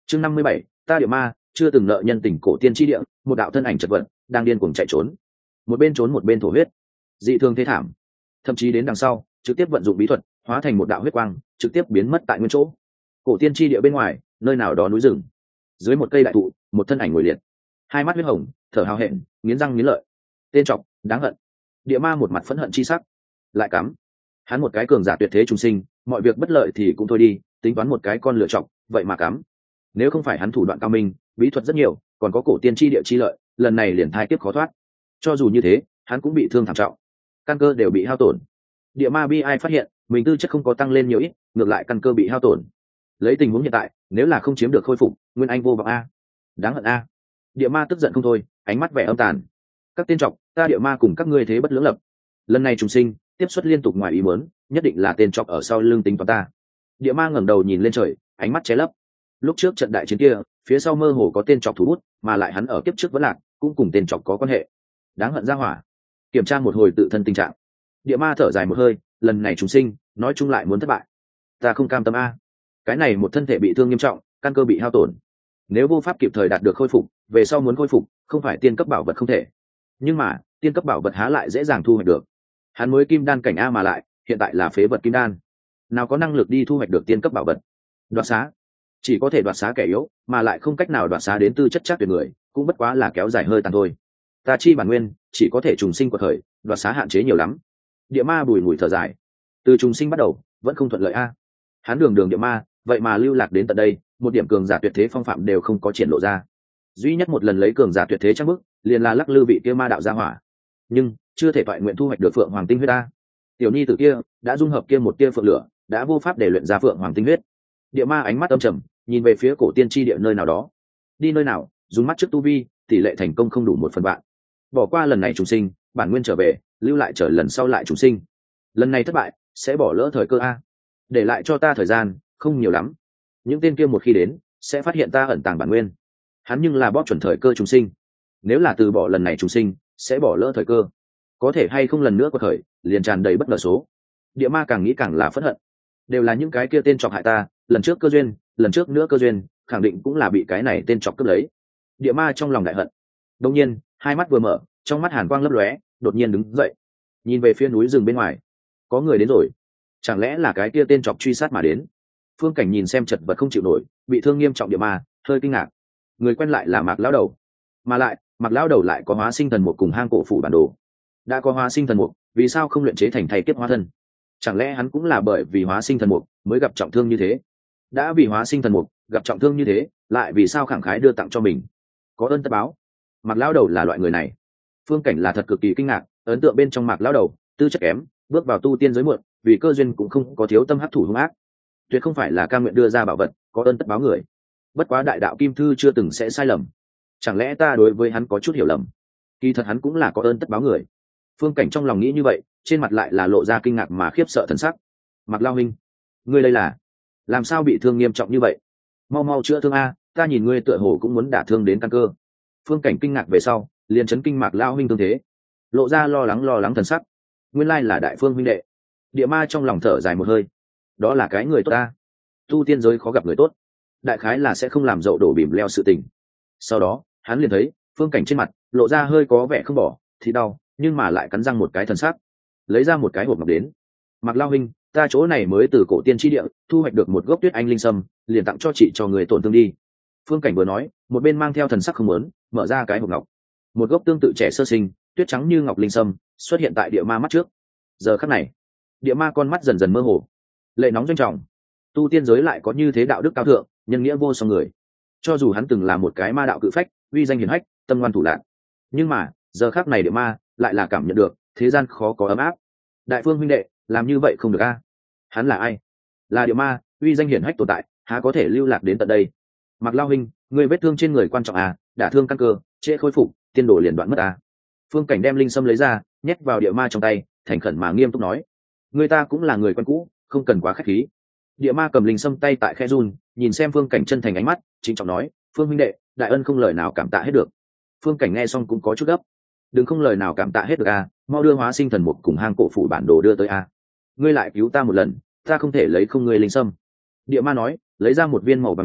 chương 57, ta địa ma chưa từng nợ nhân tình cổ tiên tri địa. Một đạo thân ảnh chật vật đang điên cuồng chạy trốn, một bên trốn một bên thổ huyết, dị thương thế thảm, thậm chí đến đằng sau trực tiếp vận dụng bí thuật hóa thành một đạo huyết quang trực tiếp biến mất tại nguyên chỗ. Cổ tiên tri địa bên ngoài nơi nào đó núi rừng, dưới một cây đại thụ một thân ảnh ngồi liệt, hai mắt huyết hồng, thở hào hẹn, nghiến răng nghiến lợi. Tên trọc đáng hận. Địa ma một mặt phẫn hận chi sắc, lại cắm. Hắn một cái cường giả tuyệt thế trung sinh, mọi việc bất lợi thì cũng thôi đi, tính toán một cái con lựa chọc vậy mà cắm. Nếu không phải hắn thủ đoạn cao minh, bí thuật rất nhiều, còn có cổ tiên tri địa chi lợi, lần này liền thai tiếp khó thoát. Cho dù như thế hắn cũng bị thương thảm trọng, căn cơ đều bị hao tổn. Địa ma bi ai phát hiện mình tư chất không có tăng lên nhiều ít, ngược lại căn cơ bị hao tổn. Lấy tình huống hiện tại, nếu là không chiếm được khôi phục, nguyên anh vô vọng a. Đáng hận a. Địa ma tức giận không thôi, ánh mắt vẻ âm tàn. Các tên trọc, ta địa ma cùng các ngươi thế bất lưỡng lập. Lần này trùng sinh tiếp xuất liên tục ngoài ý muốn, nhất định là tên trọc ở sau lưng tính toán ta. Địa ma ngẩng đầu nhìn lên trời, ánh mắt che lấp. Lúc trước trận đại chiến kia, phía sau mơ hồ có tên trọc thủ bút, mà lại hắn ở kiếp trước vẫn lạc, cũng cùng tên trọc có quan hệ. Đáng hận ra hỏa. Kiểm tra một hồi tự thân tình trạng, địa ma thở dài một hơi, lần này trùng sinh nói chung lại muốn thất bại. Ta không cam tâm a. Cái này một thân thể bị thương nghiêm trọng, căn cơ bị hao tổn, nếu vô pháp kịp thời đạt được khôi phục, về sau muốn khôi phục không phải tiên cấp bảo vật không thể. Nhưng mà tiên cấp bảo vật há lại dễ dàng thu hoạch được. Hắn mới kim đan cảnh a, mà lại hiện tại là phế vật kim đan, nào có năng lực đi thu hoạch được tiên cấp bảo vật. Đoạt xá chỉ có thể đoạt xá kẻ yếu, mà lại không cách nào đoạt xá đến tư chất chắc tuyệt người, cũng bất quá là kéo dài hơi tàn thôi. Ta chi bản nguyên chỉ có thể trùng sinh quật khởi, đoạt xá hạn chế nhiều lắm. Địa ma bùi ngùi thở dài, từ trùng sinh bắt đầu vẫn không thuận lợi a. Hắn đường địa ma vậy mà lưu lạc đến tận đây, một điểm cường giả tuyệt thế phong phạm đều không có triển lộ ra. Duy nhất một lần lấy cường giả tuyệt thế trang bức, liền là lắc lư vị kia ma đạo gia hỏa, nhưng chưa thể toại nguyện thu hoạch được phượng hoàng tinh huyết ta. Tiểu nhi tử kia đã dung hợp kia một tia phượng lửa, đã vô pháp để luyện ra phượng hoàng tinh huyết. Địa ma ánh mắt âm trầm, nhìn về phía cổ tiên tri địa nơi nào đó. Đi nơi nào, dùng mắt trước tu vi, tỷ lệ thành công không đủ 1/1000. Bỏ qua lần này trùng sinh, bản nguyên trở về, lưu lại chờ lần sau lại trùng sinh. Lần này thất bại sẽ bỏ lỡ thời cơ a. Để lại cho ta thời gian không nhiều lắm, những tên kia một khi đến sẽ phát hiện ta ẩn tàng bản nguyên. Hắn nhưng là bóp chuẩn thời cơ trùng sinh, nếu là từ bỏ lần này trùng sinh sẽ bỏ lỡ thời cơ, có thể hay không lần nữa có thời liền tràn đầy bất ngờ số. Địa ma càng nghĩ càng là phẫn hận, đều là những cái kia tên chọc hại ta, lần trước cơ duyên, lần trước nữa cơ duyên, khẳng định cũng là bị cái này tên chọc cướp lấy. Địa ma trong lòng đại hận. Đột nhiên hai mắt vừa mở, trong mắt hàn quang lấp lóe, đột nhiên đứng dậy, nhìn về phía núi rừng bên ngoài. Có người đến rồi, chẳng lẽ là cái kia tên chọc truy sát mà đến? Phương Cảnh nhìn xem chật vật không chịu nổi, bị thương nghiêm trọng địa ma, hơi kinh ngạc. Người quen lại là Mạc lão đầu, mà lại Mạc lão đầu lại có hóa sinh thần mục cùng hang cổ phủ bản đồ. Đã có hóa sinh thần mục, vì sao không luyện chế thành thay kiếp hóa thân? Chẳng lẽ hắn cũng là bởi vì hóa sinh thần mục mới gặp trọng thương như thế? Đã vì hóa sinh thần mục gặp trọng thương như thế, lại vì sao khẳng khái đưa tặng cho mình? Có ơn tất báo. Mạc lão đầu là loại người này. Phương Cảnh là thật cực kỳ kinh ngạc, ấn tượng bên trong Mạc lão đầu tư chất kém, bước vào tu tiên giới muộn, vì cơ duyên cũng không có thiếu tâm hắc thủ hung ác, tuyệt không phải là ca nguyện đưa ra bảo vật có ơn tất báo người. Bất quá đại đạo kim thư chưa từng sẽ sai lầm, chẳng lẽ ta đối với hắn có chút hiểu lầm? Kỳ thật hắn cũng là có ơn tất báo người. Phương Cảnh trong lòng nghĩ như vậy, trên mặt lại là lộ ra kinh ngạc mà khiếp sợ thần sắc. Mạc Lao Huynh, ngươi đây là làm sao bị thương nghiêm trọng như vậy? Mau mau chữa thương a, ta nhìn ngươi tựa hồ cũng muốn đả thương đến căn cơ. Phương Cảnh kinh ngạc về sau liền chấn kinh Mạc Lao Huynh thương thế, lộ ra lo lắng thần sắc. Nguyên lai là Đại Phương huynh đệ. Địa ma trong lòng thở dài một hơi, đó là cái người tốt ta, tu tiên giới khó gặp người tốt, đại khái là sẽ không làm dậu đổ bìm leo sự tình. Sau đó hắn liền thấy Phương Cảnh trên mặt lộ ra hơi có vẻ không bỏ thì đau, nhưng mà lại cắn răng một cái thần sắc, lấy ra một cái hộp ngọc đến. Mạc Lao Huynh, ta chỗ này mới từ cổ tiên tri địa thu hoạch được một gốc tuyết anh linh sâm, liền tặng cho chị cho người tổn thương đi. Phương Cảnh vừa nói một bên mang theo thần sắc không muốn mở ra cái hộp ngọc. Một gốc tương tự trẻ sơ sinh, tuyết trắng như ngọc linh sâm xuất hiện tại địa ma mắt trước. Giờ khắc này địa ma con mắt dần dần mơ hồ, lệ nóng doanh trọng. Tu tiên giới lại có như thế đạo đức cao thượng, nhân nghĩa vô song người. Cho dù hắn từng là một cái ma đạo cự phách, uy danh hiển hách, tâm ngoan thủ lạn, nhưng mà giờ khắc này địa ma lại là cảm nhận được thế gian khó có ấm áp. Đại Phương huynh đệ làm như vậy không được a. Hắn là ai? Là địa ma, uy danh hiển hách tồn tại, há có thể lưu lạc đến tận đây? Mạc Lao huynh, người vết thương trên người quan trọng à, đả thương căn cơ, trễ khôi phục, tiên đồ liền đoạn mất à. Phương Cảnh đem linh sâm lấy ra, nhét vào địa ma trong tay, thành khẩn mà nghiêm túc nói: người ta cũng là người quen cũ, không cần quá khách khí. Địa ma cầm linh sâm tay tại khe run, nhìn xem Phương Cảnh chân thành ánh mắt, chính trọng nói: Phương huynh đệ, đại ân không lời nào cảm tạ hết được. Phương Cảnh nghe xong cũng có chút gấp: đừng không lời nào cảm tạ hết được à, mau đưa hóa sinh thần mục cùng hang cổ phủ bản đồ đưa tới à. Ngươi lại cứu ta một lần, ta không thể lấy không ngươi linh sâm. Địa ma nói, lấy ra một viên màu vàng nhạt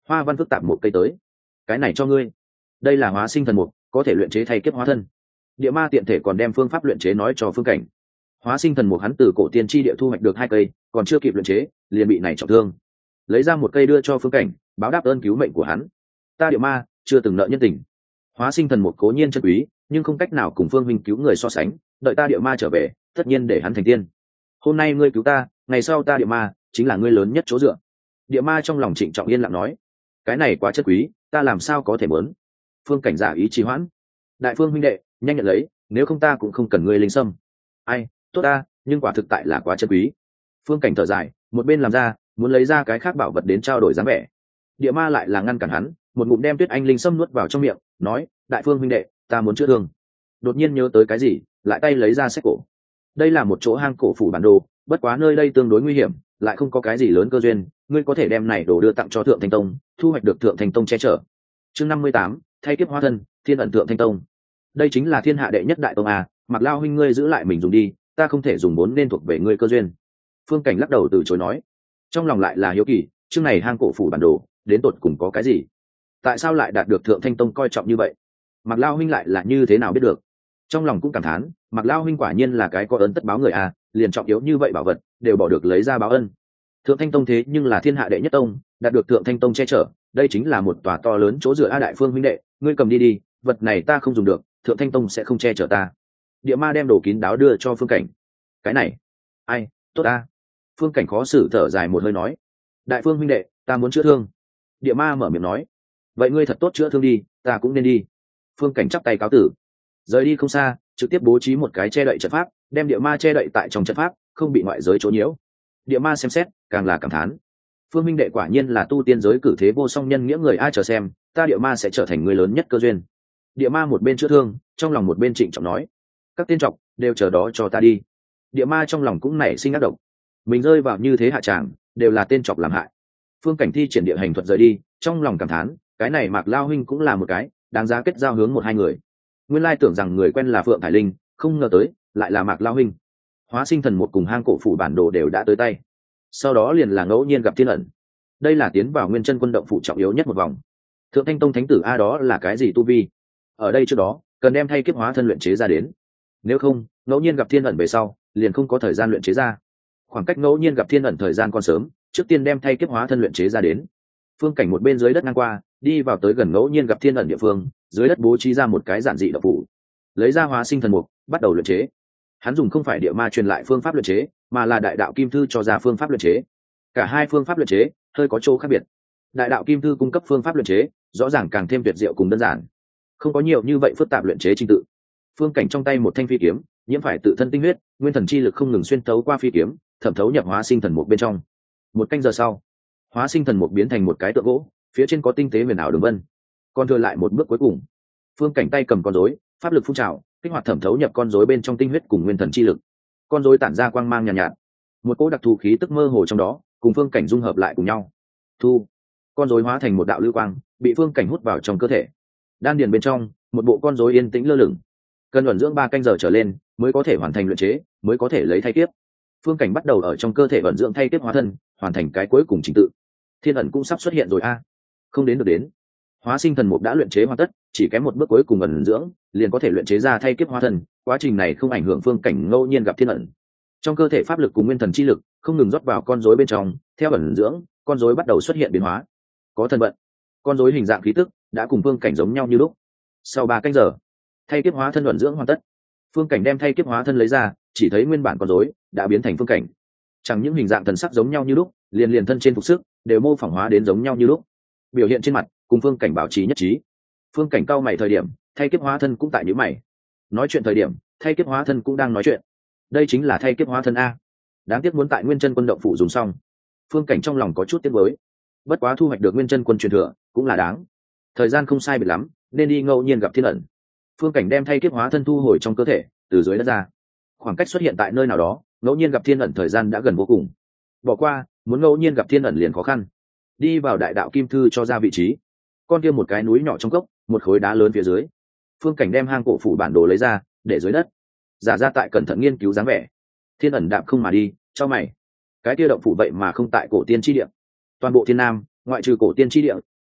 hoa văn phức tạp một cây tới. Cái này cho ngươi. Đây là hóa sinh thần mục, có thể luyện chế thay kiếp hóa thân. Địa ma tiện thể còn đem phương pháp luyện chế nói cho Phương Cảnh. Hóa sinh thần mục hắn từ cổ tiên tri địa thu hoạch được 2 cây, còn chưa kịp luyện chế liền bị này trọng thương, lấy ra 1 cây đưa cho Phương Cảnh, báo đáp ơn cứu mệnh của hắn. Ta địa ma chưa từng nợ nhân tình. Hóa sinh thần mục cố nhiên chân quý, nhưng không cách nào cùng Phương Minh cứu người so sánh, đợi ta địa ma trở về tất nhiên để hắn thành tiên. Hôm nay ngươi cứu ta, ngày sau ta địa ma chính là ngươi lớn nhất chỗ dựa. Địa ma trong lòng trịnh trọng yên lặng nói, cái này quá chân quý, ta làm sao có thể muốn. Phương Cảnh giả ý trì hoãn, đại phương huynh đệ nhanh nhận lấy, nếu không ta cũng không cần ngươi linh sâm. Ai, tốt ta, nhưng quả thực tại là quá chân quý. Phương Cảnh thở dài, một bên làm ra muốn lấy ra cái khác bảo vật đến trao đổi dáng vẻ. Địa ma lại là ngăn cản hắn, một ngụm đem Tuyết Anh linh sâm nuốt vào trong miệng, nói, đại phương huynh đệ, ta muốn chữa thương. Đột nhiên nhớ tới cái gì, lại tay lấy ra sách cổ. Đây là một chỗ hang cổ phủ bản đồ, bất quá nơi đây tương đối nguy hiểm, lại không có cái gì lớn cơ duyên, ngươi có thể đem này đồ đưa tặng cho Thượng Thanh Tông, thu hoạch được Thượng Thanh Tông che chở. Chương 58, thay kiếp hóa thân, Thiên ẩn Thượng Thanh Tông. Đây chính là thiên hạ đệ nhất đại tông a, Mặc Lao huynh ngươi giữ lại mình dùng đi, ta không thể dùng 4 nên thuộc về ngươi cơ duyên. Phương Cảnh lắc đầu từ chối nói, trong lòng lại là hiếu kỳ, chương này hang cổ phủ bản đồ đến tột cùng có cái gì, tại sao lại đạt được Thượng Thanh Tông coi trọng như vậy, Mặc Lao huynh lại là như thế nào biết được. Trong lòng cũng cảm thán, Mặc Lao huynh quả nhiên là cái có ơn tất báo người a, liền trọng yếu như vậy bảo vật đều bỏ được lấy ra báo ân. Thượng Thanh Tông thế nhưng là thiên hạ đệ nhất tông, đạt được Thượng Thanh Tông che chở, đây chính là một tòa to lớn chỗ dựa a. Đại phương huynh đệ, ngươi cầm đi đi, vật này ta không dùng được, Thượng Thanh Tông sẽ không che chở ta. Địa ma đem đồ kín đáo đưa cho Phương Cảnh. Cái này, ai, tốt a. Phương Cảnh khó xử thở dài một hơi nói, đại phương huynh đệ, ta muốn chữa thương. Địa ma mở miệng nói, vậy ngươi thật tốt chữa thương đi, ta cũng nên đi. Phương Cảnh chắp tay cáo tử, rời đi không xa, trực tiếp bố trí một cái che đậy trận pháp, đem địa ma che đậy tại trong trận pháp, không bị ngoại giới chỗ nhiễu. Địa ma xem xét, càng là cảm thán, Phương minh đệ quả nhiên là tu tiên giới cử thế vô song nhân nghĩa người, ai chờ xem ta địa ma sẽ trở thành người lớn nhất cơ duyên. Địa ma một bên chữa thương, trong lòng một bên trịnh trọng nói, các tiên trọc đều chờ đó cho ta đi. Địa ma trong lòng cũng nảy sinh ác độc, mình rơi vào như thế hạ tràng đều là tên trọc làm hại. Phương Cảnh thi triển địa hành thuật rời đi, trong lòng cảm thán, cái này Mạc Lao huynh cũng là một cái đáng giá kết giao hướng 1-2 người. Nguyên lai tưởng rằng người quen là Phượng Thải Linh, không ngờ tới lại là Mạc Lao huynh. Hóa sinh thần một cùng hang cổ phủ bản đồ đều đã tới tay, sau đó liền là ngẫu nhiên gặp Thiên ẩn. Đây là tiến vào Nguyên Chân Quân động phủ trọng yếu nhất một vòng. Thượng Thanh Tông thánh tử a, đó là cái gì tu vi? Ở đây trước đó cần đem thay kiếp hóa thân luyện chế ra đến, nếu không ngẫu nhiên gặp Thiên ẩn về sau liền không có thời gian luyện chế ra. Khoảng cách ngẫu nhiên gặp Thiên ẩn thời gian còn sớm, trước tiên đem thay kiếp hóa thân luyện chế ra đến. Phương Cảnh một bên dưới đất ngang qua, đi vào tới gần ngẫu nhiên gặp Thiên ẩn địa phương, dưới đất bố trí ra một cái giản dị động phủ, lấy ra hóa sinh thần mục, bắt đầu luyện chế. Hắn dùng không phải địa ma truyền lại phương pháp luyện chế, mà là đại đạo kim thư cho ra phương pháp luyện chế. Cả hai phương pháp luyện chế hơi có chỗ khác biệt. Đại đạo kim thư cung cấp phương pháp luyện chế rõ ràng càng thêm tuyệt diệu cùng đơn giản, không có nhiều như vậy phức tạp luyện chế trình tự. Phương Cảnh trong tay một thanh phi kiếm, nhiễm phải tự thân tinh huyết, nguyên thần chi lực không ngừng xuyên thấu qua phi kiếm, thẩm thấu nhập hóa sinh thần mục bên trong. 1 canh giờ sau, hóa sinh thần mục biến thành một cái tượng gỗ, phía trên có tinh tế huyền ảo đường vân. Còn thừa lại một bước cuối cùng. Phương Cảnh tay cầm con rối, pháp lực phun trào, kích hoạt thẩm thấu nhập con rối bên trong tinh huyết cùng nguyên thần chi lực. Con rối tản ra quang mang nhàn nhạt, một cỗ đặc thù khí tức mơ hồ trong đó, cùng Phương Cảnh dung hợp lại cùng nhau. Thu, con rối hóa thành một đạo lưu quang, bị Phương Cảnh hút vào trong cơ thể. Đan điền bên trong, một bộ con rối yên tĩnh lơ lửng. Cần ẩn dưỡng 3 canh giờ trở lên mới có thể hoàn thành luyện chế, mới có thể lấy thay kiếp. Phương Cảnh bắt đầu ở trong cơ thể ẩn dưỡng thay kiếp hóa thân, hoàn thành cái cuối cùng trình tự. Thiên ẩn cũng sắp xuất hiện rồi a. Không đến được đến. Hóa sinh thần mục đã luyện chế hoàn tất, chỉ kém một bước cuối cùng ẩn dưỡng, liền có thể luyện chế ra thay kiếp hóa thân. Quá trình này không ảnh hưởng Phương Cảnh ngẫu nhiên gặp Thiên ẩn. Trong cơ thể pháp lực cùng nguyên thần chi lực không ngừng rót vào con rối bên trong, theo ẩn dưỡng, con rối bắt đầu xuất hiện biến hóa. Có thân vận, con rối hình dạng khí tức đã cùng Phương Cảnh giống nhau như lúc. Sau 3 canh giờ, thay kiếp hóa thân ẩn dưỡng hoàn tất. Phương Cảnh đem thay kiếp hóa thân lấy ra, chỉ thấy nguyên bản con rối đã biến thành Phương Cảnh. Chẳng những hình dạng thần sắc giống nhau như lúc, liền thân trên phục sức đều mô phỏng hóa đến giống nhau như lúc, biểu hiện trên mặt cùng Phương Cảnh bảo trì nhất trí. Phương Cảnh cau mày thời điểm, thay kiếp hóa thân cũng tại nhíu mày. Nói chuyện thời điểm, thay kiếp hóa thân cũng đang nói chuyện. Đây chính là thay kiếp hóa thân a. Đáng tiếc muốn tại Nguyên Chân Quân động phủ dùng xong. Phương Cảnh trong lòng có chút tiếc nuối. Bất quá thu hoạch được Nguyên Chân Quân truyền thừa cũng là đáng. Thời gian không sai biệt lắm, nên đi ngẫu nhiên gặp Thiên ẩn. Phương Cảnh đem thay kiếp hóa thân thu hồi trong cơ thể, từ dưới đất ra. Khoảng cách xuất hiện tại nơi nào đó, ngẫu nhiên gặp Thiên ẩn thời gian đã gần vô cùng. Bỏ qua, muốn ngẫu nhiên gặp Thiên ẩn liền khó khăn. Đi vào đại đạo kim thư cho ra vị trí. Con kia một cái núi nhỏ trong cốc, một khối đá lớn phía dưới. Phương Cảnh đem hang cổ phủ bản đồ lấy ra, để dưới đất. Giả ra tại cẩn thận nghiên cứu dáng vẻ. Thiên ẩn đạm không mà đi, cho mày. Cái kia động phủ vậy mà không tại cổ tiên chi địa. Toàn bộ Thiên Nam, ngoại trừ cổ tiên chi địa,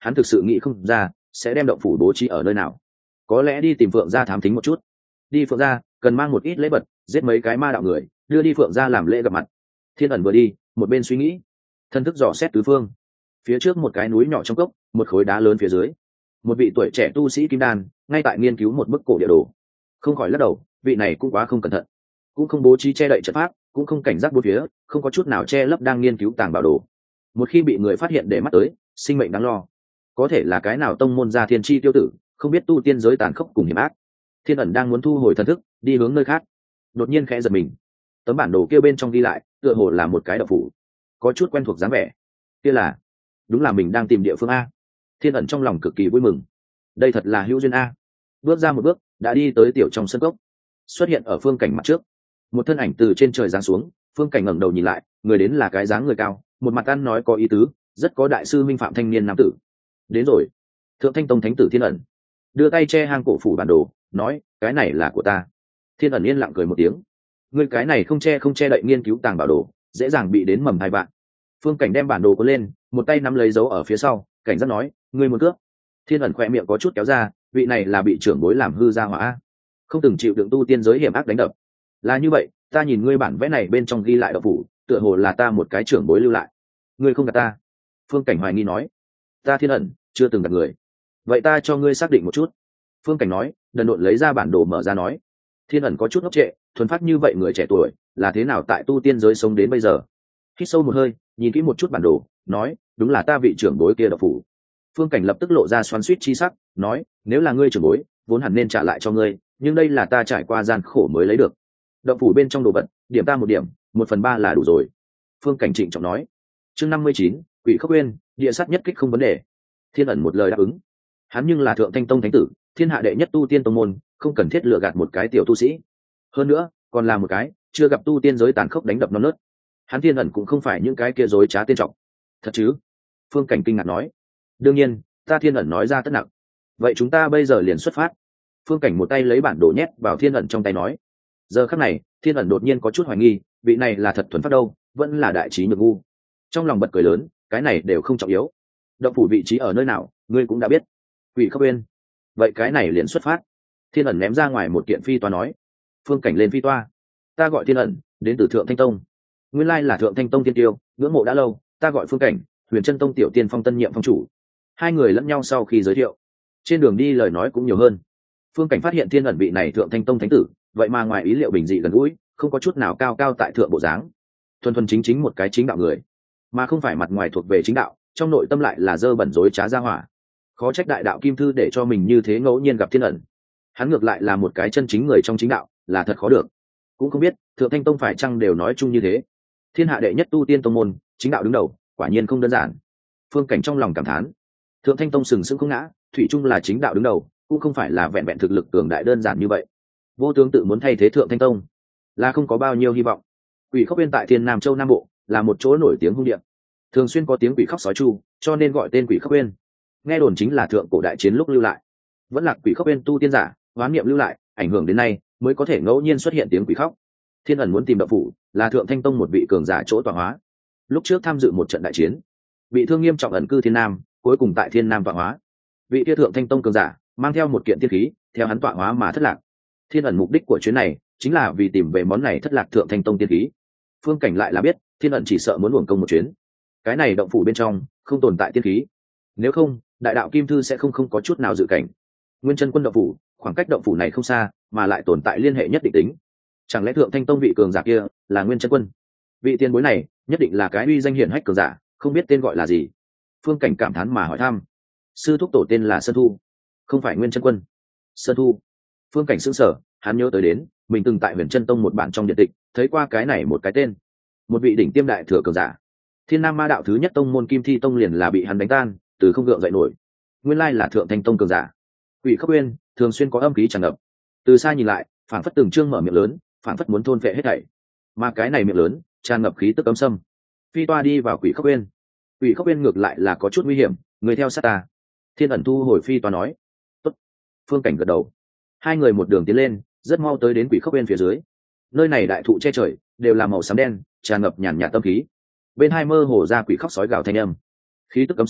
hắn thực sự nghĩ không ra sẽ đem động phủ bố trí ở nơi nào. Có lẽ đi tìm Phượng gia thám thính một chút. Đi Phượng gia cần mang một ít lễ vật, giết mấy cái ma đạo người, đưa đi Phượng gia làm lễ gặp mặt. Thiên ẩn vừa đi một bên suy nghĩ, thân thức dò xét tứ phương. Phía trước một cái núi nhỏ trong cốc, một khối đá lớn phía dưới, một vị tuổi trẻ tu sĩ kim đan ngay tại nghiên cứu một bức cổ địa đồ. Không khỏi lắc đầu, vị này cũng quá không cẩn thận, cũng không bố trí che đậy trận pháp, cũng không cảnh giác bốn phía, không có chút nào che lấp đang nghiên cứu tàng bảo đồ. Một khi bị người phát hiện để mắt tới, sinh mệnh đáng lo. Có thể là cái nào tông môn gia thiên chi tiêu tử, không biết tu tiên giới tàn khốc cùng hiểm ác. Thiên ẩn đang muốn thu hồi thần thức đi hướng nơi khác, đột nhiên khẽ giật mình. Tấm bản đồ kia bên trong ghi lại tựa hồ là một cái động phủ, có chút quen thuộc dáng vẻ. Kia là, đúng là mình đang tìm địa phương a. Thiên ẩn trong lòng cực kỳ vui mừng, đây thật là hữu duyên a. Bước ra một bước đã đi tới tiểu trong sân cốc, xuất hiện ở phương cảnh mặt trước. Một thân ảnh từ trên trời giáng xuống, phương cảnh ngẩng đầu nhìn lại, người đến là cái dáng người cao, một mặt ăn nói có ý tứ, rất có đại sư minh phạm thanh niên nam tử. Đến rồi. Thượng Thanh Tông thánh tử Thiên ẩn đưa tay che hang cổ phủ bản đồ, nói, cái này là của ta. Thiên ẩn yên lặng cười một tiếng, người cái này không che đậy nghiên cứu tàng bảo đồ, dễ dàng bị đến mầm hai bạn. Phương cảnh đem bản đồ có lên, một tay nắm lấy dấu ở phía sau, cảnh giác nói, ngươi muốn cướp. Thiên ẩn khoe miệng có chút kéo ra, vị này là bị trưởng bối làm hư ra hỏa, không từng chịu đựng tu tiên giới hiểm ác đánh đập. Là như vậy, ta nhìn ngươi bản vẽ này bên trong ghi lại đạo phủ, tựa hồ là ta một cái trưởng bối lưu lại. Ngươi không gạt ta? Phương cảnh hoài nghi nói. Ta Thiên ẩn chưa từng gạt người. Vậy ta cho ngươi xác định một chút. Phương cảnh nói, đần độn lấy ra bản đồ mở ra nói. Thiên ẩn có chút ngốc trệ, thuần phát như vậy người trẻ tuổi là thế nào tại tu tiên giới sống đến bây giờ. Hít sâu một hơi, nhìn kỹ một chút bản đồ, nói, đúng là ta vị trưởng bối kia đạo phủ. Phương cảnh lập tức lộ ra xoắn xuýt chi sắc, nói, nếu là ngươi trưởng bối vốn hẳn nên trả lại cho ngươi, nhưng đây là ta trải qua gian khổ mới lấy được. Động phủ bên trong đồ vật, điểm ta một điểm, 1/3 là đủ rồi. Phương cảnh trịnh trọng nói. Chương 59, Quỷ Khốc Uyên, địa sát nhất kích không vấn đề. Thiên ẩn một lời đáp ứng. Hắn nhưng là Thượng Thanh Tông thánh tử, thiên hạ đệ nhất tu tiên tông môn, không cần thiết lừa gạt một cái tiểu tu sĩ. Hơn nữa, còn là một cái chưa gặp tu tiên giới tàn khốc đánh đập non nớt. Hắn Thiên ẩn cũng không phải những cái kia dối trá tiên trọng. Thật chứ? Phương cảnh kinh ngạc nói. Đương nhiên, ta Thiên ẩn nói ra tất nặng. Vậy chúng ta bây giờ liền xuất phát. Phương cảnh một tay lấy bản đồ nhét vào Thiên ẩn trong tay nói. Giờ khắc này, Thiên ẩn đột nhiên có chút hoài nghi, vị này là thật thuần phát đâu, vẫn là đại trí nhược ngu. Trong lòng bật cười lớn, cái này đều không trọng yếu. Động phủ vị trí ở nơi nào, ngươi cũng đã biết. Quỷ Khốc Uyên. Vậy cái này liền xuất phát. Thiên ẩn ném ra ngoài một kiện phi toa nói. Phương cảnh lên phi toa. Ta gọi Thiên ẩn, đến từ Thượng Thanh Tông. Nguyên lai là Thượng Thanh Tông tiên tiêu, ngưỡng mộ đã lâu. Ta gọi Phương cảnh, Huyền Chân Tông tiểu tiên phong tân nhiệm phong chủ. Hai người lẫn nhau sau khi giới thiệu, trên đường đi lời nói cũng nhiều hơn. Phương cảnh phát hiện Thiên ẩn vị này Thượng Thanh Tông thánh tử, vậy mà ngoài ý liệu bình dị gần gũi, không có chút nào cao cao tại thượng bộ dáng, thuần thuần chính chính một cái chính đạo người, mà không phải mặt ngoài thuộc về chính đạo, trong nội tâm lại là dơ bẩn dối trá ra hỏa. Khó trách đại đạo kim thư để cho mình như thế ngẫu nhiên gặp Thiên ẩn. Hắn ngược lại là một cái chân chính người trong chính đạo, là thật khó được. Cũng không biết Thượng Thanh Tông phải chăng đều nói chung như thế. Thiên hạ đệ nhất tu tiên tông môn, chính đạo đứng đầu, quả nhiên không đơn giản. Phương cảnh trong lòng cảm thán. Thượng Thanh Tông sừng sững không ngã, thủy chung là chính đạo đứng đầu, cũng không phải là vẹn vẹn thực lực cường đại đơn giản như vậy. Vô tướng tự muốn thay thế Thượng Thanh Tông, là không có bao nhiêu hy vọng. Quỷ Khốc Uyên tại Thiên Nam Châu Nam Bộ, là một chỗ nổi tiếng hung địa, thường xuyên có tiếng quỷ khóc sói chu, cho nên gọi tên Quỷ Khốc Uyên. Nghe đồn chính là thượng cổ đại chiến lúc lưu lại, vẫn là Quỷ Khốc Uyên tu tiên giả hoán niệm lưu lại, ảnh hưởng đến nay mới có thể ngẫu nhiên xuất hiện tiếng quỷ khóc. Thiên ẩn muốn tìm động phủ, là Thượng Thanh Tông một vị cường giả chỗ tọa hóa. Lúc trước tham dự một trận đại chiến, bị thương nghiêm trọng ẩn cư Thiên Nam, cuối cùng tại Thiên Nam tọa hóa. Vị kia Thượng Thanh Tông cường giả mang theo một kiện tiên khí, theo hắn tọa hóa mà thất lạc. Thiên ẩn mục đích của chuyến này chính là vì tìm về món này thất lạc Thượng Thanh Tông tiên khí. Phương cảnh lại là biết, Thiên ẩn chỉ sợ muốn uổng công một chuyến. Cái này động phủ bên trong không tồn tại tiên khí, nếu không đại đạo kim thư sẽ không có chút nào dự cảnh. Nguyên Chân Quân động phủ, khoảng cách động phủ này không xa, mà lại tồn tại liên hệ nhất định tính. Chẳng lẽ Thượng Thanh Tông vị cường giả kia là Nguyên Chân Quân? Vị tiền bối này nhất định là cái uy danh hiển hách cường giả, không biết tên gọi là gì. Phương cảnh cảm thán mà hỏi thăm. Sư thúc tổ tên là Sơn Thu. Không phải Nguyên Chân Quân. Sơn Thu. Phương cảnh sững sờ, hắn nhớ tới đến mình từng tại Huyền Chân Tông một bản trong điện tịch thấy qua cái này một cái tên, một vị đỉnh tiêm đại thừa cường giả. Thiên Nam Ma đạo thứ nhất tông môn Kim Thi Tông liền là bị hắn đánh tan, từ không gượng dậy nổi. Nguyên lai là Thượng Thanh Tông cường giả. Quỷ Khốc Uyên thường xuyên có âm khí tràn ngập, từ xa nhìn lại phảng phất từng trương mở miệng lớn, phảng phất muốn thôn phệ hết thảy. Mà cái này miệng lớn tràn ngập khí tức âm sâm. Phi toa đi vào Quỷ Khốc Uyên. Quỷ Khốc Uyên ngược lại là có chút nguy hiểm, người theo sát ta. Thiên ẩn thu hồi phi toa nói. Tốt. Phương cảnh gật đầu. Hai người một đường tiến lên, rất mau tới đến Quỷ Khốc Uyên phía dưới. Nơi này đại thụ che trời, đều là màu xám đen, tràn ngập nhàn nhạt tâm khí. Bên hai mơ hồ ra quỷ khóc sói gào thanh âm. Khí tức âm sâm,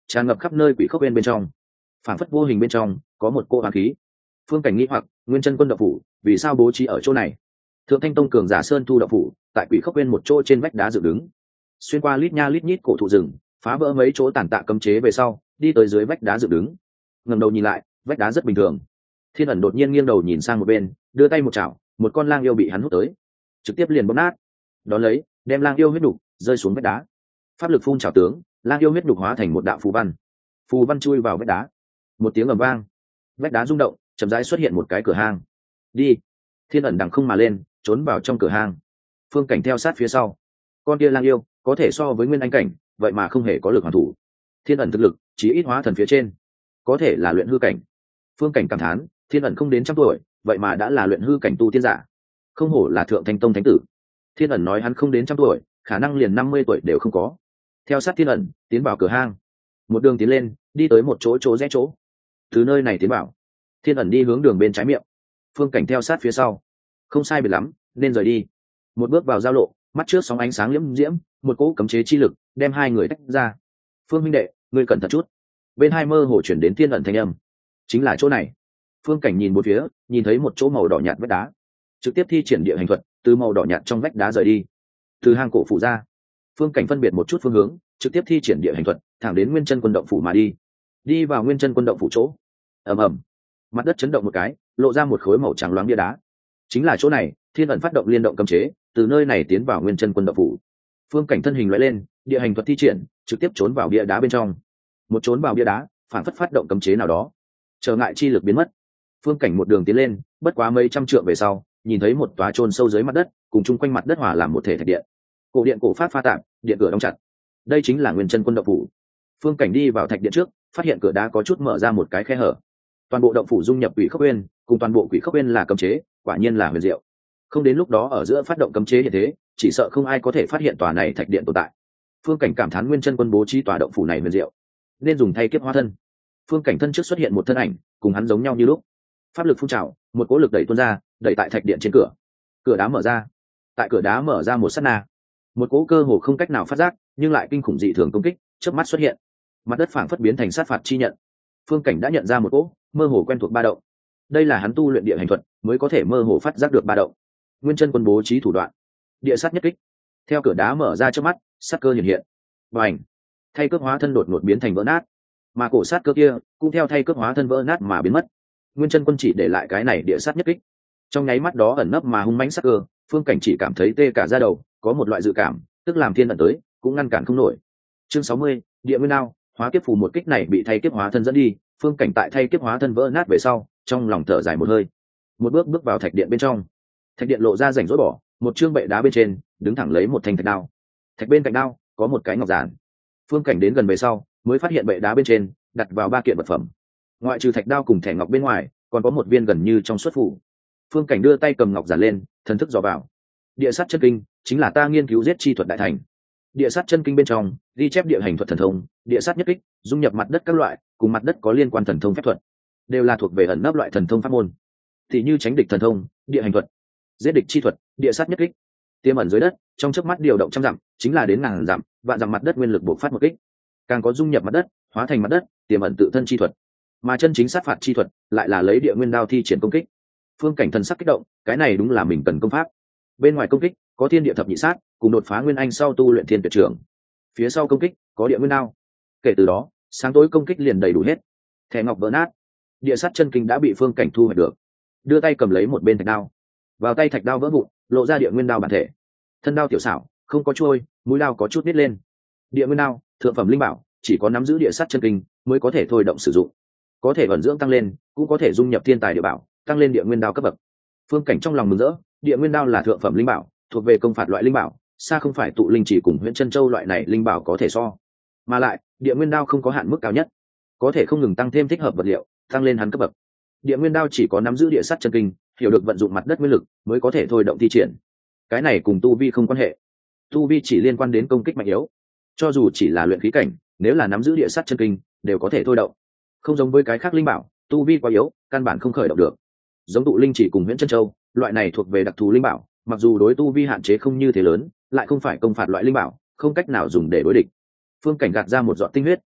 tràn ngập khắp nơi quỷ khốc bên bên trong, phảng phất vô hình bên trong có một cô hoàng khí. Phương Cảnh nghĩ hoặc Nguyên Chân Quân động phủ vì sao bố trí ở chỗ này. Thượng Thanh Tông cường giả sơn thu động phủ tại quỷ khốc bên một chỗ trên vách đá dựng đứng, xuyên qua lít nha lít nhít cổ thụ rừng, phá vỡ mấy chỗ tàn tạ cấm chế về sau, đi tới dưới vách đá dựng đứng. Ngẩng đầu nhìn lại, vách đá rất bình thường. Thiên ẩn đột nhiên nghiêng đầu nhìn sang một bên, đưa tay một chảo, một con lang yêu bị hắn hút tới, trực tiếp liền bóp nát. Đón lấy, đem lang yêu huyết đục rơi xuống vách đá. Pháp lực phun trào tướng, lang yêu huyết đục hóa thành một đạo phù văn. Phù văn chui vào vách đá. Một tiếng ầm vang, vách đá rung động, chậm rãi xuất hiện một cái cửa hang. Đi. Thiên ẩn đằng không mà lên, trốn vào trong cửa hang. Phương Cảnh theo sát phía sau. Con kia lang yêu có thể so với nguyên anh cảnh, vậy mà không hề có lực hoàn thủ. Thiên ẩn thực lực chỉ ít hóa thần phía trên, có thể là luyện hư cảnh. Phương Cảnh cảm thán, Thiên ẩn không đến 100 tuổi, vậy mà đã là luyện hư cảnh tu tiên giả, không hổ là Thượng Thanh Tông thánh tử. Thiên ẩn nói hắn không đến 100 tuổi, khả năng liền 50 tuổi đều không có. Theo sát Thiên ẩn tiến vào cửa hang, một đường tiến lên, đi tới một chỗ rẽ chỗ. Từ nơi này tiến vào, Thiên ẩn đi hướng đường bên trái miệng. Phương Cảnh theo sát phía sau, không sai biệt lắm, nên rời đi. Một bước vào giao lộ, mắt trước sóng ánh sáng liễm diễm, một cỗ cấm chế chi lực đem hai người tách ra. Phương huynh đệ, ngươi cẩn thận chút. Bên hai mơ hồ chuyển đến Thiên ẩn thanh âm. Chính là chỗ này. Phương Cảnh nhìn một phía, nhìn thấy một chỗ màu đỏ nhạt vách đá, trực tiếp thi triển địa hành thuật, từ màu đỏ nhạt trong vách đá rời đi. Từ hang cổ phủ ra, Phương Cảnh phân biệt một chút phương hướng, trực tiếp thi triển địa hành thuật, thẳng đến Nguyên Chân Quân động phủ mà đi. Đi vào Nguyên Chân Quân động phủ chỗ, ầm ầm, mặt đất chấn động một cái, lộ ra một khối màu trắng loáng bia đá. Chính là chỗ này, Thiên ẩn phát động liên động cấm chế, từ nơi này tiến vào Nguyên Chân Quân động phủ. Phương Cảnh thân hình lóe lên, địa hành thuật thi triển, trực tiếp trốn vào bia đá bên trong. Một trốn vào bia đá, phản phất phát động cấm chế nào đó, trở ngại chi lực biến mất. Phương Cảnh một đường tiến lên, bất quá mấy trăm trượng về sau, nhìn thấy một tòa chôn sâu dưới mặt đất, cùng chung quanh mặt đất hòa làm một thể thạch điện. Cổ điện cổ pháp pha tạp, điện cửa đóng chặt. Đây chính là Nguyên Chân Quân động phủ. Phương Cảnh đi vào thạch điện trước, phát hiện cửa đá có chút mở ra một cái khe hở. Toàn bộ động phủ dung nhập quỷ khốc uyên, cùng toàn bộ quỷ khốc uyên là cấm chế, quả nhiên là huyền diệu. Không đến lúc đó ở giữa phát động cấm chế như thế, chỉ sợ không ai có thể phát hiện tòa này thạch điện tồn tại. Phương Cảnh cảm thán Nguyên Chân Quân bố trí tòa động phủ này huyền diệu, nên dùng thay kiếp hóa thân. Phương Cảnh thân trước xuất hiện một thân ảnh, cùng hắn giống nhau như lúc. Pháp lực phun trào, một cỗ lực đẩy tuôn ra, đẩy tại thạch điện trên cửa. Cửa đá mở ra. Tại cửa đá mở ra một sát na, một cỗ cơ hồ không cách nào phát giác, nhưng lại kinh khủng dị thường công kích, chớp mắt xuất hiện. Mặt đất phảng phất biến thành sát phạt chi nhận. Phương Cảnh đã nhận ra một cỗ mơ hồ quen thuộc ba động. Đây là hắn tu luyện địa hành thuật mới có thể mơ hồ phát giác được ba động. Nguyên Chân Quân bố trí thủ đoạn, địa sát nhất kích. Theo cửa đá mở ra trước mắt, sát cơ hiện hiện. Bành! Thay cước hóa thân đột ngột biến thành vỡ nát, mà cổ sát cơ kia cũng theo thay cước hóa thân vỡ nát mà biến mất. Nguyên Chân Quân chỉ để lại cái này địa sát nhất kích. Trong nháy mắt đó ẩn nấp mà hung mãnh sát cơ, Phương Cảnh chỉ cảm thấy tê cả da đầu, có một loại dự cảm, tức làm thiên ẩn tới, cũng ngăn cản không nổi. Chương 60, Địa Nguyên Đao, hóa kiếp phù một kích này bị thay kiếp hóa thân dẫn đi, Phương Cảnh tại thay kiếp hóa thân vỡ nát về sau, trong lòng thở dài một hơi. Một bước vào thạch điện bên trong. Thạch điện lộ ra rảnh rỗi bỏ, một chương bệ đá bên trên, đứng thẳng lấy một thanh thạch đao. Thạch bên cạnh đao có một cái ngọc giản. Phương Cảnh đến gần về sau, mới phát hiện bệ đá bên trên đặt vào 3 kiện vật phẩm. Ngoại trừ thạch đao cùng thẻ ngọc bên ngoài, còn có một viên gần như trong suốt phủ. Phương Cảnh đưa tay cầm ngọc giản lên, thần thức dò vào. Địa sát chân kinh chính là ta nghiên cứu giết chi thuật đại thành. Địa sát chân kinh bên trong ghi chép địa hành thuật thần thông, địa sát nhất kích, dung nhập mặt đất các loại, cùng mặt đất có liên quan thần thông phép thuật, đều là thuộc về ẩn nấp loại thần thông pháp môn. Thì như tránh địch thần thông, địa hành thuật, giết địch chi thuật, địa sát nhất kích. Tiềm ẩn dưới đất, trong chớp mắt điều động trăm dặm, chính là đến ngàn dặm, vạn dặm mặt đất nguyên lực bộc phát một kích. Càng có dung nhập mặt đất, hóa thành mặt đất, tiềm ẩn tự thân chi thuật. Mà chân chính sát phạt chi thuật, lại là lấy địa nguyên đao thi triển công kích. Phương Cảnh thần sắc kích động, cái này đúng là mình cần công pháp. Bên ngoài công kích, có thiên địa thập nhị sát, cùng đột phá nguyên anh sau tu luyện thiên tuyệt trưởng. Phía sau công kích, có địa nguyên đao. Kể từ đó, sáng tối công kích liền đầy đủ hết. Thẻ ngọc vỡ nát, địa sát chân kinh đã bị Phương Cảnh thu hoạch được. Đưa tay cầm lấy một bên thạch đao. Vào tay thạch đao vỡ vụn, lộ ra địa nguyên đao bản thể. Thân đao tiểu xảo, không có chuôi, mũi đao có chút nít lên. Địa nguyên đao, thượng phẩm linh bảo, chỉ có nắm giữ địa sát chân kinh mới có thể thôi động sử dụng. Có thể ẩn dưỡng tăng lên, cũng có thể dung nhập thiên tài địa bảo, tăng lên địa nguyên đao cấp bậc. Phương Cảnh trong lòng mừng rỡ, địa nguyên đao là thượng phẩm linh bảo, thuộc về công phạt loại linh bảo, xa không phải tụ linh chỉ cùng Huyền Chân Châu loại này linh bảo có thể so. Mà lại, địa nguyên đao không có hạn mức cao nhất, có thể không ngừng tăng thêm thích hợp vật liệu, tăng lên hắn cấp bậc. Địa nguyên đao chỉ có nắm giữ địa sát chân kinh, hiểu được vận dụng mặt đất nguyên lực, mới có thể thôi động thi triển. Cái này cùng tu vi không quan hệ, tu vi chỉ liên quan đến công kích mạnh yếu. Cho dù chỉ là luyện khí cảnh, nếu là nắm giữ địa sát chân kinh, đều có thể thôi động. Không giống với cái khác linh bảo, tu vi quá yếu, căn bản không khởi động được. Giống tụ linh chỉ cùng Huyền Chân Châu, loại này thuộc về đặc thù linh bảo, mặc dù đối tu vi hạn chế không như thế lớn, lại không phải công phạt loại linh bảo, không cách nào dùng để đối địch. Phương Cảnh gạt ra một giọt tinh huyết,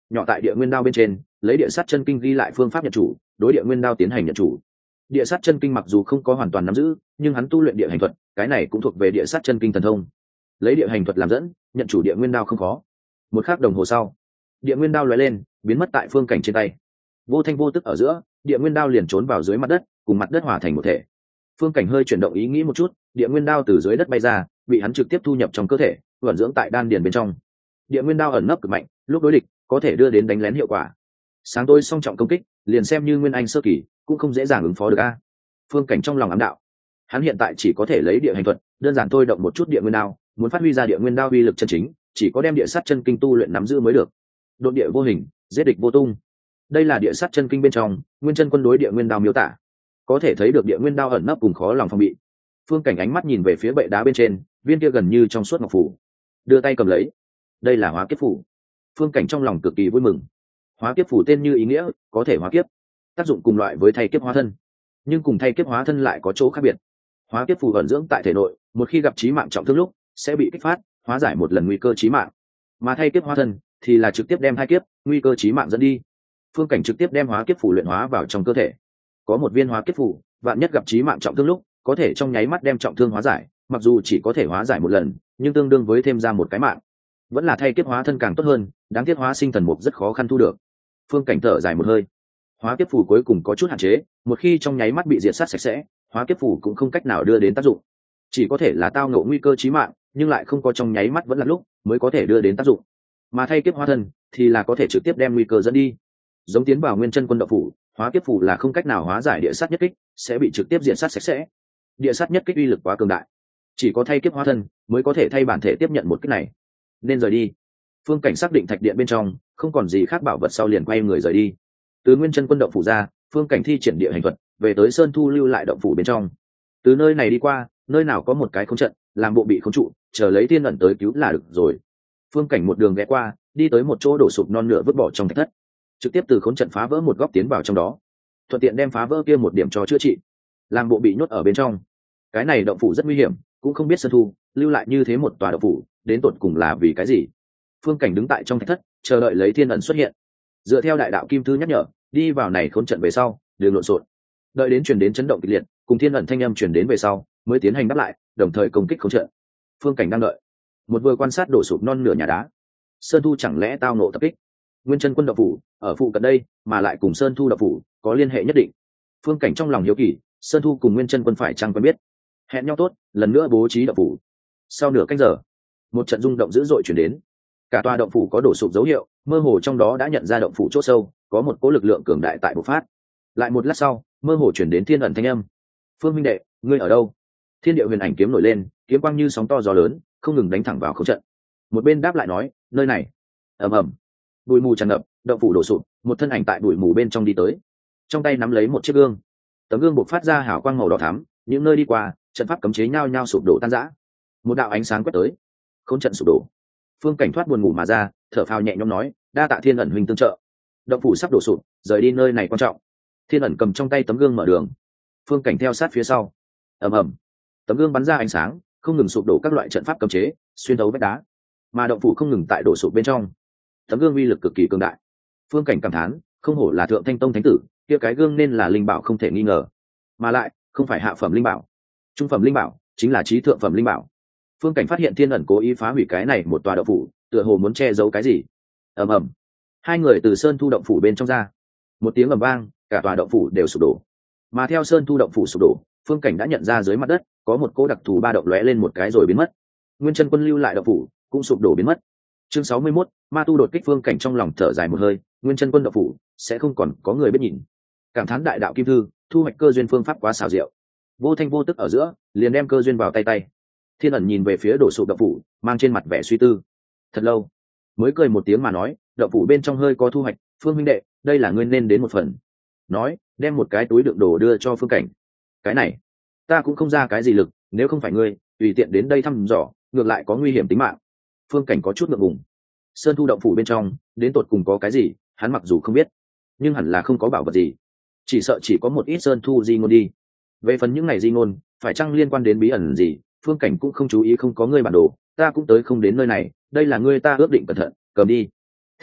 nhỏ tại địa nguyên đao bên trên, lấy địa sát chân kinh ghi lại phương pháp nhận chủ, đối địa nguyên đao tiến hành nhận chủ. Địa sát chân kinh mặc dù không có hoàn toàn nắm giữ, nhưng hắn tu luyện địa hành thuật, cái này cũng thuộc về địa sát chân kinh thần thông. Lấy địa hành thuật làm dẫn, nhận chủ địa nguyên đao không khó. Một khắc đồng hồ sau, địa nguyên đao lóe lên, biến mất tại Phương Cảnh trên tay. Vô thanh vô tức ở giữa, địa nguyên đao liền trốn vào dưới mặt đất, cùng mặt đất hòa thành một thể. Phương Cảnh hơi chuyển động ý nghĩ một chút, địa nguyên đao từ dưới đất bay ra, bị hắn trực tiếp thu nhập trong cơ thể, vận dưỡng tại đan điền bên trong. Địa nguyên đao ẩn nấp cực mạnh, lúc đối địch có thể đưa đến đánh lén hiệu quả. Sáng tối song trọng công kích, liền xem như nguyên anh sơ kỳ cũng không dễ dàng ứng phó được a. Phương Cảnh trong lòng ám đạo, hắn hiện tại chỉ có thể lấy địa hành thuật, đơn giản thôi động một chút địa nguyên đao, muốn phát huy ra địa nguyên đao uy lực chân chính, chỉ có đem địa sát chân kinh tu luyện nắm giữ mới được. Độn địa vô hình, giết địch vô tung. Đây là địa sát chân kinh bên trong nguyên chân quân đối địa nguyên đao miêu tả, có thể thấy được địa nguyên đao ẩn nấp cùng khó lòng phòng bị. Phương Cảnh ánh mắt nhìn về phía bệ đá bên trên, viên kia gần như trong suốt ngọc phủ, đưa tay cầm lấy. Đây là hóa kiếp phủ. Phương Cảnh trong lòng cực kỳ vui mừng. Hóa kiếp phủ tên như ý nghĩa, có thể hóa kiếp, tác dụng cùng loại với thay kiếp hóa thân, nhưng cùng thay kiếp hóa thân lại có chỗ khác biệt. Hóa kiếp phủ ẩn dưỡng tại thể nội, một khi gặp chí mạng trọng thương lúc sẽ bị kích phát, hóa giải một lần nguy cơ chí mạng, mà thay kiếp hóa thân thì là trực tiếp đem hai kiếp nguy cơ chí mạng dẫn đi. Phương Cảnh trực tiếp đem hóa kiếp phủ luyện hóa vào trong cơ thể. Có một viên hóa kiếp phủ, vạn nhất gặp chí mạng trọng thương lúc có thể trong nháy mắt đem trọng thương hóa giải, mặc dù chỉ có thể hóa giải một lần, nhưng tương đương với thêm ra một cái mạng. Vẫn là thay kiếp hóa thân càng tốt hơn, đáng tiếc hóa sinh thần mục rất khó khăn thu được. Phương Cảnh thở dài một hơi. Hóa kiếp phủ cuối cùng có chút hạn chế, một khi trong nháy mắt bị diệt sát sạch sẽ, hóa kiếp phủ cũng không cách nào đưa đến tác dụng, chỉ có thể là tao ngộ nguy cơ chí mạng, nhưng lại không có trong nháy mắt vẫn là lúc mới có thể đưa đến tác dụng. Mà thay kiếp hóa thân thì là có thể trực tiếp đem nguy cơ dẫn đi. Giống tiến vào nguyên chân quân đạo phủ, hóa kiếp phủ là không cách nào hóa giải địa sát nhất kích, sẽ bị trực tiếp diệt sát sạch sẽ. Địa sát nhất kích uy lực quá cường đại, chỉ có thay kiếp hóa thân mới có thể thay bản thể tiếp nhận một kích này. Nên rời đi. Phương Cảnh xác định thạch điện bên trong không còn gì khác bảo vật sau liền quay người rời đi. Từ nguyên chân quân động phủ ra, Phương Cảnh thi triển địa hành thuật, về tới Sơn Thu lưu lại động phủ bên trong. Từ nơi này đi qua, nơi nào có một cái khống trận, làm bộ bị khống trụ, chờ lấy thiên ẩn tới cứu là được rồi. Phương Cảnh một đường ghé qua, đi tới một chỗ đổ sụp non nửa vứt bỏ trong thạch thất, trực tiếp từ khống trận phá vỡ một góc tiến vào trong đó, thuận tiện đem phá vỡ kia một điểm cho chữa trị, làm bộ bị nhốt ở bên trong. Cái này động phủ rất nguy hiểm, cũng không biết Sơn Thu lưu lại như thế một tòa động phủ đến tột cùng là vì cái gì. Phương Cảnh đứng tại trong thạch thất, chờ đợi lấy thiên ẩn xuất hiện. Dựa theo đại đạo kim thư nhắc nhở, đi vào này khốn trận về sau đường lộn xộn, đợi đến truyền đến chấn động kịch liệt cùng thiên ẩn thanh âm truyền đến về sau mới tiến hành đáp lại, đồng thời công kích khốn trận. Phương Cảnh đang đợi, một vừa quan sát đổ sụp non nửa nhà đá. Sơn Thu chẳng lẽ tao nộ tập kích nguyên chân quân đạo phủ ở phụ cận đây, mà lại cùng Sơn Thu đạo phủ có liên hệ nhất định. Phương Cảnh trong lòng hiếu kỳ, Sơn Thu cùng nguyên chân quân phải chăng quen biết, hẹn nhau tốt lần nữa bố trí đạo phủ. Sau nửa canh giờ, một trận rung động dữ dội chuyển đến, cả tòa động phủ có đổ sụp dấu hiệu, mơ hồ trong đó đã nhận ra động phủ chỗ sâu có một cỗ lực lượng cường đại tại bộc phát. Lại một lát sau, mơ hồ chuyển đến thiên ẩn thanh âm. Phương minh đệ, ngươi ở đâu? Thiên địa huyền ảnh kiếm nổi lên, kiếm quang như sóng to gió lớn, không ngừng đánh thẳng vào khống trận. Một bên đáp lại nói, nơi này. Ầm ầm, bụi mù tràn ngập, động phủ đổ sụp, một thân ảnh tại bụi mù bên trong đi tới, trong tay nắm lấy một chiếc gương. Tấm gương bộc phát ra hào quang màu đỏ thắm, những nơi đi qua trận pháp cấm chế nhao nhao sụp đổ tan rã. Một đạo ánh sáng quét tới, khống trận sụp đổ. Phương Cảnh thoát buồn ngủ mà ra, thở phào nhẹ nhõm nói, đa tạ thiên ẩn huynh tương trợ, động phủ sắp đổ sụp, rời đi nơi này quan trọng. Thiên ẩn cầm trong tay tấm gương mở đường, Phương Cảnh theo sát phía sau. Ầm ầm, tấm gương bắn ra ánh sáng, không ngừng sụp đổ các loại trận pháp cấm chế, xuyên thấu vách đá, mà động phủ không ngừng tại đổ sụp bên trong. Tấm gương uy lực cực kỳ cường đại. Phương Cảnh cảm thán, không hổ là thượng thanh tông thánh tử, kia cái gương nên là linh bảo không thể nghi ngờ, mà lại không phải hạ phẩm linh bảo, trung phẩm linh bảo, chính là chí thượng phẩm linh bảo. Phương Cảnh phát hiện thiên ẩn cố ý phá hủy cái này một tòa động phủ, tựa hồ muốn che giấu cái gì. Ầm ầm, hai người từ Sơn Thu động phủ bên trong ra, một tiếng ầm vang, cả tòa động phủ đều sụp đổ. Mà theo Sơn Thu động phủ sụp đổ, Phương Cảnh đã nhận ra dưới mặt đất có một cỗ đặc thù ba động lóe lên một cái rồi biến mất. Nguyên chân quân lưu lại động phủ cũng sụp đổ biến mất. Chương 61, ma tu đột kích. Phương Cảnh trong lòng thở dài một hơi, nguyên chân quân động phủ sẽ không còn có người biết nhìn. Cảm thán đại đạo kim thư thu hoạch cơ duyên phương pháp quá xảo diệu, vô thanh vô tức ở giữa liền đem cơ duyên vào tay. Thiên ẩn nhìn về phía đổ sụp động phủ, mang trên mặt vẻ suy tư thật lâu, mới cười một tiếng mà nói, động phủ bên trong hơi có thu hoạch, Phương huynh đệ, đây là ngươi nên đến một phần. Nói, đem một cái túi đựng đồ đưa cho Phương Cảnh. Cái này ta cũng không ra cái gì lực, nếu không phải ngươi tùy tiện đến đây thăm dò, ngược lại có nguy hiểm tính mạng. Phương Cảnh có chút ngượng ngùng. Sơn Thu động phủ bên trong đến tột cùng có cái gì, hắn mặc dù không biết, nhưng hẳn là không có bảo vật gì, chỉ sợ chỉ có một ít Sơn Thu di ngôn đi. Về phần những ngày di ngôn phải chăng liên quan đến bí ẩn gì, Phương Cảnh cũng không chú ý. Không có ngươi bản đồ, ta cũng tới không đến nơi này, đây là ngươi ta ước định cẩn thận, cầm đi.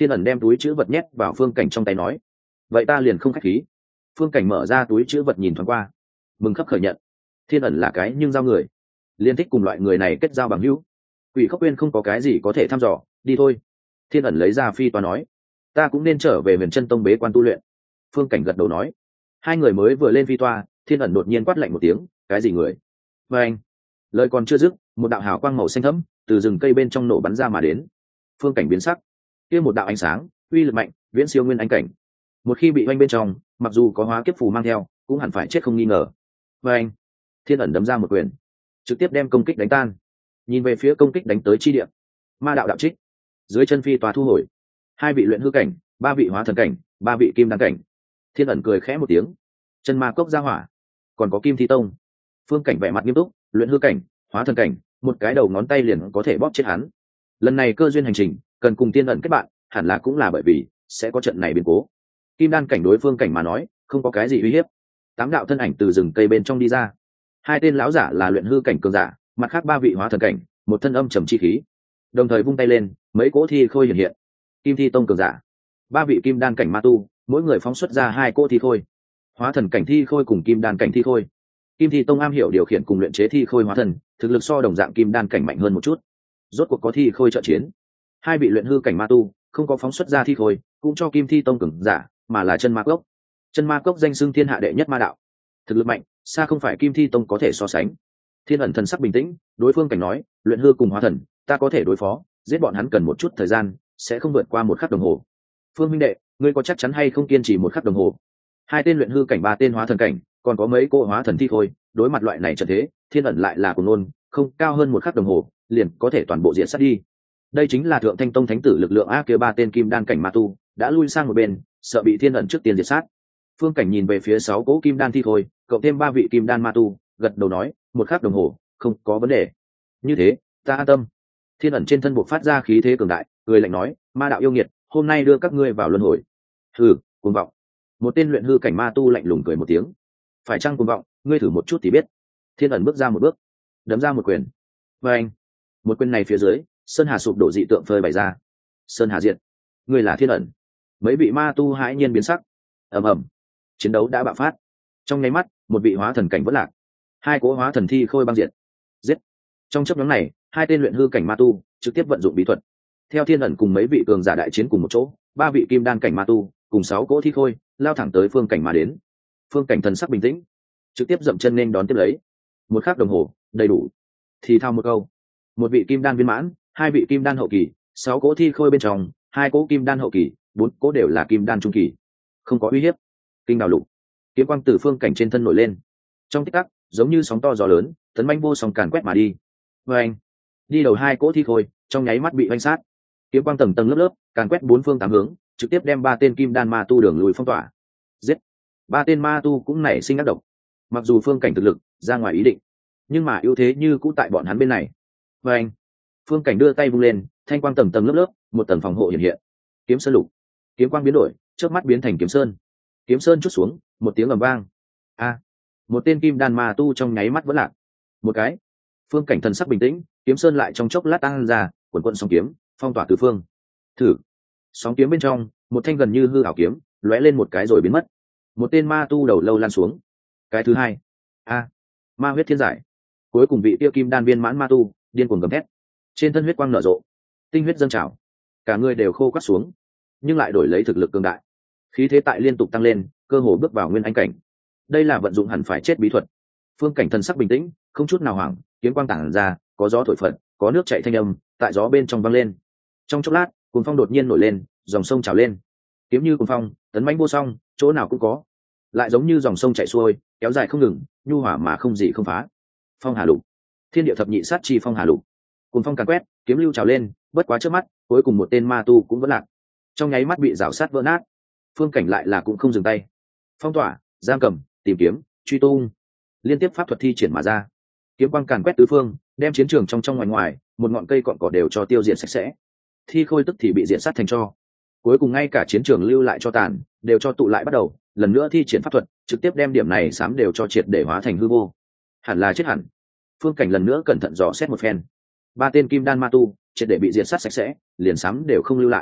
Thiên ẩn đem túi chữ vật nhét vào Phương Cảnh trong tay nói, vậy ta liền không khách khí. Phương Cảnh mở ra túi chữ vật nhìn thoáng qua, mừng khấp khởi nhận. Thiên ẩn là cái nhưng giao người, liên thích cùng loại người này kết giao bằng hữu. Quỷ Khốc Uyên không có cái gì có thể thăm dò, đi thôi. Thiên ẩn lấy ra phi toa nói, ta cũng nên trở về Huyền Chân Tông bế quan tu luyện. Phương Cảnh gật đầu nói. Hai người mới vừa lên phi toa, Thiên ẩn đột nhiên quát lạnh một tiếng, cái gì người? Và anh, lời còn chưa dứt, một đạo hào quang màu xanh thẫm từ rừng cây bên trong nổ bắn ra mà đến. Phương Cảnh biến sắc, kia một đạo ánh sáng uy lực mạnh, viễn siêu nguyên anh cảnh. Một khi bị oanh bên trong, mặc dù có hóa kiếp phù mang theo, cũng hẳn phải chết không nghi ngờ. Và anh, Thiên ẩn đấm ra một quyền, trực tiếp đem công kích đánh tan. Nhìn về phía công kích đánh tới chi địa, ma đạo đạo trích, dưới chân phi tòa thu hồi, hai vị luyện hư cảnh, ba vị hóa thần cảnh, ba vị kim đan cảnh. Thiên ẩn cười khẽ một tiếng, chân ma cốc ra hỏa, còn có kim thi tông. Phương Cảnh vẻ mặt nghiêm túc, luyện hư cảnh, hóa thần cảnh, một cái đầu ngón tay liền có thể bóp chết hắn. Lần này cơ duyên hành trình cần cùng Thiên ẩn kết bạn, hẳn là cũng là bởi vì sẽ có trận này biến cố. Kim đan cảnh đối Phương Cảnh mà nói không có cái gì uy hiếp. Tám đạo thân ảnh từ rừng cây bên trong đi ra, hai tên lão giả là luyện hư cảnh cường giả, mặt khác ba vị hóa thần cảnh, một thân âm trầm chi khí, đồng thời vung tay lên, mấy cỗ thi khôi hiện hiện. Kim thi tông cường giả, ba vị kim đan cảnh ma tu, mỗi người phóng xuất ra hai cỗ thi khôi. Hóa thần cảnh thi khôi cùng kim đan cảnh thi khôi. Kim thi tông am hiểu điều khiển cùng luyện chế thi khôi hóa thần, thực lực so đồng dạng kim đan cảnh mạnh hơn một chút. Rốt cuộc có thi khôi trợ chiến. Hai vị luyện hư cảnh ma tu không có phóng xuất ra thi khôi, cũng cho kim thi tông cường giả, mà là chân ma cốc. Chân ma cốc danh xưng thiên hạ đệ nhất ma đạo, thực lực mạnh xa không phải kim thi tông có thể so sánh. Thiên ẩn thần sắc bình tĩnh, đối Phương Cảnh nói, luyện hư cùng hóa thần ta có thể đối phó, giết bọn hắn cần một chút thời gian, sẽ không vượt qua một khắc đồng hồ. Phương minh đệ, ngươi có chắc chắn hay không kiên trì một khắc đồng hồ? Hai tên luyện hư cảnh, ba tên hóa thần cảnh, còn có mấy cô hóa thần thi thôi, đối mặt loại này trận thế, Thiên ẩn lại là cùng nôn, không cao hơn một khắc đồng hồ liền có thể toàn bộ diện sát đi. Đây chính là Thượng Thanh Tông thánh tử lực lượng a, kia ba tên kim đan cảnh ma tu đã lui sang một bên, sợ bị Thiên ẩn trước tiên diệt sát. Phương Cảnh nhìn về phía sáu cỗ kim đan thi thôi, cộng thêm ba vị kim đan ma tu, gật đầu nói, một khắc đồng hồ không có vấn đề. Như thế ta an tâm. Thiên ẩn trên thân buộc phát ra khí thế cường đại, cười lạnh nói, ma đạo yêu nghiệt, hôm nay đưa các ngươi vào luân hồi. Hừ, cuồng vọng. Một tên luyện hư cảnh ma tu lạnh lùng cười một tiếng. Phải chăng cuồng vọng, ngươi thử một chút thì biết. Thiên ẩn bước ra một bước, đấm ra một quyền. Và anh, một quyền này phía dưới, sơn hà sụp đổ, dị tượng phơi bày ra. Sơn hà diệt, ngươi là Thiên ẩn. Mấy vị ma tu hãi nhiên biến sắc. Ầm ầm, chiến đấu đã bạo phát. Trong nháy mắt, một vị hóa thần cảnh vỡ lạc, hai cỗ hóa thần thi khôi băng diệt. Giết. Trong chốc ngắn này, hai tên luyện hư cảnh ma tu trực tiếp vận dụng bí thuật, theo Thiên ẩn cùng mấy vị cường giả đại chiến cùng một chỗ, ba vị kim đan cảnh ma tu cùng sáu cỗ thi khôi lao thẳng tới Phương Cảnh mà đến. Phương Cảnh thần sắc bình tĩnh, trực tiếp dậm chân nên đón tiếp lấy. Một khắc đồng hồ đầy đủ. Thì thao một câu, một vị kim đan viên mãn, hai vị kim đan hậu kỳ, sáu cỗ thi khôi bên trong, hai cỗ kim đan hậu kỳ, bốn cỗ đều là kim đan trung kỳ, không có uy hiếp. Kinh đào lục, kiếm quang từ Phương Cảnh trên thân nổi lên, trong tích tắc giống như sóng to gió lớn, tấn manh vô song càn quét mà đi. Và anh, đi đầu hai cỗ thi khôi trong nháy mắt bị oanh sát, kiếm quang tầng tầng lớp lớp càn quét bốn phương tám hướng, trực tiếp đem ba tên kim đan ma tu đường lùi phong tỏa. Giết. Ba tên ma tu cũng nảy sinh ác độc, mặc dù Phương Cảnh thực lực ra ngoài ý định, nhưng mà ưu thế như cũ tại bọn hắn bên này. Và anh, Phương Cảnh đưa tay vung lên, thanh quang tầng tầng lớp lớp, một tầng phòng hộ hiện hiện. Kiếm sơn lục, kiếm quang biến đổi, chớp mắt biến thành kiếm sơn. Kiếm sơn chút xuống, một tiếng ầm vang. A, một tên kim đan ma tu trong nháy mắt vẫn lạc. Một cái. Phương Cảnh thần sắc bình tĩnh, kiếm sơn lại trong chốc lát tăng ra, quần quận sóng kiếm phong tỏa tứ phương. Thử. Sóng kiếm bên trong, một thanh gần như hư ảo kiếm lóe lên một cái rồi biến mất. Một tên ma tu đầu lâu lan xuống. Cái thứ hai. A, ma huyết thiên giải. Cuối cùng vị tiêu kim đan viên mãn ma tu điên cuồng gầm thét, trên thân huyết quang nở rộ, tinh huyết dâng trào, cả người đều khô quắt xuống, nhưng lại đổi lấy thực lực cường đại, khí thế tại liên tục tăng lên, cơ hồ bước vào nguyên anh cảnh. Đây là vận dụng hẳn phải chết bí thuật. Phương Cảnh thần sắc bình tĩnh, không chút nào hoảng, kiếm quang tản ra, có gió thổi phật, có nước chảy thanh âm tại gió bên trong vang lên. Trong chốc lát, cuồng phong đột nhiên nổi lên, dòng sông trào lên, kiếm như cuồng phong tấn mãnh vô song, chỗ nào cũng có, lại giống như dòng sông chảy xuôi, kéo dài không ngừng, nhu hòa mà không gì không phá. Phong hà lục, thiên địa thập nhị sát chi phong hà lục. Cuồng phong càn quét, kiếm lưu trào lên, bất quá trước mắt, cuối cùng một tên ma tu cũng vẫn lạc, trong nháy mắt bị rào sát vỡ nát. Phương Cảnh lại là cũng không dừng tay, phong tỏa, giam cầm, tìm kiếm, truy tung, liên tiếp pháp thuật thi triển mà ra. Kiếm quang càn quét tứ phương, đem chiến trường trong trong ngoài ngoài, một ngọn cây cọn cỏ đều cho tiêu diệt sạch sẽ. Thi khôi tức thì bị diệt sát thành tro, cuối cùng ngay cả chiến trường lưu lại cho tàn đều cho tụ lại bắt đầu lần nữa thi triển pháp thuật, trực tiếp đem điểm này sám đều cho triệt để hóa thành hư vô. Hẳn là chết hẳn. Phương Cảnh lần nữa cẩn thận dò xét một phen, ba tên kim đan ma tu triệt để bị diệt sát sạch sẽ, liền sám đều không lưu lại.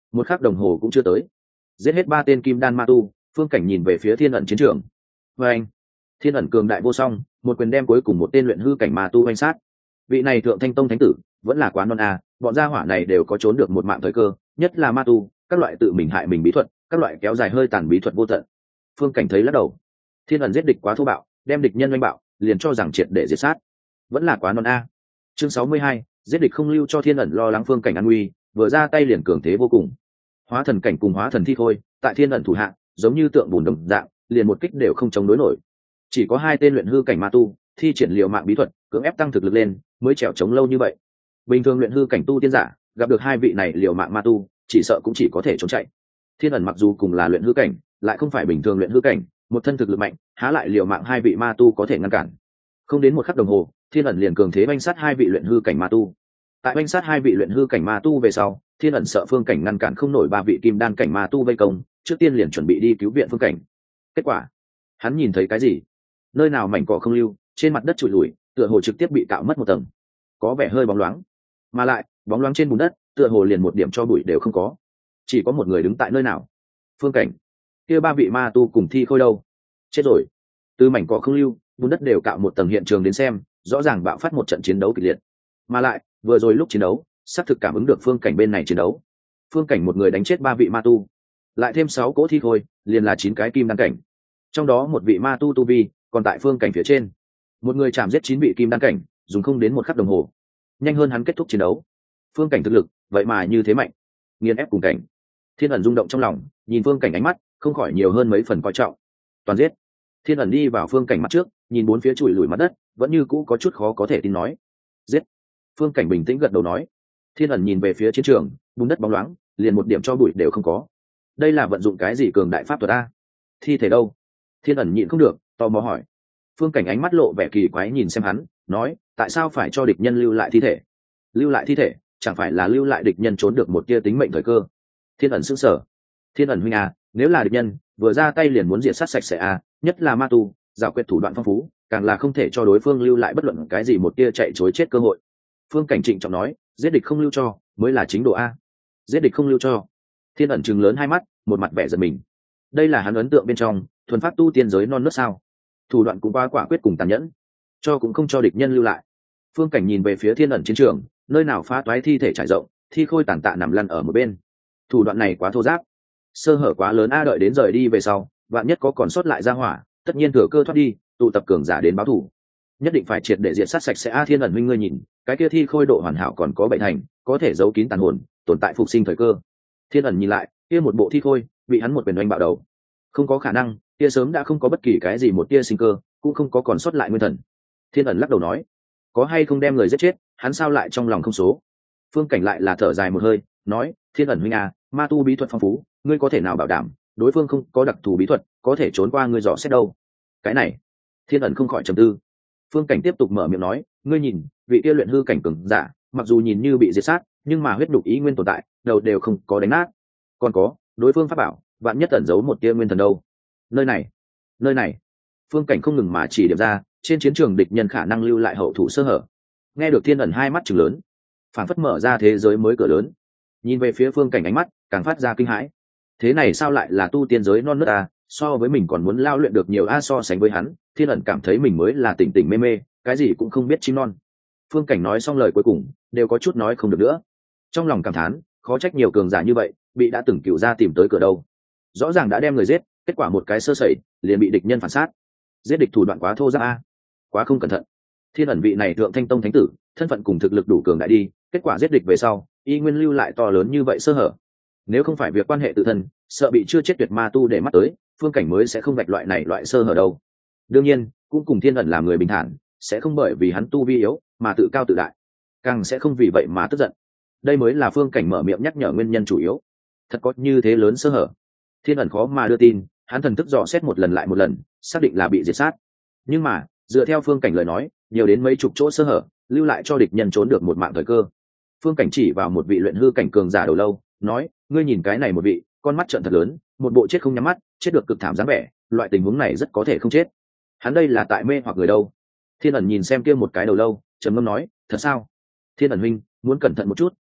một khắc đồng hồ cũng chưa tới, giết hết 3 tên kim đan ma tu. Phương Cảnh nhìn về phía Thiên ẩn chiến trường. Và anh, Thiên ẩn cường đại vô song, một quyền đem cuối cùng một tên luyện hư cảnh ma tu oanh sát. Vị này thượng thanh tông thánh tử vẫn là quá non à, bọn gia hỏa này đều có trốn được một mạng thời cơ, nhất là ma tu, các loại tự mình hại mình bí thuật, các loại kéo dài hơi tàn bí thuật vô tận. Phương Cảnh thấy lắc đầu. Thiên ẩn giết địch quá thô bạo, đem địch nhân oanh bạo, liền cho rằng triệt để diệt sát, vẫn là quá non a. Chương 62, giết địch không lưu cho Thiên ẩn lo lắng Phương Cảnh an nguy, vừa ra tay liền cường thế vô cùng. Hóa thần cảnh cùng hóa thần thi thôi, tại Thiên ẩn thủ hạ, giống như tượng bùn đồng dạng, liền một kích đều không chống đối nổi. Chỉ có 2 tên luyện hư cảnh ma tu, thi triển liều mạng bí thuật, cưỡng ép tăng thực lực lên, mới trèo chống lâu như vậy. Bình thường luyện hư cảnh tu tiên giả, gặp được 2 vị này liều mạng ma tu, chỉ sợ cũng chỉ có thể trốn chạy. Thiên ẩn mặc dù cùng là luyện hư cảnh, lại không phải bình thường luyện hư cảnh, một thân thực lực mạnh, há lại liều mạng 2 vị ma tu có thể ngăn cản. Không đến một khắc đồng hồ, Thiên ẩn liền cường thế oanh sát 2 vị luyện hư cảnh ma tu. Tại oanh sát 2 vị luyện hư cảnh ma tu về sau, Thiên ẩn sợ Phương Cảnh ngăn cản không nổi 3 vị kim đan cảnh ma tu vây công, trước tiên liền chuẩn bị đi cứu viện Phương Cảnh. Kết quả, hắn nhìn thấy cái gì? Nơi nào mảnh cỏ không lưu, trên mặt đất trụi lùi, tựa hồ trực tiếp bị cạo mất một tầng, có vẻ hơi bóng loáng. Mà lại, bóng loáng trên bùn đất, tựa hồ liền một điểm cho bụi đều không có, chỉ có một người đứng tại nơi nào. Phương Cảnh. Kia 3 vị ma tu cùng thi khôi đâu? Chết rồi. Từ mảnh cỏ không lưu, bùn đất đều cạo một tầng hiện trường đến xem, rõ ràng bạo phát một trận chiến đấu kịch liệt. Mà lại, vừa rồi lúc chiến đấu, xác thực cảm ứng được Phương Cảnh bên này chiến đấu. Phương Cảnh một người đánh chết 3 vị ma tu, lại thêm 6 cỗ thi khôi, liền là 9 cái kim đan cảnh. Trong đó một vị ma tu tu vi còn tại Phương Cảnh phía trên. Một người chạm giết 9 vị kim đan cảnh, dùng không đến một khắc đồng hồ, nhanh hơn hắn kết thúc chiến đấu. Phương Cảnh thực lực vậy mà như thế mạnh, nghiền ép cùng cảnh. Thiên ẩn rung động trong lòng, nhìn Phương Cảnh ánh mắt không khỏi nhiều hơn mấy phần coi trọng. Toàn giết. Thiên ẩn đi vào Phương Cảnh mặt trước, nhìn bốn phía chùi lùi mặt đất, vẫn như cũ có chút khó có thể tin nói. Giết. Phương Cảnh bình tĩnh gật đầu nói. Thiên ẩn nhìn về phía chiến trường, bùn đất bóng loáng, liền một điểm cho bụi đều không có. Đây là vận dụng cái gì cường đại pháp thuật a? Thi thể đâu? Thiên ẩn nhịn không được, tò mò hỏi. Phương Cảnh ánh mắt lộ vẻ kỳ quái nhìn xem hắn, nói, tại sao phải cho địch nhân lưu lại thi thể? Lưu lại thi thể, chẳng phải là lưu lại địch nhân trốn được một tia tính mệnh thời cơ? Thiên ẩn sững sờ. Thiên ẩn huynh à, nếu là địch nhân, vừa ra tay liền muốn diệt sát sạch sẽ à, nhất là ma tu, giảo quyệt thủ đoạn phong phú, càng là không thể cho đối phương lưu lại bất luận cái gì một tia chạy trối chết cơ hội. Phương Cảnh trịnh trọng nói, giết địch không lưu cho, mới là chính độ a. Giết địch không lưu cho. Thiên ẩn trừng lớn hai mắt, một mặt vẻ giận mình. Đây là hắn ấn tượng bên trong, thuần pháp tu tiên giới non nớt sao? Thủ đoạn cũng quá quả quyết cùng tàn nhẫn, cho cũng không cho địch nhân lưu lại. Phương Cảnh nhìn về phía Thiên ẩn chiến trường, nơi nào phá toái thi thể trải rộng, thi khôi tàn tạ nằm lăn ở một bên. Thủ đoạn này quá thô ráp, sơ hở quá lớn a, đợi đến rời đi về sau, vạn nhất có còn sót lại ra hỏa, tất nhiên thừa cơ thoát đi, tụ tập cường giả đến báo thù, nhất định phải triệt để diệt sát sạch sẽ a. Thiên ẩn huynh ngươi nhìn, cái kia thi khôi độ hoàn hảo còn có bảy thành, có thể giấu kín tàn hồn, tồn tại phục sinh thời cơ. Thiên ẩn nhìn lại, kia một bộ thi khôi bị hắn một quyền oanh bạo đầu, không có khả năng, kia sớm đã không có bất kỳ cái gì một tia sinh cơ, cũng không có còn sót lại nguyên thần. Thiên ẩn lắc đầu nói, có hay không đem người giết chết, hắn sao lại trong lòng không số. Phương Cảnh lại là thở dài một hơi, nói, Thiên ẩn huynh à, ma tu bí thuật phong phú, ngươi có thể nào bảo đảm đối phương không có đặc thù bí thuật có thể trốn qua ngươi dò xét đâu? Cái này, Thiên ẩn không khỏi trầm tư. Phương Cảnh tiếp tục mở miệng nói, ngươi nhìn, vị kia luyện hư cảnh cường giả, mặc dù nhìn như bị diệt sát, nhưng mà huyết nhục ý nguyên tồn tại, đầu đều không có đánh nát. Còn có, đối phương pháp bảo, vạn nhất ẩn giấu một tia nguyên thần đâu? Nơi này, nơi này. Phương Cảnh không ngừng mà chỉ điểm ra, trên chiến trường địch nhân khả năng lưu lại hậu thủ sơ hở. Nghe được Thiên ẩn hai mắt trừng lớn, phảng phất mở ra thế giới mới cửa lớn. Nhìn về phía Phương Cảnh ánh mắt càng phát ra kinh hãi. Thế này sao lại là tu tiên giới non nớt à, so với mình còn muốn lao luyện được nhiều a. So sánh với hắn, Thiên ẩn cảm thấy mình mới là tỉnh tỉnh mê mê, cái gì cũng không biết chim non. Phương Cảnh nói xong lời cuối cùng, đều có chút nói không được nữa. Trong lòng cảm thán, khó trách nhiều cường giả như vậy, bị đã từng cựu ra tìm tới cửa đâu. Rõ ràng đã đem người giết, kết quả một cái sơ sẩy, liền bị địch nhân phản sát. Giết địch thủ đoạn quá thô ráp a, quá không cẩn thận. Thiên ẩn vị này thượng thanh tông thánh tử, thân phận cùng thực lực đủ cường đại đi, kết quả giết địch về sau, y nguyên lưu lại to lớn như vậy sơ hở. Nếu không phải việc quan hệ tự thân, sợ bị chưa chết tuyệt ma tu để mắt tới, Phương Cảnh mới sẽ không vạch loại này loại sơ hở đâu. Đương nhiên, cũng cùng Thiên ẩn làm người bình thản, sẽ không bởi vì hắn tu vi yếu mà tự cao tự đại, càng sẽ không vì vậy mà tức giận. Đây mới là Phương Cảnh mở miệng nhắc nhở nguyên nhân chủ yếu. Thật có như thế lớn sơ hở, Thiên ẩn khó mà đưa tin, hắn thần thức dò xét một lần lại một lần, xác định là bị diệt sát. Nhưng mà, dựa theo Phương Cảnh lời nói, nhiều đến mấy chục chỗ sơ hở, lưu lại cho địch nhân trốn được một mạng thời cơ. Phương Cảnh chỉ vào một vị luyện hư cảnh cường giả đầu lâu, nói, ngươi nhìn cái này một vị, con mắt trợn thật lớn, một bộ chết không nhắm mắt, chết được cực thảm dáng vẻ, loại tình huống này rất có thể không chết. Hắn đây là tại mê hoặc người đâu? Thiên ẩn nhìn xem kia một cái đầu lâu, trầm ngâm nói, thật sao? Thiên ẩn huynh, muốn cẩn thận một chút,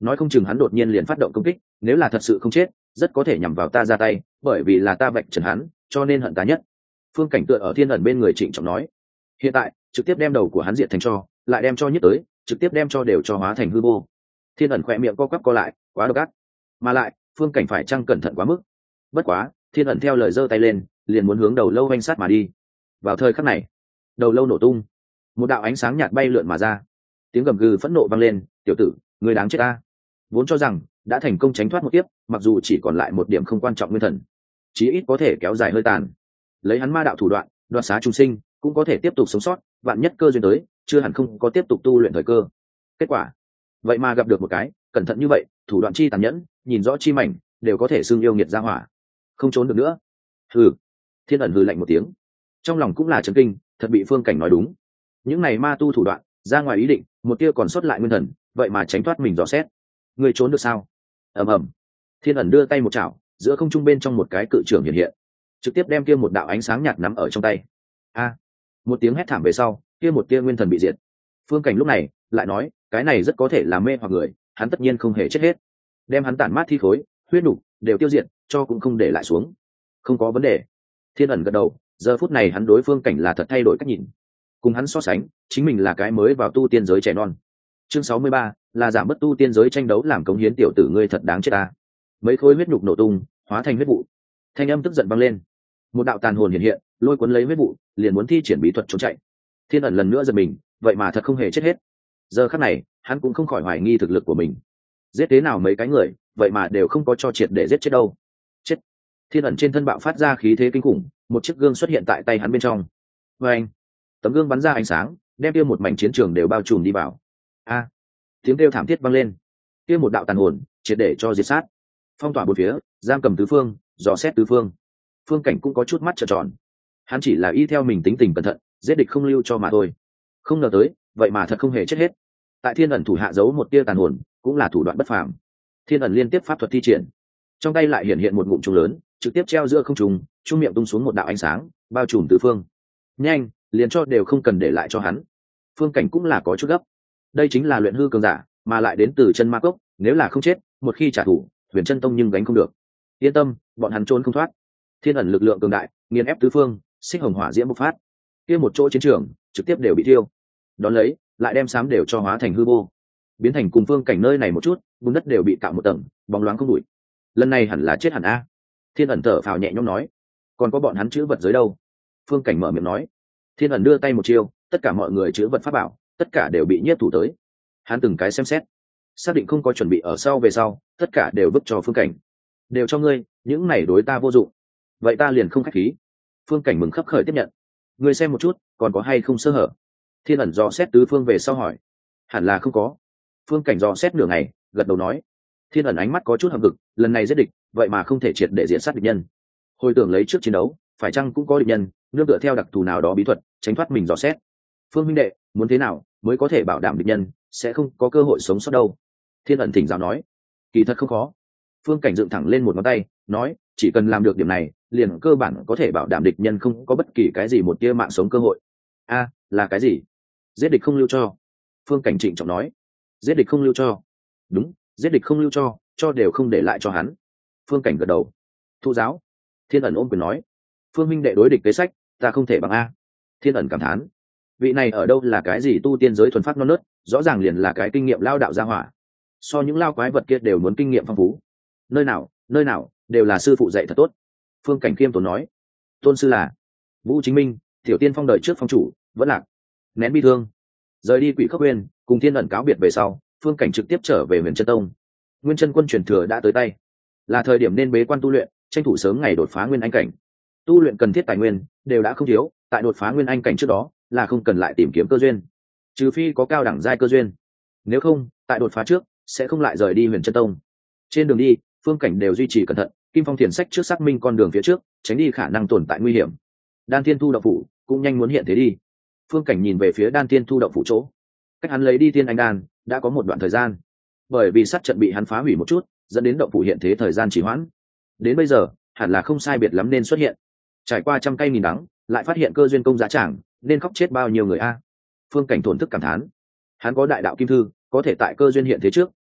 nói không chừng hắn đột nhiên liền phát động công kích, nếu là thật sự không chết rất có thể nhằm vào ta ra tay, bởi vì là ta vạch trần hắn cho nên hận ta nhất. Phương Cảnh tựa ở Thiên ẩn bên người trịnh trọng nói, hiện tại trực tiếp đem đầu của hắn diệt thành cho, lại đem cho nhất tới, trực tiếp đem cho đều cho hóa thành hư vô. Thiên ẩn khỏe miệng co quắp co lại, quá độc ác, mà lại Phương Cảnh phải chăng cẩn thận quá mức. Bất quá Thiên ẩn theo lời giơ tay lên, liền muốn hướng đầu lâu oanh sát mà đi. Vào thời khắc này, đầu lâu nổ tung, một đạo ánh sáng nhạt bay lượn mà ra, tiếng gầm gừ phẫn nộ vang lên, tiểu tử, người đáng chết ta. Vốn cho rằng đã thành công tránh thoát một kiếp, mặc dù chỉ còn lại một điểm không quan trọng nguyên thần, chí ít có thể kéo dài hơi tàn, lấy hắn ma đạo thủ đoạn đoạt xá trùng sinh, cũng có thể tiếp tục sống sót, vạn nhất cơ duyên tới chưa hẳn không có tiếp tục tu luyện thời cơ. Kết quả vậy mà gặp được một cái cẩn thận như vậy, thủ đoạn chi tàn nhẫn, nhìn rõ chi mảnh, đều có thể xưng yêu nghiệt ra hỏa, không trốn được nữa. Hừ. Thiên ẩn hừ lạnh một tiếng, trong lòng cũng là chấn kinh, thật bị Phương Cảnh nói đúng. Những này ma tu thủ đoạn ra ngoài ý định, một tia còn sót lại nguyên thần, vậy mà tránh thoát mình dò xét. Người trốn được sao? Ầm ầm. Thiên ẩn đưa tay một chảo, giữa không trung bên trong một cái cự trưởng hiện hiện, trực tiếp đem kia một đạo ánh sáng nhạt nắm ở trong tay. A. Một tiếng hét thảm về sau, kia một tia nguyên thần bị diệt. Phương Cảnh lúc này lại nói, cái này rất có thể là mê hoặc người, hắn tất nhiên không hề chết hết, đem hắn tản mát thi khối, huyết nục đều tiêu diệt, cho cũng không để lại xuống. Không có vấn đề. Thiên ẩn gật đầu, giờ phút này hắn đối Phương Cảnh là thật thay đổi cách nhìn. Cùng hắn so sánh, chính mình là cái mới vào tu tiên giới trẻ non. Chương 63, là giảm bất tu tiên giới tranh đấu làm cống hiến, tiểu tử ngươi thật đáng chết ta. Mấy khối huyết nhục nổ tung, hóa thành huyết vụ. Thanh âm tức giận vang lên. Một đạo tàn hồn hiện hiện, lôi cuốn lấy huyết vụ, liền muốn thi triển bí thuật trốn chạy. Thiên ẩn lần nữa giật mình, vậy mà thật không hề chết hết. Giờ khắc này, hắn cũng không khỏi hoài nghi thực lực của mình. Giết thế nào mấy cái người, vậy mà đều không có cho triệt để giết chết đâu. Chết. Thiên ẩn trên thân bạo phát ra khí thế kinh khủng, một chiếc gương xuất hiện tại tay hắn bên trong. Anh, tấm gương bắn ra ánh sáng, đem kia một mảnh chiến trường đều bao trùm đi vào. A. Tiếng kêu thảm thiết vang lên. Kia một đạo tàn hồn, triệt để cho diệt sát. Phong tỏa bốn phía, giam cầm tứ phương, dò xét tứ phương. Phương Cảnh cũng có chút mắt trợn tròn. Hắn chỉ là y theo mình tính tình cẩn thận, giết địch không lưu cho mà thôi. Không ngờ tới, vậy mà thật không hề chết hết. Tại Thiên ẩn thủ hạ giấu một tia tàn hồn, cũng là thủ đoạn bất phàm. Thiên ẩn liên tiếp pháp thuật thi triển, trong tay lại hiện hiện một ngụm trùng lớn, trực tiếp treo giữa không trung, trung miệng tung xuống một đạo ánh sáng, bao trùm tứ phương. Nhanh, liền cho đều không cần để lại cho hắn. Phương Cảnh cũng là có chút gấp. Đây chính là luyện hư cường giả, mà lại đến từ chân ma cốc, nếu là không chết, một khi trả thù, Huyền Chân Tông nhưng gánh không được. Yên tâm, bọn hắn trốn không thoát. Thiên ẩn lực lượng cường đại, nghiền ép tứ phương, xích hồng hỏa diễm bộc phát. Kia một chỗ chiến trường, trực tiếp đều bị thiêu. Đón lấy, lại đem xám đều cho hóa thành hư vô, biến thành cùng Phương Cảnh nơi này một chút, bùn đất đều bị cạo một tầng, bóng loáng không bụi. Lần này hẳn là chết hẳn a. Thiên ẩn thở phào nhẹ nhõm nói, còn có bọn hắn chữ vật giới đâu? Phương Cảnh mở miệng nói. Thiên ẩn đưa tay một chiêu, tất cả mọi người chữ vật pháp bảo, tất cả đều bị nhiếp thủ tới. Hắn từng cái xem xét, xác định không có chuẩn bị ở sau về sau, tất cả đều vứt cho Phương Cảnh. Đều cho ngươi, những này đối ta vô dụng. Vậy ta liền không khách khí. Phương Cảnh mừng khấp khởi tiếp nhận. Ngươi xem một chút, còn có hay không sơ hở? Thiên ẩn dò xét tứ phương về sau hỏi. Hẳn là không có. Phương Cảnh dò xét nửa ngày, gật đầu nói. Thiên ẩn ánh mắt có chút hậm hực, lần này giết địch, vậy mà không thể triệt để diện sát địch nhân. Hồi tưởng lấy trước chiến đấu, phải chăng cũng có địch nhân nương tựa theo đặc thù nào đó bí thuật tránh thoát mình dò xét. Phương huynh đệ, muốn thế nào mới có thể bảo đảm địch nhân sẽ không có cơ hội sống sót đâu? Thiên ẩn thỉnh giáo nói. Kỳ thật không khó. Phương Cảnh dựng thẳng lên một ngón tay, nói, chỉ cần làm được điểm này, liền cơ bản có thể bảo đảm địch nhân không có bất kỳ cái gì một tia mạng sống cơ hội. A, là cái gì? Giết địch không lưu cho. Phương Cảnh trịnh trọng nói. Giết địch không lưu cho. Đúng, giết địch không lưu cho đều không để lại cho hắn. Phương Cảnh gật đầu. Thụ giáo. Thiên ẩn ôm quyền nói. Phương minh đệ đối địch kế sách, ta không thể bằng a. Thiên ẩn cảm thán. Vị này ở đâu là cái gì tu tiên giới thuần phát non nớt, rõ ràng liền là cái kinh nghiệm lao đạo gia hỏa. So những lao quái vật kia đều muốn kinh nghiệm phong phú. Nơi nào đều là sư phụ dạy thật tốt. Phương Cảnh khiêm tốn nói. Tôn sư là Vũ Chính Minh, tiểu tiên phong đời trước phong chủ, vẫn lạc. Nén bi thương, rời đi Quỷ Khốc Nguyên, cùng Thiên ẩn cáo biệt về sau, Phương Cảnh trực tiếp trở về Huyền Chân Tông. Nguyên Chân Quân truyền thừa đã tới tay, là thời điểm nên bế quan tu luyện, tranh thủ sớm ngày đột phá nguyên anh cảnh. Tu luyện cần thiết tài nguyên đều đã không thiếu, tại đột phá nguyên anh cảnh trước đó là không cần lại tìm kiếm cơ duyên, trừ phi có cao đẳng giai cơ duyên. Nếu không, tại đột phá trước sẽ không lại rời đi Huyền Chân Tông. Trên đường đi, Phương Cảnh đều duy trì cẩn thận, Kim Phong Thiền sách trước xác minh con đường phía trước, tránh đi khả năng tồn tại nguy hiểm. Đan Thiên Thu động phủ cũng nhanh muốn hiện thế đi. Phương Cảnh nhìn về phía Đan Thiên Thu động phủ chỗ, cách hắn lấy đi Tiên Anh đan đã có một đoạn thời gian, bởi vì sát trận bị hắn phá hủy một chút, dẫn đến động phủ hiện thế thời gian trì hoãn. Đến bây giờ hẳn là không sai biệt lắm nên xuất hiện. Trải qua trăm cây nghìn đắng, lại phát hiện cơ duyên công giá trảng, nên khóc chết bao nhiêu người a. Phương Cảnh thổn thức cảm thán. Hắn có đại đạo kim thư, có thể tại cơ duyên hiện thế trước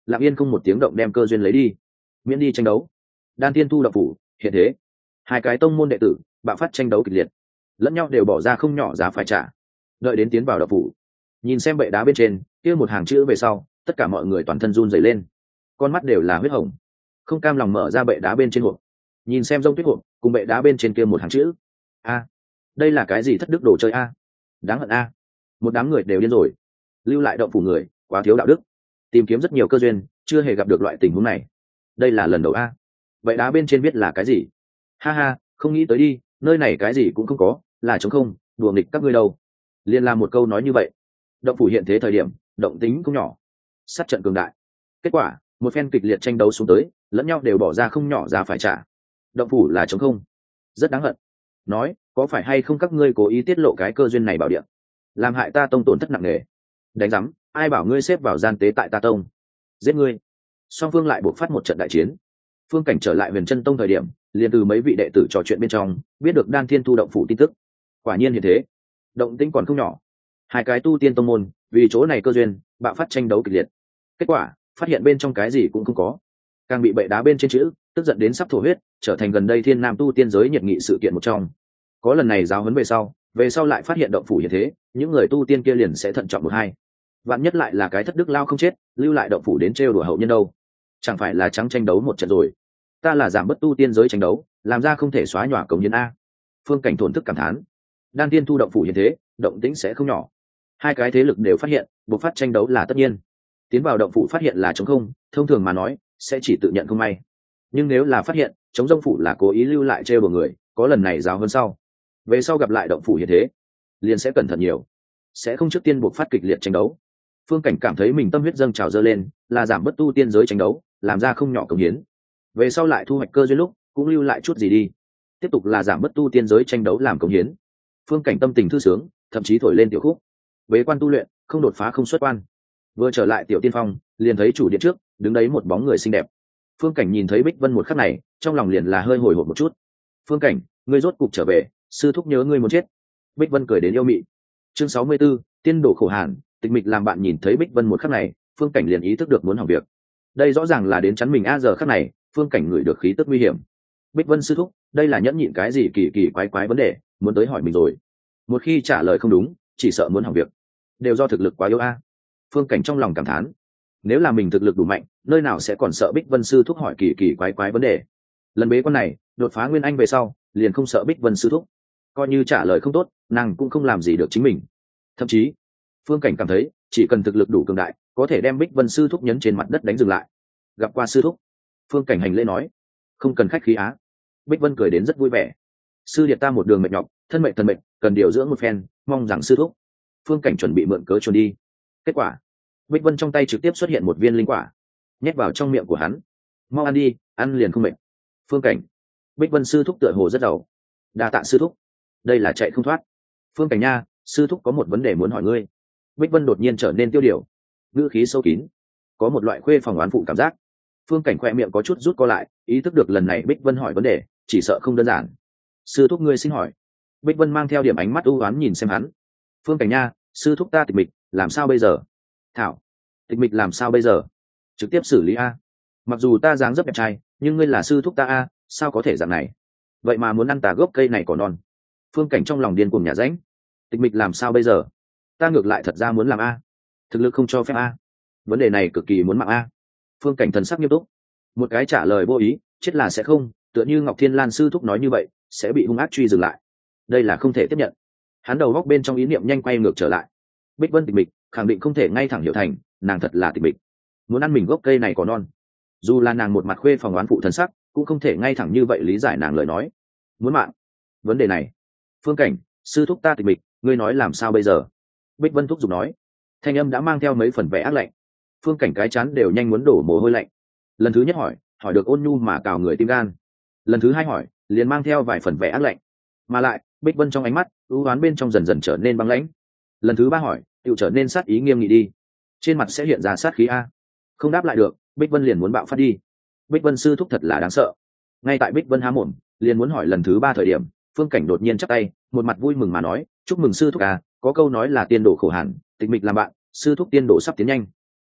lặng yên không một tiếng động đem cơ duyên lấy đi, miễn đi tranh đấu. Đan Tiên Thu Động Phủ hiện thế, hai cái tông môn đệ tử bạo phát tranh đấu kịch liệt, lẫn nhau đều bỏ ra không nhỏ giá phải trả. Đợi đến tiến vào động phủ, nhìn xem bệ đá bên trên kia một hàng chữ về sau, tất cả mọi người toàn thân run rẩy lên, con mắt đều là huyết hồng, không cam lòng mở ra bệ đá bên trên hộp, nhìn xem rông tuyết hộp cùng bệ đá bên trên kia một hàng chữ. A, đây là cái gì thất đức đồ chơi a? Đáng hận a! Một đám người đều điên rồi. Lưu lại động phủ người quá thiếu đạo đức, tìm kiếm rất nhiều cơ duyên, chưa hề gặp được loại tình huống này. Đây là lần đầu a. Bệ đá bên trên biết là cái gì? Ha ha, không nghĩ tới đi, nơi này cái gì cũng không có, là trống không, đùa nghịch các ngươi đâu. Liên là một câu nói như vậy. Động phủ hiện thế thời điểm, động tính cũng nhỏ, sát trận cường đại. Kết quả, một phen kịch liệt tranh đấu xuống tới, lẫn nhau đều bỏ ra không nhỏ giá phải trả. Động phủ là trống không, rất đáng hận. Nói, có phải hay không các ngươi cố ý tiết lộ cái cơ duyên này bảo địa, làm hại ta tông tổn thất nặng nề? Đánh rắm, ai bảo ngươi xếp vào gian tế tại ta tông? Giết ngươi! Song phương lại buộc phát một trận đại chiến. Phương Cảnh trở lại Huyền Chân Tông thời điểm, liền từ mấy vị đệ tử trò chuyện bên trong biết được Đan Thiên Thu Động Phủ tin tức. Quả nhiên như thế, động tĩnh còn không nhỏ. Hai cái tu tiên tông môn vì chỗ này cơ duyên bạo phát tranh đấu kịch liệt. Kết quả phát hiện bên trong cái gì cũng không có, càng bị bệ đá bên trên chữ tức giận đến sắp thổ huyết, trở thành gần đây thiên nam tu tiên giới nhiệt nghị sự kiện một trong. Có lần này giáo huấn về sau lại phát hiện động phủ như thế, những người tu tiên kia liền sẽ thận trọng một hai. Vạn nhất lại là cái thất đức lao không chết, lưu lại động phủ đến trêu đùa hậu nhân đâu, chẳng phải là trắng tranh đấu một trận rồi. Ta là giảm bất tu tiên giới tranh đấu, làm ra không thể xóa nhòa cống hiến a. Phương Cảnh thổn thức cảm thán. Đan Tiên Thu Động Phủ như thế, động tĩnh sẽ không nhỏ. Hai cái thế lực đều phát hiện, buộc phát tranh đấu là tất nhiên. Tiến vào động phủ phát hiện là trống không, thông thường mà nói sẽ chỉ tự nhận không may. Nhưng nếu là phát hiện trống rông phủ là cố ý lưu lại trêu đùa người, có lần này giáo hơn sau. Về sau gặp lại động phủ như thế, liền sẽ cẩn thận nhiều, sẽ không trước tiên buộc phát kịch liệt tranh đấu. Phương Cảnh cảm thấy mình tâm huyết dâng trào dơ lên, là giảm bất tu tiên giới tranh đấu, làm ra không nhỏ cống hiến. Về sau lại thu hoạch cơ duyên lúc, cũng lưu lại chút gì đi. Tiếp tục là giảm bất tu tiên giới tranh đấu làm cống hiến. Phương Cảnh tâm tình thư sướng, thậm chí thổi lên tiểu khúc. Bế quan tu luyện, không đột phá không xuất quan. Vừa trở lại tiểu tiên phong, liền thấy chủ điện trước đứng đấy một bóng người xinh đẹp. Phương Cảnh nhìn thấy Bích Vân một khắc này, trong lòng liền là hơi hồi hộp một chút. Phương Cảnh, ngươi rốt cục trở về, sư thúc nhớ ngươi muốn chết. Bích Vân cười đến yêu mị. Chương 64, tiên đồ khổ hàn. Tịch mịch làm bạn nhìn thấy Bích Vân một khắc này, Phương Cảnh liền ý thức được muốn hỏng việc. Đây rõ ràng là đến chắn mình a. Giờ khắc này, Phương Cảnh ngửi được khí tức nguy hiểm. Bích Vân sư thúc, đây là nhẫn nhịn cái gì kỳ kỳ quái quái vấn đề, muốn tới hỏi mình rồi. Một khi trả lời không đúng, chỉ sợ muốn hỏng việc. Đều do thực lực quá yếu a. Phương Cảnh trong lòng cảm thán. Nếu là mình thực lực đủ mạnh, nơi nào sẽ còn sợ Bích Vân sư thúc hỏi kỳ kỳ quái quái vấn đề. Lần bế quan này, đột phá nguyên anh về sau, liền không sợ Bích Vân sư thúc. Coi như trả lời không tốt, nàng cũng không làm gì được chính mình. Thậm chí, Phương Cảnh cảm thấy, chỉ cần thực lực đủ cường đại, có thể đem Bích Vân sư thúc nhấn trên mặt đất đánh dừng lại. Gặp qua sư thúc, Phương Cảnh hành lễ nói. Không cần khách khí á. Bích Vân cười đến rất vui vẻ. Sư điệt ta một đường mệt nhọc, thân mệnh thần mệnh, cần điều dưỡng một phen, mong rằng sư thúc. Phương Cảnh chuẩn bị mượn cớ chuồn đi. Kết quả, Bích Vân trong tay trực tiếp xuất hiện một viên linh quả, nhét vào trong miệng của hắn. Mau ăn đi, ăn liền không mệt. Phương Cảnh, Bích Vân sư thúc tựa hồ rất giàu. Đa tạ sư thúc. Đây là chạy không thoát. Phương Cảnh nha, sư thúc có một vấn đề muốn hỏi ngươi. Bích Vân đột nhiên trở nên tiêu điều, ngữ khí sâu kín, có một loại khuê phòng oán phụ cảm giác. Phương Cảnh khoe miệng có chút rút co lại, ý thức được lần này Bích Vân hỏi vấn đề chỉ sợ không đơn giản. Sư thúc ngươi xin hỏi. Bích Vân mang theo điểm ánh mắt ưu oán nhìn xem hắn. Phương Cảnh nha, sư thúc ta tịch mịch, làm sao bây giờ? Thảo, tịch mịch làm sao bây giờ? Trực tiếp xử lý a. Mặc dù ta dáng dấp đẹp trai, nhưng ngươi là sư thúc ta a, sao có thể dạng này? Vậy mà muốn ăn tà gốc cây này cỏ non. Phương Cảnh trong lòng điên cuồng nhả rãnh. Tịch mịch làm sao bây giờ? Ta ngược lại thật ra muốn làm a, thực lực không cho phép a, vấn đề này cực kỳ muốn mạng a. Phương Cảnh thần sắc nghiêm túc. Một cái trả lời vô ý, chết là sẽ không, tựa như Ngọc Thiên Lan sư thúc nói như vậy, sẽ bị hung ác truy dừng lại. Đây là không thể tiếp nhận. Hắn đầu góc bên trong ý niệm nhanh quay ngược trở lại. Bích Vân tịch mịch, khẳng định không thể ngay thẳng hiểu thành, nàng thật là tịch mịch, muốn ăn mình gốc cây này còn non. Dù là nàng một mặt khuê phòng oán phụ thần sắc, cũng không thể ngay thẳng như vậy lý giải nàng lời nói. Muốn mạng. Vấn đề này, Phương Cảnh, sư thúc ta tịch mịch, ngươi nói làm sao bây giờ? Bích Vân thúc giục nói. Thanh âm đã mang theo mấy phần vẻ ác lạnh. Phương Cảnh cái chán đều nhanh muốn đổ mồ hôi lạnh. Lần thứ nhất hỏi được ôn nhu mà cào người tim gan. Lần thứ hai hỏi, liền mang theo vài phần vẻ ác lạnh. Mà lại, Bích Vân trong ánh mắt, ưu oán bên trong dần dần trở nên băng lãnh. Lần thứ ba hỏi, tựu trở nên sát ý nghiêm nghị đi. Trên mặt sẽ hiện ra sát khí a. Không đáp lại được, Bích Vân liền muốn bạo phát đi. Bích Vân sư thúc thật là đáng sợ. Ngay tại Bích Vân há mồm, liền muốn hỏi lần thứ ba thời điểm, Phương Cảnh đột nhiên chắp tay, một mặt vui mừng mà nói, chúc mừng sư thúc à, có câu nói là tiên độ khổ hàn, tịch mịch làm bạn, sư thúc tiên độ sắp tiến nhanh.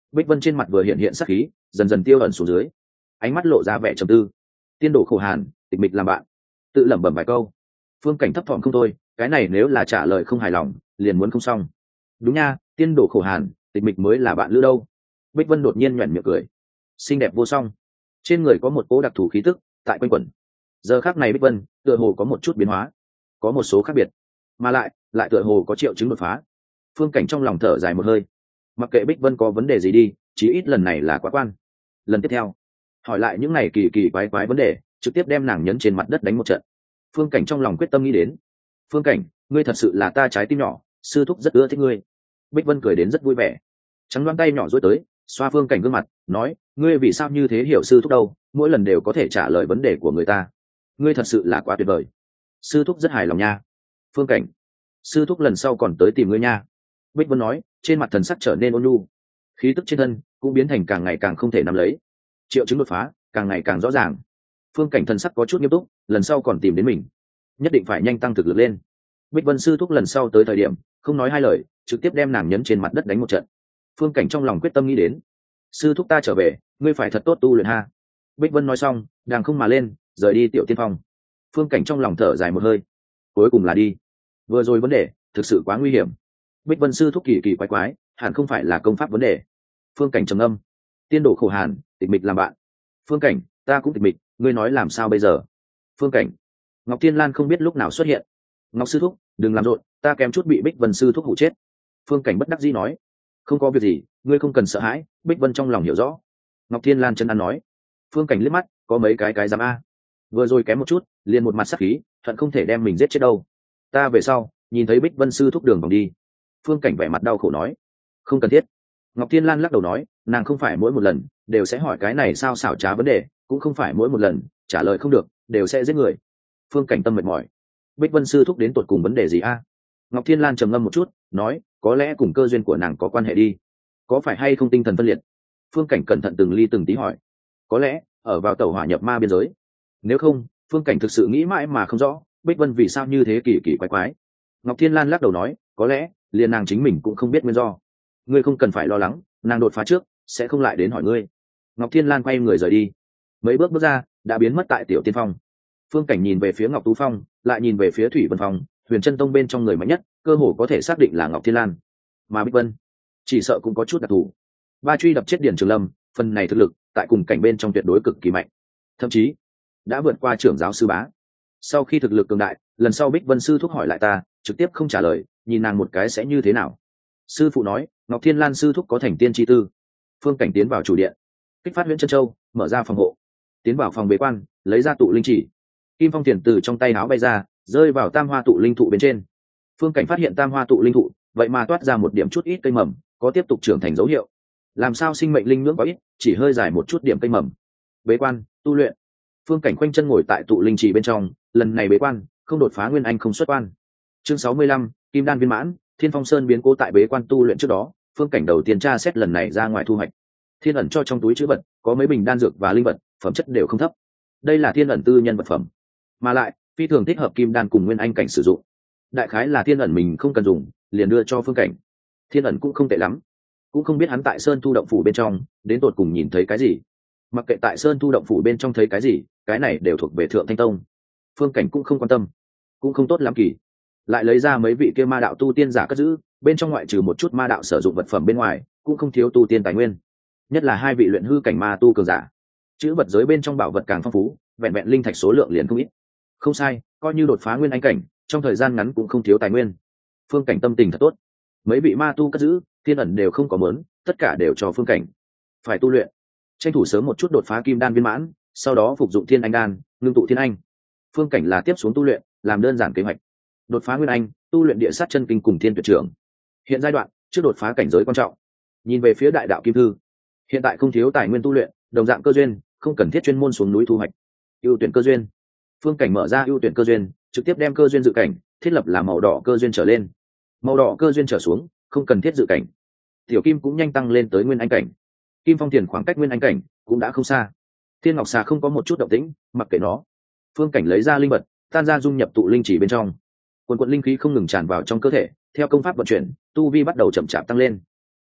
Bích Vân trên mặt vừa hiện hiện sắc khí, dần dần tiêu ẩn xuống dưới, ánh mắt lộ ra vẻ trầm tư. Tiên đồ khổ hàn, tịch mịch làm bạn, tự lẩm bẩm vài câu. Phương Cảnh thấp thỏm không thôi, cái này nếu là trả lời không hài lòng liền muốn không xong. Đúng nha, tiên đồ khổ hàn, tịch mịch mới là bạn lữ đâu. Bích Vân đột nhiên nhoẻn miệng cười, xinh đẹp vô song, trên người có một cỗ đặc thù khí tức tại quanh quẩn. Giờ khắc này Bích Vân tựa hồ có một chút biến hóa, có một số khác biệt, mà lại tựa hồ có triệu chứng đột phá. Phương Cảnh trong lòng thở dài một hơi, mặc kệ Bích Vân có vấn đề gì đi, chí ít lần này là quá quan. Lần tiếp theo hỏi lại những này kỳ kỳ quái quái vấn đề, trực tiếp đem nàng nhấn trên mặt đất đánh một trận. Phương Cảnh trong lòng quyết tâm nghĩ đến. Phương Cảnh, ngươi thật sự là ta trái tim nhỏ, sư thúc rất ưa thích ngươi. Bích Vân cười đến rất vui vẻ, trắng đoán tay nhỏ duỗi tới xoa Phương Cảnh gương mặt, nói, ngươi vì sao như thế hiểu sư thúc đâu, mỗi lần đều có thể trả lời vấn đề của người ta, ngươi thật sự là quá tuyệt vời. Sư thúc rất hài lòng nha. Phương Cảnh, sư thúc lần sau còn tới tìm ngươi nha. Bích Vân nói, trên mặt thần sắc trở nên ôn nhu, khí tức trên thân cũng biến thành càng ngày càng không thể nắm lấy, triệu chứng đột phá càng ngày càng rõ ràng. Phương Cảnh thần sắc có chút nghiêm túc, lần sau còn tìm đến mình, nhất định phải nhanh tăng thực lực lên. Bích Vân sư thúc lần sau tới thời điểm không nói hai lời, trực tiếp đem nàng nhấn trên mặt đất đánh một trận. Phương Cảnh trong lòng quyết tâm nghĩ đến, sư thúc ta trở về, ngươi phải thật tốt tu luyện ha. Bích Vân nói xong đang không mà lên, rời đi Tiểu Tiên Phong. Phương Cảnh trong lòng thở dài một hơi, cuối cùng là đi. Vừa rồi vấn đề thực sự quá nguy hiểm. Bích Vân sư thúc kỳ kỳ quái quái, hẳn không phải là công pháp vấn đề. Phương Cảnh trầm âm, tiên đồ khổ hàn, tịch mịch làm bạn. Phương Cảnh, ta cũng tịch mịch, ngươi nói làm sao bây giờ? Phương Cảnh, Ngọc Thiên Lan không biết lúc nào xuất hiện. Ngọc sư thúc, đừng làm rộn, ta kém chút bị Bích Vân sư thúc hụ chết. Phương Cảnh bất đắc dĩ nói, không có việc gì, ngươi không cần sợ hãi. Bích Vân trong lòng hiểu rõ. Ngọc Thiên Lan chân ăn nói. Phương Cảnh liếc mắt, có mấy cái dám a, vừa rồi kém một chút liền một mặt sắc khí, hận không thể đem mình giết chết đâu. Ta về sau nhìn thấy Bích Vân sư thúc đường vòng đi. Phương Cảnh vẻ mặt đau khổ nói, không cần thiết. Ngọc Thiên Lan lắc đầu nói, nàng không phải mỗi một lần đều sẽ hỏi cái này sao xảo trá vấn đề, cũng không phải mỗi một lần trả lời không được đều sẽ giết người. Phương Cảnh tâm mệt mỏi, Bích Vân sư thúc đến tột cùng vấn đề gì a? Ngọc Thiên Lan trầm ngâm một chút, nói, có lẽ cùng cơ duyên của nàng có quan hệ đi. Có phải hay không tinh thần phân liệt? Phương Cảnh cẩn thận từng ly từng tí hỏi. Có lẽ ở vào tẩu hỏa nhập ma biên giới. Nếu không, Phương Cảnh thực sự nghĩ mãi mà không rõ, Bích Vân vì sao như thế kỳ kỳ quái quái. Ngọc Thiên Lan lắc đầu nói, có lẽ liền nàng chính mình cũng không biết nguyên do. Ngươi không cần phải lo lắng, nàng đột phá trước sẽ không lại đến hỏi ngươi. Ngọc Thiên Lan quay người rời đi, mấy bước ra đã biến mất tại Tiểu Tiên Phong. Phương Cảnh nhìn về phía Ngọc Tú Phong, lại nhìn về phía Thủy Vân Phong, Huyền Chân Tông bên trong người mạnh nhất cơ hồ có thể xác định là Ngọc Thiên Lan, mà Bích Vân chỉ sợ cũng có chút đặc thù. Ba truy đập chết Điền Trường Lâm, phần này thực lực tại cùng cảnh bên trong tuyệt đối cực kỳ mạnh, thậm chí đã vượt qua trưởng giáo sư bá. Sau khi thực lực cường đại, lần sau Bích Vân sư thúc hỏi lại ta, trực tiếp không trả lời, nhìn nàng một cái sẽ như thế nào. Sư phụ nói, Ngọc Thiên Lan sư thúc có thành tiên chi tư. Phương Cảnh tiến vào chủ điện, kích phát Huyền Chân Châu, mở ra phòng hộ, tiến vào phòng bế quan, lấy ra tụ linh chỉ. Kim Phong Tiền từ trong tay áo bay ra, rơi vào tam hoa tụ linh thụ bên trên. Phương Cảnh phát hiện tam hoa tụ linh thụ vậy mà toát ra một điểm chút ít cây mầm, có tiếp tục trưởng thành dấu hiệu. Làm sao sinh mệnh linh nhưỡng có ít, chỉ hơi dài một chút điểm cây mầm. Bế quan tu luyện. Phương Cảnh khoanh chân ngồi tại tụ linh trì bên trong, lần này bế quan không đột phá nguyên anh không xuất quan. Chương 65, Kim Đan viên mãn. Thiên Phong Sơn biến cố tại bế quan tu luyện trước đó, Phương Cảnh đầu tiên tra xét lần này ra ngoài thu hoạch. Thiên ẩn cho trong túi trữ vật có mấy bình đan dược và linh vật, phẩm chất đều không thấp. Đây là thiên ẩn tư nhân vật phẩm, mà lại phi thường thích hợp kim đan cùng nguyên anh cảnh sử dụng. Đại khái là thiên ẩn mình không cần dùng, liền đưa cho Phương Cảnh. Thiên ẩn cũng không tệ lắm, cũng không biết hắn tại Sơn Thu động phủ bên trong đến tột cùng nhìn thấy cái gì. Mặc kệ tại Sơn Thu động phủ bên trong thấy cái gì, cái này đều thuộc về Thượng Thanh Tông. Phương Cảnh cũng không quan tâm, cũng không tốt lắm kỳ. Lại lấy ra mấy vị kia ma đạo tu tiên giả cất giữ, bên trong ngoại trừ một chút ma đạo sử dụng vật phẩm bên ngoài, cũng không thiếu tu tiên tài nguyên, nhất là hai vị luyện hư cảnh ma tu cường giả. Chữ vật giới bên trong bảo vật càng phong phú, vẹn vẹn linh thạch số lượng liền không ít. Không sai, coi như đột phá nguyên anh cảnh, trong thời gian ngắn cũng không thiếu tài nguyên. Phương Cảnh tâm tình thật tốt, mấy vị ma tu cất giữ, thiên ẩn đều không có mớn, tất cả đều cho Phương Cảnh. Phải tu luyện, tranh thủ sớm một chút đột phá kim đan viên mãn, sau đó phục dụng thiên anh đan, ngưng tụ thiên anh. Phương Cảnh là tiếp xuống tu luyện, làm đơn giản kế hoạch. Đột phá nguyên anh, tu luyện địa sát chân kinh cùng thiên tuyệt trưởng. Hiện giai đoạn trước đột phá cảnh giới quan trọng. Nhìn về phía đại đạo kim thư, hiện tại không thiếu tài nguyên tu luyện, đồng dạng cơ duyên, không cần thiết chuyên môn xuống núi thu hoạch. Ưu tuyển cơ duyên. Phương Cảnh mở ra ưu tuyển cơ duyên, trực tiếp đem cơ duyên dự cảnh thiết lập là màu đỏ cơ duyên trở lên, màu đỏ cơ duyên trở xuống không cần thiết dự cảnh. Tiểu Kim cũng nhanh tăng lên tới nguyên anh cảnh. Kim Phong Tiền khoảng cách nguyên anh cảnh cũng đã không xa. Thiên Ngọc Xà không có một chút động tĩnh, mặc kệ nó. Phương Cảnh lấy ra linh vật, tan ra dung nhập tụ linh chỉ bên trong. Quần quần linh khí không ngừng tràn vào trong cơ thể, theo công pháp vận chuyển, tu vi bắt đầu chậm chạp tăng lên.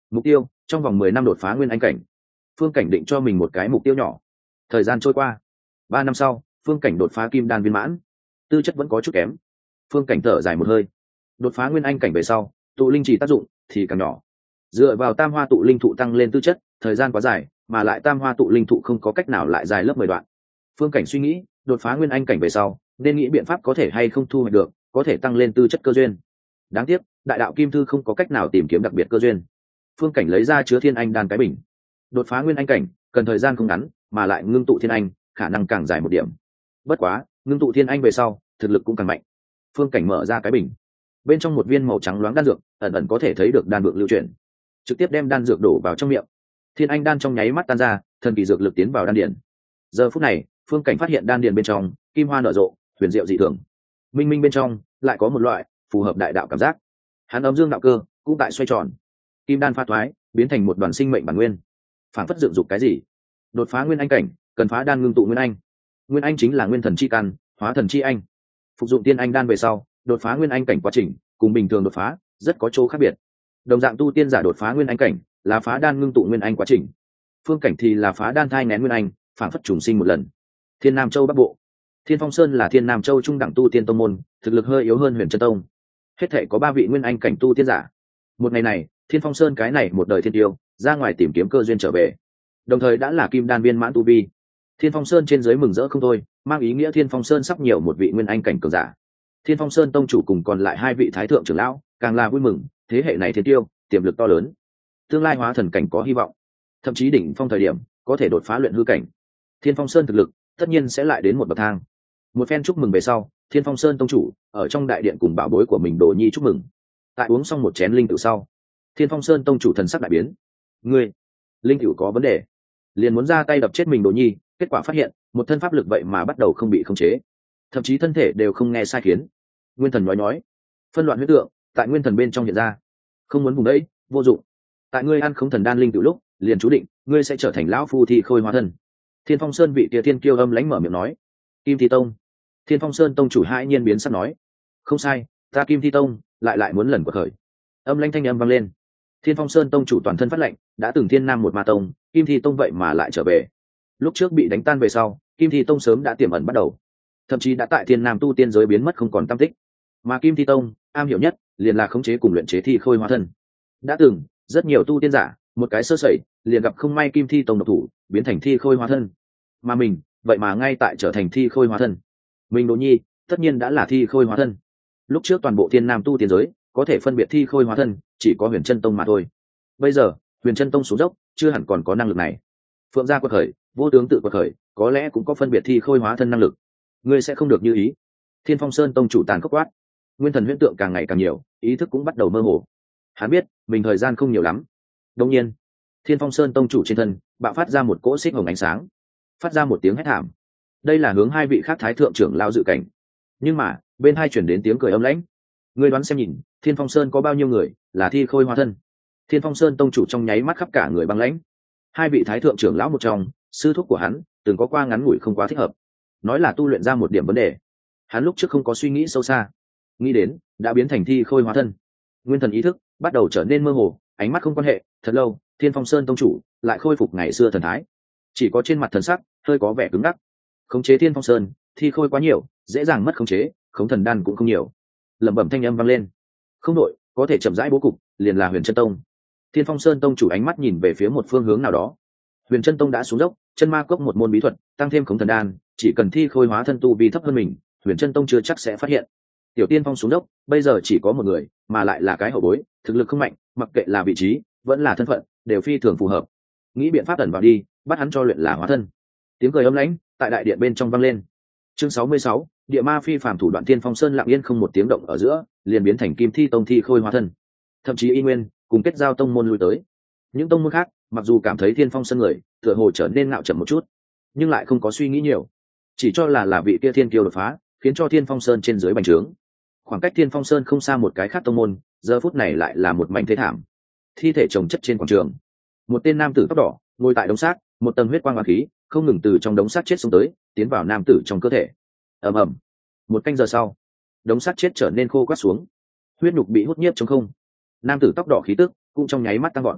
Mục tiêu trong vòng 10 năm đột phá nguyên anh cảnh. Phương Cảnh định cho mình một cái mục tiêu nhỏ. Thời gian trôi qua, 3 năm sau, Phương Cảnh đột phá kim đan viên mãn. Tư chất vẫn có chút kém. Phương Cảnh thở dài một hơi. Đột phá nguyên anh cảnh về sau, tụ linh chỉ tác dụng thì càng nhỏ. Dựa vào tam hoa tụ linh thụ tăng lên tư chất, thời gian quá dài, mà lại tam hoa tụ linh thụ không có cách nào lại dài lớp 10 đoạn. Phương Cảnh suy nghĩ, đột phá nguyên anh cảnh về sau, nên nghĩ biện pháp có thể hay không thu hoạch được, có thể tăng lên tư chất cơ duyên. Đáng tiếc, đại đạo kim thư không có cách nào tìm kiếm đặc biệt cơ duyên. Phương Cảnh lấy ra chứa thiên anh đan cái bình. Đột phá nguyên anh cảnh, cần thời gian không ngắn, mà lại ngưng tụ thiên anh, khả năng càng dài một điểm. Bất quá, ngưng tụ thiên anh về sau, thực lực cũng càng mạnh. Phương Cảnh mở ra cái bình, bên trong một viên màu trắng loáng đan dược, ẩn ẩn có thể thấy được đan vượng lưu chuyển. Trực tiếp đem đan dược đổ vào trong miệng. Thiên anh đan trong nháy mắt tan ra, thần kỳ dược lực tiến vào đan điền. Giờ phút này, Phương Cảnh phát hiện đan điền bên trong kim hoa nở rộ, huyền diệu dị thường. Minh minh bên trong lại có một loại phù hợp đại đạo cảm giác. Hắn âm dương đạo cơ cũng tại xoay tròn, kim đan pha thoái, biến thành một đoàn sinh mệnh bản nguyên. Phản phất dựng dục cái gì? Đột phá nguyên anh cảnh, cần phá đan ngưng tụ nguyên anh. Nguyên anh chính là nguyên thần chi căn, hóa thần chi anh. Phục dụng tiên anh đan về sau, đột phá nguyên anh cảnh quá trình cùng bình thường đột phá rất có chỗ khác biệt. Đồng dạng tu tiên giả đột phá nguyên anh cảnh là phá đan ngưng tụ nguyên anh quá trình. Phương Cảnh thì là phá đan thai nén nguyên anh, phản phất trùng sinh một lần. Thiên Nam Châu Bắc Bộ, Thiên Phong Sơn là Thiên Nam Châu trung đẳng tu tiên tông môn, thực lực hơi yếu hơn Huyền Chân Tông. Hết thể có 3 vị nguyên anh cảnh tu tiên giả. Một ngày này, Thiên Phong Sơn cái này một đời thiên tiêu ra ngoài tìm kiếm cơ duyên trở về, đồng thời đã là kim đan viên mãn tu vi. Thiên Phong Sơn trên dưới mừng rỡ không thôi, mang ý nghĩa Thiên Phong Sơn sắp nhiều một vị nguyên anh cảnh cường giả. Thiên Phong Sơn tông chủ cùng còn lại 2 vị thái thượng trưởng lão càng là vui mừng, thế hệ này thiên tiêu tiềm lực to lớn, tương lai hóa thần cảnh có hy vọng, thậm chí đỉnh phong thời điểm có thể đột phá luyện hư cảnh. Thiên Phong Sơn thực lực tất nhiên sẽ lại đến một bậc thang. Một phen chúc mừng về sau, Thiên Phong Sơn tông chủ ở trong đại điện cùng bảo bối của mình Đồ Nhi chúc mừng. Tại uống xong một chén linh tử sau, Thiên Phong Sơn tông chủ thần sắc đại biến. Ngươi, linh tử có vấn đề. Liền muốn ra tay đập chết mình Đồ Nhi, kết quả phát hiện một thân pháp lực vậy mà bắt đầu không bị khống chế, thậm chí thân thể đều không nghe sai khiến. Nguyên thần nói, phân loạn huyết tượng tại nguyên thần bên trong hiện ra. Không muốn vùng đấy, vô dụng. Tại ngươi ăn không thần đan linh tử lúc, liền chú định ngươi sẽ trở thành lão phu thi khôi hóa thân. Thiên Phong Sơn vị kia thiên kiêu âm lãnh mở miệng nói. Kim Thi Tông. Thiên Phong Sơn tông chủ hãi nhiên biến sắc nói. Không sai, ta Kim Thi Tông lại muốn lần của khởi. Âm lãnh thanh âm vang lên. Thiên Phong Sơn tông chủ toàn thân phát lệnh, đã từng thiên nam một ma tông, Kim Thi Tông vậy mà lại trở về. Lúc trước bị đánh tan về sau, Kim Thi Tông sớm đã tiềm ẩn bắt đầu, thậm chí đã tại thiên nam tu tiên giới biến mất không còn tăm tích. Mà Kim Thi Tông am hiểu nhất liền là khống chế cùng luyện chế thi khôi hóa thân. Đã từng rất nhiều tu tiên giả một cái sơ sẩy liền gặp không may Kim Thi Tông độc thủ, biến thành thi khôi hóa thân. Mà mình vậy mà ngay tại trở thành thi khôi hóa thân. Mình Đồ Nhi tất nhiên đã là thi khôi hóa thân. Lúc trước toàn bộ thiên nam tu tiên giới có thể phân biệt thi khôi hóa thân chỉ có Huyền Chân Tông mà thôi. Bây giờ Huyền Chân Tông xuống dốc, chưa hẳn còn có năng lực này. Phượng gia quật khởi, vô tướng tự quật khởi, có lẽ cũng có phân biệt thi khôi hóa thân năng lực. Ngươi sẽ không được như ý. Thiên Phong Sơn tông chủ tàn khốc quát. Nguyên thần huyễn tượng càng ngày càng nhiều, ý thức cũng bắt đầu mơ hồ. Hắn biết mình thời gian không nhiều lắm. Đương nhiên, Thiên Phong Sơn tông chủ trên thân bạo phát ra một cỗ xích hồng ánh sáng, phát ra một tiếng hét thảm. Đây là hướng 2 vị khác thái thượng trưởng lao dự cảnh. Nhưng mà bên hai chuyển đến tiếng cười âm lãnh. Ngươi đoán xem nhìn, Thiên Phong Sơn có bao nhiêu người là thi khôi hóa thân? Thiên Phong Sơn tông chủ trong nháy mắt khắp cả người băng lãnh. 2 vị thái thượng trưởng lão một trong, sư thúc của hắn từng có qua ngắn ngủi không quá thích hợp, nói là tu luyện ra một điểm vấn đề. Hắn lúc trước không có suy nghĩ sâu xa, nghĩ đến đã biến thành thi khôi hóa thân. Nguyên thần ý thức bắt đầu trở nên mơ hồ, ánh mắt không quan hệ. Thật lâu, Thiên Phong Sơn tông chủ lại khôi phục ngày xưa thần thái, chỉ có trên mặt thần sắc hơi có vẻ cứng ngắc. Khống chế Thiên Phong Sơn thi khôi quá nhiều, dễ dàng mất khống chế, khống thần đan cũng không nhiều. Lẩm bẩm thanh âm vang lên. Không đội, có thể chậm rãi bố cục, liền là Huyền Chân Tông. Thiên Phong Sơn tông chủ ánh mắt nhìn về phía một phương hướng nào đó. Huyền Chân Tông đã xuống dốc, chân ma cốc một môn bí thuật, tăng thêm khống thần đan, chỉ cần thi khôi hóa thân tu vi thấp hơn mình, Huyền Chân Tông chưa chắc sẽ phát hiện. Tiểu Tiên Phong xuống dốc, bây giờ chỉ có một người, mà lại là cái hậu bối, thực lực không mạnh, mặc kệ là vị trí, vẫn là thân phận, đều phi thường phù hợp. Nghĩ biện pháp ẩn vào đi, bắt hắn cho luyện là hóa thân. Tiếng cười âm lãnh tại đại điện bên trong vang lên. Chương 66, địa ma phi phàm thủ đoạn. Thiên Phong Sơn lặng yên không một tiếng động ở giữa, liền biến thành Kim Thi Tông thi khôi hóa thân. Thậm chí y nguyên cùng kết giao tông môn lui tới. Những tông môn khác, mặc dù cảm thấy Thiên Phong Sơn người tựa hồ trở nên ngạo chậm một chút, nhưng lại không có suy nghĩ nhiều, chỉ cho là vị kia thiên kiêu đột phá, khiến cho Thiên Phong Sơn trên dưới bành trướng. Khoảng cách Thiên Phong Sơn không xa một cái khác tông môn, giờ phút này lại là một mảnh thế thảm. Thi thể chồng chất trên quảng trường. Một tên nam tử tóc đỏ ngồi tại đống xác, một tầng huyết quang hỏa khí không ngừng từ trong đống xác chết xuống tới, tiến vào nam tử trong cơ thể. Ầm ầm. Một canh giờ sau, đống xác chết trở nên khô quắt xuống, huyết nhục bị hút nhiếp trong không. Nam tử tóc đỏ khí tức cũng trong nháy mắt tăng gọn.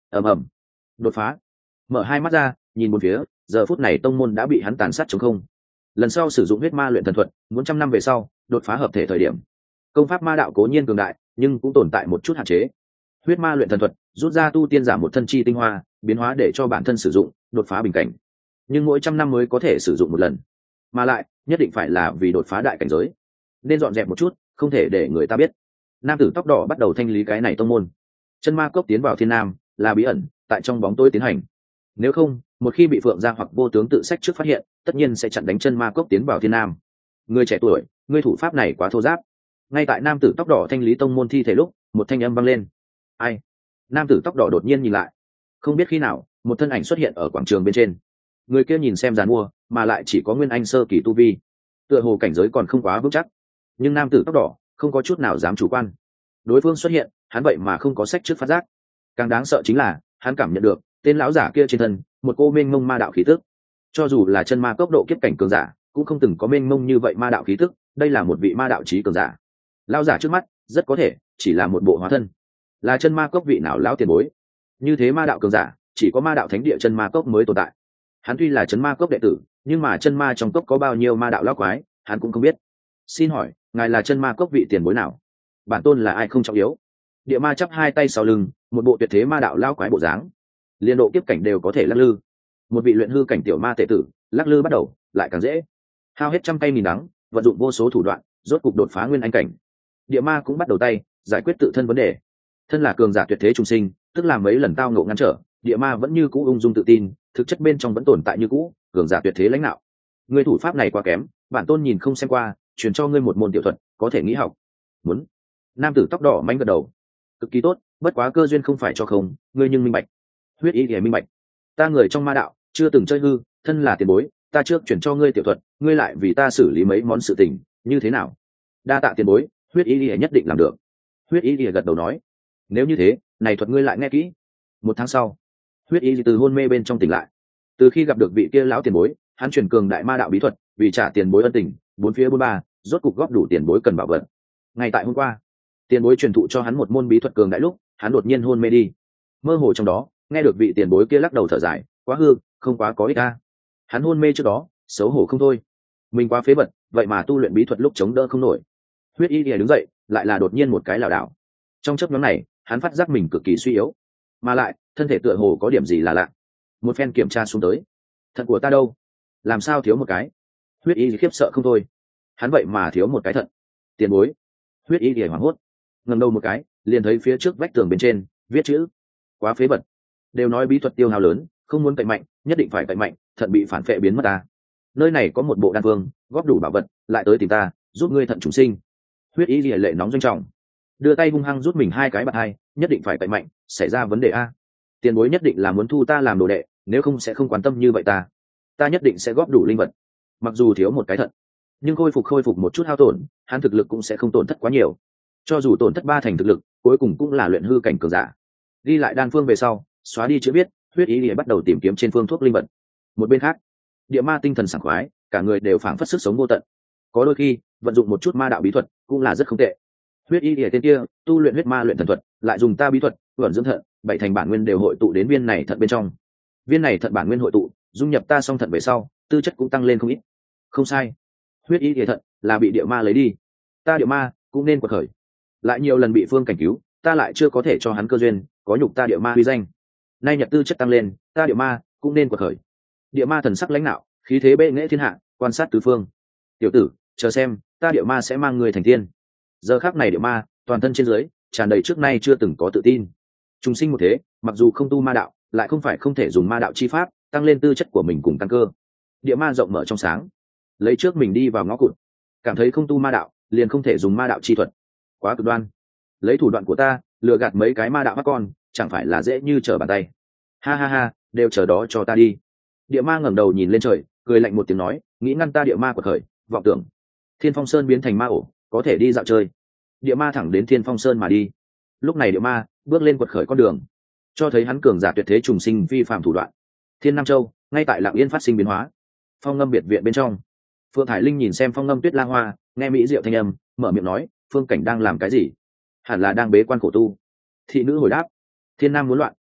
ầm ầm, đột phá. Mở hai mắt ra nhìn một phía, giờ phút này tông môn đã bị hắn tàn sát trống không. Lần sau sử dụng huyết ma luyện thần thuật, muốn trăm năm về sau đột phá hợp thể thời điểm. Công pháp ma đạo cố nhiên cường đại, nhưng cũng tồn tại một chút hạn chế. Huyết ma luyện thần thuật rút ra tu tiên giả một thân chi tinh hoa, biến hóa để cho bản thân sử dụng, đột phá bình cảnh. Nhưng mỗi trăm năm mới có thể sử dụng một lần, mà lại nhất định phải là vì đột phá đại cảnh giới. Nên dọn dẹp một chút, không thể để người ta biết. Nam tử tóc đỏ bắt đầu thanh lý cái này tông môn. Chân ma cốc tiến vào thiên nam là bí ẩn, tại trong bóng tối tiến hành. Nếu không, một khi bị Phượng Gia hoặc Vô Tướng tự sách trước phát hiện, tất nhiên sẽ chặn đánh chân ma cốc tiến vào thiên nam. Người trẻ tuổi, ngươi thủ pháp này quá thô giáp. Ngay tại nam tử tóc đỏ thanh lý tông môn thi thể lúc, một thanh âm vang lên. Ai? Nam tử tóc đỏ đột nhiên nhìn lại, không biết khi nào một thân ảnh xuất hiện ở quảng trường bên trên. Người kia nhìn xem giàn mua, mà lại chỉ có nguyên anh sơ kỳ tu vi, tựa hồ cảnh giới còn không quá vững chắc. Nhưng nam tử tóc đỏ không có chút nào dám chủ quan. Đối phương xuất hiện, hắn vậy mà không có sách trước phát giác. Càng đáng sợ chính là hắn cảm nhận được tên lão giả kia trên thân một cô mênh mông ma đạo khí tức. Cho dù là chân ma cốc độ kiếp cảnh cường giả cũng không từng có mênh mông như vậy ma đạo khí tức. Đây là một vị ma đạo trí cường giả. Lão giả trước mắt rất có thể chỉ là một bộ hóa thân, là chân ma cốc vị nào lão tiền bối. Như thế ma đạo cường giả chỉ có ma đạo thánh địa chân ma cốc mới tồn tại. Hắn tuy là chân ma cốc đệ tử, nhưng mà chân ma trong cốc có bao nhiêu ma đạo lão quái hắn cũng không biết. Xin hỏi ngài là chân ma cốc vị tiền bối nào? Bản tôn là ai không trọng yếu. Địa ma chắp hai tay sau lưng, một bộ tuyệt thế ma đạo lão quái bộ dáng, liên độ kiếp cảnh đều có thể lắc lư. Một vị luyện hư cảnh tiểu ma tệ tử lắc lư bắt đầu lại càng dễ. Hao hết trăm tay nghìn đắng, vận dụng vô số thủ đoạn, rốt cục đột phá nguyên anh cảnh. Địa ma cũng bắt đầu tay giải quyết tự thân vấn đề. Thân là cường giả tuyệt thế trùng sinh, tức là mấy lần tao ngộ ngăn trở, địa ma vẫn như cũ ung dung tự tin, thực chất bên trong vẫn tồn tại như cũ, cường giả tuyệt thế lãnh đạo. Ngươi thủ pháp này quá kém, bản tôn nhìn không xem qua, truyền cho ngươi một môn tiểu thuật, có thể nghĩ học. Muốn? Nam tử tóc đỏ manh gật đầu. Cực kỳ tốt, bất quá cơ duyên không phải cho không, ngươi nhưng minh bạch. Huyết ý thì minh bạch. Ta người trong ma đạo chưa từng chơi hư, thân là tiền bối, ta trước chuyển cho ngươi tiểu thuật, ngươi lại vì ta xử lý mấy món sự tình, như thế nào? Đa tạ tiền bối, huyết ý thì nhất định làm được. Huyết ý thì gật đầu nói. Nếu như thế, này thuật ngươi lại nghe kỹ. Một tháng sau, huyết ý thì từ hôn mê bên trong tỉnh lại. Từ khi gặp được vị kia lão tiền bối, hắn truyền cường đại ma đạo bí thuật, vì trả tiền bối ân tình, bốn phía bốn ba, rốt cục góp đủ tiền bối cần bảo vật. Ngay tại hôm qua, tiền bối truyền thụ cho hắn một môn bí thuật cường đại lúc, hắn đột nhiên hôn mê đi. Mơ hồ trong đó, nghe được vị tiền bối kia lắc đầu thở dài, quá hư, không quá có ích ta. Hắn hôn mê trước đó, xấu hổ không thôi. Mình quá phế vật, vậy mà tu luyện bí thuật lúc chống đỡ không nổi. Huyết y lìa đứng dậy, lại là đột nhiên một cái lảo đảo. Trong chớp nhoáng này, hắn phát giác mình cực kỳ suy yếu, mà lại thân thể tựa hồ có điểm gì là lạ. Một phen kiểm tra xuống tới, thận của ta đâu? Làm sao thiếu một cái? Huyết y khiếp sợ không thôi. Hắn vậy mà thiếu một cái thận. Tiền bối. Huyết y lìa hoảng hốt, ngẩng đầu một cái, liền thấy phía trước vách tường bên trên viết chữ. Quá phế vật, đều nói bí thuật tiêu hao lớn, không muốn cậy mạnh, nhất định phải cậy mạnh, thận bị phản phệ biến mất ta. Nơi này có một bộ đan phương, góp đủ bảo vật, lại tới tìm ta, giúp ngươi thận chúng sinh. Huyết ý lìa lệ nóng doanh trọng, đưa tay hung hăng rút mình hai cái bạt hai, nhất định phải cậy mạnh, xảy ra vấn đề a. Tiền bối nhất định là muốn thu ta làm đồ đệ, nếu không sẽ không quan tâm như vậy ta nhất định sẽ góp đủ linh vật. Mặc dù thiếu một cái thận, nhưng khôi phục một chút hao tổn, hắn thực lực cũng sẽ không tổn thất quá nhiều. Cho dù tổn thất 3 thành thực lực, cuối cùng cũng là luyện hư cảnh cường giả. Đi lại đan phương về sau, xóa đi chữ viết, huyết ý lìa bắt đầu tìm kiếm trên phương thuốc linh vật. Một bên khác, địa ma tinh thần sảng khoái, cả người đều phảng phất sức sống vô tận. Có đôi khi vận dụng một chút ma đạo bí thuật cũng là rất không tệ. Huyết y lìa tên kia tu luyện huyết ma luyện thần thuật, lại dùng ta bí thuật vận dưỡng thận, 7 thành bản nguyên đều hội tụ đến viên này thận bên trong. Viên này thận bản nguyên hội tụ, dung nhập ta song thận về sau, tư chất cũng tăng lên không ít. Không sai, huyết y lìa thận là bị địa ma lấy đi, ta địa ma cũng nên quật khởi. Lại nhiều lần bị phương cảnh cứu, ta lại chưa có thể cho hắn cơ duyên, có nhục ta địa ma uy danh. Nay nhật tư chất tăng lên, ta địa ma cũng nên quật khởi. Địa ma thần sắc lãnh đạo, khí thế bệ nghệ thiên hạ, quan sát tứ phương. Tiểu tử, chờ xem, ta địa ma sẽ mang người thành tiên. Giờ khắc này địa ma toàn thân trên dưới tràn đầy trước nay chưa từng có tự tin. Trùng sinh một thế, mặc dù không tu ma đạo, lại không phải không thể dùng ma đạo chi pháp tăng lên tư chất của mình cùng căn cơ. Địa ma rộng mở trong sáng, lấy trước mình đi vào ngõ cụt, cảm thấy không tu ma đạo liền không thể dùng ma đạo chi thuật, quá cực đoan. Lấy thủ đoạn của ta lừa gạt mấy cái ma đạo các con, chẳng phải là dễ như trở bàn tay. Ha ha ha, đều chờ đó cho ta đi. Địa ma ngẩng đầu nhìn lên trời, cười lạnh một tiếng nói, nghĩ ngăn ta địa ma quật khởi, vọng tưởng. Thiên Phong Sơn biến thành ma ổ, có thể đi dạo chơi. Địa ma thẳng đến Thiên Phong Sơn mà đi. Lúc này địa ma bước lên quật khởi con đường, cho thấy hắn cường giả tuyệt thế trùng sinh vi phạm thủ đoạn. Thiên Nam Châu ngay tại Lặng Yên phát sinh biến hóa. Phong Ngâm biệt viện bên trong, Phượng Thải Linh nhìn xem Phong Ngâm Tuyết La Hoa, nghe mỹ diệu thanh âm, mở miệng nói, Phương Cảnh đang làm cái gì? Hẳn là đang bế quan khổ tu. Thị nữ hồi đáp, Thiên Nam muốn loạn,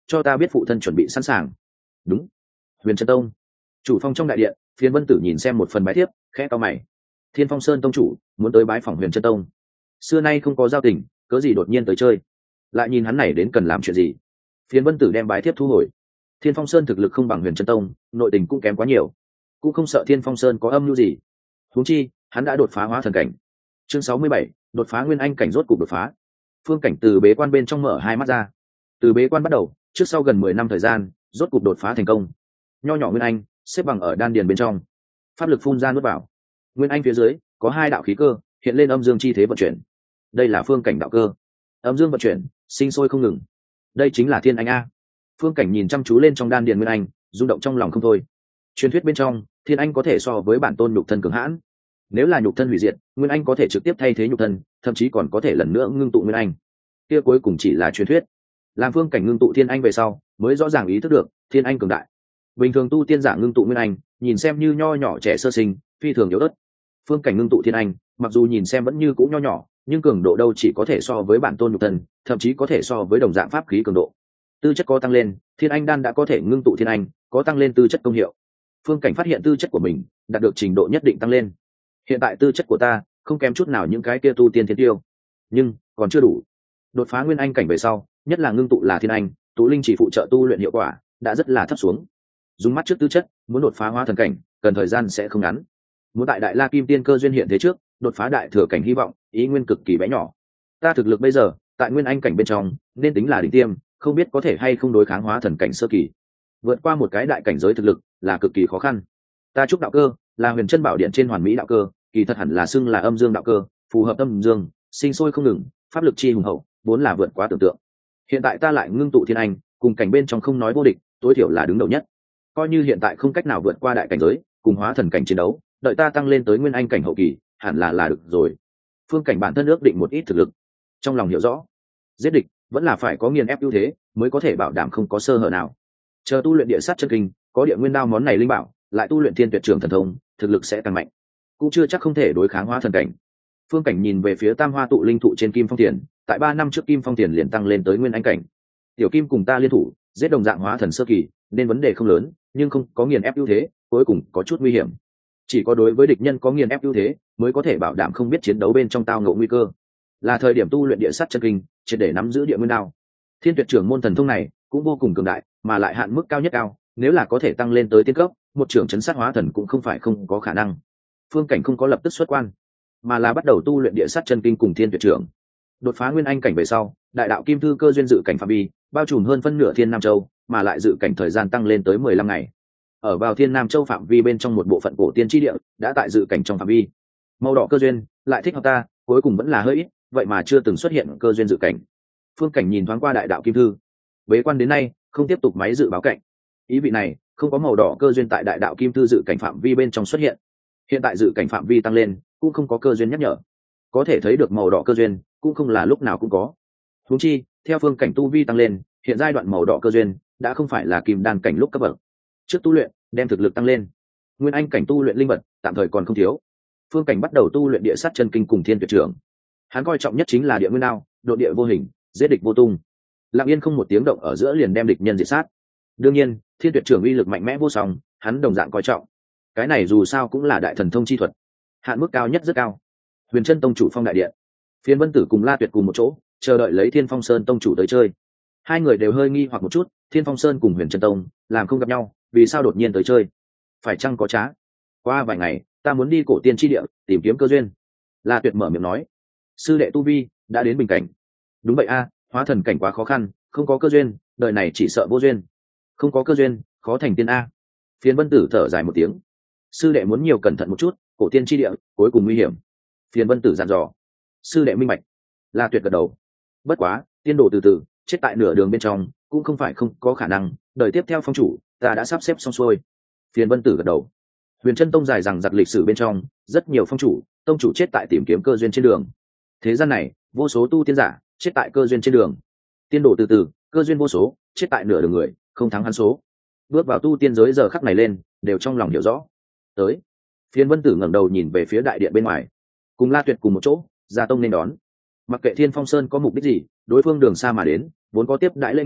cho ta biết phụ thân chuẩn bị sẵn sàng. Đúng. Huyền Chân Tông chủ phong trong đại điện, Phiến Vân Tử nhìn xem một phần bái thiếp, khẽ cau mày. Thiên Phong Sơn tông chủ muốn tới bái phỏng Huyền Chân Tông, xưa nay không có giao tình, cớ gì đột nhiên tới chơi, lại nhìn hắn này đến cần làm chuyện gì. Phiến Vân Tử đem bái thiếp thu hồi. Thiên Phong Sơn thực lực không bằng Huyền Chân Tông, nội tình cũng kém quá nhiều, cũng không sợ Thiên Phong Sơn có âm mưu gì. Huống chi hắn đã đột phá hóa thần cảnh. Chương 67, đột phá nguyên anh cảnh, rốt cục đột phá. Phương Cảnh từ bế quan bên trong mở hai mắt ra. Từ bế quan bắt đầu, trước sau gần 10 năm thời gian, rốt cục đột phá thành công. Nho nhỏ nguyên anh xếp bằng ở đan điền bên trong, pháp lực phun ra nuốt vào. Nguyên anh phía dưới có hai đạo khí cơ hiện lên, âm dương chi thế vận chuyển. Đây là Phương Cảnh đạo cơ, âm dương vận chuyển, sinh sôi không ngừng. Đây chính là thiên anh a. Phương Cảnh nhìn chăm chú lên trong đan điền nguyên anh, rung động trong lòng không thôi. Truyền thuyết bên trong, thiên anh có thể so với bản tôn nhục thân cường hãn. Nếu là nhục thân hủy diệt, nguyên anh có thể trực tiếp thay thế nhục thân, thậm chí còn có thể lần nữa ngưng tụ nguyên anh. Kia cuối cùng chỉ là truyền thuyết. Làm Phương Cảnh ngưng tụ thiên anh về sau, mới rõ ràng ý thức được thiên anh cường đại. Bình thường tu tiên giả ngưng tụ nguyên anh, nhìn xem như nho nhỏ trẻ sơ sinh, phi thường yếu ớt. Phương Cảnh ngưng tụ thiên anh, mặc dù nhìn xem vẫn như cũng nho nhỏ, nhưng cường độ đâu chỉ có thể so với bản tôn nhục thân, thậm chí có thể so với đồng dạng pháp khí cường độ. Tư chất có tăng lên, thiên anh đan đã có thể ngưng tụ thiên anh, có tăng lên tư chất công hiệu. Phương Cảnh phát hiện tư chất của mình đạt được trình độ nhất định tăng lên. Hiện tại tư chất của ta không kém chút nào những cái kia tu tiên thiên tiêu, nhưng còn chưa đủ. Đột phá nguyên anh cảnh về sau, nhất là ngưng tụ là thiên anh, tụ linh chỉ phụ trợ tu luyện hiệu quả đã rất là thấp xuống. Dùng mắt trước tư chất, muốn đột phá hóa thần cảnh, cần thời gian sẽ không ngắn. Muốn tại Đại La Kim Tiên cơ duyên hiện thế trước, đột phá đại thừa cảnh hy vọng ý nguyên cực kỳ bé nhỏ. Ta thực lực bây giờ tại nguyên anh cảnh bên trong nên tính là đỉnh tiêm, không biết có thể hay không đối kháng hóa thần cảnh sơ kỳ. Vượt qua một cái đại cảnh giới thực lực là cực kỳ khó khăn. Ta chúc đạo cơ là Huyền Chân Bảo Điện trên hoàn mỹ đạo cơ, kỳ thật hẳn là xưng là âm dương đạo cơ, phù hợp âm dương, sinh sôi không ngừng, pháp lực chi hùng hậu, vốn là vượt quá tưởng tượng. Hiện tại ta lại ngưng tụ thiên anh, cùng cảnh bên trong không nói vô địch, tối thiểu là đứng đầu nhất. Coi như hiện tại không cách nào vượt qua đại cảnh giới, cùng hóa thần cảnh chiến đấu, đợi ta tăng lên tới nguyên anh cảnh hậu kỳ, hẳn là được rồi. Phương Cảnh bản thân ước định một ít thực lực, trong lòng hiểu rõ, giết địch vẫn là phải có nghiền ép ưu thế, mới có thể bảo đảm không có sơ hở nào. Chờ tu luyện địa sát chân kinh, có địa nguyên đao món này linh bảo, lại tu luyện thiên tuyệt trường thần thông, thực lực sẽ tăng mạnh, cũng chưa chắc không thể đối kháng hóa thần cảnh. Phương Cảnh nhìn về phía tam hoa tụ linh thụ trên Kim Phong Tiền, tại 3 năm trước Kim Phong Tiền liền tăng lên tới nguyên anh cảnh. Tiểu Kim cùng ta liên thủ, giết đồng dạng hóa thần sơ kỳ, nên vấn đề không lớn, nhưng không có nghiền ép ưu thế, cuối cùng có chút nguy hiểm. Chỉ có đối với địch nhân có nghiền ép ưu thế, mới có thể bảo đảm không biết chiến đấu bên trong tao ngộ nguy cơ. Là thời điểm tu luyện địa sát chân kinh, triệt để nắm giữ địa nguyên đao. Thiên tuyệt trưởng môn thần thông này cũng vô cùng cường đại, mà lại hạn mức cao nhất cao, nếu là có thể tăng lên tới tiên cấp, một trưởng chấn sát hóa thần cũng không phải không có khả năng. Phương Cảnh không có lập tức xuất quan, mà là bắt đầu tu luyện địa sát chân kinh cùng thiên tuyệt trưởng. Đột phá nguyên anh cảnh về sau, đại đạo kim thư cơ duyên dự cảnh phạm vi bao trùm hơn phân nửa Thiên Nam Châu, mà lại dự cảnh thời gian tăng lên tới 15 ngày. Ở vào Thiên Nam Châu phạm vi bên trong một bộ phận cổ tiên chi địa đã tại dự cảnh trong phạm vi. Màu đỏ cơ duyên lại thích hợp ta, cuối cùng vẫn là hơi ít, vậy mà chưa từng xuất hiện cơ duyên dự cảnh. Phương Cảnh nhìn thoáng qua đại đạo kim thư, bế quan đến nay không tiếp tục máy dự báo cảnh. Ý vị này không có màu đỏ cơ duyên tại đại đạo kim thư dự cảnh phạm vi bên trong xuất hiện. Hiện tại dự cảnh phạm vi tăng lên, cũng không có cơ duyên nhắc nhở. Có thể thấy được màu đỏ cơ duyên cũng không là lúc nào cũng có. Huống chi, theo Phương Cảnh tu vi tăng lên, hiện giai đoạn màu đỏ cơ duyên đã không phải là kim đan cảnh lúc cấp bậc. Trước tu luyện, đem thực lực tăng lên. Nguyên anh cảnh tu luyện linh vật tạm thời còn không thiếu. Phương Cảnh bắt đầu tu luyện địa sát chân kinh cùng thiên tuyệt trưởng. Hắn coi trọng nhất chính là địa nguyên đao, độ địa vô hình, giết địch vô tung. Lặng yên không một tiếng động ở giữa liền đem địch nhân diệt sát. Đương nhiên, thiên tuyệt trưởng uy lực mạnh mẽ vô song, hắn đồng dạng coi trọng. Cái này dù sao cũng là đại thần thông chi thuật, hạn mức cao nhất rất cao. Huyền Chân Tông chủ phong đại điện, Phiến Vân Tử cùng La Tuyệt cùng một chỗ, chờ đợi lấy Thiên Phong Sơn tông chủ tới chơi. Hai người đều hơi nghi hoặc một chút, Thiên Phong Sơn cùng Huyền Chân Tông làm không gặp nhau, vì sao đột nhiên tới chơi? Phải chăng có trá? Qua vài ngày, ta muốn đi cổ tiên chi địa tìm kiếm cơ duyên. La Tuyệt mở miệng nói. Sư đệ tu vi đã đến bình cảnh. Đúng vậy a, hóa thần cảnh quá khó khăn, không có cơ duyên, đời này chỉ sợ vô duyên. Không có cơ duyên, khó thành tiên a. Phiến Vân Tử thở dài một tiếng. Sư đệ muốn nhiều cẩn thận một chút, cổ tiên chi địa cuối cùng nguy hiểm. Phiến Vân Tử dặn dò. Sư đệ minh bạch. La Tuyệt gật đầu. Bất quá, tiên đồ từ từ chết tại nửa đường bên trong cũng không phải không có khả năng, đời tiếp theo phong chủ ta đã sắp xếp xong xuôi. Phiến Vân Tử gật đầu. Huyền Chân Tông dài rằng giặc lịch sử bên trong, rất nhiều phong chủ tông chủ chết tại tìm kiếm cơ duyên trên đường. Thế gian này, vô số tu tiên giả chết tại cơ duyên trên đường. Tiên đồ từ từ, cơ duyên vô số, chết tại nửa đường người, không thắng hắn số. Bước vào tu tiên giới giờ khắc này lên, đều trong lòng hiểu rõ. Tới. Phiến Vân Tử ngẩng đầu nhìn về phía đại điện bên ngoài, cùng La Tuyệt cùng một chỗ ra tông nên đón. Mặc kệ Thiên Phong Sơn có mục đích gì, đối phương đường xa mà đến, vốn có tiếp đại lễ nghi,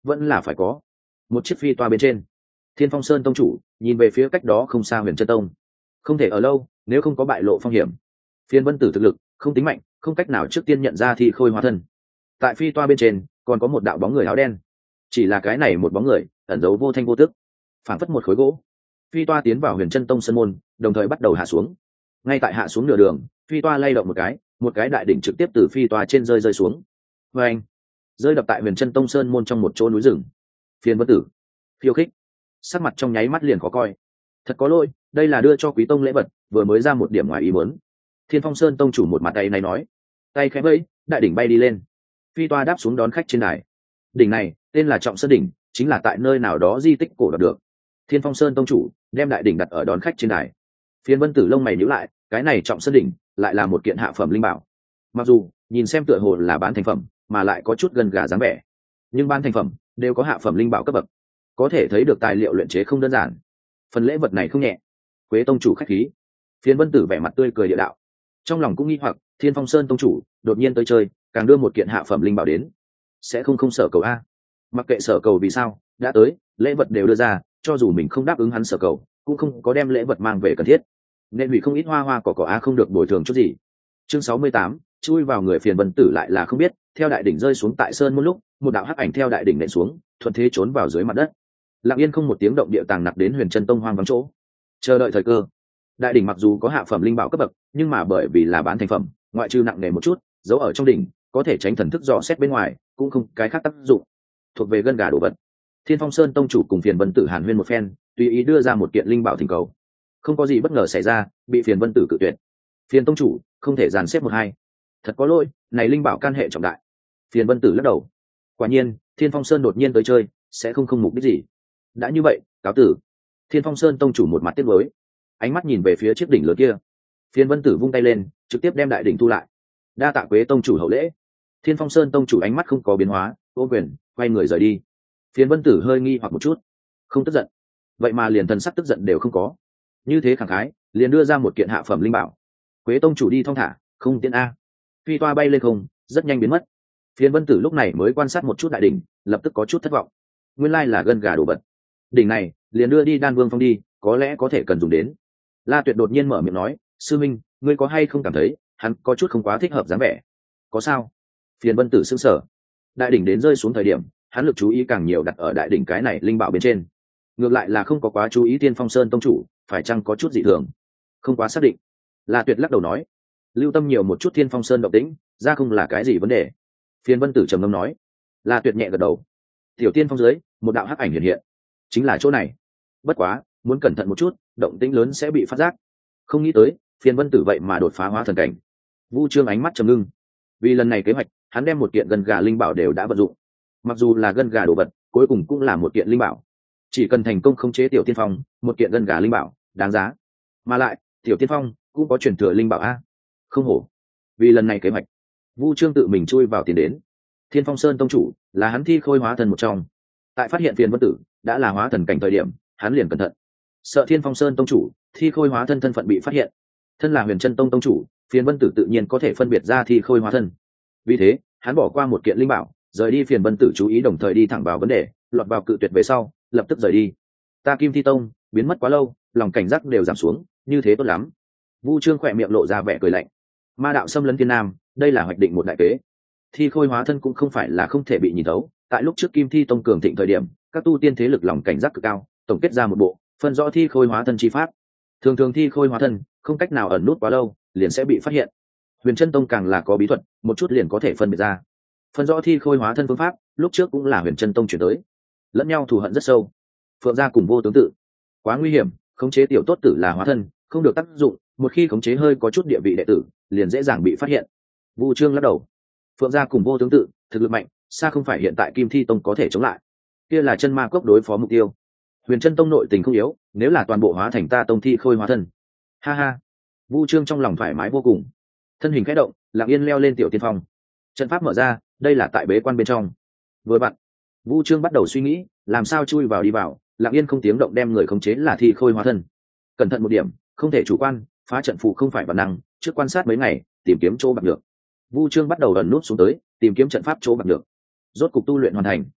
vẫn là phải có. Một chiếc phi toa bên trên, Thiên Phong Sơn tông chủ nhìn về phía cách đó không xa Huyền Chân Tông. Không thể ở lâu, nếu không có bại lộ phong hiểm. Phiên Vân Tử thực lực không tính mạnh, không cách nào trước tiên nhận ra Thi Khôi hóa thân. Tại phi toa bên trên còn có một đạo bóng người áo đen, chỉ là cái này một bóng người ẩn giấu vô thanh vô tức, phảng phất một khối gỗ. Phi toa tiến vào Huyền Chân Tông sân môn, đồng thời bắt đầu hạ xuống. Ngay tại hạ xuống nửa đường, phi toa lay động một cái đại đỉnh trực tiếp từ phi toa trên rơi xuống. Và anh rơi đập tại Huyền Chân Tông sơn môn trong một chỗ núi rừng. Phiên Vân Tử khiêu khích, sắc mặt trong nháy mắt liền khó coi. Thật có lỗi, đây là đưa cho quý tông lễ vật, vừa mới ra một điểm ngoài ý muốn. Thiên Phong Sơn tông chủ một mặt tay này nói, tay khẽ vẫy, đại đỉnh bay đi lên. Phi toa đáp xuống đón khách trên đài. Đỉnh này tên là Trọng Sơn đỉnh, chính là tại nơi nào đó di tích cổ đạt được. Thiên Phong Sơn tông chủ đem đại đỉnh đặt ở đón khách trên đài. Phiên Vân Tử lông mày nhíu lại, cái này Trọng Sơn đỉnh lại là một kiện hạ phẩm linh bảo. Mặc dù nhìn xem tựa hồ là bán thành phẩm, mà lại có chút gần gà dáng vẻ, nhưng bán thành phẩm đều có hạ phẩm linh bảo cấp bậc, có thể thấy được tài liệu luyện chế không đơn giản. Phần lễ vật này không nhẹ. Quế tông chủ khách khí. Phiên Vân Tử vẻ mặt tươi cười địa đạo, trong lòng cũng nghi hoặc, Thiên Phong Sơn tông chủ đột nhiên tới chơi, càng đưa một kiện hạ phẩm linh bảo đến, sẽ không sở cầu a? Mặc kệ sở cầu vì sao, đã tới, lễ vật đều đưa ra, cho dù mình không đáp ứng hắn sở cầu, cũng không có đem lễ vật mang về cần thiết, nên hủy không ít hoa cỏ a không được bồi thường chút gì. Chương 68, chui vào người Phiền Vân Tử lại là không biết, theo đại đỉnh rơi xuống tại sơn một lúc, một đạo hắc ảnh theo đại đỉnh nện xuống, thuận thế trốn vào dưới mặt đất. Lặng yên không một tiếng động, địa tàng nặc đến Huyền Chân Tông hoang vắng chỗ, chờ đợi thời cơ. Đại đỉnh mặc dù có hạ phẩm linh bảo cấp bậc, nhưng mà bởi vì là bán thành phẩm, ngoại trừ nặng nề một chút, giấu ở trong đỉnh, có thể tránh thần thức dò xét bên ngoài, cũng không cái khác tác dụng. Thuộc về gân gà đồ vật. Thiên Phong Sơn tông chủ cùng Phiền Vân Tử hàn huyên một phen, tùy ý đưa ra một kiện linh bảo thỉnh cầu. Không có gì bất ngờ xảy ra, bị Phiền Vân Tử cự tuyệt. Phiền tông chủ không thể dàn xếp một hai. Thật có lỗi, này linh bảo can hệ trọng đại. Phiền Vân Tử lắc đầu. Quả nhiên, Thiên Phong Sơn đột nhiên tới chơi, sẽ không mục đích gì. Đã như vậy, cáo tử. Thiên Phong Sơn tông chủ một mặt tiếc nuối, ánh mắt nhìn về phía chiếc đỉnh lớn kia. Phiền Vân Tử vung tay lên, trực tiếp đem đại đỉnh thu lại. Đa tạ Quế tông chủ hậu lễ. Thiên Phong Sơn tông chủ ánh mắt không có biến hóa, ôm quyền quay người rời đi. Phiền Vân Tử hơi nghi hoặc một chút, không tức giận, vậy mà liền thần sắc tức giận đều không có, như thế khẳng khái liền đưa ra một kiện hạ phẩm linh bảo. Quế tông chủ đi thong thả, không tiện a. Phi toa bay lên không, rất nhanh biến mất. Phiền Vân Tử lúc này mới quan sát một chút đại đỉnh, lập tức có chút thất vọng. Nguyên lai là gân gà đồ vật. Đỉnh này liền đưa đi Đan Vương Phong đi, có lẽ có thể cần dùng đến. La Tuyệt đột nhiên mở miệng nói, sư minh, ngươi có hay không cảm thấy hắn có chút không quá thích hợp dáng vẻ? Có sao? Phiền Vân Tử sững sờ. Đại đỉnh đến rơi xuống thời điểm, hắn lực chú ý càng nhiều đặt ở đại đỉnh cái này linh bảo bên trên, ngược lại là không có quá chú ý Thiên Phong Sơn tông chủ phải chăng có chút dị thường, không quá xác định. La Tuyệt lắc đầu nói, lưu tâm nhiều một chút Thiên Phong Sơn động tĩnh, ra không là cái gì vấn đề. Phiền Vân Tử trầm ngâm nói. La Tuyệt nhẹ gật đầu. Tiểu Tiên Phong dưới một đạo hắc ảnh hiện hiện, chính là chỗ này. Bất quá muốn cẩn thận một chút, động tĩnh lớn sẽ bị phát giác. Không nghĩ tới Phiền Vân Tử vậy mà đột phá hóa thần cảnh. Vu Trương ánh mắt trầm ngưng, vì lần này kế hoạch hắn đem một kiện gân gà linh bảo đều đã vận dụng. Mặc dù là gân gà đồ vật, cuối cùng cũng là một kiện linh bảo, chỉ cần thành công khống chế Tiểu Tiên Phong, một kiện gân gà linh bảo đáng giá. Mà lại Tiểu Tiên Phong cũng có truyền thừa linh bảo a, không hổ. Vì lần này kế hoạch, Vu Trương tự mình chui vào tiền đến. Thiên Phong Sơn tông chủ là hắn thi khôi hóa thần một trong, tại phát hiện Phiền Vân Tử đã là hóa thần cảnh thời điểm, hắn liền cẩn thận, sợ Thiên Phong Sơn tông chủ thi khôi hóa thân thân phận bị phát hiện. Thân là Huyền Chân Tông tông chủ, Phiền Vân Tử tự nhiên có thể phân biệt ra thi khôi hóa thân, vì thế hắn bỏ qua một kiện linh bảo, rời đi Phiền Vân Tử chú ý, đồng thời đi thẳng vào vấn đề, lọt vào cự tuyệt về sau lập tức rời đi. Ta Kim Thi Tông biến mất quá lâu, lòng cảnh giác đều giảm xuống, như thế tốt lắm. Vu Trương khỏe miệng lộ ra vẻ cười lạnh. Ma đạo xâm lấn Thiên Nam, đây là hoạch định một đại kế. Thi khôi hóa thân cũng không phải là không thể bị nhìn thấu, tại lúc trước Kim Thi Tông cường thịnh thời điểm, các tu tiên thế lực lòng cảnh giác cực cao, tổng kết ra một bộ phân rõ thi khôi hóa thân chi pháp. Thường thi khôi hóa thân không cách nào ẩn nút quá lâu, liền sẽ bị phát hiện. Huyền Chân Tông càng là có bí thuật, một chút liền có thể phân biệt ra. Phân rõ thi khôi hóa thân phương pháp, lúc trước cũng là Huyền Chân Tông chuyển tới. Lẫn nhau thù hận rất sâu. Phượng gia cùng Vô Tướng Tự, quá nguy hiểm, khống chế tiểu tốt tử là hóa thân, không được tác dụng, một khi khống chế hơi có chút địa vị đệ tử, liền dễ dàng bị phát hiện. Vu Trương lắc đầu. Phượng gia cùng Vô Tướng Tự thực lực mạnh, xa không phải hiện tại Kim Thi Tông có thể chống lại. Kia là chân ma cốc đối phó mục tiêu. Huyền Chân Tông nội tình không yếu, nếu là toàn bộ hóa thành ta tông thi khôi hóa thân. Ha ha. Vu Trương trong lòng thoải mái vô cùng, thân hình khẽ động, lặng yên leo lên Tiểu Tiên Phong. Trận pháp mở ra, đây là tại bế quan bên trong. Vừa vặn, Vu Trương bắt đầu suy nghĩ, làm sao chui vào đi vào, lặng yên không tiếng động đem người khống chế là thi khôi hóa thân. Cẩn thận một điểm, không thể chủ quan, phá trận phù không phải bản năng, trước quan sát mấy ngày, tìm kiếm chỗ bạc được. Vu Trương bắt đầu ẩn nút xuống tới, tìm kiếm trận pháp chỗ bạc được. Rốt cục tu luyện hoàn thành.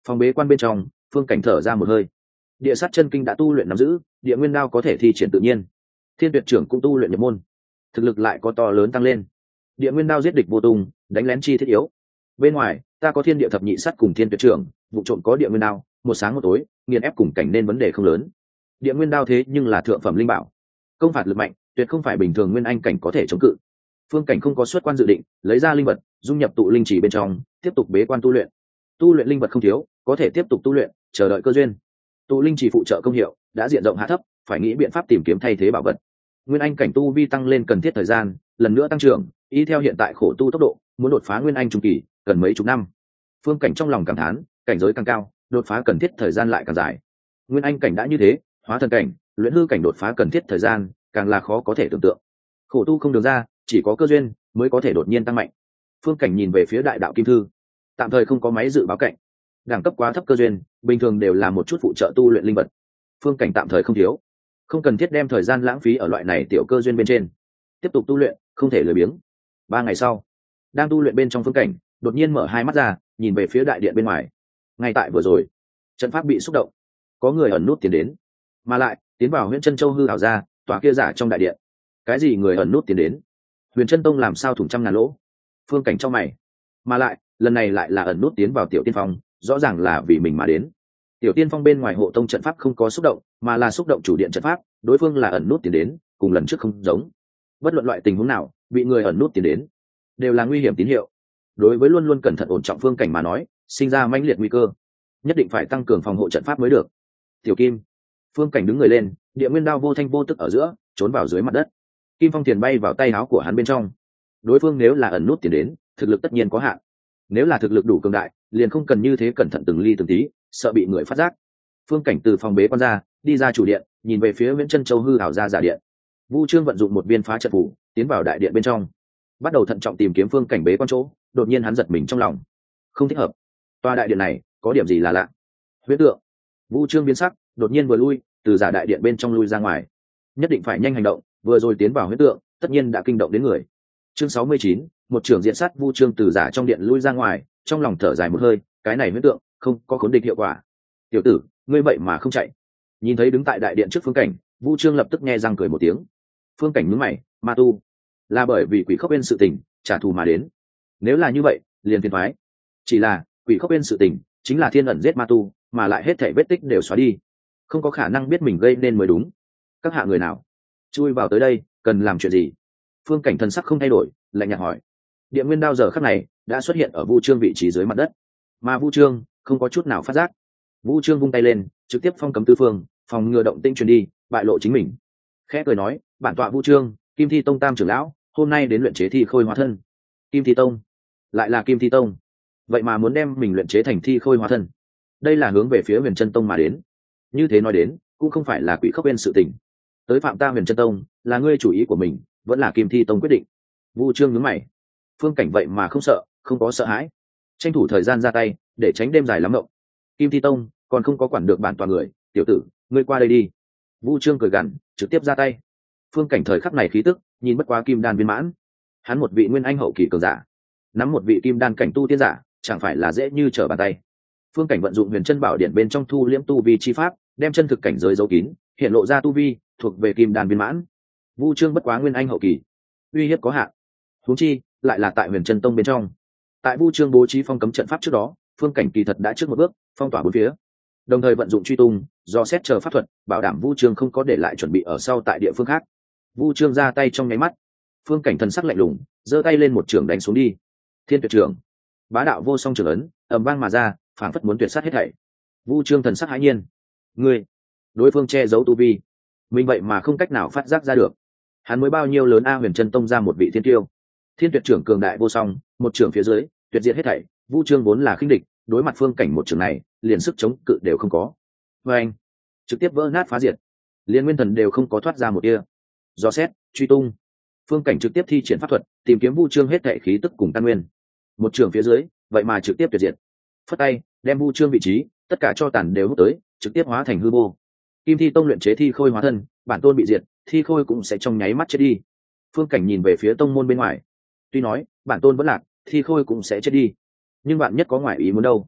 Phòng bế quan bên trong, phương cảnh thở ra một hơi. Địa sát chân kinh đã tu luyện nắm giữ, địa nguyên đao có thể thi triển tự nhiên. Thiên tuyệt trưởng cũng tu luyện nhập môn, thực lực lại có to lớn tăng lên. Địa nguyên đao giết địch vô tung, đánh lén chi thiết yếu. Bên ngoài ta có thiên địa thập nhị sắt cùng thiên tuyệt trưởng, vụ trộm có địa nguyên đao, một sáng một tối nghiền ép cùng cảnh nên vấn đề không lớn. Địa nguyên đao thế nhưng là thượng phẩm linh bảo, công phạt lực mạnh, tuyệt không phải bình thường nguyên anh cảnh có thể chống cự. Phương cảnh không có xuất quan dự định, lấy ra linh vật dung nhập tụ linh chỉ bên trong, tiếp tục bế quan tu luyện. Tu luyện linh vật không thiếu, có thể tiếp tục tu luyện, chờ đợi cơ duyên. Tụ linh chỉ phụ trợ công hiệu đã diện rộng hạ thấp, phải nghĩ biện pháp tìm kiếm thay thế bảo vật. Nguyên anh cảnh tu vi tăng lên cần thiết thời gian lần nữa tăng trưởng, y theo hiện tại khổ tu tốc độ, muốn đột phá nguyên anh trung kỳ cần mấy chục năm. Phương cảnh trong lòng cảm thán, cảnh giới càng cao, đột phá cần thiết thời gian lại càng dài. Nguyên anh cảnh đã như thế, hóa thần cảnh, luyện hư cảnh đột phá cần thiết thời gian càng là khó có thể tưởng tượng. Khổ tu không được ra, chỉ có cơ duyên mới có thể đột nhiên tăng mạnh. Phương cảnh nhìn về phía đại đạo kim thư, tạm thời không có máy dự báo cạnh, đẳng cấp quá thấp cơ duyên bình thường đều là một chút phụ trợ tu luyện linh vật. Phương cảnh tạm thời không thiếu, không cần thiết đem thời gian lãng phí ở loại này tiểu cơ duyên bên trên, tiếp tục tu luyện, không thể lười biếng. 3 ngày sau, đang tu luyện bên trong phương cảnh đột nhiên mở hai mắt ra, nhìn về phía đại điện bên ngoài. Ngay tại vừa rồi, trận pháp bị xúc động, có người ẩn nút tiến đến, mà lại tiến vào Huyền Chân Châu hư ảo ra, tòa kia giả trong đại điện. Cái gì người ẩn nút tiến đến? Huyền Chân Tông làm sao thủng trăm ngàn lỗ? Phương cảnh trong mày, mà lại lần này lại là ẩn nút tiến vào Tiểu Tiên Phong, rõ ràng là vì mình mà đến. Tiểu Tiên Phong bên ngoài hộ tông trận pháp không có xúc động, mà là xúc động chủ điện trận pháp, đối phương là ẩn nút tiến đến, cùng lần trước không giống. Bất luận loại tình huống nào, bị người ẩn nút tiến đến, đều là nguy hiểm tín hiệu. Đối với luôn luôn cẩn thận ổn trọng Phương cảnh mà nói, sinh ra mãnh liệt nguy cơ, nhất định phải tăng cường phòng hộ trận pháp mới được. Tiểu Kim, Phương cảnh đứng người lên, địa nguyên đao vô thanh vô tức ở giữa, trốn vào dưới mặt đất. Kim phong tiền bay vào tay áo của hắn bên trong. Đối phương nếu là ẩn nút tiến đến, thực lực tất nhiên có hạn. Nếu là thực lực đủ cường đại, liền không cần như thế cẩn thận từng ly từng tí, sợ bị người phát giác. Phương cảnh từ phòng bế quan ra, đi ra chủ điện, nhìn về phía Viễn Chân Châu hư ảo ra giả điện. Vu Trương vận dụng một viên phá trận phủ, tiến vào đại điện bên trong, bắt đầu thận trọng tìm kiếm phương cảnh bế quan chỗ. Đột nhiên hắn giật mình trong lòng, không thích hợp. Tòa đại điện này có điểm gì là lạ? Huyễn tượng. Vu Trương biến sắc, đột nhiên vừa lui, từ giả đại điện bên trong lui ra ngoài. Nhất định phải nhanh hành động, vừa rồi tiến vào huyễn tượng, tất nhiên đã kinh động đến người. Chương 69, một trưởng diện sát. Vu Trương từ giả trong điện lui ra ngoài, trong lòng thở dài một hơi, cái này huyễn tượng không có khốn địch hiệu quả. Tiểu tử, ngươi vậy mà không chạy? Nhìn thấy đứng tại đại điện trước phương cảnh, Vu Trương lập tức nghe răng cười một tiếng. Phương cảnh nhướng mày, ma tu, là bởi vì quỷ khốc bên sự tình trả thù mà đến. Nếu là như vậy, liền phiền thoái. Chỉ là quỷ khốc bên sự tình chính là thiên ẩn giết ma tu, mà lại hết thảy vết tích đều xóa đi, không có khả năng biết mình gây nên mới đúng. Các hạ người nào chui vào tới đây, cần làm chuyện gì? Phương cảnh thần sắc không thay đổi, lạnh nhạt hỏi. Địa nguyên đao giờ khắc này đã xuất hiện ở Vu Trương vị trí dưới mặt đất, mà Vu Trương không có chút nào phát giác. Vu Trương vung tay lên, trực tiếp phong cấm tứ phương, phòng ngừa động tĩnh truyền đi, bại lộ chính mình. Khẽ cười nói, bản tọa Vu Trương, Kim Thi Tông tam trưởng lão, hôm nay đến luyện chế thi khôi hóa thân. Kim Thi Tông? Lại là Kim Thi Tông? Vậy mà muốn đem mình luyện chế thành thi khôi hóa thân, đây là hướng về phía Huyền Chân Tông mà đến. Như thế nói đến, cũng không phải là quỷ khốc bên sự tình. Tới phạm ta Huyền Chân Tông, là ngươi chủ ý của mình, vẫn là Kim Thi Tông quyết định? Vu Trương nhướng mày. Phương cảnh vậy mà không sợ, không có sợ hãi, tranh thủ thời gian ra tay, để tránh đêm dài lắm mộng. Kim Thi Tông còn không có quản được bản tọa người, tiểu tử, ngươi qua đây đi. Vu Trương cười gằn, trực tiếp ra tay. Phương cảnh thời khắc này khí tức, nhìn bất quá kim đan viên mãn. Hắn một vị nguyên anh hậu kỳ cường giả, nắm một vị kim đan cảnh tu tiên giả, chẳng phải là dễ như trở bàn tay. Phương cảnh vận dụng Huyền Chân Bảo Điện bên trong thu liễm tu vi chi pháp, đem chân thực cảnh giới giấu kín, hiện lộ ra tu vi thuộc về kim đan viên mãn. Vu Trương bất quá nguyên anh hậu kỳ, uy hiếp có hạn. Huống chi lại là tại Huyền Chân Tông bên trong. Tại Vu Trương bố trí phong cấm trận pháp trước đó, Phương cảnh kỳ thật đã trước một bước phong tỏa bốn phía, đồng thời vận dụng truy tung, do xét chờ pháp thuật, bảo đảm Vu Trương không có để lại chuẩn bị ở sau tại địa phương khác. Vu Trương ra tay trong nháy mắt, Phương cảnh thần sắc lạnh lùng, giơ tay lên một trường đánh xuống đi. Thiên Tuyệt Trưởng, bá đạo vô song trường ấn, ầm vang mà ra, phảng phất muốn tuyệt sát hết thảy. Vu Trương thần sắc hãi nhiên, ngươi, đối phương che giấu tu vi, mình vậy mà không cách nào phát giác ra được. Hắn mới bao nhiêu lớn a? Huyền Chân Tông ra một vị thiên tiêu, Thiên Tuyệt Trưởng cường đại vô song, một trưởng phía dưới tuyệt diệt hết thảy. Vu Trương vốn là khinh địch, đối mặt Phương cảnh một trưởng này, liền sức chống cự đều không có. Và anh trực tiếp vỡ nát phá diệt, liên nguyên thần đều không có thoát ra một tia. Do xét, truy tung, Phương cảnh trực tiếp thi triển pháp thuật, tìm kiếm Vu Trương hết thảy khí tức cùng căn nguyên. Một trưởng phía dưới, vậy mà trực tiếp tuyệt diệt. Phất tay, đem Vu Trương vị trí tất cả cho tàn đều hút tới, trực tiếp hóa thành hư vô. Kim Thi Tông luyện chế thi khôi hóa thân, bản tôn bị diệt, thi khôi cũng sẽ trong nháy mắt chết đi. Phương cảnh nhìn về phía tông môn bên ngoài, tuy nói bản tôn vẫn lạc, thi khôi cũng sẽ chết đi, nhưng bạn nhất có ngoại ý muốn đâu?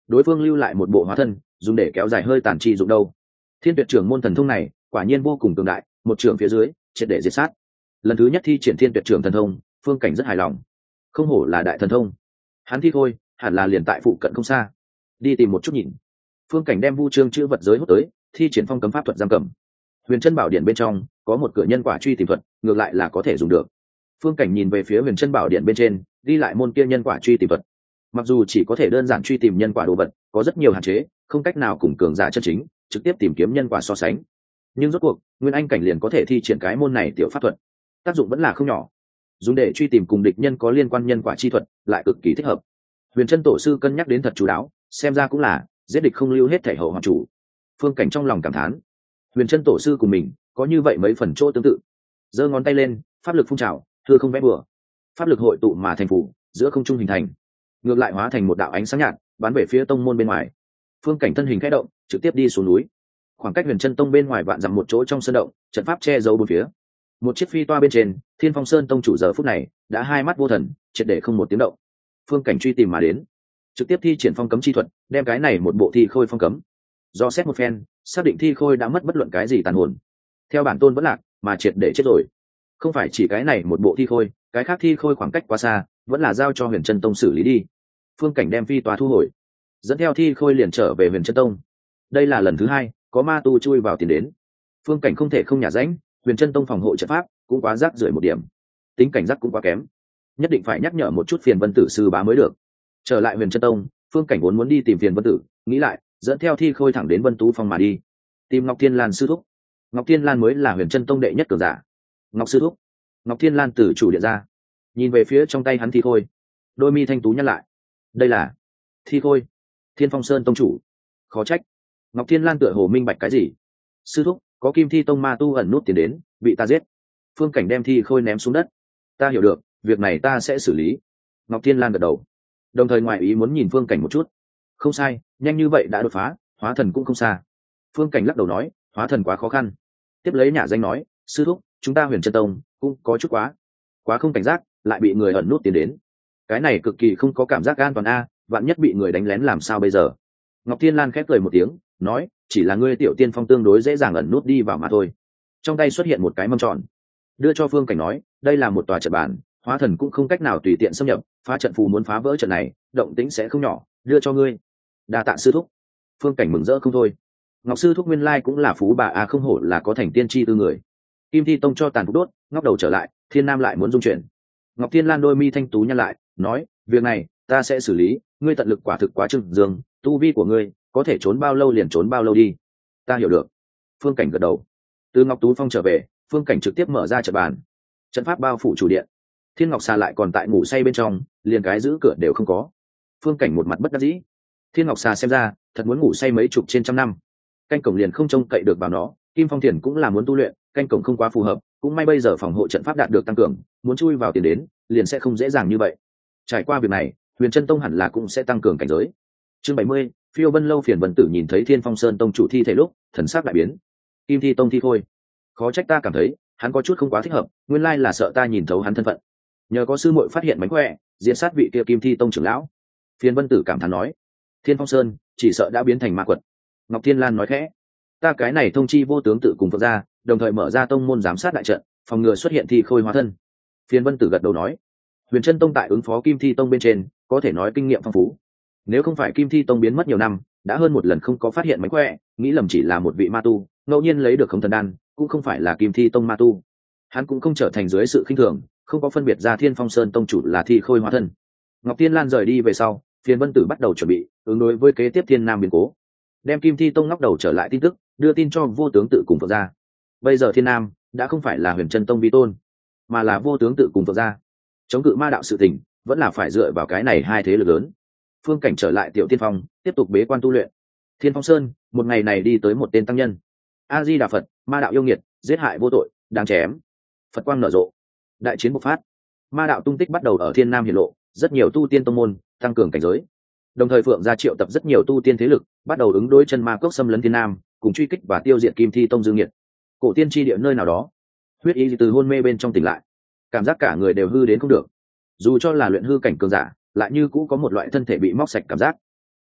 đối phương lưu lại một bộ hóa thân dùng để kéo dài hơi tàn chi dụng đâu. Thiên tuyệt trưởng môn thần thông này quả nhiên vô cùng cường đại, một trưởng phía dưới triệt để diệt sát. Lần thứ nhất thi triển thiên tuyệt trưởng thần thông, phương cảnh rất hài lòng. Không hổ là đại thần thông, hắn thi thôi hẳn là liền tại phụ cận không xa, đi tìm một chút nhìn. Phương cảnh đem vu chương chữ vật giới hút tới, thi triển phong cấm pháp thuật giam cầm. Huyền chân bảo điện bên trong có một cửa nhân quả truy tìm thuật, ngược lại là có thể dùng được. Phương cảnh nhìn về phía huyền chân bảo điện bên trên đi lại môn kia nhân quả truy tìm thuật, mặc dù chỉ có thể đơn giản truy tìm nhân quả đồ vật, có rất nhiều hạn chế, không cách nào cùng cường giả chân chính trực tiếp tìm kiếm nhân quả so sánh, nhưng rốt cuộc nguyên anh cảnh liền có thể thi triển cái môn này tiểu pháp thuật, tác dụng vẫn là không nhỏ, dùng để truy tìm cùng địch nhân có liên quan nhân quả chi thuật lại cực kỳ thích hợp. Huyền chân tổ sư cân nhắc đến thật chú đáo, xem ra cũng là giết địch không lưu hết thể hậu hoàng chủ. Phương cảnh trong lòng cảm thán, huyền chân tổ sư cùng mình có như vậy mấy phần chỗ tương tự. Giơ ngón tay lên, pháp lực phun trào, thưa không vẽ bừa, pháp lực hội tụ mà thành phủ giữa không trung hình thành, ngược lại hóa thành một đạo ánh sáng nhạt bắn về phía tông môn bên ngoài. Phương cảnh thân hình khẽ động, trực tiếp đi xuống núi. Khoảng cách huyền chân tông bên ngoài vạn dặm một chỗ trong sân động, trận pháp che giấu bốn phía. Một chiếc phi toa bên trên, Thiên Phong Sơn tông chủ giờ phút này đã hai mắt vô thần, triệt để không một tiếng động. Phương cảnh truy tìm mà đến, trực tiếp thi triển phong cấm chi thuật, đem cái này một bộ thi khôi phong cấm. Do xét một phen, xác định thi khôi đã mất bất luận cái gì tàn hồn, theo bản tôn vẫn lạc mà triệt để chết rồi. Không phải chỉ cái này một bộ thi khôi, cái khác thi khôi khoảng cách quá xa, vẫn là giao cho huyền chân tông xử lý đi. Phương cảnh đem phi toa thu hồi, dẫn theo thi khôi liền trở về huyền chân tông. Đây là lần thứ hai có ma tu chui vào tiền đến. Phương cảnh không thể không nhả rãnh, huyền chân tông phòng hộ trận pháp cũng quá rác rưởi một điểm, tính cảnh giác cũng quá kém, nhất định phải nhắc nhở một chút Phiền Vân Tử sư bá mới được. Trở lại huyền chân tông, Phương cảnh vốn muốn đi tìm Phiền Vân Tử, nghĩ lại dẫn theo thi khôi thẳng đến Vân Tú Phong mà đi, tìm Ngọc Thiên Lan sư thúc. Ngọc Thiên Lan mới là huyền chân tông đệ nhất cường giả. Ngọc sư thúc. Ngọc Thiên Lan từ chủ điện ra, nhìn về phía trong tay hắn thi khôi, đôi mi thanh tú nhăn lại. Đây là thi khôi Thiên Phong Sơn tông chủ, khó trách. Ngọc Thiên Lan tựa hồ minh bạch cái gì. Sư thúc, có Kim Thi tông ma tu ẩn nút tiến đến, bị ta giết. Phương cảnh đem thi khôi ném xuống đất. Ta hiểu được, việc này ta sẽ xử lý. Ngọc Thiên Lan gật đầu, đồng thời ngoại ý muốn nhìn Phương cảnh một chút. Không sai, nhanh như vậy đã đột phá, hóa thần cũng không xa. Phương cảnh lắc đầu nói, hóa thần quá khó khăn. Tiếp lấy nhà danh nói, sư thúc, chúng ta huyền chân tông cũng có chút quá không cảnh giác, lại bị người ẩn nút tiến đến. Cái này cực kỳ không có cảm giác an toàn a, vạn nhất bị người đánh lén làm sao bây giờ. Ngọc Thiên Lan khép cười một tiếng, nói, chỉ là ngươi tiểu tiên phong tương đối dễ dàng ẩn nút đi vào mà thôi. Trong tay xuất hiện một cái mâm tròn, đưa cho Phương cảnh nói, đây là một tòa trận bàn, hóa thần cũng không cách nào tùy tiện xâm nhập, phá trận phù muốn phá vỡ trận này, động tĩnh sẽ không nhỏ, đưa cho ngươi. Đa tạ sư thúc. Phương cảnh mừng rỡ không thôi. Ngọc sư thúc nguyên lai cũng là phú bà a, không hổ là có thành tiên tri tư người. Kim Thi tông cho tàn phục đốt, ngóc đầu trở lại, Thiên Nam lại muốn dung chuyển. Ngọc Thiên Lan đôi mi thanh tú nhăn lại, nói, việc này ta sẽ xử lý, ngươi tận lực quả thực quá trừng dương, tu vi của ngươi có thể trốn bao lâu liền trốn bao lâu đi. Ta hiểu được. Phương cảnh gật đầu. Từ Ngọc Tú Phong trở về, Phương cảnh trực tiếp mở ra trận bàn, trận pháp bao phủ chủ điện. Thiên Ngọc Xà lại còn tại ngủ say bên trong, liền cái giữ cửa đều không có. Phương cảnh một mặt bất đắc dĩ. Thiên Ngọc Xà xem ra thật muốn ngủ say mấy chục trên trăm năm, canh cổng liền không trông cậy được vào nó. Kim Phong Thiền cũng là muốn tu luyện, canh cổng không quá phù hợp, cũng may bây giờ phòng hộ trận pháp đạt được tăng cường, muốn chui vào tiền đến liền sẽ không dễ dàng như vậy. Trải qua việc này, huyền chân tông hẳn là cũng sẽ tăng cường cảnh giới. Chương 70, Phiêu Vân lâu. Phiền Vân Tử nhìn thấy Thiên Phong Sơn tông chủ thi thể lúc, thần sắc đại biến. Kim Thi tông thi khôi, khó trách ta cảm thấy hắn có chút không quá thích hợp, nguyên lai là sợ ta nhìn thấu hắn thân phận. Nhờ có sư muội phát hiện mánh khỏe, diện sát vị kia Kim Thi tông trưởng lão. Phiền Vân Tử cảm thán nói, Thiên Phong Sơn chỉ sợ đã biến thành ma quật. Ngọc Thiên Lan nói khẽ, ta cái này thông chi vô tướng tự cùng Phật ra, đồng thời mở ra tông môn giám sát đại trận, phòng ngừa xuất hiện thi khôi hóa thân. Phiền Vân Tử gật đầu nói, huyền chân tông tại ứng phó Kim Thi tông bên trên có thể nói kinh nghiệm phong phú. Nếu không phải Kim Thi tông biến mất nhiều năm, đã hơn một lần không có phát hiện mánh khỏe, nghĩ lầm chỉ là một vị ma tu ngẫu nhiên lấy được không thần đan, cũng không phải là Kim Thi tông ma tu. Hắn cũng không trở thành dưới sự khinh thường, không có phân biệt ra Thiên Phong Sơn tông chủ là thi khôi hóa thân. Ngọc Thiên Lan rời đi về sau, Phiền Vân Tử bắt đầu chuẩn bị ứng đối với kế tiếp Thiên Nam biến cố, đem Kim Thi tông ngóc đầu trở lại tin tức đưa tin cho vô tướng tự cùng Phật ra. Bây giờ Thiên Nam đã không phải là huyền chân tông vi tôn, mà là vô tướng tự cùng Phật ra. Chống cự ma đạo sự tình vẫn là phải dựa vào cái này hai thế lực lớn. Phương cảnh trở lại tiểu tiên phong, tiếp tục bế quan tu luyện. Thiên Phong Sơn, một ngày này đi tới một tên tăng nhân. A Di Đà Phật, ma đạo yêu nghiệt, giết hại vô tội, đáng chém. Phật quang nở rộ, đại chiến bộc phát, ma đạo tung tích bắt đầu ở Thiên Nam hiển lộ, rất nhiều tu tiên tông môn tăng cường cảnh giới. Đồng thời Phượng gia triệu tập rất nhiều tu tiên thế lực, bắt đầu ứng đối chân ma cốc xâm lấn Thiên Nam, cùng truy kích và tiêu diệt Kim Thi tông dương nghiệt. Cổ tiên tri địa nơi nào đó, Huyết Y từ hôn mê bên trong tỉnh lại, cảm giác cả người đều hư đến không được. Dù cho là luyện hư cảnh cường giả, lại như cũ có một loại thân thể bị móc sạch cảm giác.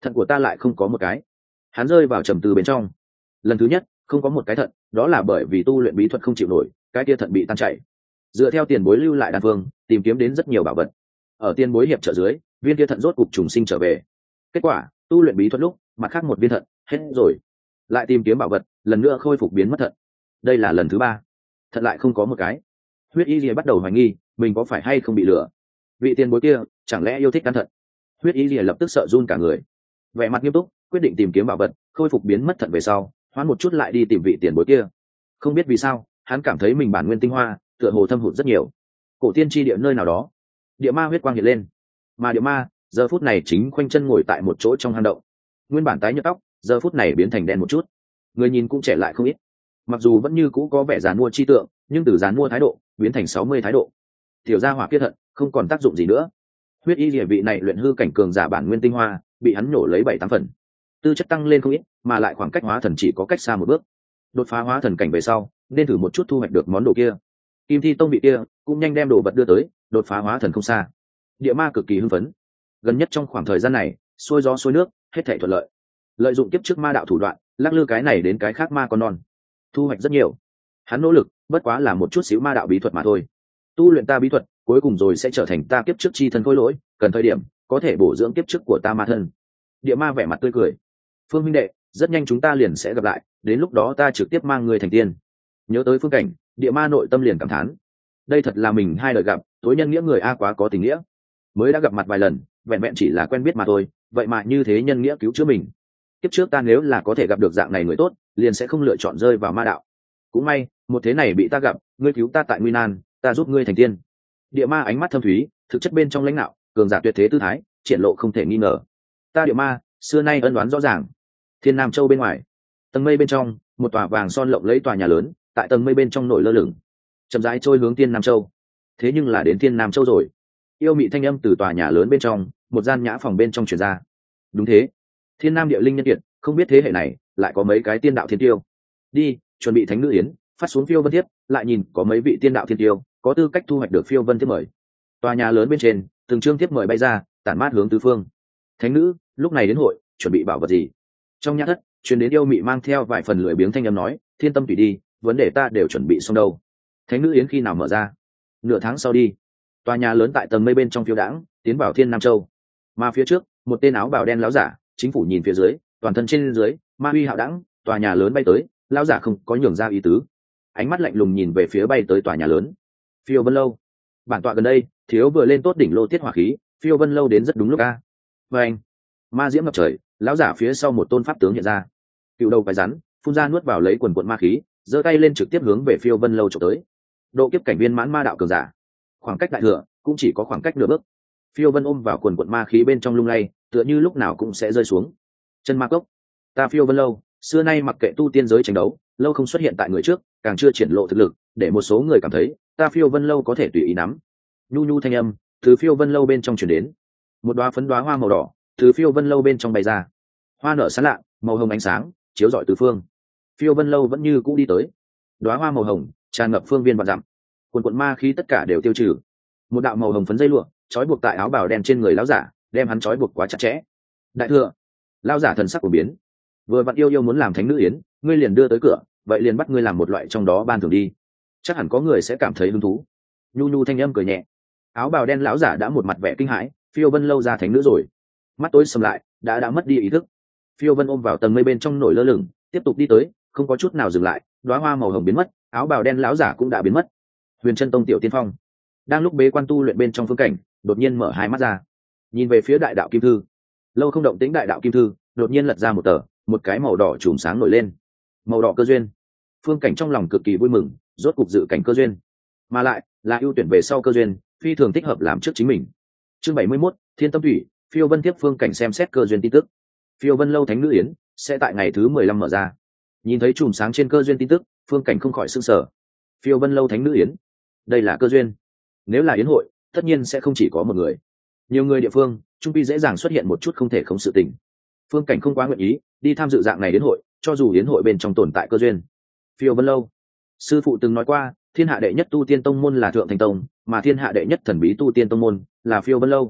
thận của ta lại không có một cái. Hắn rơi vào trầm tư bên trong. Lần thứ nhất không có một cái thận, đó là bởi vì tu luyện bí thuật không chịu nổi, cái kia thận bị tan chảy. Dựa theo tiền bối lưu lại đan phương, tìm kiếm đến rất nhiều bảo vật. Ở tiền bối hiệp trợ dưới, viên kia thận rốt cục trùng sinh trở về. Kết quả tu luyện bí thuật lúc mặt khác một viên thận hết rồi, lại tìm kiếm bảo vật, lần nữa khôi phục biến mất thận. Đây là lần thứ ba, thận lại không có một cái. Huyết y lìa bắt đầu hoài nghi mình có phải hay không bị lừa. Vị tiền bối kia chẳng lẽ yêu thích ăn thận? Huyết y lìa lập tức sợ run cả người, vẻ mặt nghiêm túc quyết định tìm kiếm bảo vật, khôi phục biến mất thận về sau hoán một chút lại đi tìm vị tiền bối kia. Không biết vì sao hắn cảm thấy mình bản nguyên tinh hoa tựa hồ thâm hụt rất nhiều. Cổ tiên tri địa nơi nào đó, địa ma huyết quang hiện lên, mà địa ma giờ phút này chính khoanh chân ngồi tại một chỗ trong hang động. Nguyên bản tái nhợt tóc giờ phút này biến thành đen một chút, người nhìn cũng trẻ lại không ít. Mặc dù vẫn như cũ có vẻ dàn mua chi tượng, nhưng từ dàn mua thái độ biến thành 60 thái độ. Tiểu gia hỏa kia thận không còn tác dụng gì nữa. Huyết y địa vị này luyện hư cảnh cường giả bản nguyên tinh hoa bị hắn nhổ lấy 7-8 phần, tư chất tăng lên không ít, mà lại khoảng cách hóa thần chỉ có cách xa một bước. Đột phá hóa thần cảnh về sau nên thử một chút thu hoạch được món đồ kia. Kim Thi Tông bị kia cũng nhanh đem đồ vật đưa tới, đột phá hóa thần không xa. Địa ma cực kỳ hưng phấn, gần nhất trong khoảng thời gian này xuôi gió xuôi nước, hết thảy thuận lợi. Lợi dụng kiếp trước ma đạo thủ đoạn, lắc lư cái này đến cái khác ma con non, thu hoạch rất nhiều. Hắn nỗ lực bất quá là một chút xíu ma đạo bí thuật mà thôi. Tu luyện ta bí thuật cuối cùng rồi sẽ trở thành ta kiếp trước chi thân khối lỗi, cần thời điểm có thể bổ dưỡng kiếp trước của ta ma thân. Địa ma vẻ mặt tươi cười, Phương huynh đệ, rất nhanh chúng ta liền sẽ gặp lại, đến lúc đó ta trực tiếp mang người thành tiên. Nhớ tới Phương Cảnh, địa ma nội tâm liền cảm thán, đây thật là mình hai đời gặp tối nhân nghĩa người a, quá có tình nghĩa. Mới đã gặp mặt vài lần, vẹn vẹn chỉ là quen biết mà thôi, vậy mà như thế nhân nghĩa cứu chữa mình. Kiếp trước ta nếu là có thể gặp được dạng này người tốt, liền sẽ không lựa chọn rơi vào ma đạo. Cũng may một thế này bị ta gặp, ngươi cứu ta tại nguy nan, ta giúp ngươi thành tiên. Địa ma ánh mắt thâm thúy, thực chất bên trong lãnh đạo cường giả tuyệt thế tư thái triển lộ không thể nghi ngờ. Ta địa ma xưa nay ân đoán rõ ràng. Thiên Nam Châu bên ngoài, tầng mây bên trong, một tòa vàng son lộng lẫy tòa nhà lớn tại tầng mây bên trong nổi lơ lửng, chậm rãi trôi hướng Thiên Nam Châu. Thế nhưng là đến Thiên Nam Châu rồi. Yêu mị thanh âm từ tòa nhà lớn bên trong một gian nhã phòng bên trong truyền ra. Đúng thế, Thiên Nam địa linh nhân kiệt, không biết thế hệ này lại có mấy cái tiên đạo thiên tiêu. Đi chuẩn bị thánh nữ yến, phát xuống phiêu vân thiếp, lại nhìn có mấy vị tiên đạo thiên tiêu có tư cách thu hoạch được phiêu vân thiếp mời. Tòa nhà lớn bên trên từng trương thiếp mời bay ra, tản mát hướng tứ phương. Thánh nữ lúc này đến hội chuẩn bị bảo vật gì? Trong nhã thất truyền đến yêu mị mang theo vài phần lười biếng thanh âm nói, thiên tâm tùy đi, vấn đề ta đều chuẩn bị xong đâu. Thánh nữ yến khi nào mở ra? Nửa tháng sau đi. Tòa nhà lớn tại tầng mây bên trong phiêu đãng tiến vào Thiên Nam Châu, mà phía trước một tên áo bào đen láo giả chính phủ nhìn phía dưới, toàn thân trên dưới ma uy hạo đãng. Tòa nhà lớn bay tới, láo giả không có nhường ra ý tứ, ánh mắt lạnh lùng nhìn về phía bay tới tòa nhà lớn. Phiêu Vân Lâu, bản tọa gần đây thiếu vừa lên tốt đỉnh lô tiết hỏa khí, Phiêu Vân Lâu đến rất đúng lúc a. Và anh, ma diễm ngập trời, láo giả phía sau một tôn pháp tướng hiện ra, cựu đầu cái rắn phun ra nuốt vào lấy quần quận ma khí, giơ tay lên trực tiếp hướng về Phiêu Vân Lâu trộm tới. Độ kiếp cảnh viên mãn ma đạo cường giả, khoảng cách đại thừa cũng chỉ có khoảng cách nửa bước. Phiêu Vân ôm vào quần quận ma khí bên trong lung lay, tựa như lúc nào cũng sẽ rơi xuống. Chân ma cốc, ta Phiêu Vân Lâu xưa nay mặc kệ tu tiên giới tranh đấu, lâu không xuất hiện tại người trước, càng chưa triển lộ thực lực, để một số người cảm thấy ta Phiêu Vân Lâu có thể tùy ý nắm. Nhu nhu thanh âm từ Phiêu Vân Lâu bên trong truyền đến, một đóa phấn đóa hoa màu đỏ từ Phiêu Vân Lâu bên trong bay ra, hoa nở sáng lạ, màu hồng ánh sáng chiếu rọi tứ phương. Phiêu Vân Lâu vẫn như cũ đi tới, đóa hoa màu hồng tràn ngập phương viên vạn dặm, quần quận ma khí tất cả đều tiêu trừ. Một đạo màu hồng phấn dây lụa trói buộc tại áo bào đen trên người lão giả, đem hắn trói buộc quá chặt chẽ. Đại thừa, lão giả thần sắc của biến, vừa vặn yêu muốn làm thánh nữ yến, ngươi liền đưa tới cửa, vậy liền bắt ngươi làm một loại trong đó ban thưởng đi, chắc hẳn có người sẽ cảm thấy hứng thú. Nhu nhu thanh âm cười nhẹ. Áo bào đen lão giả đã một mặt vẻ kinh hãi, Phiêu Vân Lâu ra thánh nữ rồi. Mắt tối sầm lại, đã mất đi ý thức. Phiêu Vân ôm vào tầng mây bên trong nổi lơ lửng, tiếp tục đi tới, không có chút nào dừng lại. Đóa hoa màu hồng biến mất, áo bào đen lão giả cũng đã biến mất. Huyền Chân Tông tiểu tiên phong đang lúc bế quan tu luyện bên trong phương cảnh, đột nhiên mở hai mắt ra, nhìn về phía đại đạo kim thư. Lâu không động tĩnh đại đạo kim thư đột nhiên lật ra một tờ, một cái màu đỏ chùm sáng nổi lên. Màu đỏ cơ duyên. Phương cảnh trong lòng cực kỳ vui mừng, rốt cục dự cảnh cơ duyên, mà lại là ưu tuyển về sau cơ duyên, phi thường thích hợp làm trước chính mình. Chương 71, Thiên Tâm Thủy, Phiêu Vân tiếp Phương cảnh xem xét cơ duyên tin tức. Phiêu Vân Lâu thánh nữ yến sẽ tại ngày thứ 15 mở ra. Nhìn thấy chùm sáng trên cơ duyên tin tức, Phương cảnh không khỏi sửng sở. Phiêu Vân Lâu thánh nữ yến, đây là cơ duyên. Nếu là yến hội, tất nhiên sẽ không chỉ có một người, nhiều người địa phương trung pi dễ dàng xuất hiện một chút không thể không sự tình. Phương cảnh không quá nguyện ý đi tham dự dạng này yến hội, cho dù yến hội bên trong tồn tại cơ duyên. Phiêu Vân Lâu, sư phụ từng nói qua, thiên hạ đệ nhất tu tiên tông môn là Thượng Thành Tông, mà thiên hạ đệ nhất thần bí tu tiên tông môn là Phiêu Vân Lâu.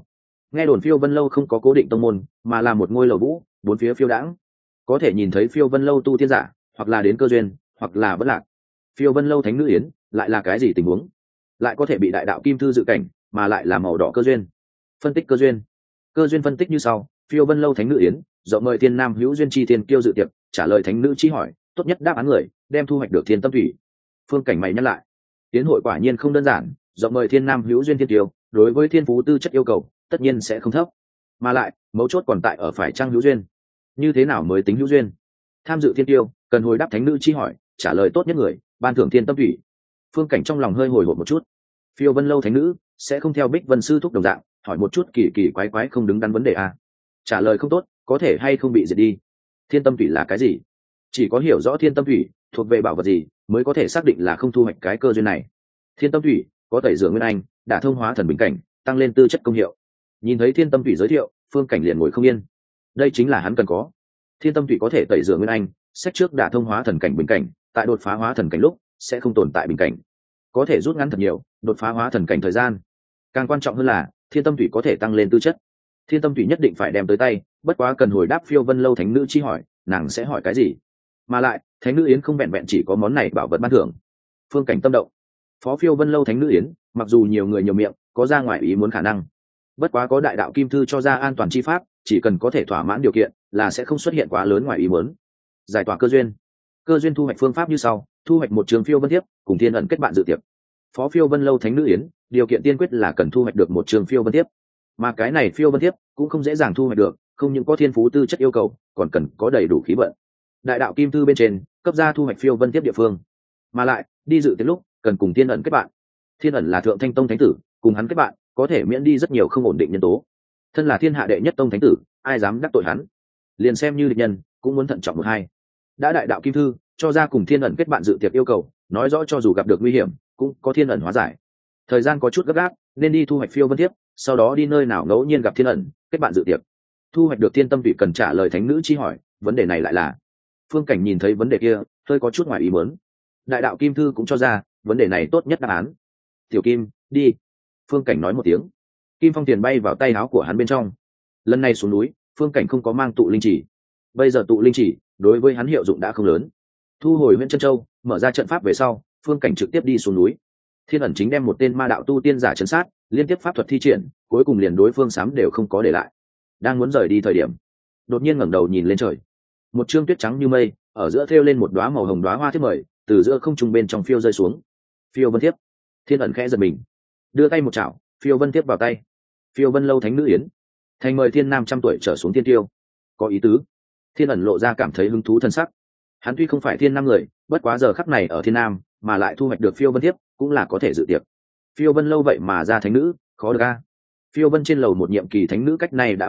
Nghe đồn Phiêu Vân lâu không có cố định tông môn, mà là một ngôi lầu vũ, bốn phía phiêu đãng. Có thể nhìn thấy Phiêu Vân lâu tu tiên giả, hoặc là đến cơ duyên, hoặc là bất lạc. Phiêu Vân lâu thánh nữ yến lại là cái gì tình huống? Lại có thể bị đại đạo kim thư dự cảnh, mà lại là màu đỏ cơ duyên. Phân tích cơ duyên. Cơ duyên phân tích như sau: Phiêu Vân lâu thánh nữ yến, rộng mời thiên nam hữu duyên chi thiên kiêu dự tiệc, trả lời thánh nữ chi hỏi, tốt nhất đáp án người, đem thu hoạch được thiên tâm thủy. Phương Cảnh mày nhắc lại, tiến hội quả nhiên không đơn giản, rộng mời thiên nam hữu duyên thiên kiêu, đối với thiên phú tư chất yêu cầu tất nhiên sẽ không thấp, mà lại mấu chốt còn tại ở phải trang hữu duyên. Như thế nào mới tính hữu duyên? Tham dự thiên kiêu cần hồi đáp thánh nữ chi hỏi, trả lời tốt nhất người, ban thưởng thiên tâm thủy. Phương Cảnh trong lòng hơi hồi hộp một chút. Phiêu Vân lâu thánh nữ sẽ không theo Bích Vân sư thúc đồng dạng hỏi một chút kỳ kỳ quái quái không đứng đắn vấn đề à? Trả lời không tốt có thể hay không bị diệt đi. Thiên tâm thủy là cái gì? Chỉ có hiểu rõ thiên tâm thủy thuộc về bảo vật gì mới có thể xác định là không thu hoạch cái cơ duyên này. Thiên tâm thủy có tẩy rửa nguyên anh, đả thông hóa thần bình cảnh, tăng lên tư chất công hiệu. Nhìn thấy thiên tâm thủy giới thiệu, Phương Cảnh liền ngồi không yên. Đây chính là hắn cần có. Thiên tâm thủy có thể tẩy rửa nguyên anh, xét trước đả thông hóa thần cảnh bình cảnh, tại đột phá hóa thần cảnh lúc sẽ không tồn tại bình cảnh, có thể rút ngắn thật nhiều đột phá hóa thần cảnh thời gian. Càng quan trọng hơn là thiên tâm thủy có thể tăng lên tư chất. Thiên tâm thủy nhất định phải đem tới tay, bất quá cần hồi đáp Phiêu Vân lâu thánh nữ chi hỏi, nàng sẽ hỏi cái gì? Mà lại thánh nữ yến không vẹn vẹn chỉ có món này bảo vật ban thưởng. Phương Cảnh tâm động. Phó Phiêu Vân lâu thánh nữ yến mặc dù nhiều người nhiều miệng, có ra ngoài ý muốn khả năng, bất quá có đại đạo kim thư cho ra an toàn chi pháp, chỉ cần có thể thỏa mãn điều kiện là sẽ không xuất hiện quá lớn ngoài ý muốn. Giải tỏa cơ duyên. Cơ duyên thu hoạch phương pháp như sau: thu hoạch một trường phiêu vân thiếp cùng thiên ẩn kết bạn dự tiệc. Phó Phiêu Vân lâu thánh nữ yến điều kiện tiên quyết là cần thu hoạch được một trường phiêu vân thiếp, mà cái này phiêu vân thiếp cũng không dễ dàng thu hoạch được, không những có thiên phú tư chất yêu cầu, còn cần có đầy đủ khí vận. Đại đạo kim thư bên trên cấp ra thu hoạch phiêu vân thiếp địa phương, mà lại đi dự tiệc lúc cần cùng thiên ẩn kết bạn. Thiên ẩn là thượng thanh tông thánh tử, cùng hắn kết bạn có thể miễn đi rất nhiều không ổn định nhân tố. Thân là thiên hạ đệ nhất tông thánh tử, ai dám đắc tội hắn? Liền xem như địch nhân cũng muốn thận trọng một hai. Đã đại đạo kim thư cho ra cùng thiên ẩn kết bạn dự tiệc yêu cầu, nói rõ cho dù gặp được nguy hiểm cũng có thiên ẩn hóa giải. Thời gian có chút gấp gáp nên đi thu hoạch phiêu vân thiếp, sau đó đi nơi nào ngẫu nhiên gặp thiên ẩn kết bạn dự tiệc. Thu hoạch được thiên tâm thủy cần trả lời thánh nữ chi hỏi, vấn đề này lại là. Phương Cảnh nhìn thấy vấn đề kia hơi có chút ngoài ý muốn. Đại đạo kim thư cũng cho ra vấn đề này tốt nhất đáp án. Tiểu Kim, đi. Phương Cảnh nói một tiếng, kim phong tiền bay vào tay áo của hắn bên trong. Lần này xuống núi Phương Cảnh không có mang tụ linh chỉ, bây giờ tụ linh chỉ đối với hắn hiệu dụng đã không lớn. Thu hồi huyện Chân Châu, mở ra trận pháp về sau, Phương Cảnh trực tiếp đi xuống núi. Thiên ẩn chính đem một tên ma đạo tu tiên giả trấn sát, liên tiếp pháp thuật thi triển, cuối cùng liền đối phương sám đều không có để lại. Đang muốn rời đi thời điểm, đột nhiên ngẩng đầu nhìn lên trời. Một trương tuyết trắng như mây, ở giữa thêu lên một đóa màu hồng đóa hoa thiếp mời, từ giữa không trung bên trong phiêu rơi xuống. Phiêu vân thiếp. Thiên ẩn khẽ giật mình, đưa tay một chảo, phiêu vân thiếp vào tay. Phiêu Vân lâu thánh nữ yến, thành mời thiên nam 100 tuổi trở xuống thiên tiêu. Có ý tứ. Thiên ẩn lộ ra cảm thấy hứng thú thân sắc. Hắn tuy không phải thiên nam người, bất quá giờ khắc này ở thiên nam mà lại thu hoạch được phiêu vân thiếp cũng là có thể dự tiệc. Phiêu Vân lâu vậy mà ra thánh nữ, khó được a. Phiêu Vân trên lầu một nhiệm kỳ thánh nữ cách này đã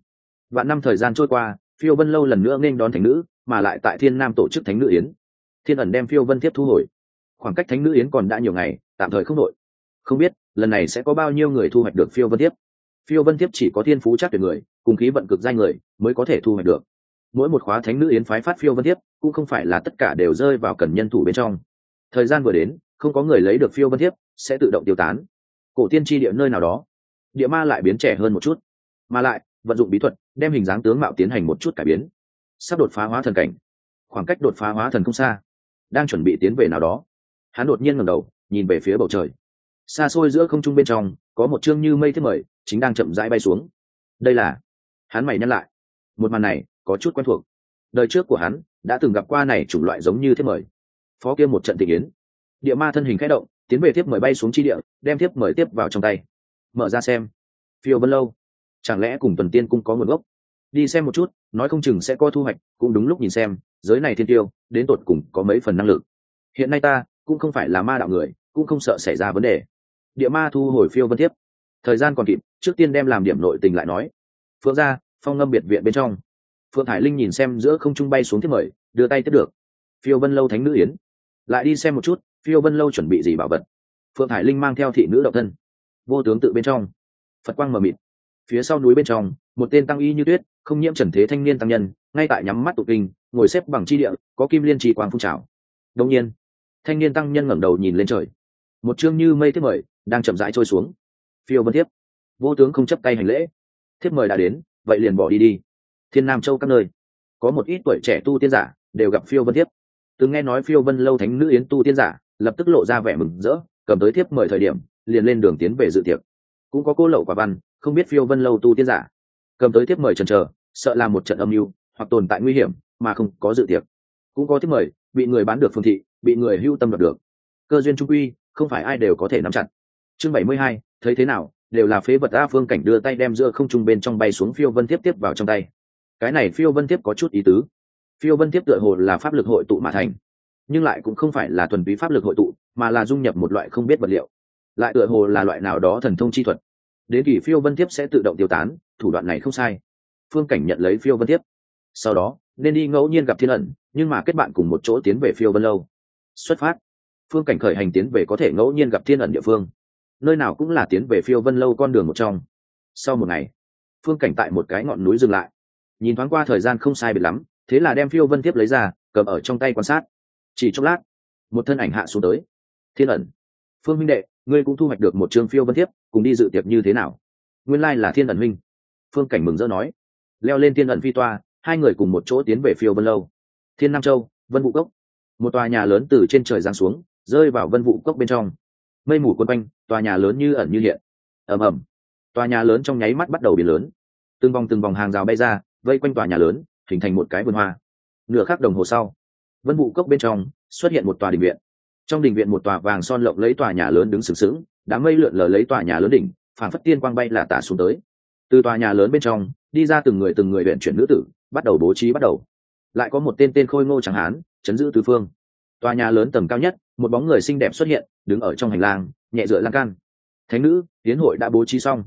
vạn năm thời gian trôi qua, Phiêu Vân lâu lần nữa nên đón thánh nữ, mà lại tại thiên nam tổ chức thánh nữ yến. Thiên ẩn đem phiêu vân thiếp thu hồi. Khoảng cách thánh nữ yến còn đã nhiều ngày, tạm thời không đội. Không biết lần này sẽ có bao nhiêu người thu hoạch được phiêu vân thiếp. Phiêu vân thiếp chỉ có thiên phú chắc tuyệt người, cùng khí vận cực danh người mới có thể thu hoạch được. Mỗi một khóa thánh nữ yến phái phát phiêu vân thiếp cũng không phải là tất cả đều rơi vào cần nhân thủ bên trong. Thời gian vừa đến, không có người lấy được phiêu vân thiếp sẽ tự động tiêu tán. Cổ tiên tri địa nơi nào đó, địa ma lại biến trẻ hơn một chút, mà lại vận dụng bí thuật đem hình dáng tướng mạo tiến hành một chút cải biến. Sắp đột phá hóa thần cảnh, khoảng cách đột phá hóa thần không xa, đang chuẩn bị tiến về nào đó. Hắn đột nhiên ngẩng đầu nhìn về phía bầu trời, xa xôi giữa không trung bên trong có một chương như mây thiếp mời chính đang chậm rãi bay xuống. Đây là. Hắn mày nhăn lại, một màn này có chút quen thuộc. Đời trước của hắn đã từng gặp qua này chủng loại giống như thiếp mời. Phó kia một trận tình yến, địa ma thân hình khẽ động tiến về thiếp mời bay xuống chi địa, đem thiếp mời tiếp vào trong tay. Mở ra xem. Phiêu Vân lâu, chẳng lẽ cùng Tuần Tiên cung có nguồn gốc? Đi xem một chút, nói không chừng sẽ có thu hoạch. Cũng đúng lúc nhìn xem giới này thiên tiêu đến tột cùng có mấy phần năng lực. Hiện nay ta cũng không phải là ma đạo người, cũng không sợ xảy ra vấn đề. Địa ma thu hồi phiêu vân thiếp, thời gian còn kịp, trước tiên đem làm điểm nội tình lại nói. Phượng ra phong ngâm biệt viện bên trong, Phượng Hải Linh nhìn xem giữa không trung bay xuống thiếp mời, đưa tay tiếp được. Phiêu Vân lâu thánh nữ yến, lại đi xem một chút Phiêu Vân lâu chuẩn bị gì bảo vật. Phượng Hải Linh mang theo thị nữ độc thân, vô tướng tự bên trong, Phật quang mờ mịt. Phía sau núi bên trong, một tên tăng y như tuyết, không nhiễm trần thế thanh niên tăng nhân, ngay tại nhắm mắt tụng kinh, ngồi xếp bằng chi địa, có kim liên trì quang phun trào. Đột nhiên, thanh niên tăng nhân ngẩng đầu nhìn lên trời, một chương như mây thiếp mời đang chậm rãi trôi xuống. Phiêu vân thiếp, vô tướng không chấp tay hành lễ. thiếp mời đã đến, vậy liền bỏ đi đi. Thiên Nam Châu các nơi có một ít tuổi trẻ tu tiên giả đều gặp Phiêu Vân Thiếp. Từng nghe nói Phiêu Vân lâu thánh nữ yến tu tiên giả lập tức lộ ra vẻ mừng rỡ, cầm tới thiếp mời thời điểm liền lên đường tiến về dự tiệc. Cũng có cô lậu quả văn, không biết Phiêu Vân lâu tu tiên giả cầm tới thiếp mời chần chờ, sợ làm một trận âm mưu hoặc tồn tại nguy hiểm mà không có dự tiệc. Cũng có thiếp mời bị người bán được phương thị, bị người hưu tâm đoạt được. Cơ duyên trung quy không phải ai đều có thể nắm chặt. Chương 72, thấy thế nào đều là phế vật. A Phương Cảnh đưa tay đem giữa không trung bên trong bay xuống Phiêu Vân Thiếp tiếp vào trong tay. Cái này Phiêu Vân Thiếp có chút ý tứ. Phiêu Vân Thiếp tựa hồ là pháp lực hội tụ mà thành, nhưng lại cũng không phải là thuần túy pháp lực hội tụ, mà là dung nhập một loại không biết vật liệu, lại tựa hồ là loại nào đó thần thông chi thuật. Đến kỳ Phiêu Vân Thiếp sẽ tự động tiêu tán, thủ đoạn này không sai. Phương Cảnh nhận lấy Phiêu Vân Thiếp, sau đó nên đi ngẫu nhiên gặp Thiên ẩn, nhưng mà kết bạn cùng một chỗ tiến về Phiêu Vân lâu. Xuất phát, Phương Cảnh khởi hành tiến về có thể ngẫu nhiên gặp Thiên ẩn địa phương, nơi nào cũng là tiến về Phiêu Vân lâu con đường một trong. Sau một ngày, Phương Cảnh tại một cái ngọn núi dừng lại, nhìn thoáng qua thời gian không sai biệt lắm, thế là đem Phiêu Vân Thiếp lấy ra, cầm ở trong tay quan sát. Chỉ chốc lát, một thân ảnh hạ xuống tới. Thiên ẩn, Phương minh đệ, ngươi cũng thu hoạch được một chương Phiêu Vân Thiếp, cùng đi dự tiệc như thế nào? Nguyên lai là Thiên ẩn huynh. Phương Cảnh mừng rỡ nói. Leo lên Thiên ẩn phi toa, hai người cùng một chỗ tiến về Phiêu Vân lâu. Thiên Nam Châu, Vân Vũ Cốc, một tòa nhà lớn từ trên trời giáng xuống, rơi vào Vân Vũ Cốc bên trong. Mây mù quấn quanh, tòa nhà lớn như ẩn như hiện. Ầm ầm, tòa nhà lớn trong nháy mắt bắt đầu biến lớn. Từng vòng hàng rào bay ra, vây quanh tòa nhà lớn, hình thành một cái vườn hoa. Nửa khắc đồng hồ sau, Vân Vũ Cốc bên trong xuất hiện một tòa đình viện. Trong đình viện một tòa vàng son lộng lấy tòa nhà lớn đứng sừng sững, đám mây lượn lờ lấy tòa nhà lớn đỉnh, phản phất tiên quang bay là tả xuống tới. Từ tòa nhà lớn bên trong đi ra từng người luyện chuyển nữ tử, bắt đầu bố trí bắt đầu. Lại có một tên khôi ngô trắng hán chấn giữ tứ phương. Tòa nhà lớn tầng cao nhất, một bóng người xinh đẹp xuất hiện, đứng ở trong hành lang, nhẹ dựa lan can. Thánh nữ, tiến hội đã bố trí xong.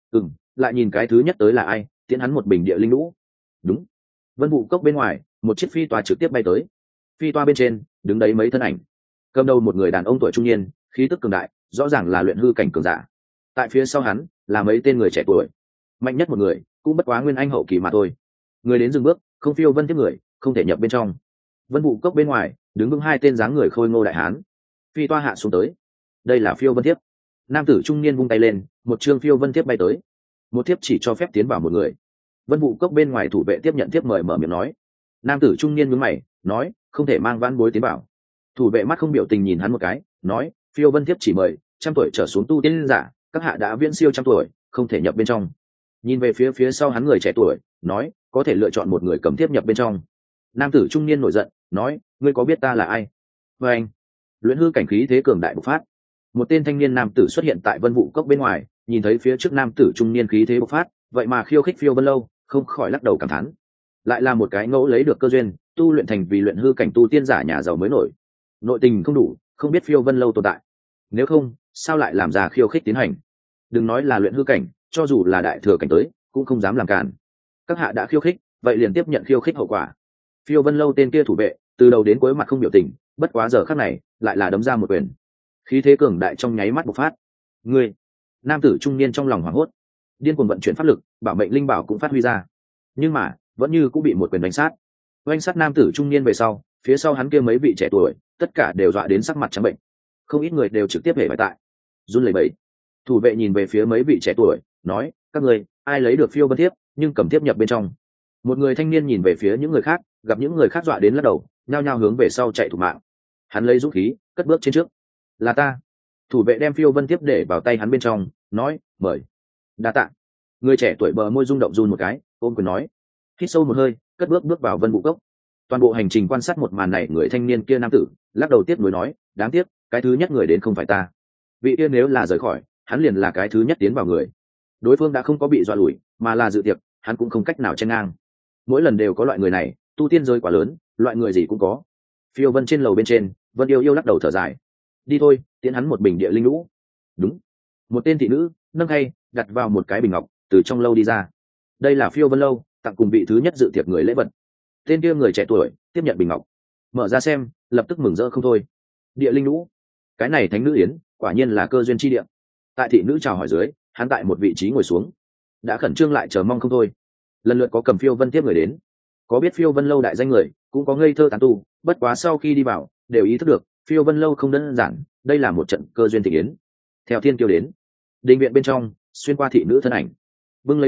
Lại nhìn cái thứ nhất tới là ai, tiến hắn một bình địa linh lũ. Đúng. Vân Vũ Cốc bên ngoài, một chiếc phi toa trực tiếp bay tới. Phi toa bên trên đứng đấy mấy thân ảnh. Cầm đầu một người đàn ông tuổi trung niên, khí tức cường đại, rõ ràng là luyện hư cảnh cường giả. Tại phía sau hắn là mấy tên người trẻ tuổi. Mạnh nhất một người cũng bất quá nguyên anh hậu kỳ mà thôi. Người đến dừng bước, không Phiêu Vân Thiếp người không thể nhập bên trong. Vân Vũ Cốc bên ngoài đứng vững hai tên dáng người khôi ngô đại hán. Phi toa hạ xuống tới. Đây là Phiêu Vân Thiếp. Nam tử trung niên vung tay lên, một trương Phiêu Vân Thiếp bay tới. Một thiếp chỉ cho phép tiến vào một người. Vân Vũ Cốc bên ngoài thủ vệ tiếp nhận thiếp mời, mở miệng nói. Nam tử trung niên nhướng mày nói, không thể mang vãn bối tiến vào. Thủ vệ mắt không biểu tình nhìn hắn một cái, nói, Phiêu Vân Thiếp chỉ mời 100 tuổi trở xuống tu tiên giả, các hạ đã viễn siêu 100 tuổi, không thể nhập bên trong. Nhìn về phía sau hắn người trẻ tuổi, nói, có thể lựa chọn một người cầm thiếp nhập bên trong. Nam tử trung niên nổi giận, nói, ngươi có biết ta là ai? Và anh, luyện hư cảnh khí thế cường đại bộc phát. Một tên thanh niên nam tử xuất hiện tại Vân Vũ Cốc bên ngoài, nhìn thấy phía trước nam tử trung niên khí thế bộc phát, vậy mà khiêu khích Phiêu Vân lâu, không khỏi lắc đầu cảm thán. Lại là một cái ngẫu lấy được cơ duyên, tu luyện thành vì luyện hư cảnh tu tiên giả nhà giàu mới nổi. Nội tình không đủ, không biết Phiêu Vân lâu tồn tại. Nếu không, sao lại làm ra khiêu khích tiến hành? Đừng nói là luyện hư cảnh, cho dù là đại thừa cảnh tới, cũng không dám làm cản. Các hạ đã khiêu khích, vậy liền tiếp nhận khiêu khích hậu quả. Phiêu Vân lâu tên kia thủ vệ, từ đầu đến cuối mặt không biểu tình, bất quá giờ khắc này, lại là đấm ra một quyền. Khí thế cường đại trong nháy mắt bộc phát. Ngươi, nam tử trung niên trong lòng hoảng hốt, điên cuồng vận chuyển pháp lực, bảo mệnh linh bảo cũng phát huy ra, nhưng mà vẫn như cũng bị một quyền đánh sát. Oanh sát nam tử trung niên về sau, phía sau hắn kia mấy vị trẻ tuổi, tất cả đều dọa đến sắc mặt trắng bệnh, không ít người đều trực tiếp hể bại tại, run lẩy bẩy. Thủ vệ nhìn về phía mấy vị trẻ tuổi, nói, các người ai lấy được Phiêu Vân Thiếp, nhưng cầm thiếp nhập bên trong. Một người thanh niên nhìn về phía những người khác, gặp những người khác dọa đến lắc đầu, nhao nhao hướng về sau chạy thủ mạng. Hắn lấy dũng khí, cất bước trên trước. Là ta. Thủ vệ đem Phiêu Vân Thiếp để vào tay hắn bên trong, nói, mời. Đa tạ. Người trẻ tuổi bờ môi rung động run một cái, ôm quyền nói. Hít sâu một hơi, cất bước vào Vân Vũ Cốc. Toàn bộ hành trình quan sát một màn này, người thanh niên kia nam tử lắc đầu tiếc nuối nói, đáng tiếc, cái thứ nhất người đến không phải ta. Vị kia nếu là rời khỏi, hắn liền là cái thứ nhất tiến vào người. Đối phương đã không có bị dọa lùi, mà là dự tiệc, hắn cũng không cách nào chen ngang. Mỗi lần đều có loại người này, tu tiên giới quá lớn, loại người gì cũng có. Phiêu Vân trên lầu bên trên, Vân Yêu lắc đầu thở dài. Đi thôi, tiến hắn một bình địa linh lũ. Đúng. Một tên thị nữ nâng khay đặt vào một cái bình ngọc, từ trong lâu đi ra. Đây là Phiêu Vân lâu tặng cùng vị thứ nhất dự tiệc người lễ vật. Tên kia người trẻ tuổi tiếp nhận bình ngọc, mở ra xem, lập tức mừng rỡ không thôi. Địa linh lũ, cái này thánh nữ yến, quả nhiên là cơ duyên chi địa. Tại thị nữ chào hỏi dưới, hắn tại một vị trí ngồi xuống, đã khẩn trương lại chờ mong không thôi. Lần lượt có cầm Phiêu Vân Thiếp người đến, có biết Phiêu Vân lâu đại danh người, cũng có ngây thơ tán tu, bất quá sau khi đi vào đều ý thức được Phiêu Vân lâu không đơn giản, đây là một trận cơ duyên thị yến. Theo thiên kiêu đến, đình viện bên trong xuyên qua thị nữ thân ảnh, bưng lấy khay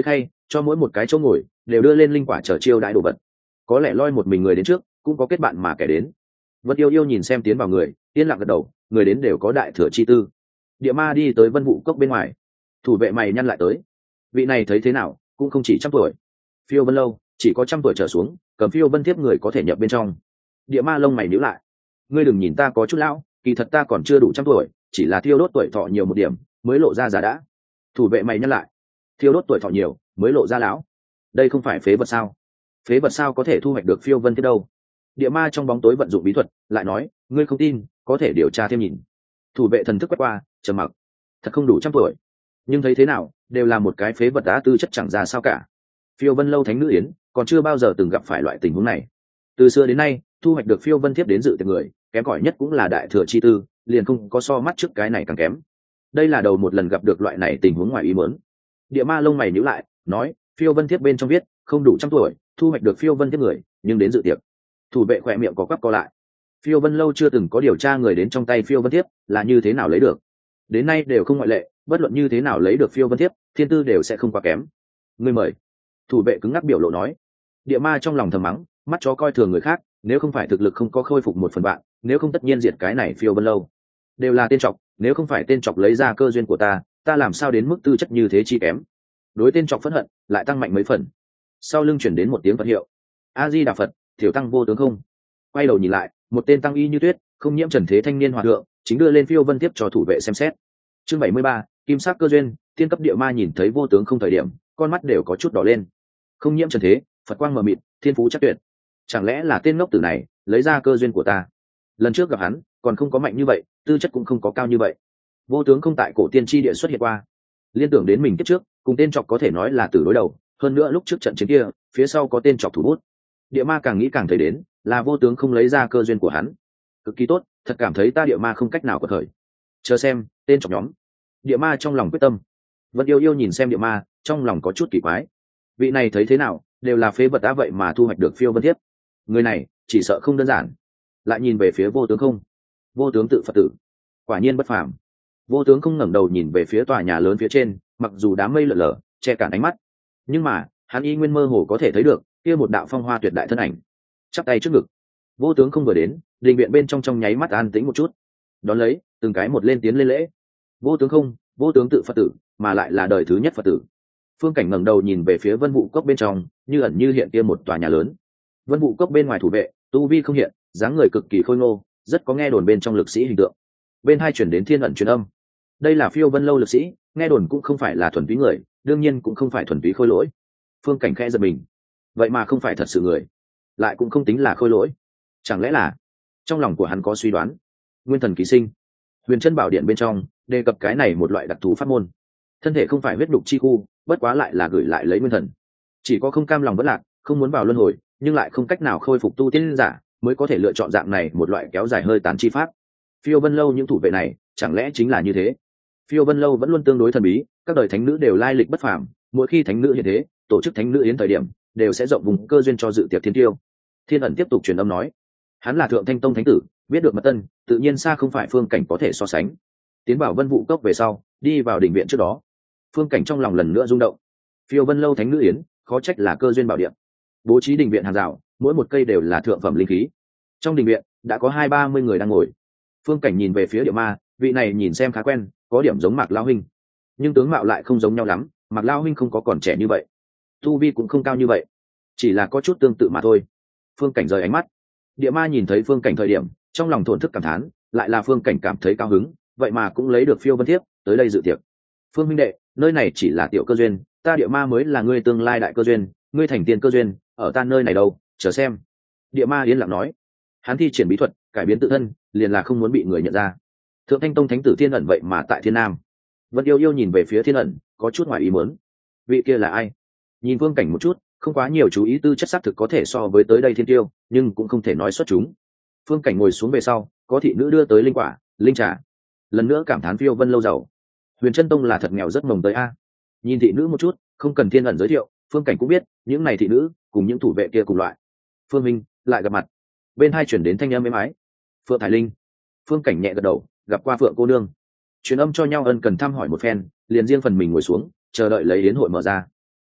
cho mỗi một cái chỗ ngồi đều đưa lên linh quả chờ chiêu đãi đồ vật. Có lẽ loi một mình người đến trước, cũng có kết bạn mà kẻ đến. Vân Yêu Yêu nhìn xem tiến vào người, yên lặng gật đầu, người đến đều có đại thừa chi tư. Địa ma đi tới Vân Vũ Cốc bên ngoài, thủ vệ mày nhăn lại tới. Vị này thấy thế nào cũng không chỉ trăm tuổi. Phiêu Vân Lâu chỉ có trăm tuổi trở xuống, cầm phiêu vân thiếp người có thể nhập bên trong. Địa ma lông mày nhíu lại, ngươi đừng nhìn ta có chút lão, kỳ thật ta còn chưa đủ trăm tuổi, chỉ là thiêu đốt tuổi thọ nhiều một điểm mới lộ ra già đã. Thủ vệ mày nhăn lại, thiêu đốt tuổi thọ nhiều mới lộ ra lão, đây không phải phế vật sao? Phế vật sao có thể thu hoạch được phiêu vân thiếp đâu? Địa ma trong bóng tối vận dụng bí thuật lại nói, ngươi không tin có thể điều tra thêm nhìn. Thủ vệ thần thức quét qua, trầm mặc, thật không đủ trăm tuổi, nhưng thấy thế nào đều là một cái phế vật đã tư chất chẳng ra sao cả. Phiêu Vân Lâu thánh nữ yến còn chưa bao giờ từng gặp phải loại tình huống này. Từ xưa đến nay thu hoạch được phiêu vân thiếp đến dự tiệc người kém cỏi nhất cũng là đại thừa chi tư, liền không có so mắt trước cái này càng kém. Đây là đầu một lần gặp được loại này tình huống ngoài ý muốn. Địa ma lông mày nhíu lại, nói, phiêu vân thiếp bên trong viết không đủ trăm tuổi thu hoạch được phiêu vân thiếp người nhưng đến dự tiệc. Thủ vệ khỏe miệng có quắp co lại. Phiêu Vân Lâu chưa từng có điều tra người đến trong tay phiêu vân thiếp là như thế nào lấy được, đến nay đều không ngoại lệ, bất luận như thế nào lấy được phiêu vân thiếp thiên tư đều sẽ không quá kém. Ngươi mời. Thủ vệ cứng ngắc biểu lộ nói. Địa ma trong lòng thầm mắng, mắt chó coi thường người khác, nếu không phải thực lực không có khôi phục một phần bạn, nếu không tất nhiên diệt cái này phiêu Vân Lâu. Đều là tên trọc, nếu không phải tên trọc lấy ra cơ duyên của ta làm sao đến mức tư chất như thế chi kém. Đối tên trọc phẫn hận lại tăng mạnh mấy phần. Sau lưng chuyển đến một tiếng Phật hiệu. A Di Đà Phật, tiểu tăng vô tướng không. Quay đầu nhìn lại, một tên tăng y như tuyết, không nhiễm trần thế thanh niên hòa thượng chính đưa lên phiêu vân tiếp cho thủ vệ xem xét. Chương 73, kim sắc cơ duyên. Tiên cấp địa ma nhìn thấy vô tướng không thời điểm, con mắt đều có chút đỏ lên. Không nhiễm trần thế, Phật quang mờ mịt, thiên phú chắc tuyệt. Chẳng lẽ là tên ngốc tử này lấy ra cơ duyên của ta? Lần trước gặp hắn còn không có mạnh như vậy, tư chất cũng không có cao như vậy. Vô tướng không tại cổ tiên tri địa xuất hiện qua, liên tưởng đến mình kiếp trước cùng tên trọc có thể nói là từ đối đầu, hơn nữa lúc trước trận chiến kia phía sau có tên trọc thủ bút. Địa ma càng nghĩ càng thấy đến là vô tướng không lấy ra cơ duyên của hắn, cực kỳ tốt, thật cảm thấy ta địa ma không cách nào có thời. Chờ xem tên trọc nhóm. Địa ma trong lòng quyết tâm. Vẫn yêu yêu nhìn xem địa ma, trong lòng có chút kỳ quái. Vị này thấy thế nào đều là phế vật đã vậy mà thu hoạch được phiêu vân thiếp, người này chỉ sợ không đơn giản. Lại nhìn về phía vô tướng không. Vô tướng tự Phật tử, quả nhiên bất phàm. Vô tướng không ngẩng đầu nhìn về phía tòa nhà lớn phía trên, mặc dù đám mây lở lở che cản ánh mắt, nhưng mà hắn y nguyên mơ hồ có thể thấy được kia một đạo phong hoa tuyệt đại thân ảnh chắp tay trước ngực. Vô tướng không vừa đến, đình viện bên trong nháy mắt an tĩnh một chút, đón lấy từng cái một lên tiến lên lễ. Vô tướng không, vô tướng tự Phật tử, mà lại là đời thứ nhất Phật tử. Phương Cảnh ngẩng đầu nhìn về phía Vân Vũ Cốc bên trong, như ẩn như hiện kia một tòa nhà lớn. Vân Vũ Cốc bên ngoài thủ vệ tu vi không hiện, dáng người cực kỳ khôi ngô, rất có nghe đồn bên trong lực sĩ hình tượng. Bên hai chuyển đến thiên ẩn truyền âm, đây là phiêu Vân Lâu lực sĩ, nghe đồn cũng không phải là thuần túy người, đương nhiên cũng không phải thuần túy khôi lỗi. Phương Cảnh khẽ giật mình, vậy mà không phải thật sự người, lại cũng không tính là khôi lỗi, chẳng lẽ là... Trong lòng của hắn có suy đoán. Nguyên thần ký sinh, Huyền Chân Bảo Điện bên trong đề cập cái này một loại đặc thù pháp môn. Thân thể không phải huyết đục chi khu, bất quá lại là gửi lại lấy nguyên thần. Chỉ có không cam lòng bất lạc, không muốn vào luân hồi, nhưng lại không cách nào khôi phục tu tiên giả, mới có thể lựa chọn dạng này một loại kéo dài hơi tán chi pháp. Phiêu Vân Lâu những thủ vệ này chẳng lẽ chính là như thế? Phiêu Vân Lâu vẫn luôn tương đối thần bí, các đời thánh nữ đều lai lịch bất phàm, mỗi khi thánh nữ hiện thế, tổ chức thánh nữ yến thời điểm, đều sẽ rộng vùng cơ duyên cho dự tiệc thiên tiêu. Thiên ẩn tiếp tục truyền âm nói, hắn là Thượng Thanh Tông thánh tử, biết được mật tân, tự nhiên xa không phải Phương Cảnh có thể so sánh. Tiến vào Vân Vũ Cốc về sau, đi vào đình viện trước đó, Phương Cảnh trong lòng lần nữa rung động. Phiêu Vân Lâu thánh nữ yến, khó trách là cơ duyên bảo điện. Bố trí đình viện hàng rào, mỗi một cây đều là thượng phẩm linh khí. Trong đình viện đã có 20-30 người đang ngồi. Phương Cảnh nhìn về phía Địa Ma, vị này nhìn xem khá quen, có điểm giống Mạc Lao huynh, nhưng tướng mạo lại không giống nhau lắm. Mạc Lao huynh không có còn trẻ như vậy, tu vi cũng không cao như vậy, chỉ là có chút tương tự mà thôi. Phương Cảnh rời ánh mắt. Địa Ma nhìn thấy Phương Cảnh thời điểm, trong lòng thổn thức cảm thán, lại là Phương Cảnh cảm thấy cao hứng, vậy mà cũng lấy được phiêu vân thiếp tới đây dự tiệc. Phương huynh đệ, nơi này chỉ là tiểu cơ duyên, ta Địa Ma mới là ngươi tương lai đại cơ duyên, ngươi thành tiên cơ duyên ở ta nơi này đâu, chờ xem. Địa Ma yên lặng nói, hắn thi triển bí thuật cải biến tự thân, liền là không muốn bị người nhận ra. Thượng Thanh Tông thánh tử Thiên ẩn vậy mà tại Thiên Nam. Vân yêu yêu nhìn về phía Thiên ẩn, có chút ngoài ý muốn. Vị kia là ai? Nhìn Phương Cảnh một chút, không quá nhiều chú ý, tư chất xác thực có thể so với tới đây thiên tiêu, nhưng cũng không thể nói xuất chúng. Phương Cảnh ngồi xuống về sau, có thị nữ đưa tới linh quả, linh trà. Lần nữa cảm thán Phiêu Vân Lâu giàu. Huyền Chân Tông là thật nghèo rất mồng tới a. Nhìn thị nữ một chút, không cần Thiên ẩn giới thiệu, Phương Cảnh cũng biết, những này thị nữ cùng những thủ vệ kia cùng loại. Phương Minh lại gặp mặt. Bên hai chuyển đến thanh âm êm ái. Phượng Thải Linh. Phương Cảnh nhẹ gật đầu, gặp qua Phượng cô nương. Truyền âm cho nhau ân cần thăm hỏi một phen, liền riêng phần mình ngồi xuống, chờ đợi lấy yến hội mở ra.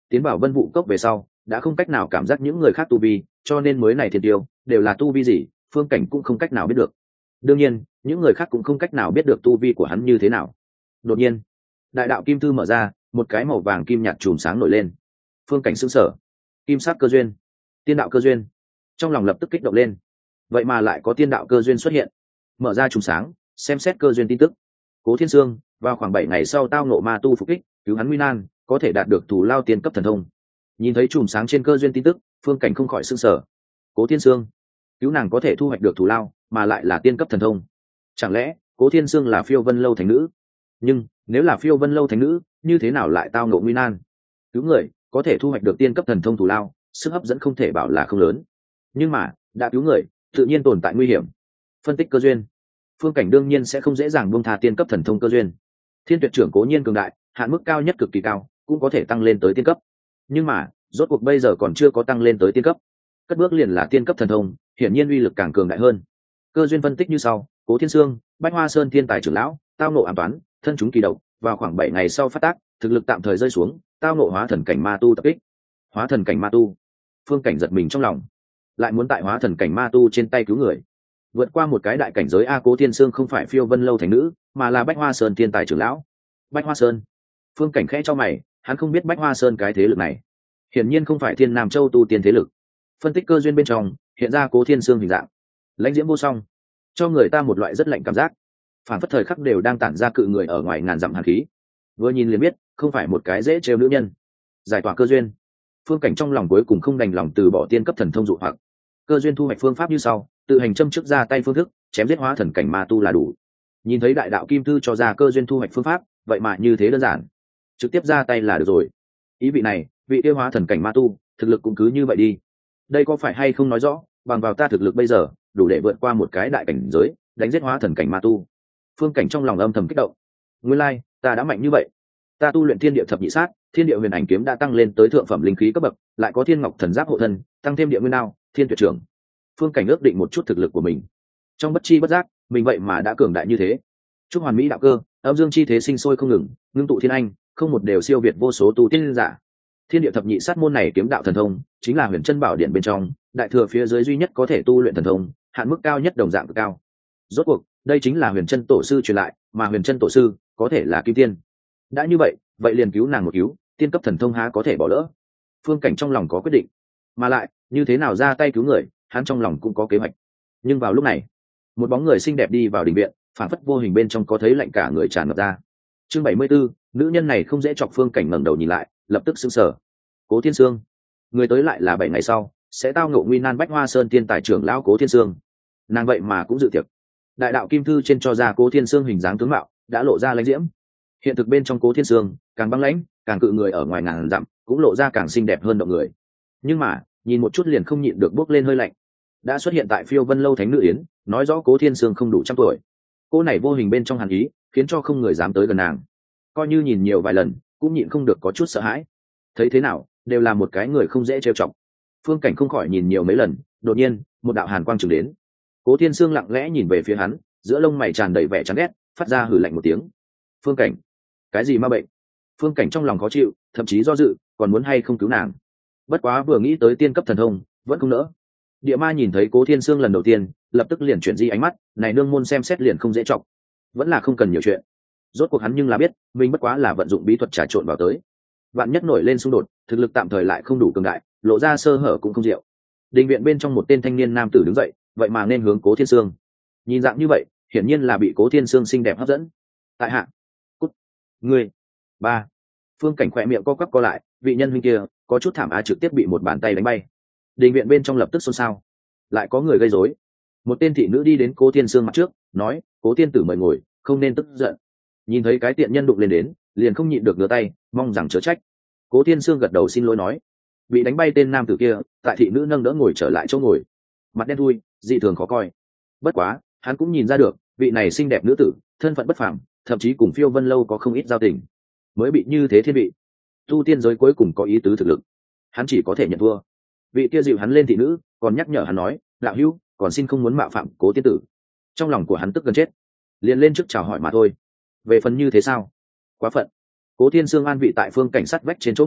tiến vào vân vụ cốc về sau đã không cách nào cảm giác những người khác tu vi, cho nên mới này thiên tiêu đều là tu vi gì phương cảnh cũng không cách nào biết được. Đương nhiên những người khác cũng không cách nào biết được tu vi của hắn như thế nào. Đột nhiên đại đạo kim thư mở ra, một cái màu vàng kim nhạt chùm sáng nổi lên. Phương cảnh sững sờ. Kim sắc cơ duyên, tiên đạo cơ duyên, trong lòng lập tức kích động lên. Vậy mà lại có tiên đạo cơ duyên xuất hiện. Mở ra chùm sáng xem xét cơ duyên tin tức. Cố Thiên Sương vào khoảng 7 ngày sau tao ngộ ma tu phục kích cứu hắn nguy nan, có thể đạt được thù lao tiên cấp thần thông. Nhìn thấy chùm sáng trên cơ duyên tin tức, phương cảnh không khỏi sững sờ. Cố Thiên Sương cứu nàng có thể thu hoạch được thù lao, mà lại là tiên cấp thần thông. Chẳng lẽ Cố Thiên Sương là Phiêu Vân lâu thánh nữ? Nhưng nếu là Phiêu Vân lâu thánh nữ, như thế nào lại tao ngộ nguy nan? Cứu người có thể thu hoạch được tiên cấp thần thông thù lao, sức hấp dẫn không thể bảo là không lớn. Nhưng mà đã cứu người, tự nhiên tồn tại nguy hiểm. Phân tích cơ duyên, phương cảnh đương nhiên sẽ không dễ dàng buông tha tiên cấp thần thông cơ duyên. Thiên tuyệt trưởng cố nhiên cường đại, hạn mức cao nhất cực kỳ cao, cũng có thể tăng lên tới tiên cấp. Nhưng mà rốt cuộc bây giờ còn chưa có tăng lên tới tiên cấp, cất bước liền là tiên cấp thần thông, hiển nhiên uy lực càng cường đại hơn. Cơ duyên phân tích như sau: Cố Thiên Sương, Bách Hoa Sơn thiên tài trưởng lão, tao ngộ ám toán, thân chúng kỳ độc, vào khoảng 7 ngày sau phát tác, thực lực tạm thời rơi xuống, tao ngộ hóa thần cảnh ma tu tập kích. Hóa thần cảnh ma tu, phương cảnh giật mình trong lòng, lại muốn tại hóa thần cảnh ma tu trên tay cứu người, vượt qua một cái đại cảnh giới. Cố Thiên Sương không phải Phiêu Vân lâu thánh nữ, mà là Bách Hoa Sơn thiên tài trưởng lão. Bách Hoa Sơn, phương cảnh khẽ cho mày, hắn không biết Bách Hoa Sơn cái thế lực này, hiển nhiên không phải Thiên Nam Châu tu tiên thế lực. Phân tích cơ duyên bên trong hiện ra Cố Thiên Sương hình dạng lãnh diễm vô song, cho người ta một loại rất lạnh cảm giác, phản phất thời khắc đều đang tản ra cự người ở ngoài ngàn dặm hàn khí. Vừa nhìn liền biết không phải một cái dễ trêu nữ nhân. Giải tỏa cơ duyên, phương cảnh trong lòng cuối cùng không đành lòng từ bỏ tiên cấp thần thông dụ hoặc. Cơ duyên thu hoạch phương pháp như sau: tự hành châm trước ra tay phương thức, chém giết hóa thần cảnh ma tu là đủ. Nhìn thấy đại đạo kim thư cho ra cơ duyên thu hoạch phương pháp, vậy mà như thế đơn giản, trực tiếp ra tay là được rồi. Ý vị này vị tiêu hóa thần cảnh ma tu thực lực cũng cứ như vậy đi. Đây có phải hay không nói rõ bằng vào ta thực lực bây giờ đủ để vượt qua một cái đại cảnh giới, đánh giết hóa thần cảnh ma tu? Phương cảnh trong lòng âm thầm kích động. Nguyên lai ta đã mạnh như vậy. Ta tu luyện thiên địa thập nhị sát, thiên địa huyền ảnh kiếm đã tăng lên tới thượng phẩm linh khí cấp bậc, lại có thiên ngọc thần giáp hộ thân, tăng thêm địa nguyên đao, thiên tuyệt trưởng. Phương cảnh ước định một chút thực lực của mình, trong bất chi bất giác mình vậy mà đã cường đại như thế. Chúc hoàn mỹ đạo cơ, âm dương chi thế sinh sôi không ngừng, ngưng tụ thiên anh, không một đều siêu việt vô số tu tiên giả. Thiên địa thập nhị sát môn này kiếm đạo thần thông chính là huyền chân bảo điện bên trong đại thừa phía dưới duy nhất có thể tu luyện thần thông, hạn mức cao nhất đồng dạng cực cao. Rốt cuộc đây chính là huyền chân tổ sư truyền lại, mà huyền chân tổ sư có thể là kim tiên. Đã như vậy vậy liền cứu nàng một cứu, tiên cấp thần thông há có thể bỏ lỡ. Phương cảnh trong lòng có quyết định, mà lại như thế nào ra tay cứu người hắn trong lòng cũng có kế hoạch. Nhưng vào lúc này một bóng người xinh đẹp đi vào đình viện, phản phất vô hình bên trong có thấy lạnh cả người tràn ngập ra. Chương 74, nữ nhân này không dễ chọc. Phương cảnh ngẩng đầu nhìn lại, lập tức sững sờ. Cố Thiên Sương, người tới lại là 7 ngày sau sẽ tao ngộ nguy nan Bách Hoa Sơn tiên tài trưởng lão Cố Thiên Sương. Nàng vậy mà cũng dự tiệc. Đại đạo kim thư trên cho ra Cố Thiên Sương hình dáng tướng mạo đã lộ ra lãnh diễm. Hiện thực bên trong Cố Thiên Sương càng băng lãnh, càng cự người ở ngoài ngàn dặm, cũng lộ ra càng xinh đẹp hơn động người. Nhưng mà nhìn một chút liền không nhịn được bốc lên hơi lạnh. Đã xuất hiện tại Phiêu Vân lâu thánh nữ yến, nói rõ Cố Thiên Sương không đủ trăm tuổi. Cô này vô hình bên trong hàn ý, khiến cho không người dám tới gần nàng. Coi như nhìn nhiều vài lần cũng nhịn không được có chút sợ hãi. Thấy thế nào đều là một cái người không dễ trêu chọc. Phương cảnh không khỏi nhìn nhiều mấy lần, đột nhiên một đạo hàn quang chừng đến. Cố Thiên Sương lặng lẽ nhìn về phía hắn, giữa lông mày tràn đầy vẻ chán ghét, phát ra hử lạnh một tiếng. Phương cảnh, cái gì ma bệnh? Phương cảnh trong lòng khó chịu, thậm chí do dự còn muốn hay không cứu nàng. Bất quá vừa nghĩ tới tiên cấp thần thông vẫn không nỡ. Địa ma nhìn thấy Cố Thiên Sương lần đầu tiên lập tức liền chuyển di ánh mắt, này nương môn xem xét liền không dễ chọc, vẫn là không cần nhiều chuyện. Rốt cuộc hắn nhưng là biết mình bất quá là vận dụng bí thuật trà trộn vào tới, vạn nhất nổi lên xung đột, thực lực tạm thời lại không đủ cường đại, lộ ra sơ hở cũng không diệu. Đình viện bên trong một tên thanh niên nam tử đứng dậy, vậy mà nên hướng Cố Thiên Sương. Nhìn dạng như vậy hiển nhiên là bị Cố Thiên Sương xinh đẹp hấp dẫn. Tại hạ, cút, ngươi. Ba. Phương cảnh khỏe miệng co quắp co lại, vị nhân huynh kia có chút thảm á, trực tiếp bị một bàn tay đánh bay. Đình viện bên trong lập tức xôn xao, lại có người gây rối. Một tên thị nữ đi đến Cố Thiên Sương mặt trước, nói: Cố tiên tử mời ngồi, không nên tức giận. Nhìn thấy cái tiện nhân đụng lên đến, liền không nhịn được ngửa tay, mong rằng chớ trách. Cố Thiên Sương gật đầu xin lỗi nói. Bị đánh bay tên nam tử kia tại thị nữ nâng đỡ ngồi trở lại chỗ ngồi, mặt đen thui, dị thường khó coi. Bất quá hắn cũng nhìn ra được vị này xinh đẹp nữ tử thân phận bất phàm, thậm chí cùng Phiêu Vân lâu có không ít giao tình, mới bị như thế thiên vị. Tu tiên giới cuối cùng có ý tứ thực lực, hắn chỉ có thể nhận thua. Vị kia dịu hắn lên thị nữ còn nhắc nhở hắn nói: đạo hữu, còn xin không muốn mạo phạm Cố tiên tử. Trong lòng của hắn tức gần chết, liền lên trước chào hỏi mà thôi. Về phần như thế sao, quá phận. Cố Thiên Sương an vị tại phương cảnh sát vách trên chỗ ngồi,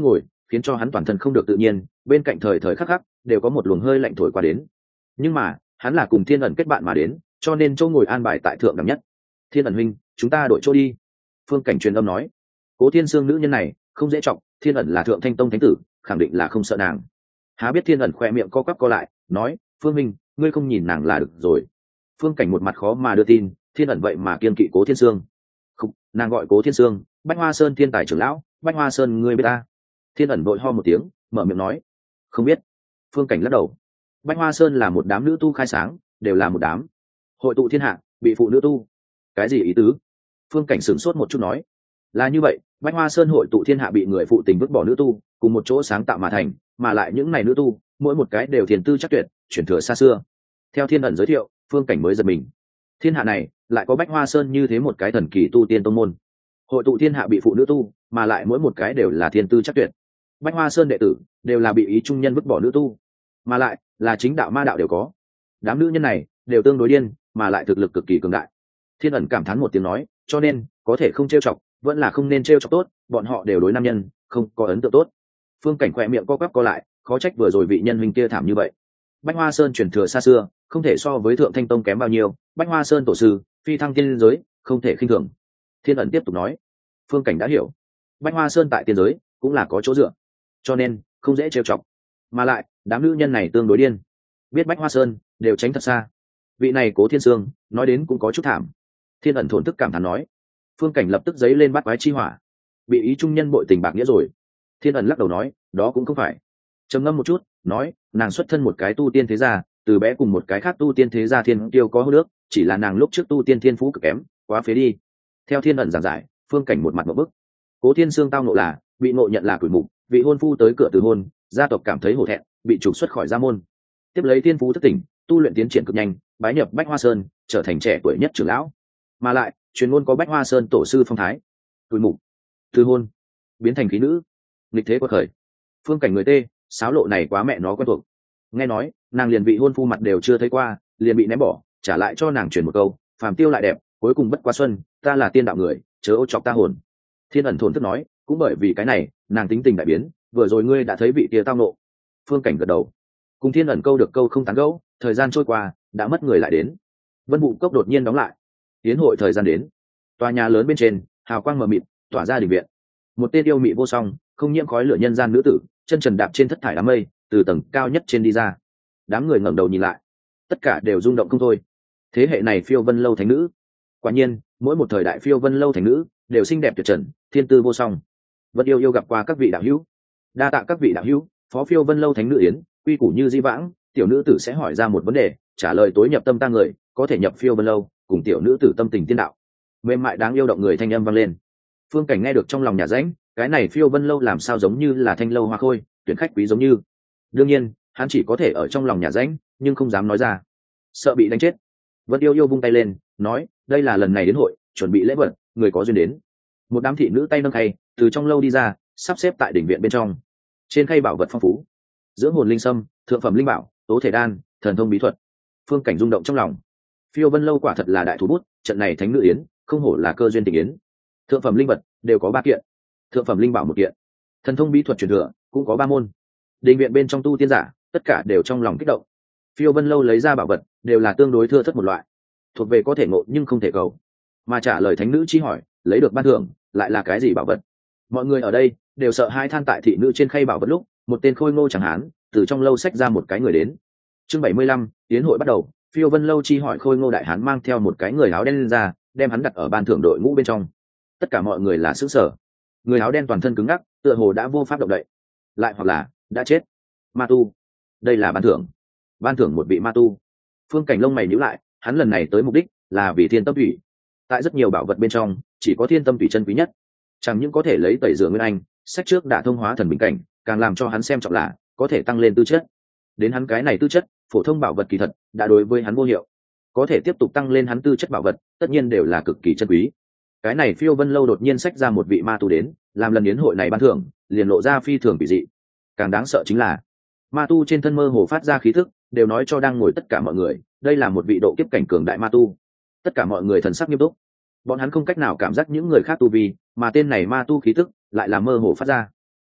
khiến cho hắn toàn thân không được tự nhiên, bên cạnh thời thời khắc khắc đều có một luồng hơi lạnh thổi qua đến. Nhưng mà hắn là cùng Thiên ẩn kết bạn mà đến, cho nên chỗ ngồi an bài tại thượng đẳng nhất. Thiên ẩn huynh, chúng ta đổi chỗ đi. Phương Cảnh truyền âm nói. Cố Thiên Sương nữ nhân này không dễ trọng, Thiên ẩn là thượng thanh tông thánh tử, khẳng định là không sợ nàng. Há biết Thiên ẩn khoe miệng co quắp co lại, nói: Phương minh, ngươi không nhìn nàng là được rồi. Phương Cảnh một mặt khó mà đưa tin, Thiên ẩn vậy mà kiên kỵ Cố Thiên Sương. Không, nàng gọi Cố Thiên Sương, Bách Hoa Sơn thiên tài trưởng lão. Bách Hoa Sơn ngươi biết ta? Thiên ẩn vội ho một tiếng, mở miệng nói: không biết. Phương Cảnh lắc đầu. Bách Hoa Sơn là một đám nữ tu khai sáng, đều là một đám hội tụ thiên hạ, bị phụ nữ tu. Cái gì ý tứ? Phương Cảnh sửng sốt một chút nói: là như vậy, Bách Hoa Sơn hội tụ thiên hạ bị người phụ tình vứt bỏ nữ tu cùng một chỗ sáng tạo mà thành, mà lại những này nữ tu mỗi một cái đều thiền tư chắc tuyệt, chuyển thừa xa xưa. Theo Thiên ẩn giới thiệu, Phương Cảnh mới giật mình. Thiên hạ này lại có Bách Hoa Sơn như thế một cái thần kỳ tu tiên tông môn, hội tụ thiên hạ bị phụ nữ tu, mà lại mỗi một cái đều là thiên tư chắc tuyệt. Bách Hoa Sơn đệ tử đều là bị ý trung nhân vứt bỏ nữ tu, mà lại là chính đạo ma đạo đều có. Đám nữ nhân này đều tương đối điên, mà lại thực lực cực kỳ cường đại. Thiên ẩn cảm thán một tiếng nói: cho nên có thể không trêu chọc, vẫn là không nên trêu chọc tốt, bọn họ đều đối nam nhân không có ấn tượng tốt. Phương Cảnh khỏe miệng co quắp co lại, khó trách vừa rồi vị nhân huynh kia thảm như vậy. Bách Hoa Sơn truyền thừa xa xưa, không thể so với thượng thanh tông kém bao nhiêu. Bách Hoa Sơn tổ sư phi thăng tiên giới, không thể khinh thường. Thiên ẩn tiếp tục nói. Phương Cảnh đã hiểu, Bách Hoa Sơn tại tiên giới cũng là có chỗ dựa, cho nên không dễ trêu chọc. Mà lại đám nữ nhân này tương đối điên, biết Bách Hoa Sơn đều tránh thật xa. Vị này Cố Thiên Sương nói đến cũng có chút thảm. Thiên ẩn thổn thức cảm thán nói. Phương Cảnh lập tức giấy lên bắt quái chi hỏa. Bị ý trung nhân bội tình bạc nghĩa rồi. Thiên ẩn lắc đầu nói: đó cũng không phải. Trầm ngâm một chút, nói: nàng xuất thân một cái tu tiên thế gia, từ bé cùng một cái khác tu tiên thế gia thiên tiêu có hô nước, chỉ là nàng lúc trước tu tiên thiên phú cực kém, quá phế đi. Theo Thiên ẩn giảng giải, Phương Cảnh một mặt một bức. Cố Thiên Sương tao nộ là bị ngộ nhận là quỷ mục, vị hôn phu tới cửa từ hôn, gia tộc cảm thấy hổ thẹn, bị trục xuất khỏi gia môn. Tiếp lấy thiên phú thất tỉnh, tu luyện tiến triển cực nhanh, bái nhập Bách Hoa Sơn, trở thành trẻ tuổi nhất trưởng lão. Mà lại truyền ngôn có Bách Hoa Sơn tổ sư phong thái. Quỷ mục, từ hôn, biến thành khí nữ, nghịch thế quật khởi. Phương Cảnh người tê, sáo lộ này quá mẹ nó quen thuộc. Nghe nói nàng liền vị hôn phu mặt đều chưa thấy qua, liền bị ném bỏ, trả lại cho nàng truyền một câu: phàm tiêu lại đẹp, cuối cùng bất quá xuân, ta là tiên đạo người, chớ ô chọc ta hồn. Thiên ẩn thổn thức nói: cũng bởi vì cái này, nàng tính tình đại biến, vừa rồi ngươi đã thấy vị kia tao nộ. Phương Cảnh gật đầu. Cùng Thiên ẩn câu được câu không tán gẫu, thời gian trôi qua, đã mất người lại đến. Vân Vũ Cốc đột nhiên đóng lại. Tiến hội thời gian đến. Tòa nhà lớn bên trên, hào quang mờ mịt tỏa ra đình viện. Một tên yêu mị vô song, không nhiễm khói lửa nhân gian nữ tử, chân trần đạp trên thất thải đám mây, từ tầng cao nhất trên đi ra. Đám người ngẩng đầu nhìn lại, tất cả đều rung động không thôi. Thế hệ này phiêu vân lâu thánh nữ, quả nhiên mỗi một thời đại phiêu vân lâu thánh nữ đều xinh đẹp tuyệt trần, thiên tư vô song. Vân yêu yêu gặp qua các vị đạo hữu. Đa tạ các vị đạo hữu. Phó phiêu vân lâu thánh nữ yến, quy củ như di vãng, tiểu nữ tử sẽ hỏi ra một vấn đề, trả lời tối nhập tâm ta người có thể nhập phiêu vân lâu, cùng tiểu nữ tử tâm tình tiên đạo. Mềm mại đáng yêu động người thanh âm vang lên. Phương Cảnh nghe được trong lòng nhà rãnh, cái này phiêu vân lâu làm sao giống như là thanh lâu hoa khôi, tuyển khách quý giống như. Đương nhiên hắn chỉ có thể ở trong lòng nhà rãnh, nhưng không dám nói ra, sợ bị đánh chết. Vân yêu yêu vung tay lên, nói: đây là lần này đến hội chuẩn bị lễ vật, người có duyên đến. Một đám thị nữ tay nâng khay từ trong lâu đi ra, sắp xếp tại đỉnh viện bên trong. Trên khay bảo vật phong phú: dưỡng hồn linh sâm, thượng phẩm linh bảo, tố thể đan, thần thông bí thuật. Phương Cảnh rung động trong lòng. Phiêu vân lâu quả thật là đại thú bút, trận này thánh nữ yến không hổ là cơ duyên tình yến. Thượng phẩm linh vật đều có 3 kiện, thượng phẩm linh bảo 1 kiện, thần thông bí thuật truyền thừa cũng có 3 môn. Đình viện bên trong tu tiên giả tất cả đều trong lòng kích động. Phiêu vân lâu lấy ra bảo vật đều là tương đối thưa thớt một loại, thuộc về có thể ngộ nhưng không thể cầu. Mà trả lời thánh nữ chi hỏi, lấy được ban thưởng lại là cái gì bảo vật. Mọi người ở đây đều sợ hai than tại thị nữ trên khay bảo vật lúc, một tên khôi ngô chẳng hán từ trong lâu xách ra một cái người đến. Chương 75, yến hội bắt đầu. Phiêu vân lâu chi hỏi khôi ngô đại hán mang theo một cái người áo đen lên ra, đem hắn đặt ở ban thưởng đội ngũ bên trong. Tất cả mọi người là sửng sở. Người áo đen toàn thân cứng ngắc, tựa hồ đã vô pháp động đậy, lại hoặc là đã chết. Ma tu, đây là ban thưởng. Ban thưởng một vị ma tu. Phương Cảnh lông mày nhíu lại, hắn lần này tới mục đích là vì thiên tâm thủy. Tại rất nhiều bảo vật bên trong, chỉ có thiên tâm thủy chân quý nhất, chẳng những có thể lấy tẩy rửa nguyên anh, sách trước đã thông hóa thần bình cảnh, càng làm cho hắn xem trọng là có thể tăng lên tư chất. Đến hắn cái này tư chất, phổ thông bảo vật kỳ thật đã đối với hắn vô hiệu, có thể tiếp tục tăng lên hắn tư chất bảo vật, tất nhiên đều là cực kỳ chân quý. Cái này phiêu vân lâu đột nhiên xách ra một vị ma tu đến, làm lần yến hội này ban thưởng liền lộ ra phi thường kỳ dị. Càng đáng sợ chính là ma tu trên thân mơ hồ phát ra khí thức, đều nói cho đang ngồi tất cả mọi người, đây là một vị độ kiếp cảnh cường đại ma tu. Tất cả mọi người thần sắc nghiêm túc, bọn hắn không cách nào cảm giác những người khác tu vi, mà tên này ma tu khí tức lại là mơ hồ phát ra.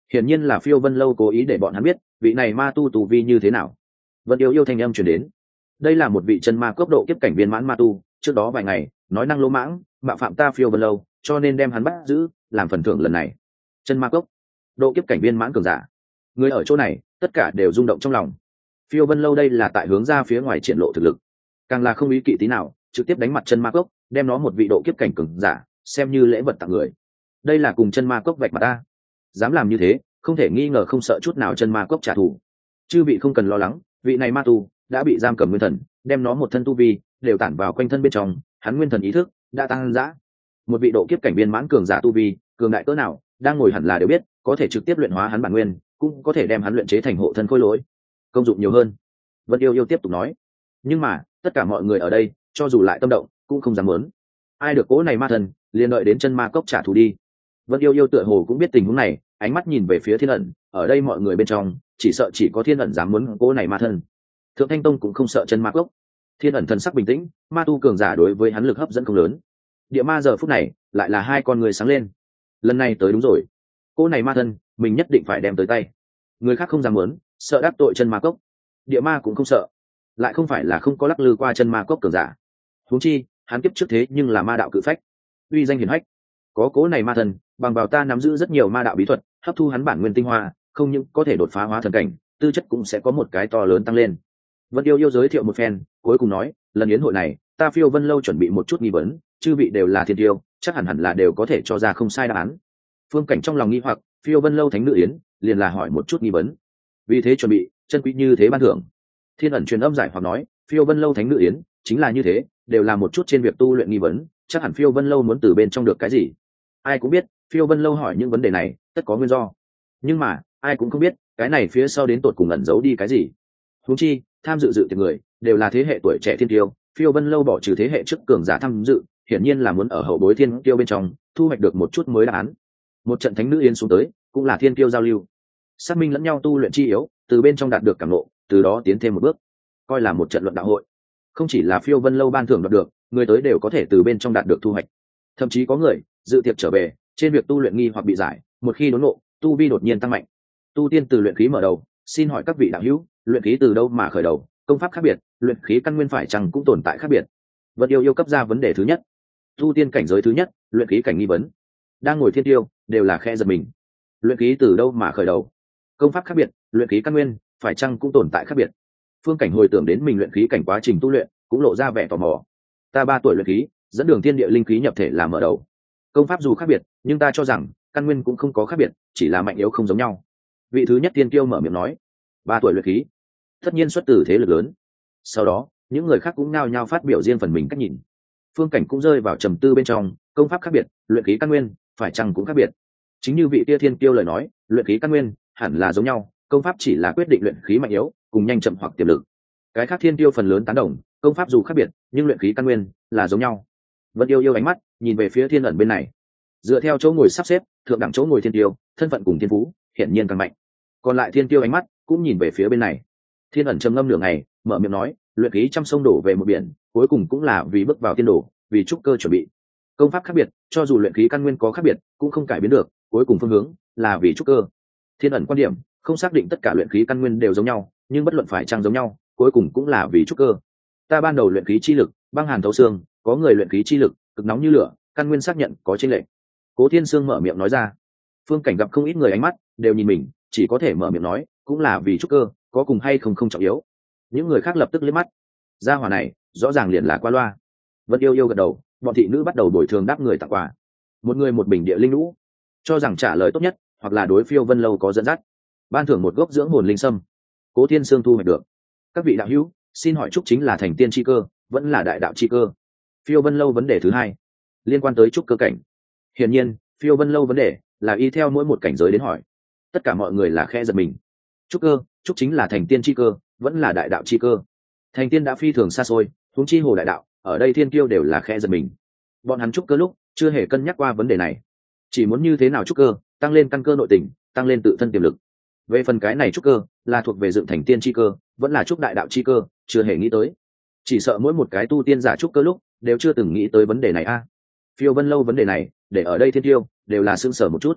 hiển nhiên là Phiêu Vân Lâu cố ý để bọn hắn biết vị này ma tu vi như thế nào. Vân Yêu Yêu thanh âm truyền đến, đây là một vị chân ma cấp độ kiếp cảnh viên mãn ma tu, trước đó vài ngày nói năng lỗ mãng mạo phạm ta Phiêu Vân Lâu, cho nên đem hắn bắt giữ làm phần thưởng lần này. Chân ma cấp độ kiếp cảnh viên mãn cường giả, người ở chỗ này tất cả đều rung động trong lòng. Phiêu Vân Lâu đây là tại hướng ra phía ngoài triển lộ thực lực, càng là không ý kỵ tí nào, trực tiếp đánh mặt chân ma cốc, đem nó một vị độ kiếp cảnh cường giả xem như lễ vật tặng người. Đây là cùng chân ma cốc vạch mặt ta, dám làm như thế không thể nghi ngờ không sợ chút nào chân ma cốc trả thù. Chư vị không cần lo lắng, vị này ma tu đã bị giam cầm nguyên thần, đem nó một thân tu vi đều tản vào quanh thân bên trong, hắn nguyên thần ý thức đã tăng dã. Một vị độ kiếp cảnh viên mãn cường giả tu vi cường đại cỡ nào đang ngồi hẳn là đều biết, có thể trực tiếp luyện hóa hắn bản nguyên, cũng có thể đem hắn luyện chế thành hộ thân khôi lỗi, công dụng nhiều hơn. Vân Yêu Yêu tiếp tục nói, nhưng mà tất cả mọi người ở đây cho dù lại tâm động cũng không dám muốn. Ai được cố này ma thần liền đợi đến chân ma cốc trả thù đi. Vân Yêu Yêu tựa hồ cũng biết tình huống này, ánh mắt nhìn về phía Thiên ẩn, ở đây mọi người bên trong chỉ sợ chỉ có Thiên ẩn dám muốn cố này ma thần. Thượng Thanh Tông cũng không sợ chân ma cốc. Thiên ẩn thần sắc bình tĩnh, ma tu cường giả đối với hắn lực hấp dẫn không lớn. Địa ma giờ phút này lại là hai con người sáng lên, lần này tới đúng rồi, cô này ma thân mình nhất định phải đem tới tay. Người khác không dám muốn, sợ đắc tội chân ma cốc. Địa ma cũng không sợ, lại không phải là không có lắc lư qua chân ma cốc cường giả. Huống chi hắn kiếp trước thế nhưng là ma đạo cự phách, uy danh hiển hách. Có cố này ma thân bằng vào ta nắm giữ rất nhiều ma đạo bí thuật, hấp thu hắn bản nguyên tinh hoa, không những có thể đột phá hóa thần cảnh, tư chất cũng sẽ có một cái to lớn tăng lên. Vân Yêu Yêu giới thiệu một phen, cuối cùng nói, lần yến hội này ta Phiêu Vân Lâu chuẩn bị một chút nghi vấn, chư vị đều là thiên tiêu, chắc hẳn hẳn là đều có thể cho ra không sai đáp án. Phương Cảnh trong lòng nghi hoặc, Phiêu Vân Lâu thánh nữ yến liền là hỏi một chút nghi vấn, vì thế chuẩn bị chân quý như thế ban thưởng. Thiên ẩn truyền âm giải hoặc nói, Phiêu Vân Lâu thánh nữ yến chính là như thế, đều là một chút trên việc tu luyện nghi vấn, chắc hẳn Phiêu Vân Lâu muốn từ bên trong được cái gì. Ai cũng biết Phiêu Vân Lâu hỏi những vấn đề này tất có nguyên do, nhưng mà ai cũng không biết cái này phía sau đến tột cùng ẩn giấu đi cái gì. Huống chi tham dự tiệc người đều là thế hệ tuổi trẻ thiên tiêu, Phiêu Vân Lâu bỏ trừ thế hệ trước cường giả tham dự, hiển nhiên là muốn ở hậu bối thiên tiêu bên trong thu hoạch được một chút mới đáp án. Một trận thánh nữ yến xuống tới cũng là thiên tiêu giao lưu, xác minh lẫn nhau tu luyện chi yếu, từ bên trong đạt được cảm ngộ, từ đó tiến thêm một bước, coi là một trận luận đạo hội. Không chỉ là Phiêu Vân Lâu ban thưởng đạt được, người tới đều có thể từ bên trong đạt được thu hoạch. Thậm chí có người dự tiệc trở về, trên việc tu luyện nghi hoặc bị giải, một khi đốn ngộ, tu vi đột nhiên tăng mạnh. Tu tiên từ luyện khí mở đầu, xin hỏi các vị đạo hữu, luyện khí từ đâu mà khởi đầu, công pháp khác biệt, luyện khí căn nguyên phải chăng cũng tồn tại khác biệt? Vân Yêu Yêu cấp ra vấn đề thứ nhất. Tu tiên cảnh giới thứ nhất, luyện khí cảnh nghi vấn. Đang ngồi thiên tiêu đều là khe giật mình. Luyện khí từ đâu mà khởi đầu, công pháp khác biệt, luyện khí căn nguyên phải chăng cũng tồn tại khác biệt? Phương Cảnh hồi tưởng đến mình luyện khí cảnh quá trình tu luyện, cũng lộ ra vẻ tò mò. Ta 3 tuổi luyện khí, dẫn đường thiên địa linh khí nhập thể làm mở đầu. Công pháp dù khác biệt, nhưng ta cho rằng căn nguyên cũng không có khác biệt, chỉ là mạnh yếu không giống nhau. Vị thứ nhất tiên tiêu mở miệng nói, 3 tuổi luyện khí, tất nhiên xuất từ thế lực lớn. Sau đó những người khác cũng nao nhao phát biểu riêng phần mình cách nhìn. Phương Cảnh cũng rơi vào trầm tư bên trong, công pháp khác biệt, luyện khí căn nguyên phải chăng cũng khác biệt? Chính như vị tia thiên tiêu lời nói, luyện khí căn nguyên hẳn là giống nhau, công pháp chỉ là quyết định luyện khí mạnh yếu cùng nhanh chậm hoặc tiềm lực. Cái khác thiên tiêu phần lớn tán đồng, công pháp dù khác biệt nhưng luyện khí căn nguyên là giống nhau. Vân Yêu Yêu ánh mắt nhìn về phía Thiên ẩn bên này, dựa theo chỗ ngồi sắp xếp, thượng đẳng chỗ ngồi thiên tiêu thân phận cùng thiên phú hiển nhiên càng mạnh. Còn lại thiên tiêu ánh mắt cũng nhìn về phía bên này. Thiên ẩn trầm ngâm nửa ngày, mở miệng nói, luyện khí trăm sông đổ về một biển, cuối cùng cũng là vì bước vào tiên đồ, vì trúc cơ chuẩn bị. Công pháp khác biệt, cho dù luyện khí căn nguyên có khác biệt cũng không cải biến được, cuối cùng phương hướng là vì trúc cơ. Thiên ẩn quan điểm không xác định tất cả luyện khí căn nguyên đều giống nhau, nhưng bất luận phải chăng giống nhau, cuối cùng cũng là vì trúc cơ. Ta ban đầu luyện khí chi lực băng hàn thấu xương, có người luyện khí chi lực cực nóng như lửa, căn nguyên xác nhận có chênh lệch. Cố Thiên Sương mở miệng nói ra. Phương Cảnh gặp không ít người ánh mắt đều nhìn mình, chỉ có thể mở miệng nói, cũng là vì trúc cơ, có cùng hay không không trọng yếu. Những người khác lập tức liếc mắt, gia hỏa này rõ ràng liền là qua loa. Vân Yêu Yêu gật đầu, bọn thị nữ bắt đầu bồi thường đáp người tặng quà, một người một bình địa linh lũ, cho rằng trả lời tốt nhất hoặc là đối Phiêu Vân Lâu có dẫn dắt, ban thưởng một gốc dưỡng hồn linh sâm. Cố Thiên Sương thu hoạch được. Các vị đạo hữu, xin hỏi trúc chính là thành tiên chi cơ vẫn là đại đạo chi cơ? Phiêu Vân Lâu vấn đề thứ hai liên quan tới trúc cơ cảnh. Hiển nhiên Phiêu Vân Lâu vấn đề là y theo mỗi một cảnh giới đến hỏi, tất cả mọi người là khe giật mình. Trúc cơ, trúc chính là thành tiên chi cơ vẫn là đại đạo chi cơ? Thành tiên đã phi thường xa xôi, huống chi hồ đại đạo, ở đây thiên kiêu đều là khe giật mình. Bọn hắn trúc cơ lúc chưa hề cân nhắc qua vấn đề này, chỉ muốn như thế nào trúc cơ tăng lên căn cơ nội tình, tăng lên tự thân tiềm lực. Về phần cái này trúc cơ là thuộc về dựng thành tiên chi cơ vẫn là trúc đại đạo chi cơ, chưa hề nghĩ tới. Chỉ sợ mỗi một cái tu tiên giả trúc cơ lúc đều chưa từng nghĩ tới vấn đề này a. Phiêu Vân Lâu vấn đề này để ở đây thiên tiêu đều là sững sờ một chút.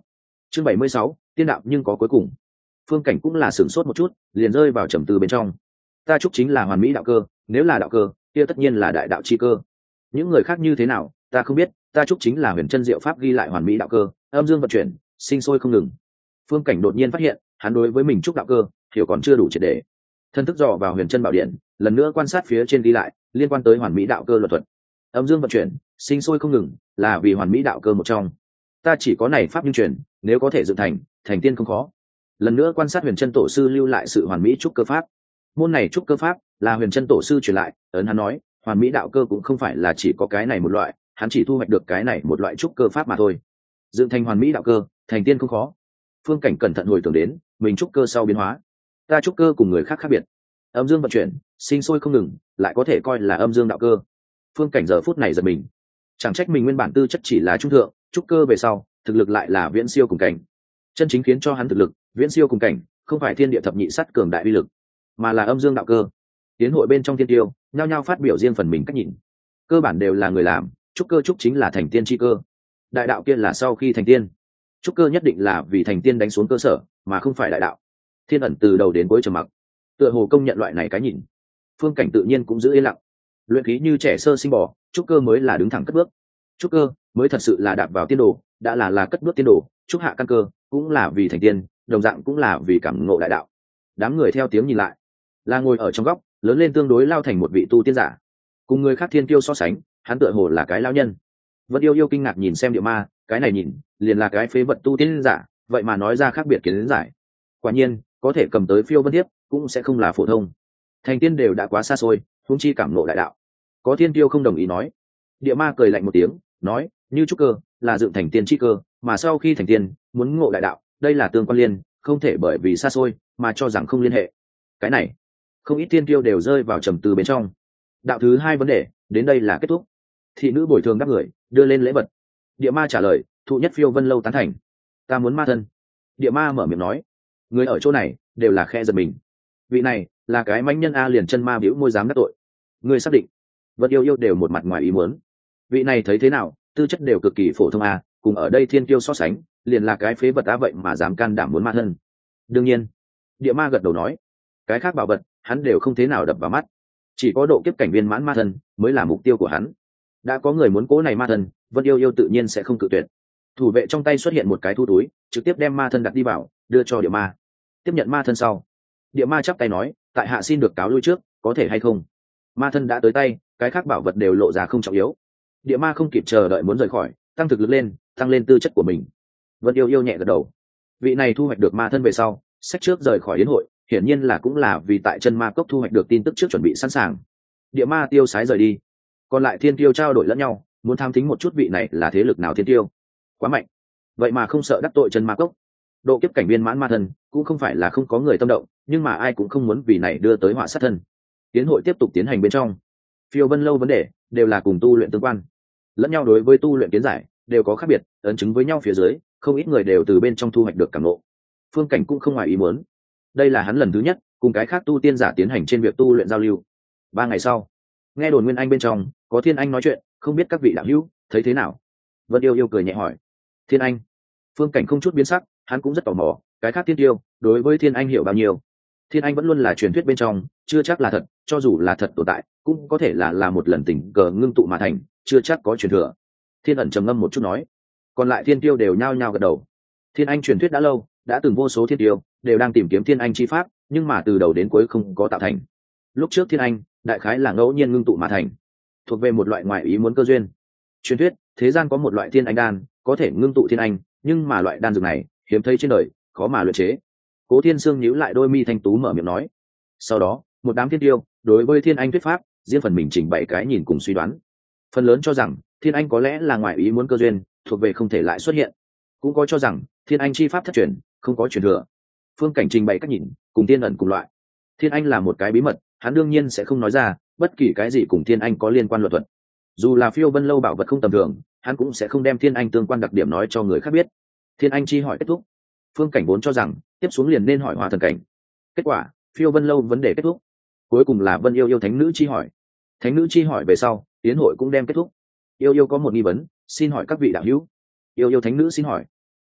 chương 76, tiên đạo nhưng có cuối cùng. Phương Cảnh cũng là sửng sốt một chút, liền rơi vào trầm tư bên trong. Ta chúc chính là hoàn mỹ đạo cơ, nếu là đạo cơ kia tất nhiên là đại đạo chi cơ. Những người khác như thế nào ta không biết, ta chúc chính là huyền chân diệu pháp ghi lại hoàn mỹ đạo cơ, âm dương vận chuyển sinh sôi không ngừng. Phương Cảnh đột nhiên phát hiện hắn đối với mình chúc đạo cơ hiểu còn chưa đủ triệt để. Thân thức dò vào huyền chân bảo điện, lần nữa quan sát phía trên ghi lại liên quan tới hoàn mỹ đạo cơ luật thuật. Âm dương vận chuyển sinh sôi không ngừng là vì hoàn mỹ đạo cơ một trong. Ta chỉ có này pháp nhưng truyền, nếu có thể dựng thành tiên không khó. Lần nữa quan sát huyền chân tổ sư lưu lại sự hoàn mỹ trúc cơ pháp. Môn này trúc cơ pháp là huyền chân tổ sư truyền lại, ấn hắn nói hoàn mỹ đạo cơ cũng không phải là chỉ có cái này một loại, hắn chỉ thu hoạch được cái này một loại trúc cơ pháp mà thôi. Dựng thành hoàn mỹ đạo cơ thành tiên không khó. Phương Cảnh cẩn thận hồi tưởng đến mình trúc cơ sau biến hóa. Ta trúc cơ cùng người khác khác biệt, âm dương vận chuyển sinh sôi không ngừng, lại có thể coi là âm dương đạo cơ. Phương Cảnh giờ phút này giật mình, chẳng trách mình nguyên bản tư chất chỉ là trung thượng, trúc cơ về sau thực lực lại là viễn siêu cùng cảnh. Chân chính khiến cho hắn thực lực viễn siêu cùng cảnh không phải thiên địa thập nhị sắt cường đại uy lực, mà là âm dương đạo cơ. Tiến hội bên trong thiên tiêu nhao nhao phát biểu riêng phần mình cách nhìn, cơ bản đều là người làm trúc cơ trúc chính là thành tiên chi cơ, đại đạo kia là sau khi thành tiên, trúc cơ nhất định là vì thành tiên đánh xuống cơ sở mà không phải đại đạo. Thiên ẩn từ đầu đến cuối trầm mặc, tựa hồ công nhận loại này cái nhìn. Phương Cảnh tự nhiên cũng giữ yên lặng. Luyện khí như trẻ sơ sinh bò, trúc cơ mới là đứng thẳng cất bước, trúc cơ mới thật sự là đạp vào tiên đồ, đã là cất bước tiên đồ. Trúc hạ căn cơ cũng là vì thành tiên, đồng dạng cũng là vì cảm ngộ đại đạo. Đám người theo tiếng nhìn lại, là ngồi ở trong góc lớn lên tương đối lao thành một vị tu tiên giả, cùng người khác thiên kiêu so sánh hắn tựa hồ là cái lao nhân. Vẫn yêu kinh ngạc nhìn xem Địa Ma, cái này nhìn liền là cái phế vật tu tiên giả, vậy mà nói ra khác biệt kiến giải. Quả nhiên có thể cầm tới phiêu vân thiếp cũng sẽ không là phổ thông, thành tiên đều đã quá xa xôi, huống chi cảm ngộ đại đạo. Có thiên kiêu không đồng ý nói. Địa Ma cười lạnh một tiếng nói, như trúc cơ là dựng thành tiên chi cơ, mà sau khi thành tiên muốn ngộ đại đạo, đây là tương quan liên, không thể bởi vì xa xôi mà cho rằng không liên hệ. Cái này không ít thiên kiêu đều rơi vào trầm tư bên trong. Đạo thứ hai vấn đề đến đây là kết thúc. Thị nữ bồi thường đáp người đưa lên lễ vật. Địa Ma trả lời, thụ nhất phiêu vân lâu tán thành. Ta muốn ma thân. Địa Ma mở miệng nói. Người ở chỗ này đều là khe giật mình. Vị này là cái mãnh nhân a, liền chân ma biểu môi dám đắc tội. Người xác định. Vật yêu đều một mặt ngoài ý muốn. Vị này thấy thế nào tư chất đều cực kỳ phổ thông a, cùng ở đây thiên kiêu so sánh liền là cái phế vật á, vậy mà dám can đảm muốn ma thân. Đương nhiên. Địa Ma gật đầu nói, cái khác bảo vật hắn đều không thế nào đập vào mắt, chỉ có độ kiếp cảnh viên mãn ma thân mới là mục tiêu của hắn. Đã có người muốn cố này ma thân, Vân Yêu tự nhiên sẽ không cự tuyệt. Thủ vệ trong tay xuất hiện một cái thu túi, trực tiếp đem ma thân đặt đi vào, đưa cho Địa Ma. Tiếp nhận ma thân sau, Địa Ma chắp tay nói, tại hạ xin được cáo lui trước, có thể hay không? Ma thân đã tới tay, cái khác bảo vật đều lộ ra không trọng yếu. Địa Ma không kịp chờ đợi muốn rời khỏi, tăng thực lực lên, tăng lên tư chất của mình. Vân Yêu nhẹ gật đầu. Vị này thu hoạch được ma thân về sau, sách trước rời khỏi yến hội, hiển nhiên là cũng là vì tại chân ma cốc thu hoạch được tin tức trước chuẩn bị sẵn sàng. Địa Ma tiêu sái rời đi, còn lại thiên tiêu trao đổi lẫn nhau, muốn tham thính một chút vị này là thế lực nào thiên tiêu. Quá mạnh, vậy mà không sợ đắc tội chân ma cốc. Độ kiếp cảnh viên mãn ma thân cũng không phải là không có người tâm động, nhưng mà ai cũng không muốn vì này đưa tới họa sát thân. Tiến hội tiếp tục tiến hành bên trong. Phiêu Vân lâu vấn đề đều là cùng tu luyện tương quan, lẫn nhau đối với tu luyện kiến giải đều có khác biệt, ấn chứng với nhau phía dưới, không ít người đều từ bên trong thu hoạch được cảm ngộ. Phương Cảnh cũng không ngoài ý muốn, đây là hắn lần thứ nhất cùng cái khác tu tiên giả tiến hành trên việc tu luyện giao lưu. 3 ngày sau, nghe đồn Nguyên Anh bên trong có Thiên Anh nói chuyện, không biết các vị đạo hữu thấy thế nào? Vân Yêu cười nhẹ hỏi. Thiên Anh? Phương Cảnh không chút biến sắc, hắn cũng rất tò mò, cái khác tiên tiêu đối với Thiên Anh hiểu bao nhiêu? Thiên Anh vẫn luôn là truyền thuyết bên trong, chưa chắc là thật, cho dù là thật tồn tại cũng có thể là một lần tình cờ ngưng tụ mà thành, chưa chắc có truyền thừa. Thiên Ẩn trầm ngâm một chút nói. Còn lại thiên tiêu đều nhao nhao gật đầu. Thiên Anh truyền thuyết đã lâu, đã từng vô số thiên tiêu đều đang tìm kiếm Thiên Anh chi pháp, nhưng mà từ đầu đến cuối không có tạo thành. Lúc trước Thiên Anh đại khái là ngẫu nhiên ngưng tụ mà thành, thuộc về một loại ngoại ý muốn cơ duyên. Truyền thuyết thế gian có một loại Thiên Anh đan có thể ngưng tụ Thiên Anh, nhưng mà loại đan dược này hiếm thấy trên đời, khó mà luyện chế. Cố Thiên Sương nhíu lại đôi mi thanh tú mở miệng nói. Sau đó một đám thiên tiêu đối với Thiên Anh thuyết pháp riêng phần mình trình bày cái nhìn cùng suy đoán. Phần lớn cho rằng Thiên Anh có lẽ là ngoại ý muốn cơ duyên, thuộc về không thể lại xuất hiện. Cũng có cho rằng Thiên Anh chi pháp thất truyền, không có truyền thừa. Phương Cảnh trình bày cách nhìn cùng Thiên Ẩn cùng loại. Thiên Anh là một cái bí mật, hắn đương nhiên sẽ không nói ra bất kỳ cái gì cùng Thiên Anh có liên quan luật thuật. Dù là Phiêu Vân lâu bảo vật không tầm thường, hắn cũng sẽ không đem Thiên Anh tương quan đặc điểm nói cho người khác biết. Thiên Anh chi hỏi kết thúc. Phương Cảnh vốn cho rằng tiếp xuống liền nên hỏi Hỏa Thần Cảnh. Kết quả Phiêu Vân lâu vấn đề kết thúc, cuối cùng là Vân Yêu thánh nữ chi hỏi. Thánh nữ chi hỏi về sau, tiến hội cũng đem kết thúc. Yêu có một nghi vấn, xin hỏi các vị đạo hữu. Yêu thánh nữ xin hỏi.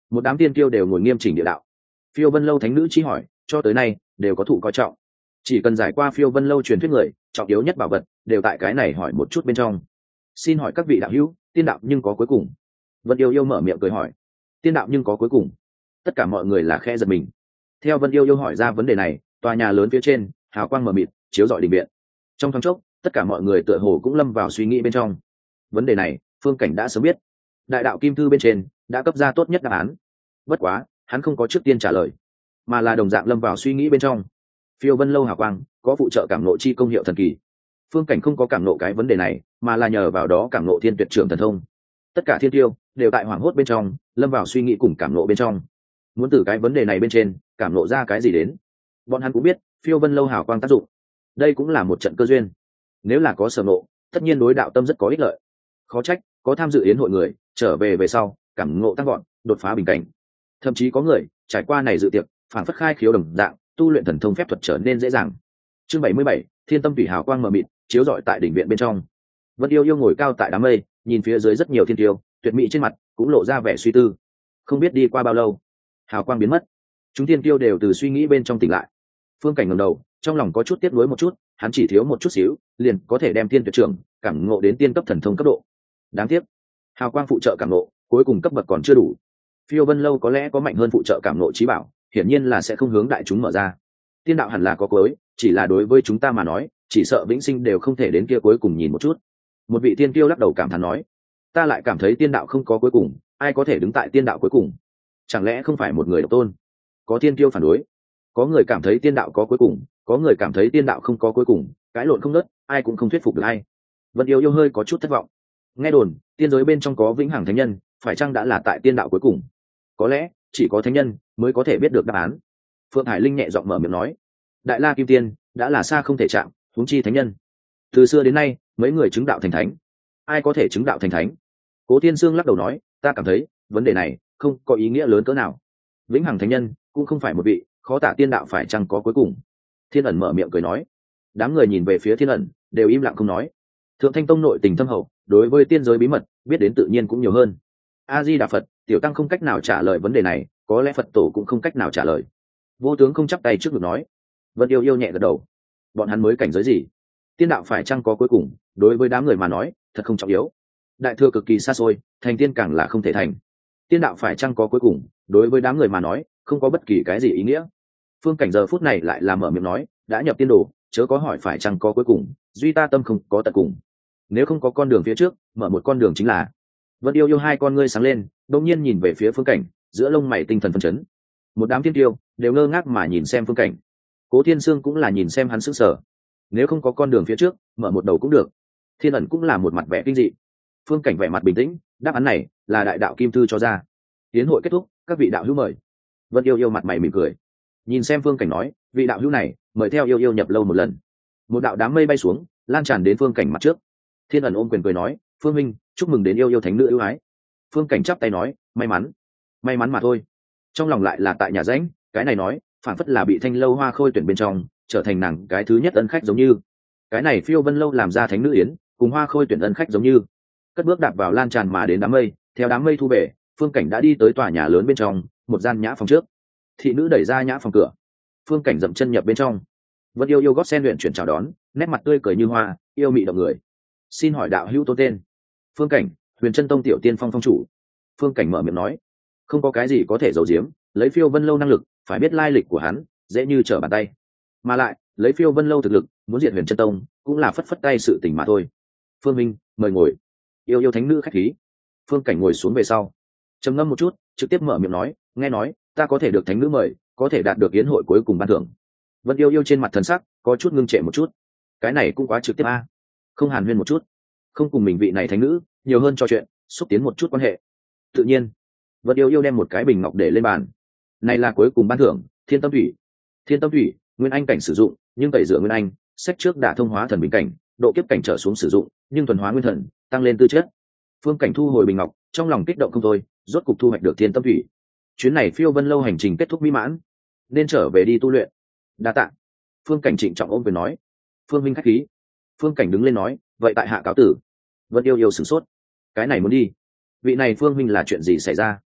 một đám tiên kiêu đều ngồi nghiêm chỉnh địa đạo. Phiêu Vân lâu thánh nữ chỉ hỏi, cho tới nay đều có thụ coi trọng, chỉ cần giải qua Phiêu Vân lâu truyền thuyết người, trọng yếu nhất bảo vật đều tại cái này hỏi một chút bên trong. Xin hỏi các vị đạo hữu, tiên đạo nhưng có cuối cùng? Vân Yêu Yêu mở miệng cười hỏi. Tiên đạo nhưng có cuối cùng? Tất cả mọi người là khe giật mình. Theo Vân Yêu Yêu hỏi ra vấn đề này, tòa nhà lớn phía trên hào quang mờ mịt chiếu rọi đình viện. Trong thoáng chốc, tất cả mọi người tựa hồ cũng lâm vào suy nghĩ bên trong. Vấn đề này Phương Cảnh đã sớm biết, đại đạo kim thư bên trên đã cấp ra tốt nhất đáp án. Bất quá hắn không có trước tiên trả lời, mà là đồng dạng lâm vào suy nghĩ bên trong. Phiêu Vân lâu hào quang có phụ trợ cảm nộ chi công hiệu thần kỳ. Phương Cảnh không có cảm nộ cái vấn đề này, mà là nhờ vào đó cảm nộ thiên tuyệt trưởng thần thông. Tất cả thiên tiêu đều tại hoảng hốt bên trong lâm vào suy nghĩ cùng cảm nộ bên trong, muốn từ cái vấn đề này bên trên cảm nộ ra cái gì đến. Bọn hắn cũng biết Phiêu Vân lâu hào quang tác dụng, đây cũng là một trận cơ duyên. Nếu là có sở nộ, tất nhiên đối đạo tâm rất có ích lợi. Khó trách có tham dự yến hội người trở về về sau cảm ngộ tăng gọn, đột phá bình cảnh. Thậm chí có người trải qua này dự tiệc phản phất khai khiếu đồng dạng, tu luyện thần thông phép thuật trở nên dễ dàng. Chương 77, thiên tâm thủy hào quang mờ mịt chiếu rọi tại đỉnh viện bên trong. Vân Yêu Yêu ngồi cao tại đám mây, nhìn phía dưới rất nhiều thiên tiêu, tuyệt mỹ trên mặt cũng lộ ra vẻ suy tư. Không biết đi qua bao lâu, hào quang biến mất, chúng thiên tiêu đều từ suy nghĩ bên trong tỉnh lại. Phương Cảnh ngẩng đầu, trong lòng có chút tiếc nuối một chút, hắn chỉ thiếu một chút xíu, liền có thể đem tiên tuyệt trưởng cảm ngộ đến tiên cấp thần thông cấp độ. Đáng tiếc, hào quang phụ trợ cảm ngộ, cuối cùng cấp bậc còn chưa đủ. Phiêu Vân lâu có lẽ có mạnh hơn phụ trợ cảm ngộ trí bảo, hiển nhiên là sẽ không hướng đại chúng mở ra. Tiên đạo hẳn là có cuối, chỉ là đối với chúng ta mà nói, chỉ sợ vĩnh sinh đều không thể đến kia cuối cùng nhìn một chút. Một vị tiên tiêu lắc đầu cảm thán nói, ta lại cảm thấy tiên đạo không có cuối cùng, ai có thể đứng tại tiên đạo cuối cùng? Chẳng lẽ không phải một người độc tôn? Có tiên tiêu phản đối, có người cảm thấy tiên đạo có cuối cùng, có người cảm thấy tiên đạo không có cuối cùng, cãi lộn không ngớt, ai cũng không thuyết phục được ai. Vân Yêu Yêu hơi có chút thất vọng. Nghe đồn tiên giới bên trong có vĩnh hằng thánh nhân, phải chăng đã là tại tiên đạo cuối cùng? Có lẽ chỉ có thánh nhân mới có thể biết được đáp án. Phượng Hải Linh nhẹ giọng mở miệng nói, đại la kim tiên đã là xa không thể chạm, huống chi thánh nhân. Từ xưa đến nay mấy người chứng đạo thành thánh, ai có thể chứng đạo thành thánh? Cố Thiên Sương lắc đầu nói, ta cảm thấy vấn đề này không có ý nghĩa lớn cỡ nào. Vĩnh hằng thánh nhân cũng không phải một vị, khó tả tiên đạo phải chăng có cuối cùng. Thiên ẩn mở miệng cười nói. Đám người nhìn về phía Thiên ẩn đều im lặng không nói. Thượng Thanh Tông nội tình thâm hậu, đối với tiên giới bí mật biết đến tự nhiên cũng nhiều hơn. A Di Đà Phật, tiểu tăng không cách nào trả lời vấn đề này, có lẽ Phật tổ cũng không cách nào trả lời. Vô tướng không chắp tay trước ngực nói. Vân Yêu Yêu nhẹ gật đầu. Bọn hắn mới cảnh giới gì? Tiên đạo phải chăng có cuối cùng, đối với đám người mà nói thật không trọng yếu. Đại thừa cực kỳ xa xôi, thành tiên càng là không thể thành. Tiên đạo phải chăng có cuối cùng, đối với đám người mà nói không có bất kỳ cái gì ý nghĩa. Phương Cảnh giờ phút này lại là mở miệng nói, đã nhập tiên đồ, chớ có hỏi phải chăng có cuối cùng, duy ta tâm không có tận cùng. Nếu không có con đường phía trước, mở một con đường chính là. Vân Yêu Yêu hai con ngươi sáng lên, đột nhiên nhìn về phía Phương Cảnh, giữa lông mày tinh thần phấn chấn. Một đám thiên tiêu đều ngơ ngác mà nhìn xem Phương Cảnh. Cố Thiên Sương cũng là nhìn xem hắn sững sờ. Nếu không có con đường phía trước, mở một đầu cũng được. Thiên ẩn cũng là một mặt vẻ kinh dị. Phương Cảnh vẻ mặt bình tĩnh, đáp án này là đại đạo kim thư cho ra. Tiến hội kết thúc, các vị đạo hữu mời. Vân Yêu Yêu mặt mày mỉm cười, nhìn xem Phương Cảnh nói, vị đạo hữu này mời theo Yêu Yêu nhập lâu một lần. Một đạo đám mây bay xuống, lan tràn đến Phương Cảnh mặt trước. Thiên ẩn ôm quyền cười nói, Phương minh, chúc mừng đến Yêu Yêu thánh nữ ưu ái. Phương Cảnh chắp tay nói, may mắn mà thôi. Trong lòng lại là tại nhà rãnh, cái này nói phản phất là bị Thanh lâu hoa khôi tuyển bên trong trở thành nàng cái thứ nhất ân khách giống như. Cái này Phiêu Vân lâu làm ra thánh nữ yến, cùng hoa khôi tuyển ân khách giống như. Cất bước đạp vào lan tràn mà đến đám mây, theo đám mây thu về, Phương Cảnh đã đi tới tòa nhà lớn bên trong, một gian nhã phòng trước. Thị nữ đẩy ra nhã phòng cửa, Phương Cảnh dậm chân nhập bên trong. Vân Yêu Yêu gót sen luyện chuyển chào đón, nét mặt tươi cười như hoa, yêu mị động người. Xin hỏi đạo hữu tôn tên? Phương Cảnh, Huyền Chân Tông tiểu tiên phong phong chủ. Phương Cảnh mở miệng nói, không có cái gì có thể giấu giếm, lấy Phiêu Vân lâu năng lực, phải biết lai lịch của hắn dễ như trở bàn tay. Mà lại lấy Phiêu Vân lâu thực lực, muốn diệt Huyền Chân Tông cũng là phất phất tay sự tình mà thôi. Phương minh, mời ngồi. Yêu Yêu thánh nữ khách khí. Phương Cảnh ngồi xuống về sau, trầm ngâm một chút, trực tiếp mở miệng nói, nghe nói ta có thể được thánh nữ mời, có thể đạt được yến hội cuối cùng ban thưởng. Vân Yêu Yêu trên mặt thần sắc có chút ngưng trệ một chút. Cái này cũng quá trực tiếp a. Không hàn huyên một chút, không cùng mình vị này thánh nữ nhiều hơn trò chuyện, xúc tiến một chút quan hệ. Tự nhiên Vân Yêu Yêu đem một cái bình ngọc để lên bàn. Này là cuối cùng ban thưởng, Thiên Tâm Thủy. Thiên Tâm Thủy, nguyên anh cảnh sử dụng, nhưng tẩy rửa nguyên anh, sách trước đã thông hóa thần bình cảnh, độ kiếp cảnh trở xuống sử dụng, nhưng thuần hóa nguyên thần, tăng lên tư chất. Phương Cảnh thu hồi bình ngọc, trong lòng kích động không thôi, rốt cục thu hoạch được Thiên Tâm Thủy. Chuyến này Phiêu Vân lâu hành trình kết thúc mỹ mãn, nên trở về đi tu luyện. Đa tạ. Phương Cảnh trịnh trọng ôm quyền nói. Phương minh khách khí. Phương Cảnh đứng lên nói, vậy tại hạ cáo tử. Vân Yêu Yêu sửng sốt, cái này muốn đi, vị này Phương minh là chuyện gì xảy ra?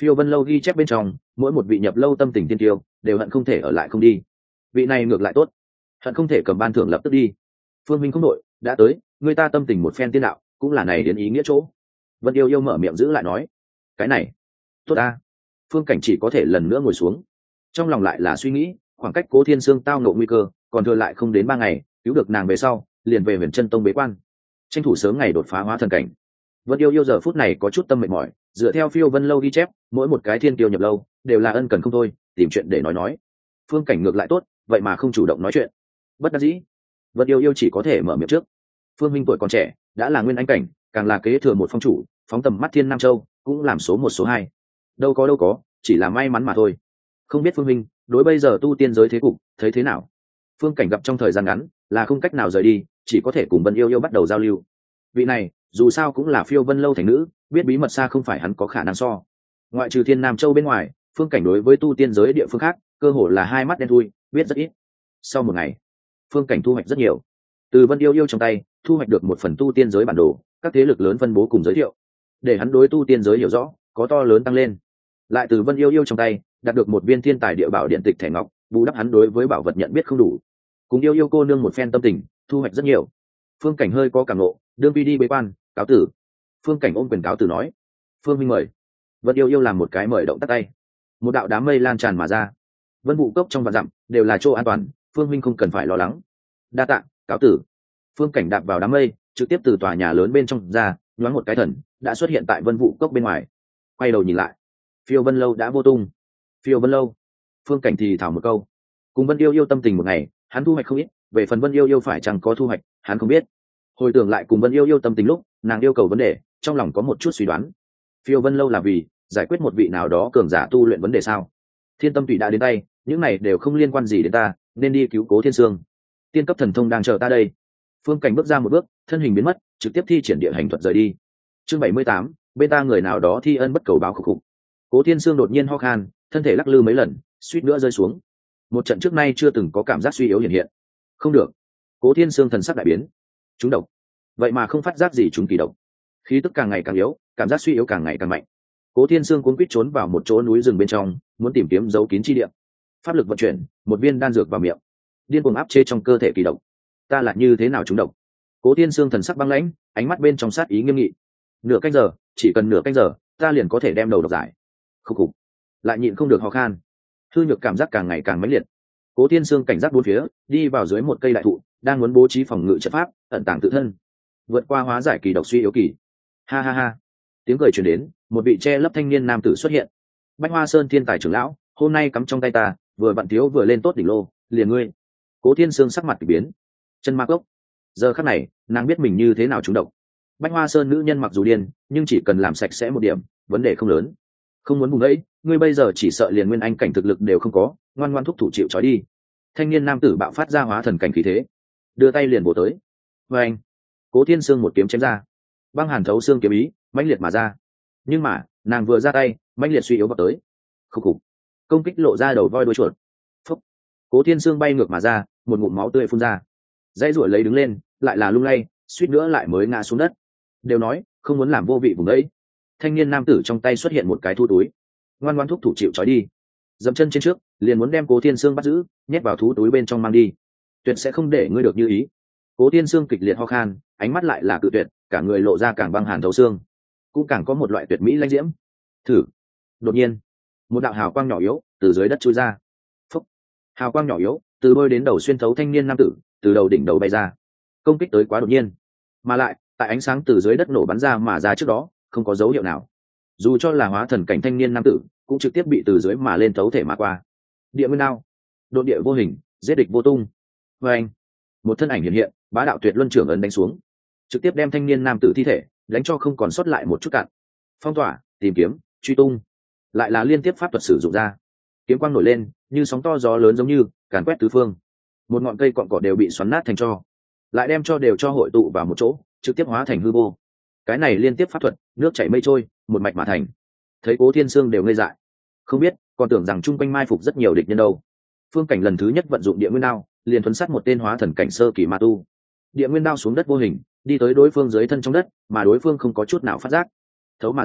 Phiêu Vân Lâu ghi chép bên trong, mỗi một vị nhập lâu tâm tình tiên tiêu đều hận không thể ở lại không đi. Vị này ngược lại tốt, hận không thể cầm ban thưởng lập tức đi. Phương Minh không đội, đã tới, người ta tâm tình một phen tiên đạo, cũng là này đến ý nghĩa chỗ. Vân Yêu Yêu mở miệng giữ lại nói, cái này, tốt ta. Phương Cảnh chỉ có thể lần nữa ngồi xuống, trong lòng lại là suy nghĩ, khoảng cách Cố Thiên Sương tao ngộ nguy cơ, còn thừa lại không đến 3 ngày, cứu được nàng về sau, liền về Huyền Chân Tông bế quan, tranh thủ sớm ngày đột phá hóa thần cảnh. Vân Yêu Yêu giờ phút này có chút tâm mệt mỏi, dựa theo Phiêu Vân Lâu ghi chép, mỗi một cái thiên tiêu nhập lâu đều là ân cần không thôi, tìm chuyện để nói. Phương Cảnh ngược lại tốt, vậy mà không chủ động nói chuyện. Bất đắc dĩ, Vân Yêu Yêu chỉ có thể mở miệng trước. Phương Minh tuổi còn trẻ, đã là nguyên anh cảnh, càng là kế thừa một phong chủ, phóng tầm mắt Thiên Nam Châu, cũng làm số 1 số 2. Đâu có, chỉ là may mắn mà thôi. Không biết Phương Minh đối bây giờ tu tiên giới thế cục thấy thế nào? Phương Cảnh gặp trong thời gian ngắn là không cách nào rời đi, chỉ có thể cùng Vân Yêu Yêu bắt đầu giao lưu. Vị này dù sao cũng là Phiêu Vân Lâu thành nữ, biết bí mật xa không phải hắn có khả năng so. Ngoại trừ Thiên Nam Châu bên ngoài, Phương Cảnh đối với tu tiên giới địa phương khác cơ hồ là hai mắt đen thui, biết rất ít. Sau một ngày, Phương Cảnh thu hoạch rất nhiều. Từ Vân Yêu Yêu trong tay thu hoạch được một phần tu tiên giới bản đồ, các thế lực lớn phân bố cùng giới thiệu, để hắn đối tu tiên giới hiểu rõ có to lớn tăng lên. Lại từ Vân Yêu Yêu trong tay đạt được một viên thiên tài địa bảo điện tịch thẻ ngọc, bù đắp hắn đối với bảo vật nhận biết không đủ. Cùng Yêu Yêu cô nương một phen tâm tình, thu hoạch rất nhiều. Phương Cảnh hơi có cảm nộ, đương vi đi bế quan, cáo tử. Phương Cảnh ôm quyền cáo tử nói, Phương Minh mời. Vân Yêu Yêu làm một cái mời động tắt tay, một đạo đám mây lan tràn mà ra. Vân Vũ Cốc trong vạn dặm đều là chỗ an toàn, Phương Minh không cần phải lo lắng. Đa tạ, cáo tử. Phương Cảnh đạp vào đám mây, trực tiếp từ tòa nhà lớn bên trong ra, nhoáng một cái thần đã xuất hiện tại Vân Vũ Cốc bên ngoài. Quay đầu nhìn lại, Phiêu Vân Lâu đã vô tung. Phiêu Vân Lâu, Phương Cảnh thì thảo một câu. Cùng Vân Yêu Yêu tâm tình một ngày, hắn thu hoạch không ít, về phần Vân Yêu Yêu phải chăng có thu hoạch, hắn không biết. Hồi tưởng lại cùng Vân Yêu Yêu tâm tình lúc nàng yêu cầu vấn đề, trong lòng có một chút suy đoán. Phiêu Vân Lâu là vì giải quyết một vị nào đó cường giả tu luyện vấn đề sao? Thiên Tâm Thủy đã đến tay, những này đều không liên quan gì đến ta, nên đi cứu Cố Thiên Sương. Tiên cấp thần thông đang chờ ta đây. Phương Cảnh bước ra một bước, thân hình biến mất, trực tiếp thi triển địa hành thuật rời đi. Chương 78, bên ta người nào đó thi ân bất cầu báo khục khục. Cố Thiên Sương đột nhiên ho khan, thân thể lắc lư mấy lần, suýt nữa rơi xuống. Một trận trước nay chưa từng có cảm giác suy yếu hiện hiện. Không được. Cố Thiên Sương thần sắc đại biến. Chúng độc. Vậy mà không phát giác gì chúng kỳ độc. Khí tức càng ngày càng yếu, cảm giác suy yếu càng ngày càng mạnh. Cố Thiên Sương cuống quýt trốn vào một chỗ núi rừng bên trong, muốn tìm kiếm dấu kín chi địa. Pháp lực vận chuyển, một viên đan dược vào miệng, điên cuồng áp chế trong cơ thể kỳ độc. Ta là như thế nào chúng độc? Cố Thiên Sương thần sắc băng lãnh, ánh mắt bên trong sát ý nghiêm nghị. Nửa canh giờ, chỉ cần nửa canh giờ, ta liền có thể đem đầu độc giải. Khục khục, lại nhịn không được ho khan. Hư nhược cảm giác càng ngày càng mãnh liệt. Cố Thiên Sương cảnh giác bốn phía, đi vào dưới một cây đại thụ, đang muốn bố trí phòng ngự trận pháp, ẩn tàng tự thân, vượt qua hóa giải kỳ độc suy yếu kỳ. Ha ha ha, tiếng cười truyền đến, một vị che lấp thanh niên nam tử xuất hiện. Bách Hoa Sơn thiên tài trưởng lão, hôm nay cắm trong tay ta, vừa vặn thiếu vừa lên tốt đỉnh lô, liền ngươi. Cố Thiên Sương sắc mặt kỳ biến. Chân ma cốc. Giờ khắc này, nàng biết mình như thế nào trúng độc. Bách Hoa Sơn nữ nhân mặc dù điên, nhưng chỉ cần làm sạch sẽ một điểm, vấn đề không lớn. Không muốn vùng ấy, ngươi bây giờ chỉ sợ liền nguyên anh cảnh thực lực đều không có, ngoan ngoan thúc thủ chịu trói đi. Thanh niên nam tử bạo phát ra hóa thần cảnh khí thế, đưa tay liền bổ tới. Và anh, Cố Thiên Sương một kiếm chém ra, băng hàn thấu xương kiếm ý mãnh liệt mà ra. Nhưng mà nàng vừa ra tay, mãnh liệt suy yếu vào tới. Khục khục, công kích lộ ra đầu voi đuôi chuột. Phúc. Cố Thiên Sương bay ngược mà ra, một ngụm máu tươi phun ra. Dãy ruổi lấy đứng lên, lại là lung lay, suýt nữa lại mới ngã xuống đất. Đều nói không muốn làm vô vị vùng đấy. Thanh niên nam tử trong tay xuất hiện một cái thu túi, ngoan ngoan thúc thủ chịu trói đi. Dậm chân trên trước, liền muốn đem Cố Thiên Sương bắt giữ, nhét vào thú túi bên trong mang đi. Tuyệt sẽ không để ngươi được như ý. Cố Thiên Sương kịch liệt ho khan, ánh mắt lại là cự tuyệt, cả người lộ ra càng băng hàn thấu xương, cũng càng có một loại tuyệt mỹ lãnh diễm. Thử. Đột nhiên, một đạo hào quang nhỏ yếu từ dưới đất chui ra. Phúc. Hào quang nhỏ yếu từ đôi đến đầu xuyên thấu thanh niên nam tử, từ đầu đỉnh đầu bay ra. Công kích tới quá đột nhiên, mà lại tại ánh sáng từ dưới đất nổ bắn ra mà ra trước đó không có dấu hiệu nào. Dù cho là hóa thần cảnh thanh niên nam tử cũng trực tiếp bị từ dưới mà lên thấu thể mà qua. Địa nguyên đao, độn địa vô hình, giết địch vô tung. Và anh, một thân ảnh hiện hiện, bá đạo tuyệt luân trưởng ấn đánh xuống, trực tiếp đem thanh niên nam tử thi thể đánh cho không còn sót lại một chút cạn. Phong tỏa, tìm kiếm, truy tung, lại là liên tiếp pháp thuật sử dụng ra. Kiếm quang nổi lên như sóng to gió lớn, giống như càn quét tứ phương. Một ngọn cây cọn cỏ đều bị xoắn nát thành tro, lại đem cho đều cho hội tụ vào một chỗ, trực tiếp hóa thành hư vô. Cái này liên tiếp pháp thuật, nước chảy mây trôi, một mạch mà thành. Thấy Cố Thiên Sương đều ngây dại, không biết còn tưởng rằng chung quanh mai phục rất nhiều địch nhân đâu. Phương Cảnh lần thứ nhất vận dụng địa nguyên đao, liền thuấn sát một tên hóa thần cảnh sơ kỳ ma tu. Địa nguyên đao xuống đất vô hình, đi tới đối phương dưới thân trong đất, mà đối phương không có chút nào phát giác, thấu mà ra,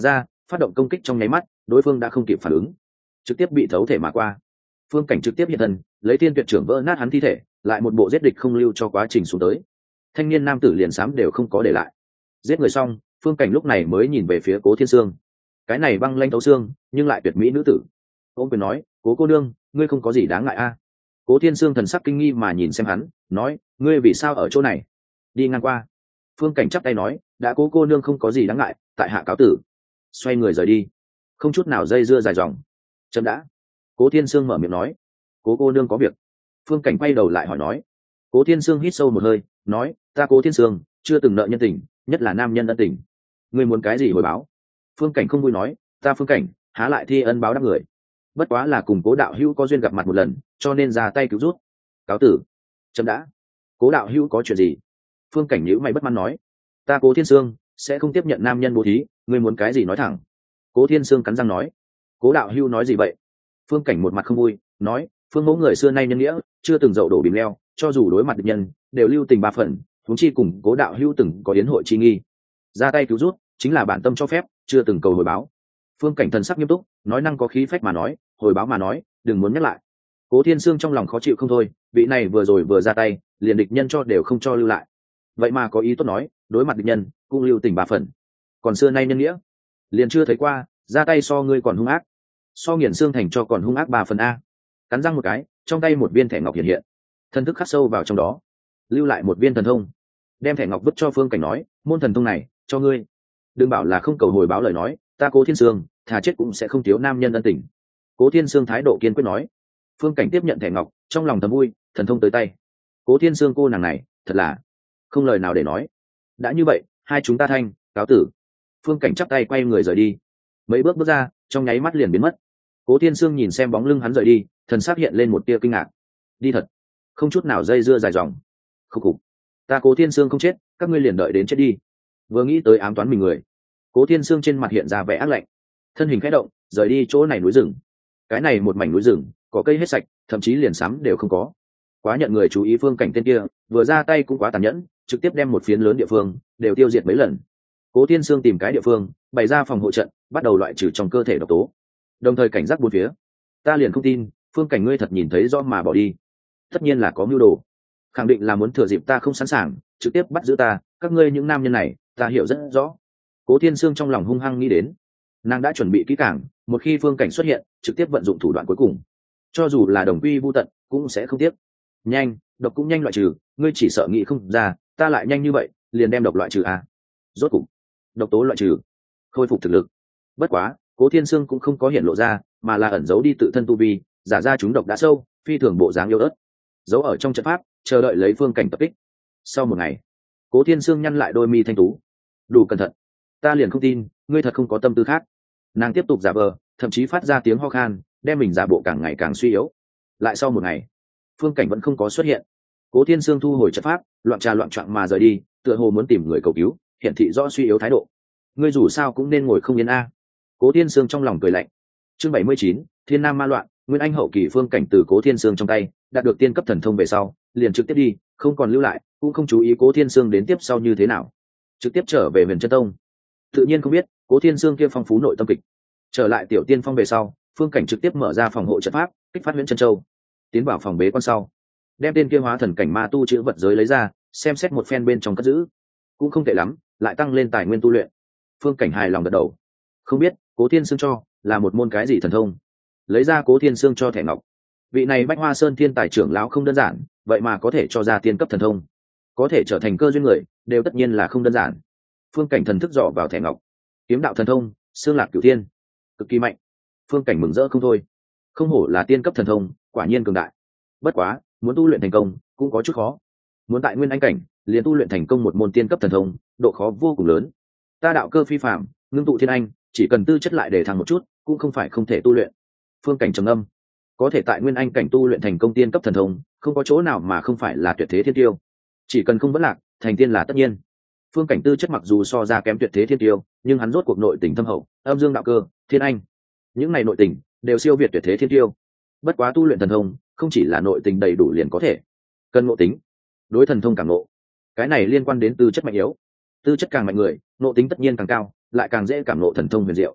phát động công kích trong nháy mắt, đối phương đã không kịp phản ứng, trực tiếp bị thấu thể mà qua. Phương Cảnh trực tiếp hiện thân, lấy Tiên Tuyệt trưởng vỡ nát hắn thi thể, lại một bộ giết địch không lưu cho quá trình xuống tới. Thanh niên nam tử liền xám đều không có để lại. Giết người xong, Phương Cảnh lúc này mới nhìn về phía Cố Thiên Sương. Cái này băng lanh thấu xương, nhưng lại tuyệt mỹ nữ tử. Ôm quyền nói, Cố cô nương, ngươi không có gì đáng ngại a. Cố Thiên Sương thần sắc kinh nghi mà nhìn xem hắn, nói, ngươi vì sao ở chỗ này? Đi ngang qua. Phương Cảnh chắp tay nói, đã Cố cô nương không có gì đáng ngại, tại hạ cáo tử. Xoay người rời đi, không chút nào dây dưa dài dòng. Chấm đã. Cố Thiên Sương mở miệng nói, Cố cô nương có việc. Phương Cảnh quay đầu lại hỏi nói. Cố Thiên Sương hít sâu một hơi, nói, ta Cố Thiên Sương chưa từng nợ nhân tình, nhất là nam nhân ân tình. Ngươi muốn cái gì hồi báo? Phương Cảnh không vui nói, ta Phương Cảnh há lại thi ân báo đáp người, bất quá là cùng Cố đạo hữu có duyên gặp mặt một lần, cho nên ra tay cứu rút. Cáo tử. Chấm đã. Cố đạo hữu có chuyện gì? Phương Cảnh nhíu mày bất mãn nói, ta Cố Thiên Sương sẽ không tiếp nhận nam nhân bố thí, ngươi muốn cái gì nói thẳng. Cố Thiên Sương cắn răng nói, Cố đạo hữu nói gì vậy? Phương Cảnh một mặt không vui, nói, Phương mẫu người xưa nay nhân nghĩa, chưa từng dậu đổ bìm leo, cho dù đối mặt địch nhân đều lưu tình ba phần, huống chi cùng Cố đạo hữu từng có yến hội chi nghi, ra tay cứu rút chính là bản tâm cho phép, chưa từng cầu hồi báo. Phương Cảnh thần sắc nghiêm túc, nói năng có khí phách mà nói, hồi báo mà nói, đừng muốn nhắc lại. Cố Thiên Sương trong lòng khó chịu không thôi, vị này vừa rồi vừa ra tay, liền địch nhân cho đều không cho lưu lại, vậy mà có ý tốt nói, đối mặt địch nhân cũng lưu tình ba phần, còn xưa nay nhân nghĩa, liền chưa thấy qua ra tay so ngươi còn hung ác, so nghiền xương thành cho còn hung ác 3 phần a. Cắn răng một cái, trong tay một viên thẻ ngọc hiện hiện, thần thức khắc sâu vào trong đó, lưu lại một viên thần thông, đem thẻ ngọc vứt cho Phương Cảnh nói, môn thần thông này cho ngươi, đừng bảo là không cầu hồi báo lời nói, ta Cố Thiên Sương thà chết cũng sẽ không thiếu nam nhân ân tình. Cố Thiên Sương thái độ kiên quyết nói. Phương Cảnh tiếp nhận thẻ ngọc, trong lòng thầm vui, thần thông tới tay, Cố Thiên Sương cô nàng này thật là không lời nào để nói. Đã như vậy, hai chúng ta thanh cáo tử. Phương Cảnh chắp tay quay người rời đi, mấy bước bước ra, trong nháy mắt liền biến mất. Cố Thiên Sương nhìn xem bóng lưng hắn rời đi, thần sắc hiện lên một tia kinh ngạc. Đi thật, không chút nào dây dưa dài dòng. Khúc khục, ta Cố Thiên Sương không chết, các ngươi liền đợi đến chết đi. Vừa nghĩ tới ám toán mình người, Cố Thiên Sương trên mặt hiện ra vẻ ác lạnh, thân hình khẽ động, rời đi chỗ này núi rừng. Cái này một mảnh núi rừng, cỏ cây hết sạch, thậm chí liền sắm đều không có. Quá nhận người chú ý. Phương Cảnh tên kia vừa ra tay cũng quá tàn nhẫn, trực tiếp đem một phiến lớn địa phương đều tiêu diệt mấy lần. Cố Thiên Sương tìm cái địa phương, bày ra phòng hộ trận, bắt đầu loại trừ trong cơ thể độc tố, đồng thời cảnh giác bốn phía. Ta liền không tin Phương Cảnh ngươi thật nhìn thấy rõ mà bỏ đi, tất nhiên là có mưu đồ, khẳng định là muốn thừa dịp ta không sẵn sàng trực tiếp bắt giữ ta. Các ngươi những nam nhân này ta hiểu rất rõ. Cố Thiên Sương trong lòng hung hăng nghĩ đến, nàng đã chuẩn bị kỹ càng, một khi Phương Cảnh xuất hiện trực tiếp vận dụng thủ đoạn cuối cùng, cho dù là đồng quy vu tận cũng sẽ không tiếc. Nhanh, độc cũng nhanh loại trừ, ngươi chỉ sợ nghĩ không ra, ta lại nhanh như vậy liền đem độc loại trừ à. Rốt cục độc tố loại trừ, khôi phục thực lực. Bất quá Cố Thiên Sương cũng không có hiện lộ ra, mà là ẩn giấu đi tự thân tu vi, giả ra chúng độc đã sâu, phi thường bộ dáng yếu ớt, giấu ở trong trận pháp, chờ đợi lấy Phương Cảnh tập kích. Sau một ngày, Cố Thiên Sương nhăn lại đôi mi thanh tú, đủ cẩn thận, ta liền không tin ngươi thật không có tâm tư khác. Nàng tiếp tục giả vờ, thậm chí phát ra tiếng ho khan, đem mình giả bộ càng ngày càng suy yếu. Lại sau một ngày, Phương Cảnh vẫn không có xuất hiện. Cố Thiên Sương thu hồi trận pháp, loạn trà loạn trạng mà rời đi, tựa hồ muốn tìm người cầu cứu, hiển thị rõ suy yếu thái độ. Ngươi dù sao cũng nên ngồi không yên a. Cố Thiên Sương trong lòng cười lạnh. Chương 79, Thiên Nam ma loạn. Nguyên Anh hậu kỳ. Phương Cảnh từ Cố Thiên Sương trong tay đạt được tiên cấp thần thông về sau, liền trực tiếp đi, không còn lưu lại, cũng không chú ý Cố Thiên Sương đến tiếp sau như thế nào, trực tiếp trở về Huyền Chân Tông. Tự nhiên không biết Cố Thiên Sương kia phong phú nội tâm kịch. Trở lại Tiểu Tiên Phong về sau, Phương Cảnh trực tiếp mở ra phòng hộ trận pháp, kích phát Huyền Chân Châu, tiến vào phòng bế quan sau, đem tên kia hóa thần cảnh ma tu chữ vật giới lấy ra, xem xét một phen bên trong cất giữ, cũng không tệ lắm, lại tăng lên tài nguyên tu luyện. Phương Cảnh hài lòng gật đầu. Không biết Cố Thiên Sương cho là một môn cái gì thần thông. Lấy ra Cố Thiên Sương cho thẻ ngọc. Vị này Bách Hoa Sơn thiên tài trưởng lão không đơn giản, vậy mà có thể cho ra tiên cấp thần thông, có thể trở thành cơ duyên người, đều tất nhiên là không đơn giản. Phương Cảnh thần thức dò vào thẻ ngọc, kiếm đạo thần thông, xương lạc cửu thiên, cực kỳ mạnh. Phương Cảnh mừng rỡ không thôi, không hổ là tiên cấp thần thông, quả nhiên cường đại. Bất quá muốn tu luyện thành công cũng có chút khó, muốn tại Nguyên Anh cảnh liền tu luyện thành công một môn tiên cấp thần thông, độ khó vô cùng lớn. Ta đạo cơ phi phạm, ngưng tụ thiên anh, chỉ cần tư chất lại để thăng một chút cũng không phải không thể tu luyện. Phương Cảnh trầm âm, có thể tại Nguyên Anh cảnh tu luyện thành công tiên cấp thần thông, không có chỗ nào mà không phải là tuyệt thế thiên tiêu. Chỉ cần không vấn lạc, thành tiên là tất nhiên. Phương Cảnh tư chất mặc dù so ra kém tuyệt thế thiên tiêu, nhưng hắn rốt cuộc nội tình thâm hậu, âm dương đạo cơ, thiên anh, những này nội tình đều siêu việt tuyệt thế thiên tiêu. Bất quá tu luyện thần thông không chỉ là nội tình đầy đủ liền có thể, cần ngộ tính. Đối thần thông càng ngộ, cái này liên quan đến tư chất mạnh yếu. Tư chất càng mạnh người, ngộ tính tất nhiên càng cao, lại càng dễ cảm ngộ thần thông huyền diệu.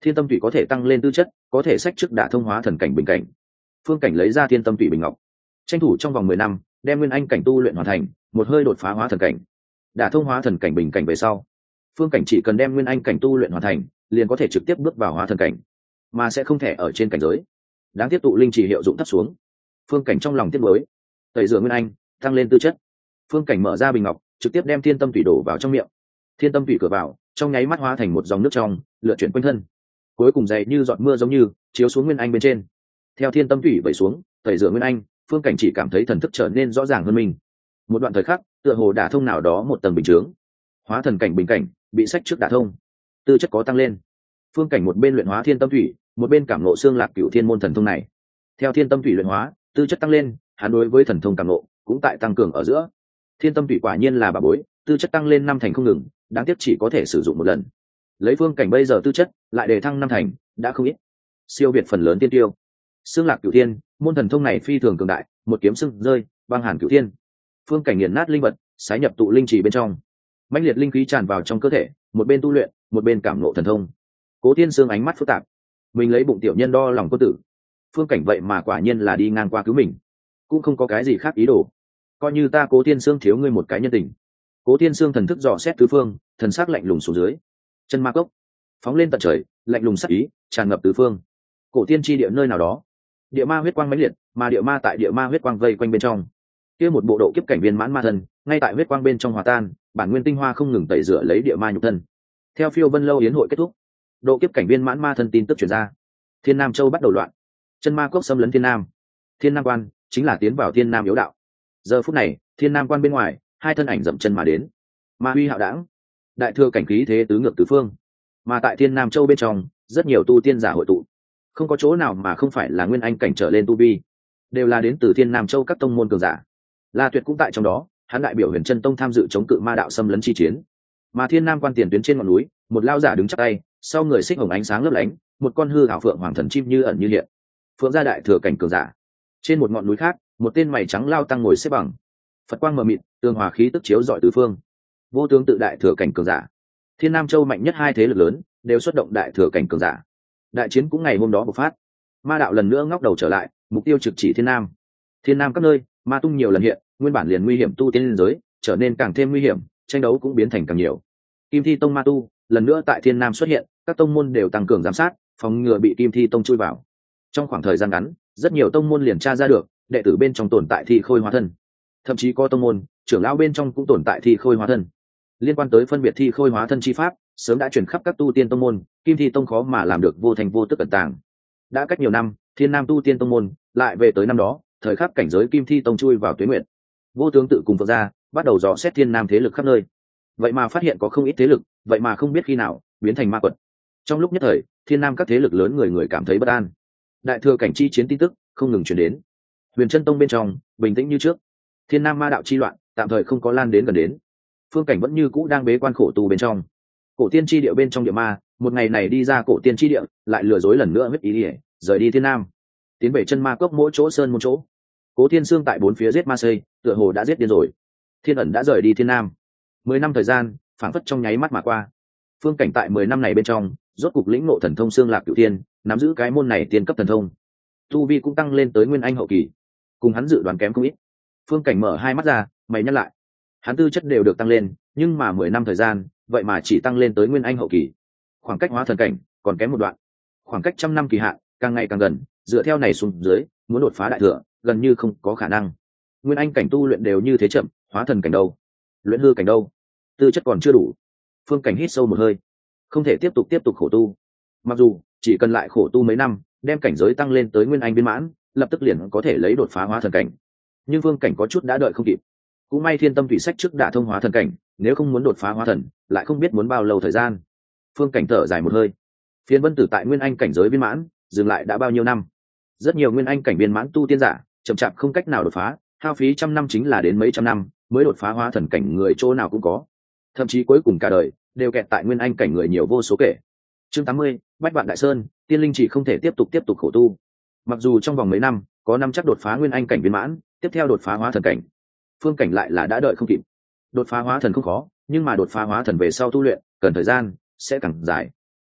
Thiên tâm thủy có thể tăng lên tư chất, có thể sách trước đả thông hóa thần cảnh bình cảnh. Phương Cảnh lấy ra thiên tâm thủy bình ngọc, tranh thủ trong vòng 10 năm đem nguyên anh cảnh tu luyện hoàn thành, một hơi đột phá hóa thần cảnh. Đả thông hóa thần cảnh bình cảnh về sau, Phương Cảnh chỉ cần đem nguyên anh cảnh tu luyện hoàn thành, liền có thể trực tiếp bước vào hóa thần cảnh, mà sẽ không thể ở trên cảnh giới. Đáng tiếc tụ linh chỉ hiệu dụng thấp xuống. Phương Cảnh trong lòng tiếc nuối, tẩy rửa nguyên anh, tăng lên tư chất. Phương Cảnh mở ra bình ngọc, trực tiếp đem thiên tâm thủy đổ vào trong miệng. Thiên tâm thủy cửa vào, trong nháy mắt hóa thành một dòng nước trong, lượn chuyển quanh thân, cuối cùng dày như giọt mưa giống như chiếu xuống nguyên anh bên trên. Theo thiên tâm thủy vẩy xuống, tẩy rửa nguyên anh, Phương Cảnh chỉ cảm thấy thần thức trở nên rõ ràng hơn mình. Một đoạn thời khắc, tựa hồ đả thông nào đó một tầng bình chướng. Hóa thần cảnh bình cảnh bị sách trước đả thông, tư chất có tăng lên. Phương Cảnh một bên luyện hóa thiên tâm thủy, một bên cảm ngộ xương lạc cửu thiên môn thần thông này. Theo thiên tâm thủy luyện hóa, tư chất tăng lên, hắn đối với thần thông cảm ngộ cũng tại tăng cường ở giữa. Thiên tâm thủy quả nhiên là bảo bối, tư chất tăng lên 5 thành không ngừng, đáng tiếc chỉ có thể sử dụng một lần. Lấy Phương Cảnh bây giờ tư chất, lại đề thăng 5 thành, đã không ít. Siêu việt phần lớn tiên tiêu. Xương lạc cửu thiên, môn thần thông này phi thường cường đại, một kiếm xương rơi, băng hàn cửu thiên. Phương Cảnh nghiền nát linh vật, sái nhập tụ linh trì bên trong. Mãnh liệt linh khí tràn vào trong cơ thể, một bên tu luyện, một bên cảm ngộ thần thông. Cố Thiên Sương ánh mắt phức tạp, mình lấy bụng tiểu nhân đo lòng quân tử. Phương Cảnh vậy mà quả nhiên là đi ngang qua cứu mình, cũng không có cái gì khác ý đồ. Coi như ta Cố Thiên Sương thiếu ngươi một cái nhân tình. Cố Thiên Sương thần thức dò xét tứ phương, thần sắc lạnh lùng xuống dưới. Chân ma cốc phóng lên tận trời, lạnh lùng sắc ý tràn ngập tứ phương. Cổ tiên chi địa nơi nào đó, địa ma huyết quang mãnh liệt, mà địa ma tại địa ma huyết quang vây quanh bên trong. Kia một bộ độ kiếp cảnh viên mãn ma thân, ngay tại huyết quang bên trong hòa tan, bản nguyên tinh hoa không ngừng tẩy rửa lấy địa ma nhục thân. Theo phiêu vân lâu yến hội kết thúc, độ kiếp cảnh viên mãn ma thân tin tức truyền ra, Thiên Nam Châu bắt đầu loạn, chân ma cốc xâm lấn Thiên Nam. Thiên Nam quan chính là tiến vào Thiên Nam yếu đạo. Giờ phút này, Thiên Nam quan bên ngoài, hai thân ảnh dậm chân mà đến. Ma huy hạo đảng, đại thừa cảnh khí thế tứ ngược tứ phương. Mà tại Thiên Nam Châu bên trong, rất nhiều tu tiên giả hội tụ, không có chỗ nào mà không phải là nguyên anh cảnh trở lên tu vi, đều là đến từ Thiên Nam Châu các tông môn cường giả. La Tuyệt cũng tại trong đó, hắn đại biểu Huyền Chân Tông tham dự chống cự ma đạo xâm lấn chi chiến. Mà Thiên Nam quan tiền tuyến trên ngọn núi, một lao giả đứng chắp tay, sau người xích hồng ánh sáng lấp lánh, một con hư ảo phượng hoàng thần chim như ẩn như hiện. Phượng gia đại thừa cảnh cường giả. Trên một ngọn núi khác, một tên mày trắng lao tăng ngồi xếp bằng. Phật quang mờ mịt, tường hòa khí tức chiếu rọi tứ phương. Vô tướng tự đại thừa cảnh cường giả. Thiên Nam Châu mạnh nhất hai thế lực lớn, đều xuất động đại thừa cảnh cường giả. Đại chiến cũng ngày hôm đó bộc phát. Ma đạo lần nữa ngóc đầu trở lại, mục tiêu trực chỉ Thiên Nam. Thiên Nam các nơi, ma tung nhiều lần hiện, nguyên bản liền nguy hiểm tu tiên liên giới, trở nên càng thêm nguy hiểm, tranh đấu cũng biến thành càng nhiều. Kim Thi Tông ma tu lần nữa tại Thiên Nam xuất hiện, các tông môn đều tăng cường giám sát, phòng ngừa bị Kim Thi Tông chui vào. Trong khoảng thời gian ngắn, rất nhiều tông môn liền tra ra được đệ tử bên trong tồn tại thi khôi hóa thân, thậm chí có tông môn trưởng lão bên trong cũng tồn tại thi khôi hóa thân. Liên quan tới phân biệt thi khôi hóa thân chi pháp, sớm đã truyền khắp các tu tiên tông môn, Kim Thi Tông khó mà làm được vô thành vô tức ẩn tàng. Đã cách nhiều năm, Thiên Nam tu tiên tông môn lại về tới năm đó, thời khắc cảnh giới Kim Thi Tông chui vào tuế nguyện. Vô tướng tự cùng Phật gia bắt đầu dò xét Thiên Nam thế lực khắp nơi, vậy mà phát hiện có không ít thế lực, vậy mà không biết khi nào biến thành ma quật. Trong lúc nhất thời, Thiên Nam các thế lực lớn người người cảm thấy bất an. Đại thừa cảnh chi chiến tin tức không ngừng truyền đến. Huyền Chân Tông bên trong bình tĩnh như trước, Thiên Nam ma đạo chi loạn tạm thời không có lan đến gần đến. Phương Cảnh vẫn như cũ đang bế quan khổ tu bên trong. Cổ tiên chi địa bên trong địa ma, một ngày này đi ra cổ tiên chi địa, lại lừa dối lần nữa huyết ý ỉa, rời đi Thiên Nam, tiến về chân ma cốc mỗi chỗ sơn một chỗ. Cố Thiên Sương tại bốn phía giết ma xây, tựa hồ đã giết điên rồi. Thiên ẩn đã rời đi Thiên Nam. 10 năm thời gian phảng phất trong nháy mắt mà qua. Phương Cảnh tại 10 năm này bên trong, rốt cục lĩnh ngộ thần thông xương lạc cửu thiên, nắm giữ cái môn này tiên cấp thần thông. Tu vi cũng tăng lên tới nguyên anh hậu kỳ, cùng hắn dự đoán kém không ít. Phương Cảnh mở hai mắt ra, mày nhắc lại. Hắn tư chất đều được tăng lên, nhưng mà 10 năm thời gian, vậy mà chỉ tăng lên tới nguyên anh hậu kỳ. Khoảng cách hóa thần cảnh còn kém một đoạn. Khoảng cách trăm năm kỳ hạn càng ngày càng gần, dựa theo này xuống dưới, muốn đột phá đại thừa, gần như không có khả năng. Nguyên anh cảnh tu luyện đều như thế chậm, hóa thần cảnh đâu? Luyện hư cảnh đâu? Tư chất còn chưa đủ. Phương Cảnh hít sâu một hơi, không thể tiếp tục khổ tu. Mặc dù chỉ cần lại khổ tu mấy năm, đem cảnh giới tăng lên tới nguyên anh viên mãn, lập tức liền có thể lấy đột phá hóa thần cảnh. Nhưng Phương Cảnh có chút đã đợi không kịp. Cũng may Thiên Tâm Thủy Sách trước đã thông hóa thần cảnh, nếu không muốn đột phá hóa thần, lại không biết muốn bao lâu thời gian. Phương Cảnh thở dài một hơi. Phiến Vân Tử tại nguyên anh cảnh giới viên mãn, dừng lại đã bao nhiêu năm? Rất nhiều nguyên anh cảnh viên mãn tu tiên giả, chậm chạp không cách nào đột phá, hao phí trăm năm chính là đến mấy trăm năm mới đột phá hóa thần cảnh, người chỗ nào cũng có. Thậm chí cuối cùng cả đời đều kẹt tại nguyên anh cảnh người nhiều vô số kể. Chương 80, Bách Vạn Đại Sơn, tiên linh chỉ không thể tiếp tục khổ tu. Mặc dù trong vòng mấy năm có năm chắc đột phá nguyên anh cảnh viên mãn, tiếp theo đột phá hóa thần cảnh, Phương Cảnh lại là đã đợi không kịp. Đột phá hóa thần không khó, nhưng mà đột phá hóa thần về sau tu luyện cần thời gian sẽ càng dài.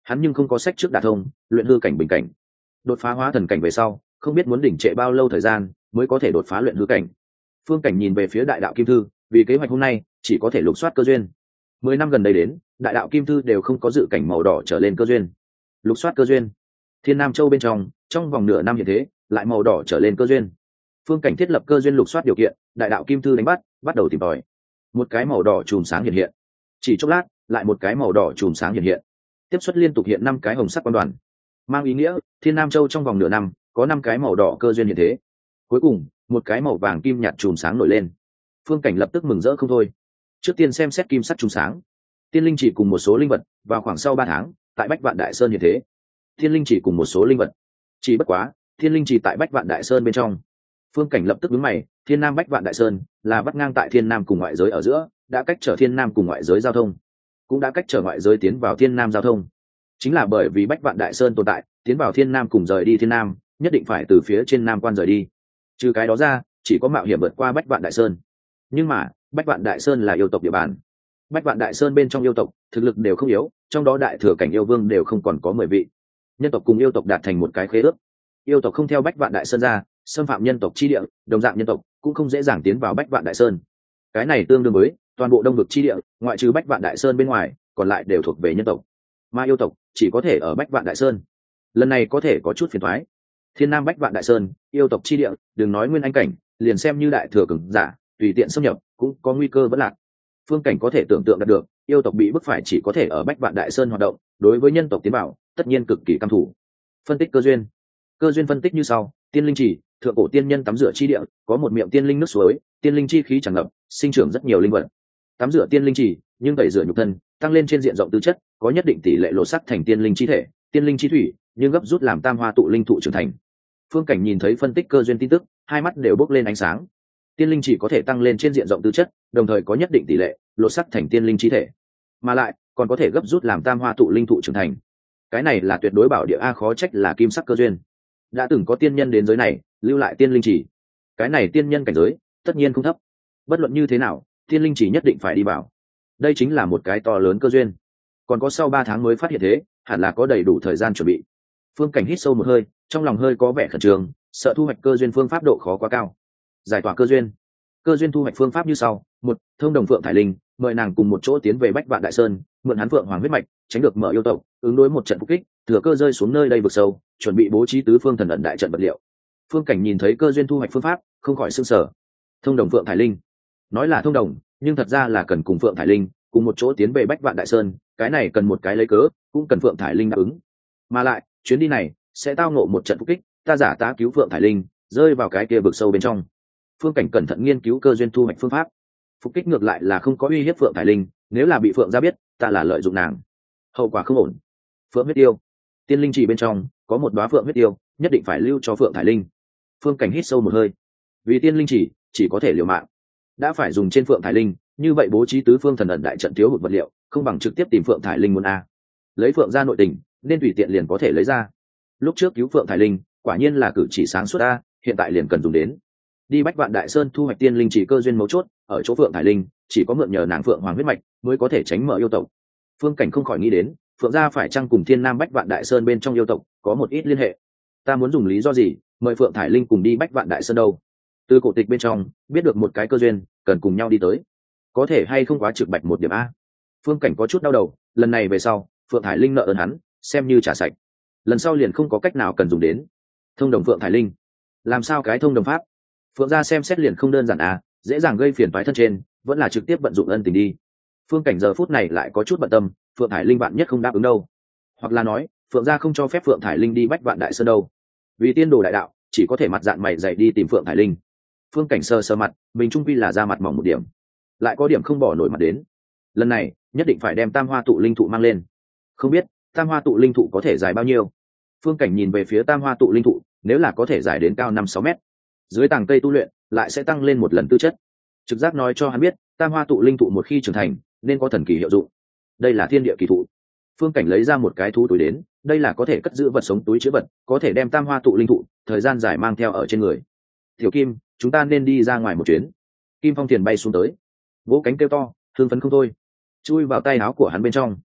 hắn nhưng không có sách trước đả thông luyện hư cảnh bình cảnh. Đột phá hóa thần cảnh về sau không biết muốn đỉnh trệ bao lâu thời gian mới có thể đột phá luyện hư cảnh. Phương Cảnh nhìn về phía đại đạo kim thư, vì kế hoạch hôm nay chỉ có thể lục soát cơ duyên. 10 năm gần đây đến đại đạo kim thư đều không có dự cảnh màu đỏ trở lên cơ duyên. Lục soát cơ duyên, Thiên Nam Châu bên trong vòng nửa năm hiện thế lại màu đỏ trở lên cơ duyên. Phương Cảnh thiết lập cơ duyên lục soát điều kiện, đại đạo kim thư đánh bắt đầu tìm tòi. Một cái màu đỏ chùm sáng hiện, chỉ chốc lát lại một cái màu đỏ chùm sáng hiện, tiếp xuất liên tục hiện 5 cái hồng sắc quan đoàn, mang ý nghĩa Thiên Nam Châu trong vòng nửa năm có 5 cái màu đỏ cơ duyên hiện thế. Cuối cùng một cái màu vàng kim nhạt chùm sáng nổi lên. Phương Cảnh lập tức mừng rỡ không thôi. Trước tiên xem xét kim sắc chùm sáng, tiên linh chỉ cùng một số linh vật vào khoảng sau 3 tháng tại Bách Vạn Đại Sơn hiện thế. Tiên linh chỉ cùng một số linh vật, chỉ bất quá thiên linh chỉ tại Bách Vạn Đại Sơn bên trong. Phương Cảnh lập tức đứng mày, Thiên Nam Bách Vạn Đại Sơn là vắt ngang tại Thiên Nam cùng ngoại giới ở giữa, đã cách trở Thiên Nam cùng ngoại giới giao thông, cũng đã cách trở ngoại giới tiến vào Thiên Nam giao thông. Chính là bởi vì Bách Vạn Đại Sơn tồn tại, tiến vào Thiên Nam cùng rời đi Thiên Nam nhất định phải từ phía trên Nam quan rời đi. Trừ cái đó ra chỉ có mạo hiểm vượt qua Bách Vạn Đại Sơn. Nhưng mà Bách Vạn Đại Sơn là yêu tộc địa bàn, Bách Vạn Đại Sơn bên trong yêu tộc thực lực đều không yếu, trong đó đại thừa cảnh yêu vương đều không còn có 10 vị. Nhân tộc cùng yêu tộc đạt thành một cái khế ước, yêu tộc không theo Bách Vạn Đại Sơn ra, xâm phạm nhân tộc chi địa, đồng dạng nhân tộc cũng không dễ dàng tiến vào Bách Vạn Đại Sơn. Cái này tương đương với toàn bộ đông vực chi địa ngoại trừ Bách Vạn Đại Sơn bên ngoài còn lại đều thuộc về nhân tộc, mà yêu tộc chỉ có thể ở Bách Vạn Đại Sơn. Lần này có thể có chút phiền toái. Thiên Nam Bách Vạn Đại Sơn yêu tộc chi địa, đừng nói nguyên anh cảnh, liền xem như đại thừa cường giả tùy tiện xâm nhập cũng có nguy cơ vẫn lạc. Phương Cảnh có thể tưởng tượng được yêu tộc bị bức phải chỉ có thể ở Bách Vạn Đại Sơn hoạt động, đối với nhân tộc tiến bảo tất nhiên cực kỳ căm thủ. Phân tích cơ duyên, cơ duyên phân tích như sau: tiên linh chỉ, thượng cổ tiên nhân tắm rửa chi địa, có một miệng tiên linh nước suối, tiên linh chi khí tràn ngập, sinh trưởng rất nhiều linh vật. Tắm rửa tiên linh chỉ nhưng tẩy rửa nhục thân, tăng lên trên diện rộng tư chất, có nhất định tỷ lệ lộ sắc thành tiên linh chi thể, tiên linh chi thủy, nhưng gấp rút làm tam hoa tụ linh thụ trưởng thành. Phương Cảnh nhìn thấy phân tích cơ duyên tin tức, hai mắt đều bốc lên ánh sáng. Tiên linh chỉ có thể tăng lên trên diện rộng tư chất, đồng thời có nhất định tỷ lệ lộ sắc thành tiên linh chi thể, mà lại còn có thể gấp rút làm tam hoa tụ linh thụ trưởng thành. Cái này là tuyệt đối bảo địa a, khó trách là kim sắc cơ duyên. Đã từng có tiên nhân đến giới này lưu lại tiên linh chỉ, cái này tiên nhân cảnh giới tất nhiên không thấp. Bất luận như thế nào tiên linh chỉ nhất định phải đi vào, đây chính là một cái to lớn cơ duyên. Còn có sau 3 tháng mới phát hiện thế, hẳn là có đầy đủ thời gian chuẩn bị. Phương Cảnh hít sâu một hơi, trong lòng hơi có vẻ khẩn trương, sợ thu hoạch cơ duyên phương pháp độ khó quá cao. Giải tỏa cơ duyên, cơ duyên thu hoạch phương pháp như sau: 1. Thông đồng Phượng Thải Linh, mời nàng cùng một chỗ tiến về Bách Vạn Đại Sơn, mượn hắn Phượng Hoàng huyết mạch, tránh được mở yêu tộc, ứng đối một trận phục kích, thừa cơ rơi xuống nơi đây vực sâu, chuẩn bị bố trí tứ phương thần ẩn đại trận vật liệu. Phương Cảnh nhìn thấy cơ duyên thu hoạch phương pháp, không khỏi sửng sở. Thông đồng Phượng Thải Linh, nói là thông đồng, nhưng thật ra là cần cùng Phượng Thải Linh cùng một chỗ tiến về Bách Vạn Đại Sơn, cái này cần một cái lấy cớ, cũng cần Phượng Thải Linh đáp ứng. Mà lại chuyến đi này sẽ tao ngộ một trận phục kích, ta giả tá cứu Phượng Thải Linh, rơi vào cái kia vực sâu bên trong. Phương Cảnh cẩn thận nghiên cứu cơ duyên thu hoạch phương pháp. Phục kích ngược lại là không có uy hiếp Phượng Thải Linh, nếu là bị Phượng gia biết ta là lợi dụng nàng, hậu quả không ổn. Phượng huyết tiêu, tiên linh chỉ bên trong có một đóa phượng huyết tiêu, nhất định phải lưu cho Phượng Thải Linh. Phương Cảnh hít sâu một hơi, vì tiên linh chỉ có thể liều mạng, đã phải dùng trên Phượng Thải Linh, như vậy bố trí tứ phương thần ẩn đại trận thiếu hụt vật liệu, không bằng trực tiếp tìm Phượng Thải Linh muốn a. Lấy Phượng gia nội tình, nên tùy tiện liền có thể lấy ra. Lúc trước cứu Phượng Thải Linh, quả nhiên là cử chỉ sáng suốt a, hiện tại liền cần dùng đến. Đi Bách Vạn Đại Sơn thu hoạch tiên linh chỉ cơ duyên mấu chốt ở chỗ Phượng Thải Linh, chỉ có mượn nhờ nàng Phượng Hoàng huyết mạch mới có thể tránh mở yêu tộc. Phương Cảnh không khỏi nghĩ đến, Phượng gia phải chăng cùng Thiên Nam Bách Vạn Đại Sơn bên trong yêu tộc có một ít liên hệ. Ta muốn dùng lý do gì mời Phượng Thải Linh cùng đi Bách Vạn Đại Sơn đâu? Từ cổ tịch bên trong biết được một cái cơ duyên, cần cùng nhau đi tới, có thể hay không quá trực bạch một điểm a? Phương Cảnh có chút đau đầu, lần này về sau Phượng Thải Linh nợ ơn hắn, xem như trả sạch, lần sau liền không có cách nào cần dùng đến. Thông đồng Phượng Thải Linh, làm sao cái thông đồng pháp? Phượng gia xem xét liền không đơn giản à, dễ dàng gây phiền toái thân trên, vẫn là trực tiếp vận dụng ân tình đi. Phương Cảnh giờ phút này lại có chút bận tâm, Phượng Thải Linh bạn nhất không đáp ứng đâu, hoặc là nói Phượng gia không cho phép Phượng Thải Linh đi Bách Vạn Đại Sơn đâu, vì tiên đồ đại đạo chỉ có thể mặt dạng mày dày đi tìm Phượng Thải Linh. Phương Cảnh sờ mặt, mình trung quy là ra mặt mỏng một điểm, lại có điểm không bỏ nổi mặt đến. Lần này nhất định phải đem Tam Hoa Tụ Linh Thụ mang lên. Không biết Tam Hoa Tụ Linh Thụ có thể dài bao nhiêu? Phương Cảnh nhìn về phía Tam Hoa Tụ Linh Thụ, nếu là có thể dài đến cao 5-6 mét, dưới tàng cây tu luyện lại sẽ tăng lên một lần tư chất. Trực giác nói cho hắn biết, Tam Hoa Tụ Linh Thụ một khi trưởng thành nên có thần kỳ hiệu dụng. Đây là thiên địa kỳ thụ. Phương Cảnh lấy ra một cái thú túi đến, đây là có thể cất giữ vật sống túi chứa vật, có thể đem Tam Hoa Tụ Linh Thụ thời gian dài mang theo ở trên người. Tiểu Kim, chúng ta nên đi ra ngoài một chuyến. Kim Phong Tiền bay xuống tới, vỗ cánh kêu to, hưng phấn không thôi, chui vào tay áo của hắn bên trong.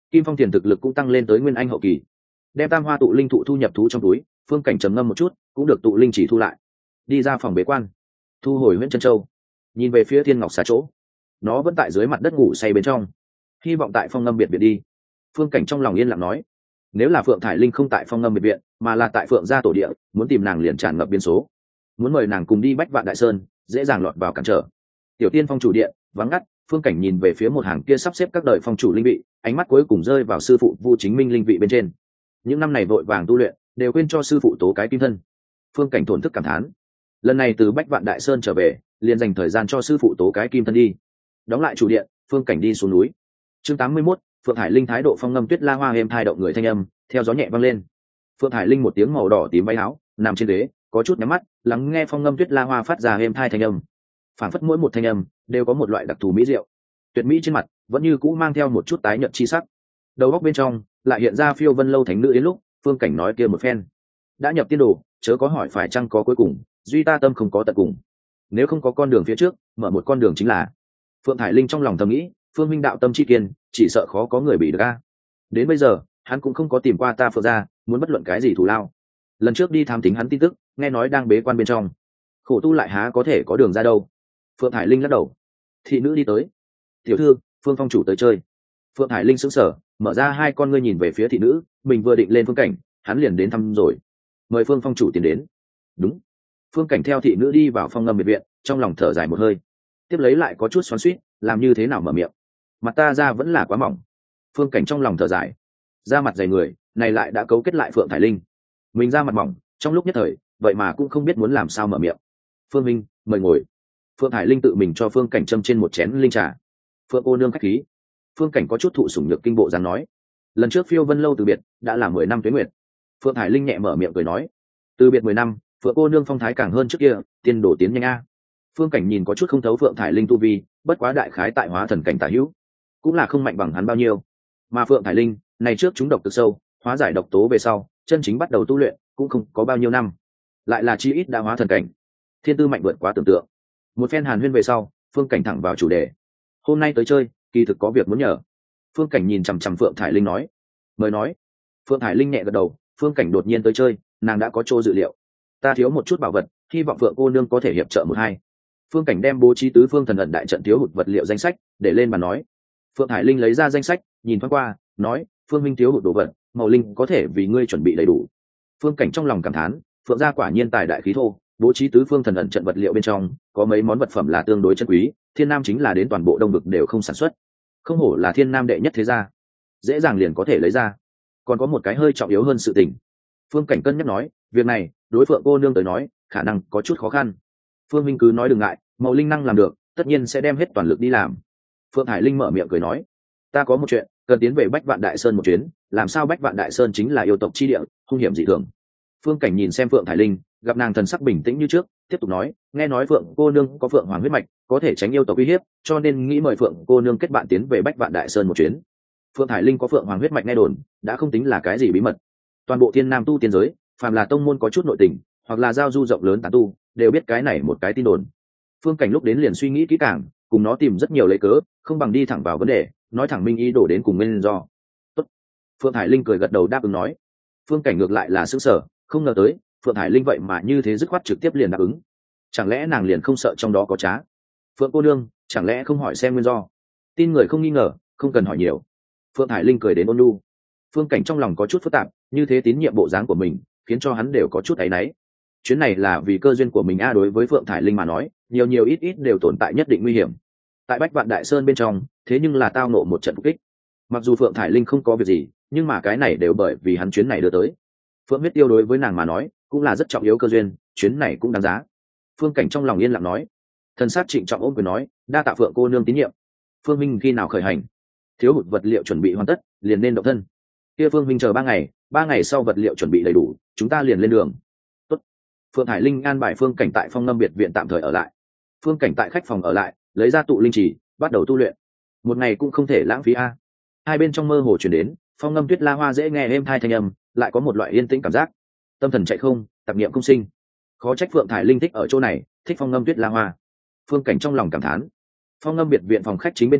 Kim Phong Tiền thực lực cũng tăng lên tới nguyên anh hậu kỳ, đem tam hoa tụ linh thụ thu nhập thú trong túi. Phương Cảnh trầm ngâm một chút, cũng được tụ linh chỉ thu lại, đi ra phòng bế quan, thu hồi Huyễn Chân Châu, nhìn về phía Thiên Ngọc Xà chỗ, nó vẫn tại dưới mặt đất ngủ say bên trong, hy vọng tại Phong Ngâm biệt viện đi. Phương Cảnh trong lòng yên lặng nói, nếu là Phượng Thải Linh không tại Phong Ngâm biệt viện, mà là tại Phượng gia tổ địa, muốn tìm nàng liền tràn ngập biến số, muốn mời nàng cùng đi Bách Vạn Đại Sơn, dễ dàng lọt vào cản trở. Tiểu Tiên Phong chủ điện vắng ngắt, Phương Cảnh nhìn về phía một hàng kia sắp xếp các đời phong chủ linh vị, ánh mắt cuối cùng rơi vào sư phụ Vu Chính Minh linh vị bên trên. Những năm này vội vàng tu luyện, đều quên cho sư phụ tố cái kim thân. Phương Cảnh thổn thức cảm thán, lần này từ Bách Vạn Đại Sơn trở về, liền dành thời gian cho sư phụ tố cái kim thân đi. Đóng lại chủ điện, Phương Cảnh đi xuống núi. Chương 81, Phượng Hải Linh thái độ phong ngâm tuyết la hoa êm thai động người thanh âm theo gió nhẹ vang lên. Phượng Hải Linh một tiếng màu đỏ tím váy áo, nằm trên ghế, có chút nhắm mắt, lắng nghe phong ngâm tuyết la hoa phát ra êm thai thanh âm. Phản phất mỗi một thanh âm đều có một loại đặc thù mỹ diệu. Tuyệt mỹ trên mặt vẫn như cũ mang theo một chút tái nhợt chi sắc. Đầu góc bên trong lại hiện ra phiêu vân lâu thánh nữ yến lúc Phương Cảnh nói kia một phen, đã nhập tiên đồ, chớ có hỏi phải chăng có cuối cùng, duy ta tâm không có tận cùng. Nếu không có con đường phía trước, mở một con đường chính là. Phượng Hải Linh trong lòng thầm nghĩ, Phương minh đạo tâm chi kiên, chỉ sợ khó có người bị được a. Đến bây giờ hắn cũng không có tìm qua ta Phượng gia, muốn bất luận cái gì thù lao. Lần trước đi thám tính hắn tin tức, nghe nói đang bế quan bên trong, khổ tu lại há có thể có đường ra đâu. Phượng Hải Linh lắc đầu. Thị nữ đi tới. Tiểu thư, Phương phong chủ tới chơi. Phượng Hải Linh sững sờ, mở ra hai con ngươi nhìn về phía thị nữ, mình vừa định lên Phương Cảnh, hắn liền đến thăm rồi. Mời Phương phong chủ tiến đến. Đúng. Phương Cảnh theo thị nữ đi vào phong ngâm biệt viện, trong lòng thở dài một hơi, tiếp lấy lại có chút xoắn xuýt, làm như thế nào mở miệng. Mặt ta ra vẫn là quá mỏng. Phương Cảnh trong lòng thở dài, da mặt dày người này lại đã cấu kết lại Phượng Thải Linh, mình da mặt mỏng, trong lúc nhất thời vậy mà cũng không biết muốn làm sao mở miệng. Phương minh, mời ngồi. Phượng Thải Linh tự mình cho Phương Cảnh châm trên một chén linh trà. Phượng cô nương khách khí. Phương Cảnh có chút thụ sủng nhược kinh bộ dáng nói, lần trước phiêu vân lâu từ biệt đã là 10 năm tuế nguyệt. Phượng Thải Linh nhẹ mở miệng cười nói, từ biệt 10 năm, Phượng cô nương phong thái càng hơn trước kia, tiên đổ tiến nhanh a. Phương Cảnh nhìn có chút không thấu Phượng Thải Linh tu vi, bất quá đại khái tại hóa thần cảnh tả hữu, cũng là không mạnh bằng hắn bao nhiêu. Mà Phượng Thải Linh này trước chúng độc cực sâu, hóa giải độc tố về sau, chân chính bắt đầu tu luyện cũng không có bao nhiêu năm, lại là chi ít đã hóa thần cảnh, thiên tư mạnh vượt quá tưởng tượng. Một phen hàn huyên về sau, Phương Cảnh thẳng vào chủ đề, hôm nay tới chơi, kỳ thực có việc muốn nhờ. Phương Cảnh nhìn chằm chằm Phượng Thải Linh nói, mời nói. Phượng Thải Linh nhẹ gật đầu. Phương Cảnh đột nhiên tới chơi, nàng đã có chỗ dự liệu. Ta thiếu một chút bảo vật, hy vọng Phượng cô nương có thể hiệp trợ một hai. Phương Cảnh đem bố trí tứ phương thần ẩn đại trận thiếu hụt vật liệu danh sách để lên bàn nói. Phượng Thải Linh lấy ra danh sách, nhìn thoáng qua, nói, Phương minh thiếu hụt đồ vật, màu linh có thể vì ngươi chuẩn bị đầy đủ. Phương Cảnh trong lòng cảm thán, Phượng gia quả nhiên tài đại khí thô, bố trí tứ phương thần ẩn trận vật liệu bên trong có mấy món vật phẩm là tương đối chân quý, Thiên Nam chính là đến toàn bộ Đông Vực đều không sản xuất, không hổ là Thiên Nam đệ nhất thế gia, dễ dàng liền có thể lấy ra. Còn có một cái hơi trọng yếu hơn sự tình. Phương Cảnh cân nhắc nói, việc này đối Phượng cô nương tới nói khả năng có chút khó khăn. Phương minh cứ nói đừng ngại, màu linh năng làm được, tất nhiên sẽ đem hết toàn lực đi làm. Phượng Hải Linh mở miệng cười nói, ta có một chuyện cần tiến về Bách Vạn Đại Sơn một chuyến. Làm sao Bách Vạn Đại Sơn chính là yêu tộc chi địa, hung hiểm dị thường. Phương Cảnh nhìn xem Phượng Hải Linh, gặp nàng thần sắc bình tĩnh như trước, tiếp tục nói, nghe nói Phượng cô nương có Phượng Hoàng huyết mạch, có thể tránh yêu tộc uy hiếp, cho nên nghĩ mời Phượng cô nương kết bạn tiến về Bách Vạn Đại Sơn một chuyến. Phượng Hải Linh có Phượng Hoàng huyết mạch nghe đồn, đã không tính là cái gì bí mật. Toàn bộ Thiên Nam tu tiên giới, phàm là tông môn có chút nội tình, hoặc là giao du rộng lớn tán tu, đều biết cái này một cái tin đồn. Phương Cảnh lúc đến liền suy nghĩ kỹ càng, cùng nó tìm rất nhiều lấy cớ, không bằng đi thẳng vào vấn đề, nói thẳng minh ý đổ đến cùng nguyên do. Tốt. Phượng Hải Linh cười gật đầu đáp ứng nói. Phương Cảnh ngược lại là sững sờ, không ngờ tới Phượng Hải Linh vậy mà như thế dứt khoát trực tiếp liền đáp ứng. Chẳng lẽ nàng liền không sợ trong đó có trá? Phượng cô nương, chẳng lẽ không hỏi xem nguyên do? Tin người không nghi ngờ, không cần hỏi nhiều. Phượng Hải Linh cười đến ôn nhu. Phương Cảnh trong lòng có chút phức tạp, như thế tín nhiệm bộ dáng của mình khiến cho hắn đều có chút áy náy. Chuyến này là vì cơ duyên của mình a. Đối với Phượng Thải Linh mà nói, nhiều nhiều ít ít đều tồn tại nhất định nguy hiểm. Tại Bách Vạn Đại Sơn bên trong, thế nhưng là tao nộ một trận phục kích. Mặc dù Phượng Thải Linh không có việc gì, nhưng mà cái này đều bởi vì hắn chuyến này đưa tới. Phượng huyết tiêu đối với nàng mà nói cũng là rất trọng yếu cơ duyên, chuyến này cũng đáng giá. Phương Cảnh trong lòng yên lặng nói. Thần sát trịnh trọng ôm quyền nói, đa tạ Phượng cô nương tín nhiệm. Phương minh khi nào khởi hành? Thiếu hụt vật liệu chuẩn bị hoàn tất, liền nên động thân. Kia Phương minh chờ 3 ngày sau vật liệu chuẩn bị đầy đủ, chúng ta liền lên đường. Tốt. Phượng Hải Linh an bài Phương Cảnh tại Phong Ngâm biệt viện tạm thời ở lại. Phương Cảnh tại khách phòng ở lại, lấy ra tụ linh chỉ, bắt đầu tu luyện. Một ngày cũng không thể lãng phí a. Hai bên trong mơ hồ truyền đến, Phong Ngâm tuyết la hoa dễ nghe êm thai thanh âm, lại có một loại yên tĩnh cảm giác. Tâm thần chạy không, tạp niệm không sinh. Khó trách Phượng Thải Linh thích ở chỗ này, thích Phong Ngâm tuyết la hoa. Phương Cảnh trong lòng cảm thán. Phong Ngâm biệt viện phòng khách chính bên trong,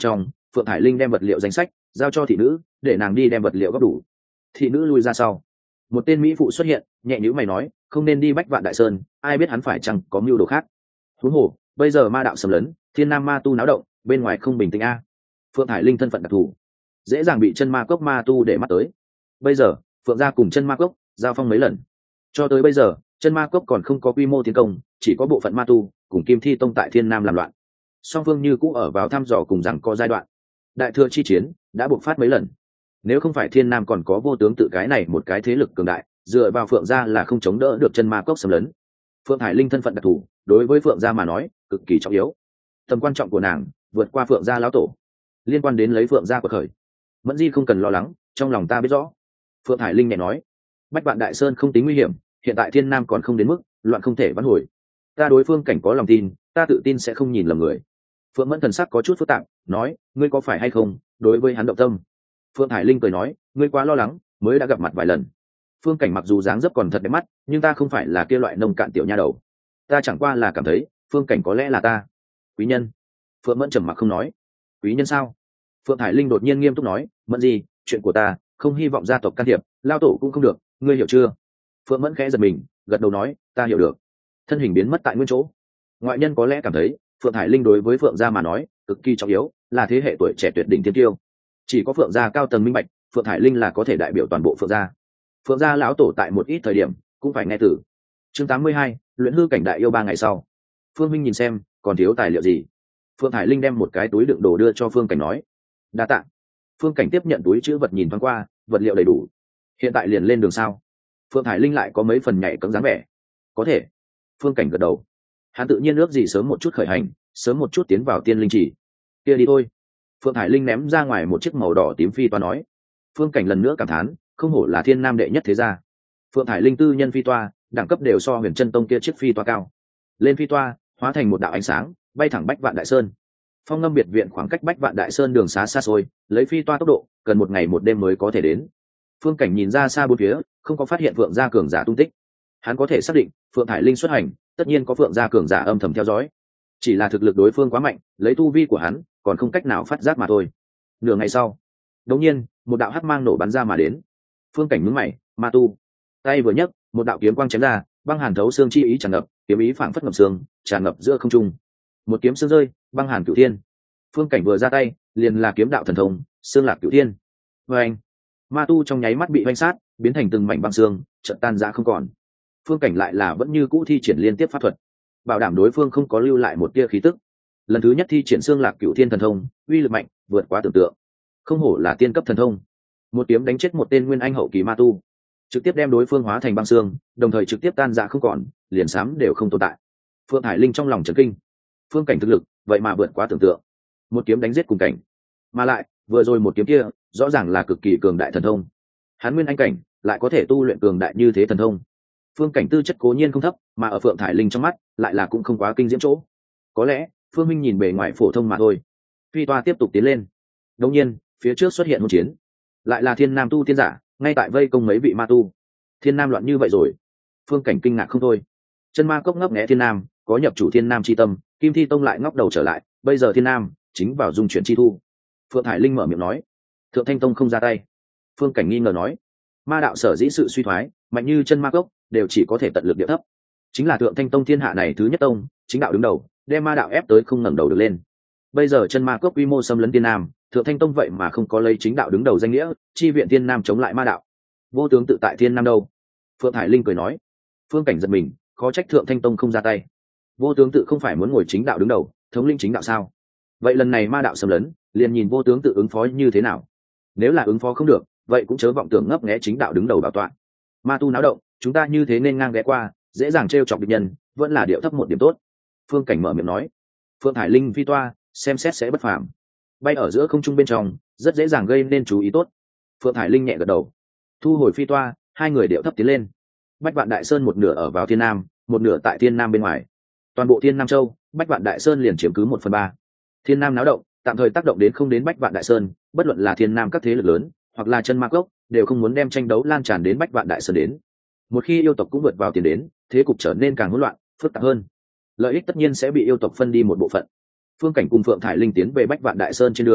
Phượng Thải Linh đem vật liệu danh sách giao cho thị nữ, để nàng đi đem vật liệu góp đủ. Thị nữ lui ra sau, một tên mỹ phụ xuất hiện, nhẹ nhữ mày nói, không nên đi Bách Vạn Đại Sơn, ai biết hắn phải chăng có mưu đồ khác. Huống hồ bây giờ ma đạo xâm lấn, thiên nam ma tu náo động, bên ngoài không bình tĩnh a. Phượng Thải Linh thân phận đặc thù, dễ dàng bị chân ma cốc ma tu để mắt tới. Bây giờ Phượng gia cùng chân ma cốc giao phong mấy lần, cho tới bây giờ chân ma cốc còn không có quy mô tiến công, chỉ có bộ phận ma tu cùng Kim Thi tông tại thiên nam làm loạn. Song phương như cũ ở vào thăm dò cùng rằng có giai đoạn. Đại thừa chi chiến đã bộc phát mấy lần, nếu không phải thiên nam còn có vô tướng tự cái này một cái thế lực cường đại, dựa vào Phượng gia là không chống đỡ được chân ma cốc xâm lấn. Phượng Hải Linh thân phận đặc thù, đối với Phượng gia mà nói cực kỳ trọng yếu. Tầm quan trọng của nàng vượt qua Phượng gia lão tổ, liên quan đến lấy Phượng gia của khởi. Mẫn Di không cần lo lắng, trong lòng ta biết rõ. Phượng Hải Linh nhẹ nói, Bách Vạn Đại Sơn không tính nguy hiểm, hiện tại thiên nam còn không đến mức loạn không thể vãn hồi. Ta đối phương cảnh có lòng tin, ta tự tin sẽ không nhìn lầm người. Phượng Mẫn thần sắc có chút phức tạp, nói, ngươi có phải hay không đối với hắn động tâm? Phượng Hải Linh cười nói, ngươi quá lo lắng, mới đã gặp mặt vài lần. Phương cảnh mặc dù dáng dấp còn thật đẹp mắt, nhưng ta không phải là kia loại nông cạn tiểu nha đầu. Ta chẳng qua là cảm thấy phương cảnh có lẽ là ta quý nhân. Phượng Mẫn trầm mặc không nói. Quý nhân sao? Phượng Hải Linh đột nhiên nghiêm túc nói, Mẫn gì, chuyện của ta không hy vọng gia tộc can thiệp, lao tổ cũng không được, ngươi hiểu chưa? Phượng Mẫn khẽ giật mình, gật đầu nói, ta hiểu được. Thân hình biến mất tại nguyên chỗ. Ngoại nhân có lẽ cảm thấy Phượng Hải Linh đối với Phượng gia mà nói cực kỳ trọng yếu, là thế hệ tuổi trẻ tuyệt đỉnh thiên tiêu. Chỉ có Phượng gia cao tầng minh bạch, Phượng Hải Linh là có thể đại biểu toàn bộ Phượng gia. Phượng gia lão tổ tại một ít thời điểm cũng phải nghe từ. Chương 82, luyện hư cảnh đại yêu 3 ngày sau. Phương Minh nhìn xem còn thiếu tài liệu gì. Phượng Hải Linh đem một cái túi đựng đồ đưa cho Phương Cảnh nói, đa tạ. Phương Cảnh tiếp nhận túi chữ vật nhìn thoáng qua, vật liệu đầy đủ. Hiện tại liền lên đường sao? Phượng Hải Linh lại có mấy phần nhảy cẫng dáng vẻ. Có thể. Phương Cảnh gật đầu. Hắn tự nhiên ước gì sớm một chút khởi hành, sớm một chút tiến vào tiên linh chỉ. Kia đi thôi. Phượng Hải Linh ném ra ngoài một chiếc màu đỏ tím phi toa nói. Phương Cảnh lần nữa cảm thán, không hổ là thiên nam đệ nhất thế gia. Phượng Hải Linh tư nhân phi toa, đẳng cấp đều so Huyền Chân Tông kia chiếc phi toa cao. Lên phi toa, hóa thành một đạo ánh sáng, bay thẳng Bách Vạn Đại Sơn. Phong Ngâm biệt viện khoảng cách Bách Vạn Đại Sơn đường xá xa xôi, lấy phi toa tốc độ, cần một ngày một đêm mới có thể đến. Phương Cảnh nhìn ra xa bốn phía, không có phát hiện Phượng gia cường giả tung tích. Hắn có thể xác định, Phượng Hải Linh xuất hành, tất nhiên có Phượng gia cường giả âm thầm theo dõi. Chỉ là thực lực đối phương quá mạnh, lấy tu vi của hắn, còn không cách nào phát giác mà thôi. Nửa ngày sau, đột nhiên, một đạo hắc mang nổ bắn ra mà đến. Phương Cảnh nhướng mày, ma tu. Tay vừa nhấc, một đạo kiếm quang chém ra, băng hàn thấu xương chi ý tràn ngập, kiếm ý phảng phất ngập xương, tràn ngập giữa không trung. Một kiếm xương rơi, băng hàn cửu thiên. Phương Cảnh vừa ra tay, liền là kiếm đạo thần thông, xương lạc cửu thiên. Oeng! Ma tu trong nháy mắt bị hoành sát, biến thành từng mảnh băng xương, chợt tan rã không còn. Phương Cảnh lại là vẫn như cũ thi triển liên tiếp pháp thuật, bảo đảm đối phương không có lưu lại một tia khí tức. Lần thứ nhất thi triển xương lạc cửu thiên thần thông, uy lực mạnh, vượt quá tưởng tượng. Không hổ là tiên cấp thần thông. Một kiếm đánh chết một tên nguyên anh hậu kỳ ma tu, trực tiếp đem đối phương hóa thành băng xương, đồng thời trực tiếp tan rã không còn, liền xám đều không tồn tại. Phượng Hải Linh trong lòng chấn kinh. Phương Cảnh thực lực vậy mà vượt quá tưởng tượng. Một kiếm đánh giết cùng cảnh, mà lại vừa rồi một kiếm kia rõ ràng là cực kỳ cường đại thần thông. Hắn nguyên anh cảnh lại có thể tu luyện cường đại như thế thần thông. Phương Cảnh tư chất cố nhiên không thấp, mà ở Phượng Thải Linh trong mắt lại là cũng không quá kinh diễm chỗ. Có lẽ Phương Minh nhìn bề ngoài phổ thông mà thôi. Phi toa tiếp tục tiến lên. Đột nhiên phía trước xuất hiện hỗn chiến, lại là thiên nam tu tiên giả, ngay tại vây công mấy vị ma tu. Thiên nam loạn như vậy rồi? Phương Cảnh kinh ngạc không thôi. Chân ma cốc ngấp nghé thiên nam, có nhập chủ thiên nam chi tâm, Kim Thi tông lại ngóc đầu trở lại, bây giờ thiên nam chính vào dung chuyển chi thu. Phượng Thải Linh mở miệng nói, Thượng Thanh tông không ra tay. Phương Cảnh nghi ngờ nói, ma đạo sở dĩ sự suy thoái, mạnh như chân ma cốc đều chỉ có thể tận lực địa thấp. Chính là Thượng Thanh tông thiên hạ này thứ nhất tông, chính đạo đứng đầu, đem ma đạo ép tới không ngẩng đầu được lên. Bây giờ chân ma cốc quy mô xâm lấn thiên nam, Thượng Thanh tông vậy mà không có lấy chính đạo đứng đầu danh nghĩa, chi viện thiên nam chống lại ma đạo. Vô tướng tự tại thiên nam đâu? Phượng Thải Linh cười nói. Phương Cảnh giật mình, khó trách Thượng Thanh tông không ra tay. Vô tướng tự không phải muốn ngồi chính đạo đứng đầu, thống lĩnh chính đạo sao? Vậy lần này ma đạo xâm lấn, liền nhìn vô tướng tự ứng phó như thế nào. Nếu là ứng phó không được, vậy cũng chớ vọng tưởng ngấp nghé chính đạo đứng đầu bảo tọa. Ma tu náo động, chúng ta như thế nên ngang ghé qua, dễ dàng trêu chọc địch nhân, vẫn là điệu thấp một điểm tốt. Phương Cảnh mở miệng nói. Phượng Thải Linh phi toa, xem xét sẽ bất phàm. Bay ở giữa không trung bên trong, rất dễ dàng gây nên chú ý tốt. Phượng Thải Linh nhẹ gật đầu, thu hồi phi toa, hai người điệu thấp tiến lên. Bách Vạn Đại Sơn một nửa ở vào thiên nam, một nửa tại thiên nam bên ngoài. Toàn bộ thiên nam châu, Bách Vạn Đại Sơn liền chiếm cứ 1/3. Thiên nam náo động, tạm thời tác động đến không đến Bách Vạn Đại Sơn, bất luận là thiên nam các thế lực lớn, hoặc là chân ma cốc, đều không muốn đem tranh đấu lan tràn đến Bách Vạn Đại Sơn đến. Một khi yêu tộc cũng vượt vào tiền đến, thế cục trở nên càng hỗn loạn, phức tạp hơn. Lợi ích tất nhiên sẽ bị yêu tộc phân đi một bộ phận. Phương Cảnh cùng Phượng Thải Linh tiến về Bách Vạn Đại Sơn trên đường,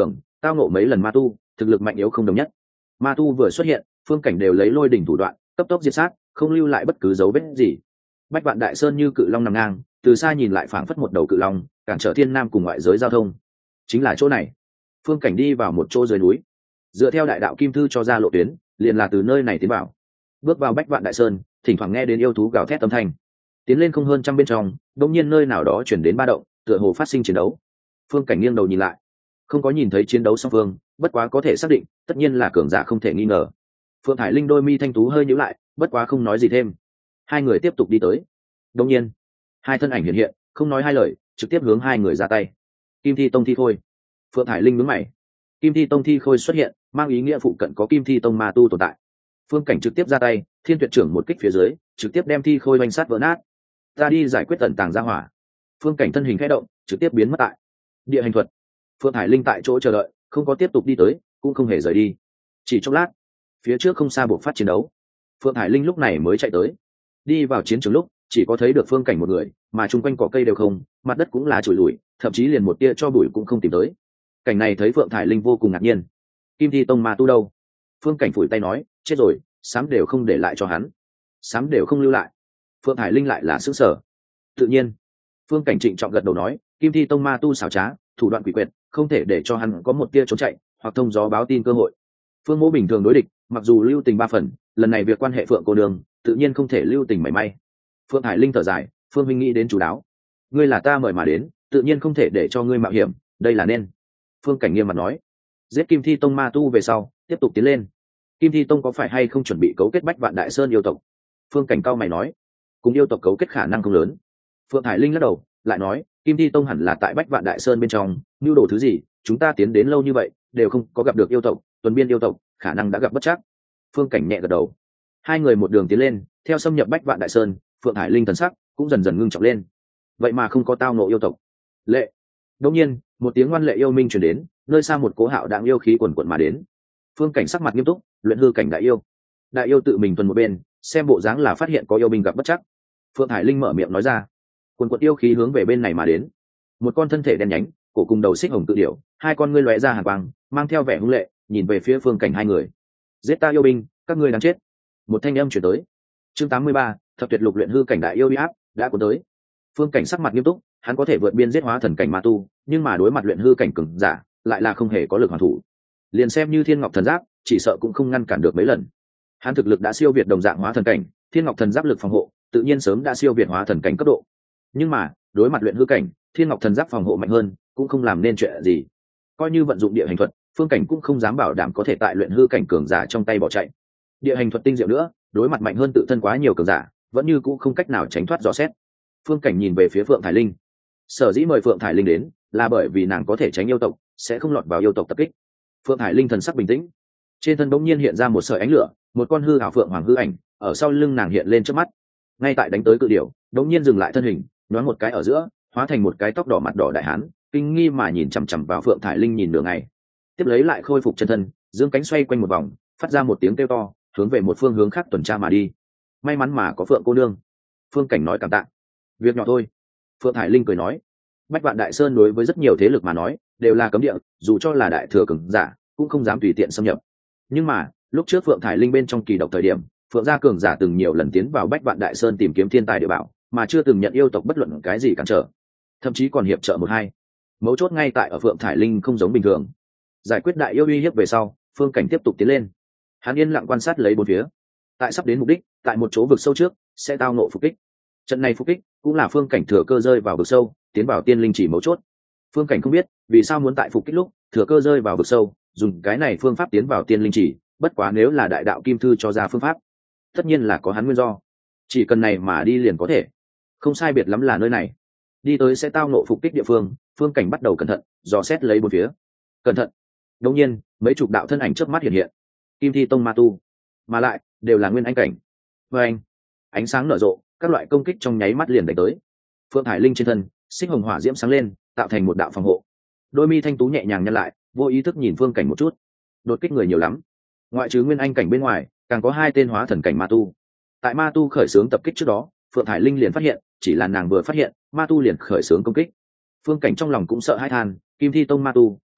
tao ngộ mấy lần ma tu, thực lực mạnh yếu không đồng nhất. Ma tu vừa xuất hiện, phương cảnh đều lấy lôi đỉnh thủ đoạn cấp tốc diệt sát, không lưu lại bất cứ dấu vết gì. Bách Vạn Đại Sơn như cự long nằm ngang, từ xa nhìn lại phảng phất một đầu cự long, cản trở thiên nam cùng ngoại giới giao thông. Chính là chỗ này. Phương cảnh đi vào một chỗ dưới núi, dựa theo đại đạo kim thư cho ra lộ tuyến, liền là từ nơi này tiến vào. Bước vào Bách Vạn Đại Sơn, thỉnh thoảng nghe đến yêu thú gào thét âm thanh. Tiến lên không hơn trăm bên trong, đột nhiên nơi nào đó chuyển đến ba động, tựa hồ phát sinh chiến đấu. Phương cảnh nghiêng đầu nhìn lại, không có nhìn thấy chiến đấu song phương, bất quá có thể xác định, tất nhiên là cường giả không thể nghi ngờ. Phượng Thải Linh đôi mi thanh tú hơi nhíu lại, bất quá không nói gì thêm. Hai người tiếp tục đi tới. Đột nhiên, hai thân ảnh hiện hiện, không nói hai lời, trực tiếp hướng hai người ra tay. Kim Thi Tông thi khôi. Phượng Thải Linh nhướng mày. Kim Thi Tông thi khôi xuất hiện, mang ý nghĩa phụ cận có Kim Thi Tông ma tu tồn tại. Phương cảnh trực tiếp ra tay, Thiên Tuyệt trưởng một kích phía dưới, trực tiếp đem thi khôi oanh sát vỡ nát. Ta đi giải quyết tận tàng ra hỏa. Phương cảnh thân hình khẽ động, trực tiếp biến mất tại địa hành thuật. Phượng Thải Linh tại chỗ chờ đợi, không có tiếp tục đi tới, cũng không hề rời đi. Chỉ chốc lát, phía trước không xa buộc phát chiến đấu. Phượng Thải Linh lúc này mới chạy tới, đi vào chiến trường lúc chỉ có thấy được phương cảnh một người, mà chung quanh cỏ cây đều không, mặt đất cũng là trụi lủi, thậm chí liền một tia cho bụi cũng không tìm tới. Cảnh này thấy Phượng Thải Linh vô cùng ngạc nhiên. Kim Thi Tông ma tu đâu? Phương cảnh phủi tay nói, chết rồi, sám đều không để lại cho hắn, sám đều không lưu lại. Phượng Thải Linh lại là sững sờ. Tự nhiên, phương cảnh trịnh trọng gật đầu nói, Kim Thi Tông ma tu xảo trá, thủ đoạn quỷ quyệt, không thể để cho hắn có một tia trốn chạy hoặc thông gió báo tin cơ hội. Phương Mỗ bình thường đối địch, mặc dù lưu tình ba phần, lần này việc quan hệ Phượng cô đường, tự nhiên không thể lưu tình mảy may. Phượng Hải Linh thở dài, Phương huynh nghĩ đến chú đáo, ngươi là ta mời mà đến, tự nhiên không thể để cho ngươi mạo hiểm, đây là nên. Phương cảnh nghiêm mặt nói. Giết Kim Thi Tông ma tu về sau, tiếp tục tiến lên. Kim Thi Tông có phải hay không chuẩn bị cấu kết Bách Vạn Đại Sơn yêu tộc? Phương cảnh cao mày nói. Cùng yêu tộc cấu kết khả năng không lớn. Phượng Hải Linh lắc đầu, lại nói, Kim Thi Tông hẳn là tại Bách Vạn Đại Sơn bên trong, mưu đồ thứ gì, chúng ta tiến đến lâu như vậy, đều không có gặp được yêu tộc, tuần biên yêu tộc, khả năng đã gặp bất trắc. Phương cảnh nhẹ gật đầu. Hai người một đường tiến lên, theo xâm nhập Bách Vạn Đại Sơn, Phượng Hải Linh thần sắc cũng dần dần ngưng trọng lên. Vậy mà không có tao nộ yêu tộc. Lệ. Đột nhiên, một tiếng ngoan lệ yêu minh truyền đến, nơi xa một cố hạo đạm yêu khí quần quần mà đến. Phương cảnh sắc mặt nghiêm túc, luyện hư cảnh đại yêu. Đại yêu tự mình tuần một bên, xem bộ dáng là phát hiện có yêu binh gặp bất trắc. Phượng Hải Linh mở miệng nói ra, quần quần yêu khí hướng về bên này mà đến. Một con thân thể đen nhánh, cổ cùng đầu xích hồng tự điểu, hai con ngươi lóe ra hàn quang, mang theo vẻ hung lệ, nhìn về phía phương cảnh hai người. Giết ta yêu binh, các ngươi đáng chết. Một thanh âm chuyển tới. Chương 83, thập tuyệt lục luyện hư cảnh đại yêu uy áp đã cuốn tới. Phương cảnh sắc mặt nghiêm túc, hắn có thể vượt biên giết hóa thần cảnh ma tu, nhưng mà đối mặt luyện hư cảnh cường giả, lại là không hề có lực hoàn thủ. Liền xem như Thiên Ngọc thần giáp, chỉ sợ cũng không ngăn cản được mấy lần. Hắn thực lực đã siêu việt đồng dạng hóa thần cảnh, Thiên Ngọc thần giáp lực phòng hộ, tự nhiên sớm đã siêu việt hóa thần cảnh cấp độ. Nhưng mà, đối mặt luyện hư cảnh, Thiên Ngọc thần giáp phòng hộ mạnh hơn, cũng không làm nên chuyện gì. Coi như vận dụng địa hành thuật, phương cảnh cũng không dám bảo đảm có thể tại luyện hư cảnh cường giả trong tay bỏ chạy. Địa hành thuật tinh diệu nữa, đối mặt mạnh hơn tự thân quá nhiều cường giả, vẫn như cũng không cách nào tránh thoát rõ xét. Phương cảnh nhìn về phía Phượng Thải Linh. Sở dĩ mời Phượng Thải Linh đến, là bởi vì nàng có thể tránh yêu tộc, sẽ không lọt vào yêu tộc tập kích. Phượng Thải Linh thần sắc bình tĩnh, trên thân bỗng nhiên hiện ra một sợi ánh lửa, một con hư ảo phượng hoàng hư ảnh ở sau lưng nàng hiện lên trước mắt. Ngay tại đánh tới cự điểu, bỗng nhiên dừng lại thân hình, nhoáng một cái ở giữa, hóa thành một cái tóc đỏ mặt đỏ đại hán, kinh nghi mà nhìn chằm chằm vào Phượng Thải Linh nhìn nửa ngày. Tiếp lấy lại khôi phục chân thân, dương cánh xoay quanh một vòng, phát ra một tiếng kêu to, hướng về một phương hướng khác tuần tra mà đi. May mắn mà có Phượng cô nương. Phương cảnh nói cảm tạ. Việc nhỏ thôi. Phượng Thải Linh cười nói. Bách Vạn Đại Sơn đối với rất nhiều thế lực mà nói đều là cấm địa, dù cho là đại thừa cường giả cũng không dám tùy tiện xâm nhập. Nhưng mà lúc trước Phượng Thải Linh bên trong kỳ độc thời điểm, Phượng gia cường giả từng nhiều lần tiến vào Bách Vạn Đại Sơn tìm kiếm thiên tài địa bảo, mà chưa từng nhận yêu tộc bất luận cái gì cản trở, thậm chí còn hiệp trợ một hai. Mấu chốt ngay tại ở Phượng Thải Linh không giống bình thường. Giải quyết đại yêu uy hiếp về sau, Phương cảnh tiếp tục tiến lên. Hắn yên lặng quan sát lấy bốn phía. Tại sắp đến mục đích, tại một chỗ vực sâu trước sẽ tao nộ phục kích. Trận này phục kích cũng là Phương cảnh thừa cơ rơi vào vực sâu, tiến vào tiên linh chỉ mấu chốt. Phương cảnh không biết vì sao muốn tại phục kích lúc thừa cơ rơi vào vực sâu, dùng cái này phương pháp tiến vào tiên linh chỉ, bất quá nếu là đại đạo kim thư cho ra phương pháp, tất nhiên là có hắn nguyên do. Chỉ cần này mà đi liền có thể. Không sai biệt lắm là nơi này. Đi tới sẽ tao nộ phục kích địa phương, Phương cảnh bắt đầu cẩn thận dò xét lấy bốn phía. Cẩn thận. Đột nhiên mấy chục đạo thân ảnh chớp mắt hiện hiện. Kim Thi Tông ma tu, mà lại đều là nguyên anh cảnh. Và ánh sáng nở rộ, các loại công kích trong nháy mắt liền đánh tới. Phượng Hải Linh trên thân xích hồng hỏa diễm sáng lên, tạo thành một đạo phòng hộ. Đôi mi thanh tú nhẹ nhàng nhăn lại, vô ý thức nhìn Phương cảnh một chút. Đột kích người nhiều lắm, ngoại trừ nguyên anh cảnh bên ngoài, càng có hai tên hóa thần cảnh ma tu. Tại ma tu khởi xướng tập kích trước đó, Phượng Hải Linh liền phát hiện, chỉ là nàng vừa phát hiện, ma tu liền khởi xướng công kích. Phương cảnh trong lòng cũng sợ hãi than, Kim Thi Tông ma tu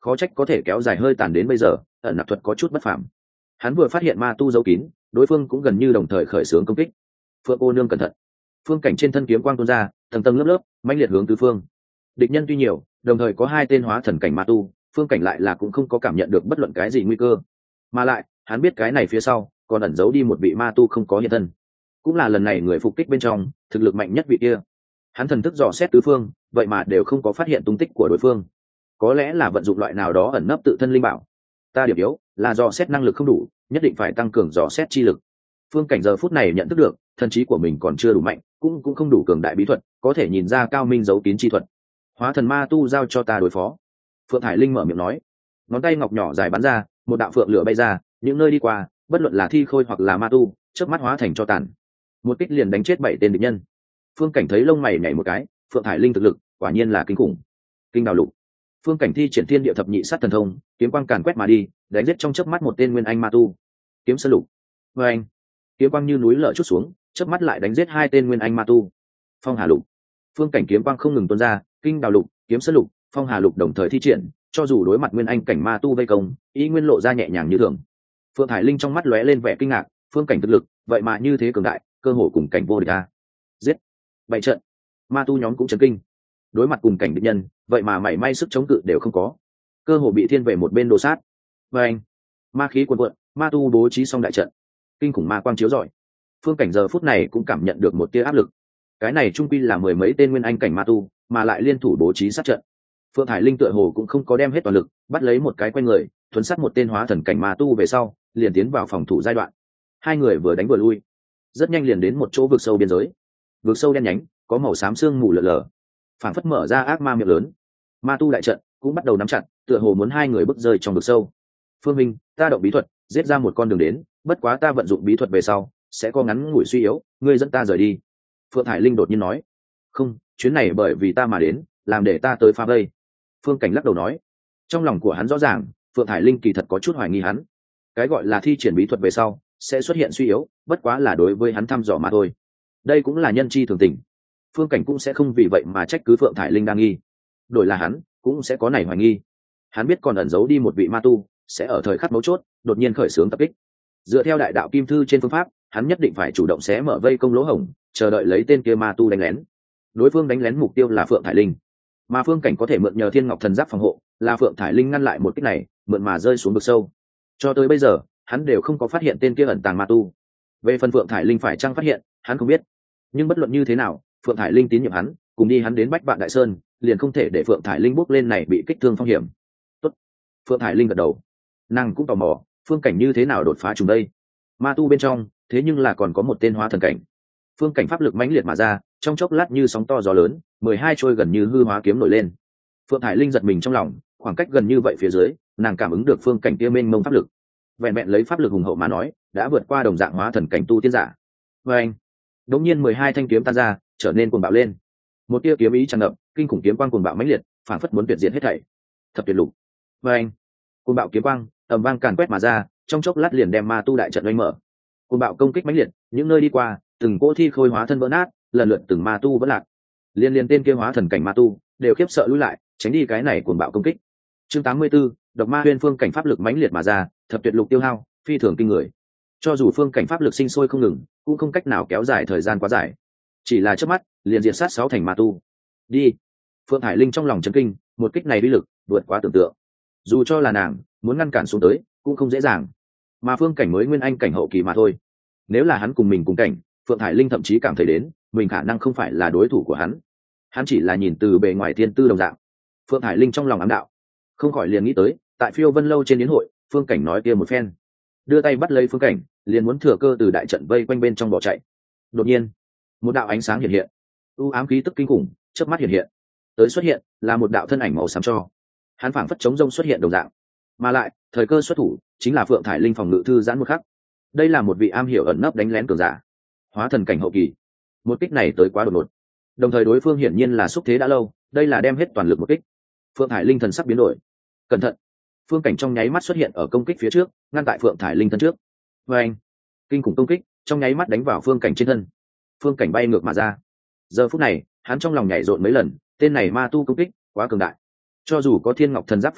khó trách có thể kéo dài hơi tàn đến bây giờ, ẩn nặc thuật có chút bất phàm. Hắn vừa phát hiện ma tu giấu kín, đối phương cũng gần như đồng thời khởi xướng công kích. Phượng cô nương cẩn thận. Phương cảnh trên thân kiếm quang tuôn ra, tầng tầng lớp lớp mãnh liệt hướng tứ phương. Địch nhân tuy nhiều, đồng thời có hai tên hóa thần cảnh ma tu, Phương cảnh lại là cũng không có cảm nhận được bất luận cái gì nguy cơ, mà lại hắn biết cái này phía sau còn ẩn giấu đi một vị ma tu không có hiện thân, cũng là lần này người phục kích bên trong thực lực mạnh nhất vị kia. Hắn thần thức dò xét tứ phương, vậy mà đều không có phát hiện tung tích của đối phương. Có lẽ là vận dụng loại nào đó ẩn nấp tự thân linh bảo. Ta điểm yếu là dò xét năng lực không đủ, nhất định phải tăng cường dò xét chi lực. Phương cảnh giờ phút này nhận thức được thần trí của mình còn chưa đủ mạnh, cũng không đủ cường đại bí thuật có thể nhìn ra cao minh giấu kín chi thuật. Hóa thần ma tu giao cho ta đối phó. Phượng Thải Linh mở miệng nói, ngón tay ngọc nhỏ dài bắn ra, một đạo phượng lửa bay ra, những nơi đi qua bất luận là thi khôi hoặc là ma tu chớp mắt hóa thành cho tàn. Một kích liền đánh chết 7 tên địch nhân. Phương cảnh thấy lông mày nhảy một cái, Phượng Thải Linh thực lực quả nhiên là kinh khủng. Kinh đào lục. Phương cảnh thi triển thiên địa thập nhị sát thần thông, kiếm quang càn quét mà đi, đánh giết trong chớp mắt một tên nguyên anh ma tu. Kiếm sơn lục. Và anh, kiếm quang như núi lở chút xuống, chớp mắt lại đánh giết 2 tên nguyên anh ma tu. Phong hà lục. Phương cảnh kiếm quang không ngừng tuôn ra, kinh đào lục, kiếm sơn lục, phong hà lục đồng thời thi triển, cho dù đối mặt nguyên anh cảnh ma tu vây công, ý nguyên lộ ra nhẹ nhàng như thường. Phượng Thải Linh trong mắt lóe lên vẻ kinh ngạc, Phương cảnh thực lực vậy mà như thế cường đại, cơ hồ cùng cảnh vô địch a. Giết. Bại trận. Ma tu nhóm cũng chấn kinh. Đối mặt cùng cảnh địch nhân, vậy mà mảy may sức chống cự đều không có, cơ hồ bị thiên về một bên đồ sát. Và anh, ma khí cuồn cuộn, ma tu bố trí xong đại trận, kinh khủng ma quang chiếu rọi. Phương cảnh giờ phút này cũng cảm nhận được một tia áp lực. Cái này trung quy là 10 mấy tên nguyên anh cảnh ma tu, mà lại liên thủ bố trí sát trận. Phượng Thải Linh tựa hồ cũng không có đem hết toàn lực, bắt lấy một cái quanh người, thuấn sát một tên hóa thần cảnh ma tu về sau, liền tiến vào phòng thủ giai đoạn. Hai người vừa đánh vừa lui, rất nhanh liền đến một chỗ vực sâu biên giới. Vực sâu đen nhánh, có màu xám sương mù lờ lờ, phảng phất mở ra ác ma miệng lớn. Ma tu đại trận cũng bắt đầu nắm chặt, tựa hồ muốn hai người bước rơi trong vực sâu. Phương Minh, ta động bí thuật giết ra một con đường đến, bất quá ta vận dụng bí thuật về sau sẽ có ngắn ngủi suy yếu, ngươi dẫn ta rời đi. Phượng Thải Linh đột nhiên nói. Không, chuyến này bởi vì ta mà đến, làm để ta tới phá vây. Phương cảnh lắc đầu nói. Trong lòng của hắn rõ ràng, Phượng Thải Linh kỳ thật có chút hoài nghi hắn. Cái gọi là thi triển bí thuật về sau sẽ xuất hiện suy yếu, bất quá là đối với hắn thăm dò mà thôi. Đây cũng là nhân chi thường tình. Phương cảnh cũng sẽ không vì vậy mà trách cứ Phượng Thải Linh đang nghi. Đổi là hắn cũng sẽ có này hoài nghi. Hắn biết còn ẩn giấu đi một vị ma tu sẽ ở thời khắc mấu chốt đột nhiên khởi xướng tập kích. Dựa theo đại đạo kim thư trên phương pháp, hắn nhất định phải chủ động xé mở vây công lỗ hổng, chờ đợi lấy tên kia ma tu đánh lén. Đối phương đánh lén mục tiêu là Phượng Thải Linh, mà Phương cảnh có thể mượn nhờ Thiên Ngọc Thần Giáp phòng hộ, là Phượng Thải Linh ngăn lại một kích này, mượn mà rơi xuống vực sâu. Cho tới bây giờ hắn đều không có phát hiện tên kia ẩn tàng ma tu. Về phần Phượng Thải Linh phải chăng phát hiện, hắn không biết. Nhưng bất luận như thế nào, Phượng Thải Linh tín nhiệm hắn, cùng đi hắn đến Bách Vạn Đại Sơn, liền không thể để Phượng Thải Linh bước lên này bị kích thương phong hiểm. Tốt. Phượng Thải Linh gật đầu. Nàng cũng tò mò, Phương cảnh như thế nào đột phá chúng đây? Ma tu bên trong, thế nhưng là còn có một tên hóa thần cảnh. Phương cảnh pháp lực mãnh liệt mà ra, trong chốc lát như sóng to gió lớn, 12 trôi gần như hư hóa kiếm nổi lên. Phượng Thải Linh giật mình trong lòng, khoảng cách gần như vậy phía dưới, nàng cảm ứng được Phương cảnh kia mênh mông pháp lực. Vẹn vẹn lấy pháp lực hùng hậu mà nói, đã vượt qua đồng dạng hóa thần cảnh tu tiên giả. Và anh, đột nhiên 12 thanh kiếm tan ra, trở nên cuồng bạo lên. Một tia kiếm ý tràn ngập, kinh khủng kiếm quang cuồng bạo mãnh liệt, phản phất muốn tuyệt diệt hết thảy. Thập tuyệt lục. Và anh, cuồng bạo kiếm quang ầm vang càn quét mà ra, trong chốc lát liền đem ma tu đại trận oanh mở. Cuồng bạo công kích mãnh liệt, những nơi đi qua, từng cỗ thi khôi hóa thân vỡ nát, lần lượt từng ma tu vỡ lạc. Liên tên kia hóa thần cảnh ma tu đều khiếp sợ lùi lại, tránh đi cái này cuồng bạo công kích. Chương 84, độc ma huyên phương cảnh pháp lực mãnh liệt mà ra, thập tuyệt lục tiêu hao, phi thường kinh người. Cho dù phương cảnh pháp lực sinh sôi không ngừng, cũng không cách nào kéo dài thời gian quá dài. Chỉ là chớp mắt, liền diệt sát 6 thành ma tu. Đi. Phượng Hải Linh trong lòng chấn kinh, một kích này uy lực vượt quá tưởng tượng. Dù cho là nàng muốn ngăn cản xuống tới, cũng không dễ dàng. Mà phương cảnh mới nguyên anh cảnh hậu kỳ mà thôi. Nếu là hắn cùng mình cùng cảnh, Phượng Hải Linh thậm chí cảm thấy đến, mình khả năng không phải là đối thủ của hắn. Hắn chỉ là nhìn từ bề ngoài thiên tư đồng dạng. Phượng Hải Linh trong lòng ám đạo, không khỏi liền nghĩ tới, tại Phiêu Vân lâu trên yến hội, phương cảnh nói kia một phen, đưa tay bắt lấy phương cảnh, liền muốn thừa cơ từ đại trận vây quanh bên trong bỏ chạy. Đột nhiên, một đạo ánh sáng hiện hiện, u ám khí tức kinh khủng chớp mắt hiện hiện, tới xuất hiện là một đạo thân ảnh màu xám cho. Hắn phảng phất chống rông xuất hiện đồng dạng, mà lại thời cơ xuất thủ chính là Phượng Thải Linh phòng ngự thư giãn một khắc. Đây là một vị am hiểu ẩn nấp đánh lén cường giả, hóa thần cảnh hậu kỳ. Một kích này tới quá đột ngột, đồng thời đối phương hiển nhiên là xúc thế đã lâu, đây là đem hết toàn lực một kích. Phượng Thải Linh thần sắc biến đổi, cẩn thận. Phương cảnh trong nháy mắt xuất hiện ở công kích phía trước, ngăn tại Phượng Thải Linh thân trước. Và anh, kinh khủng công kích trong nháy mắt đánh vào phương cảnh trên thân. Phương cảnh bay ngược mà ra. Giờ phút này hắn trong lòng nhảy rộn mấy lần, tên này ma tu công kích quá cường đại, cho dù có Thiên Ngọc Thần Giáp phòng hộ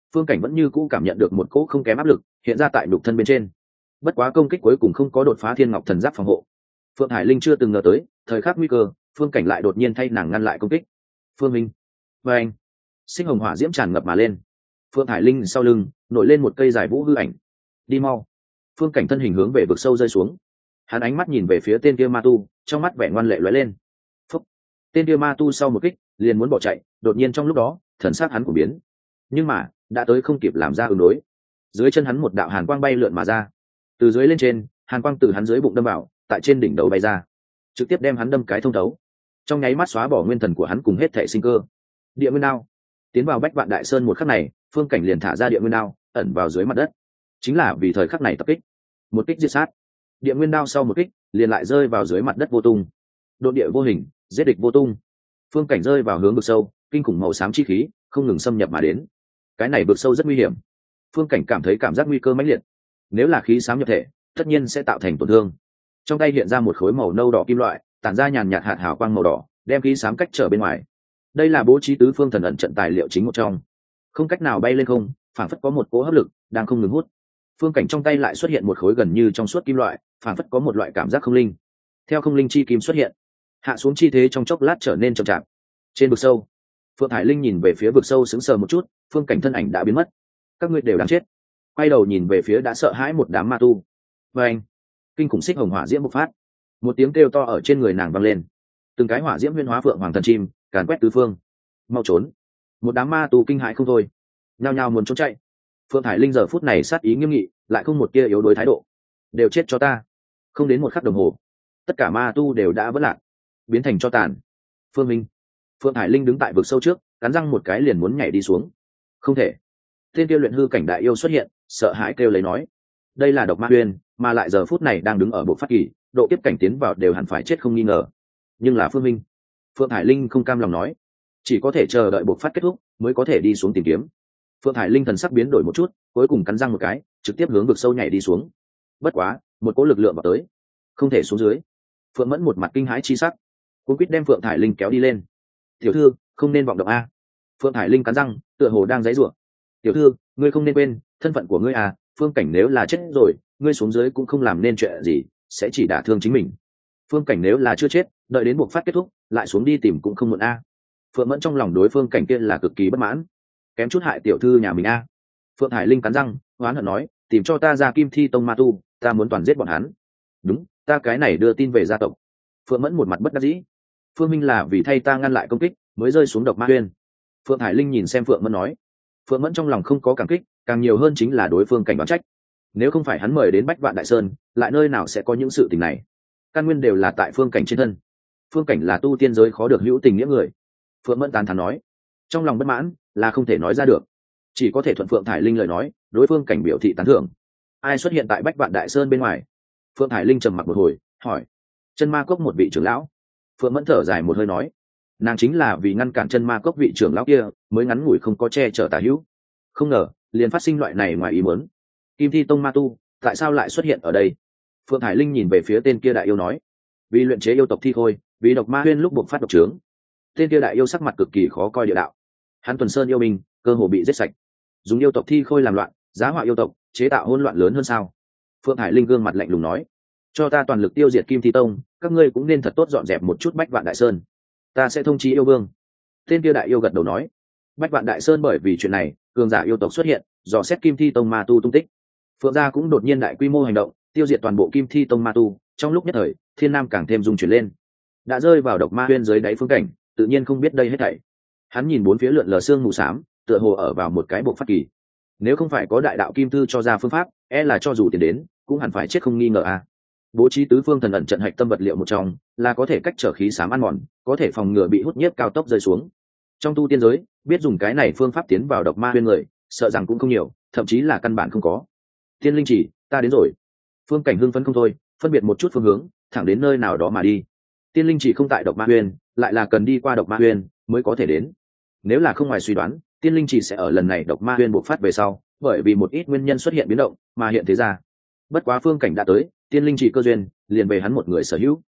Phương Cảnh vẫn như cũ cảm nhận được một cỗ không kém áp lực hiện ra tại nhục thân bên trên. Bất quá công kích cuối cùng không có đột phá Thiên Ngọc Thần Giáp phòng hộ. Phượng Hải Linh chưa từng ngờ tới, thời khắc nguy cơ, Phương Cảnh lại đột nhiên thay nàng ngăn lại công kích. Phương Minh, và anh, sinh hồng hỏa diễm tràn ngập mà lên. Phượng Hải Linh sau lưng nổi lên một cây dài vũ hư ảnh. Đi mau. Phương Cảnh thân hình hướng về vực sâu rơi xuống. Hắn ánh mắt nhìn về phía tên kia ma tu, trong mắt vẻ ngoan lệ lóe lên. Phúc. Tên kia ma tu sau một kích liền muốn bỏ chạy, đột nhiên trong lúc đó thần sắc hắn cũng biến, nhưng mà đã tới không kịp làm ra ứng đối. Dưới chân hắn một đạo hàn quang bay lượn mà ra, từ dưới lên trên, hàn quang từ hắn dưới bụng đâm vào, tại trên đỉnh đầu bay ra, trực tiếp đem hắn đâm cái thông thấu, trong nháy mắt xóa bỏ nguyên thần của hắn cùng hết thể sinh cơ. Địa nguyên đao tiến vào Bách Vạn Đại Sơn một khắc này, Phương Cảnh liền thả ra địa nguyên đao ẩn vào dưới mặt đất, chính là vì thời khắc này tập kích, một kích diệt sát. Địa nguyên đao sau một kích liền lại rơi vào dưới mặt đất vô tung, độ địa vô hình, giết địch vô tung. Phương Cảnh rơi vào hướng vực sâu, kinh khủng màu xám chi khí không ngừng xâm nhập mà đến. Cái này vực sâu rất nguy hiểm. Phương Cảnh cảm thấy cảm giác nguy cơ mãnh liệt. Nếu là khí xám nhập thể, tất nhiên sẽ tạo thành tổn thương. Trong tay hiện ra một khối màu nâu đỏ kim loại, tản ra nhàn nhạt hạt hào quang màu đỏ, đem khí xám cách trở bên ngoài. Đây là bố trí tứ phương thần ẩn trận tài liệu chính một trong, không cách nào bay lên không, phảng phất có một cỗ hấp lực đang không ngừng hút. Phương Cảnh trong tay lại xuất hiện một khối gần như trong suốt kim loại, phảng phất có một loại cảm giác không linh. Theo không linh chi kim xuất hiện, hạ xuống chi thế trong chốc lát trở nên chậm chạp. Trên vực sâu, Phượng Hải Linh nhìn về phía vực sâu sững sờ một chút, Phương Cảnh thân ảnh đã biến mất. Các ngươi đều đáng chết. Quay đầu nhìn về phía đã sợ hãi một đám ma tu. Và anh, kinh khủng xích hồng hỏa diễm bộc phát, một tiếng kêu to ở trên người nàng vang lên. Từng cái hỏa diễm huyễn hóa phượng hoàng thần chim, càn quét tứ phương. Mau trốn! Một đám ma tu kinh hãi không thôi, nhao nhao muốn trốn chạy. Phượng Hải Linh giờ phút này sát ý nghiêm nghị, lại không một tia yếu đuối thái độ. Đều chết cho ta! Không đến một khắc đồng hồ, tất cả ma tu đều đã vỡ lạc, biến thành cho tàn. Phương Minh, Phượng Hải Linh đứng tại vực sâu trước, cắn răng một cái liền muốn nhảy đi xuống. Không thể! Tên kia luyện hư cảnh đại yêu xuất hiện, sợ hãi kêu lấy nói: đây là độc ma huyền, mà lại giờ phút này đang đứng ở bộ phát kỳ, độ kiếp cảnh tiến vào đều hẳn phải chết không nghi ngờ. Nhưng là Phương Minh, Phượng Hải Linh không cam lòng nói, chỉ có thể chờ đợi buộc phát kết thúc mới có thể đi xuống tìm kiếm. Phượng Hải Linh thần sắc biến đổi một chút, cuối cùng cắn răng một cái, trực tiếp hướng vực sâu nhảy đi xuống. Bất quá, một cỗ lực lượng vào tới, không thể xuống dưới. Phượng Mẫn một mặt kinh hãi chi sắc, cuống quýt đem Phượng Hải Linh kéo đi lên. Tiểu thư, không nên vọng động a. Phượng Hải Linh cắn răng, tựa hồ đang giãy giụa. Tiểu thư, ngươi không nên quên thân phận của ngươi à, Phương Cảnh nếu là chết rồi, ngươi xuống dưới cũng không làm nên chuyện gì, sẽ chỉ đả thương chính mình. Phương Cảnh nếu là chưa chết, đợi đến buộc phát kết thúc lại xuống đi tìm cũng không muộn a. Phượng Mẫn trong lòng đối Phương Cảnh kia là cực kỳ bất mãn, kém chút hại tiểu thư nhà mình a. Phượng Hải Linh cắn răng oán hận nói, tìm cho ta ra Kim Thi Tông ma tu, ta muốn toàn giết bọn hắn. Đúng, ta cái này đưa tin về gia tộc. Phượng Mẫn một mặt bất đắc dĩ, Phương Minh là vì thay ta ngăn lại công kích mới rơi xuống độc ma huyên. Phượng Hải Linh nhìn xem Phượng Mẫn nói. Phượng Mẫn trong lòng không có cảm kích, càng nhiều hơn chính là đối Phương Cảnh đoán trách. Nếu không phải hắn mời đến Bách Vạn Đại Sơn, lại nơi nào sẽ có những sự tình này? Căn nguyên đều là tại Phương Cảnh trên thân. Phương Cảnh là tu tiên giới khó được hữu tình nghĩa người. Phượng Mẫn tán thán nói, trong lòng bất mãn là không thể nói ra được, chỉ có thể thuận Phượng Thải Linh lời nói, đối Phương Cảnh biểu thị tán thưởng. Ai xuất hiện tại Bách Vạn Đại Sơn bên ngoài? Phượng Thải Linh trầm mặc một hồi, hỏi. Chân Ma Cốc một vị trưởng lão. Phượng Mẫn thở dài một hơi nói, nàng chính là vì ngăn cản Chân Ma Cốc vị trưởng lão kia mới ngắn ngủi không có che chở tà hữu, không ngờ liền phát sinh loại này ngoài ý muốn. Kim Thi Tông ma tu tại sao lại xuất hiện ở đây? Phượng Hải Linh nhìn về phía tên kia đại yêu nói, vì luyện chế yêu tộc thi khôi, vì độc ma huyên lúc buộc phát độc trướng. Tên kia đại yêu sắc mặt cực kỳ khó coi địa đạo, hắn Tuần Sơn yêu binh cơ hồ bị giết sạch, dùng yêu tộc thi khôi làm loạn, giá họa yêu tộc, chế tạo hỗn loạn lớn hơn sao? Phượng Hải Linh gương mặt lạnh lùng nói, cho ta toàn lực tiêu diệt Kim Thi Tông, các ngươi cũng nên thật tốt dọn dẹp một chút Bách Vạn Đại Sơn, ta sẽ thông chí yêu vương. Tên kia đại yêu gật đầu nói, Bách Vạn Đại Sơn bởi vì chuyện này cường giả yêu tộc xuất hiện, dò xét Kim Thi Tông ma tu tung tích. Phượng gia cũng đột nhiên đại quy mô hành động, tiêu diệt toàn bộ Kim Thi Tông ma tu. Trong lúc nhất thời, Thiên Nam càng thêm rung chuyển lên. Đã rơi vào độc ma huyên dưới đáy Phương Cảnh, tự nhiên không biết đây hết thảy. Hắn nhìn bốn phía lượn lờ sương mù xám, tựa hồ ở vào một cái bộ phát kỳ. Nếu không phải có đại đạo kim tư cho ra phương pháp, e là cho dù tiền đến, cũng hẳn phải chết không nghi ngờ a. Bố trí tứ phương thần ẩn trận hạch tâm vật liệu một trong, là có thể cách trở khí xám ăn mòn, có thể phòng ngừa bị hút nhiếp cao tốc rơi xuống. Trong tu tiên giới, biết dùng cái này phương pháp tiến vào độc ma huyên người, sợ rằng cũng không nhiều, thậm chí là căn bản không có. Tiên linh chỉ, ta đến rồi. Phương Cảnh hưng phấn không thôi, phân biệt một chút phương hướng, thẳng đến nơi nào đó mà đi. Tiên linh chỉ không tại độc ma huyên, lại là cần đi qua độc ma huyên mới có thể đến. Nếu là không ngoài suy đoán, tiên linh chỉ sẽ ở lần này độc ma huyên bộc phát về sau, bởi vì một ít nguyên nhân xuất hiện biến động, mà hiện thế ra. Bất quá Phương Cảnh đã tới, tiên linh chỉ cơ duyên liền về hắn một người sở hữu.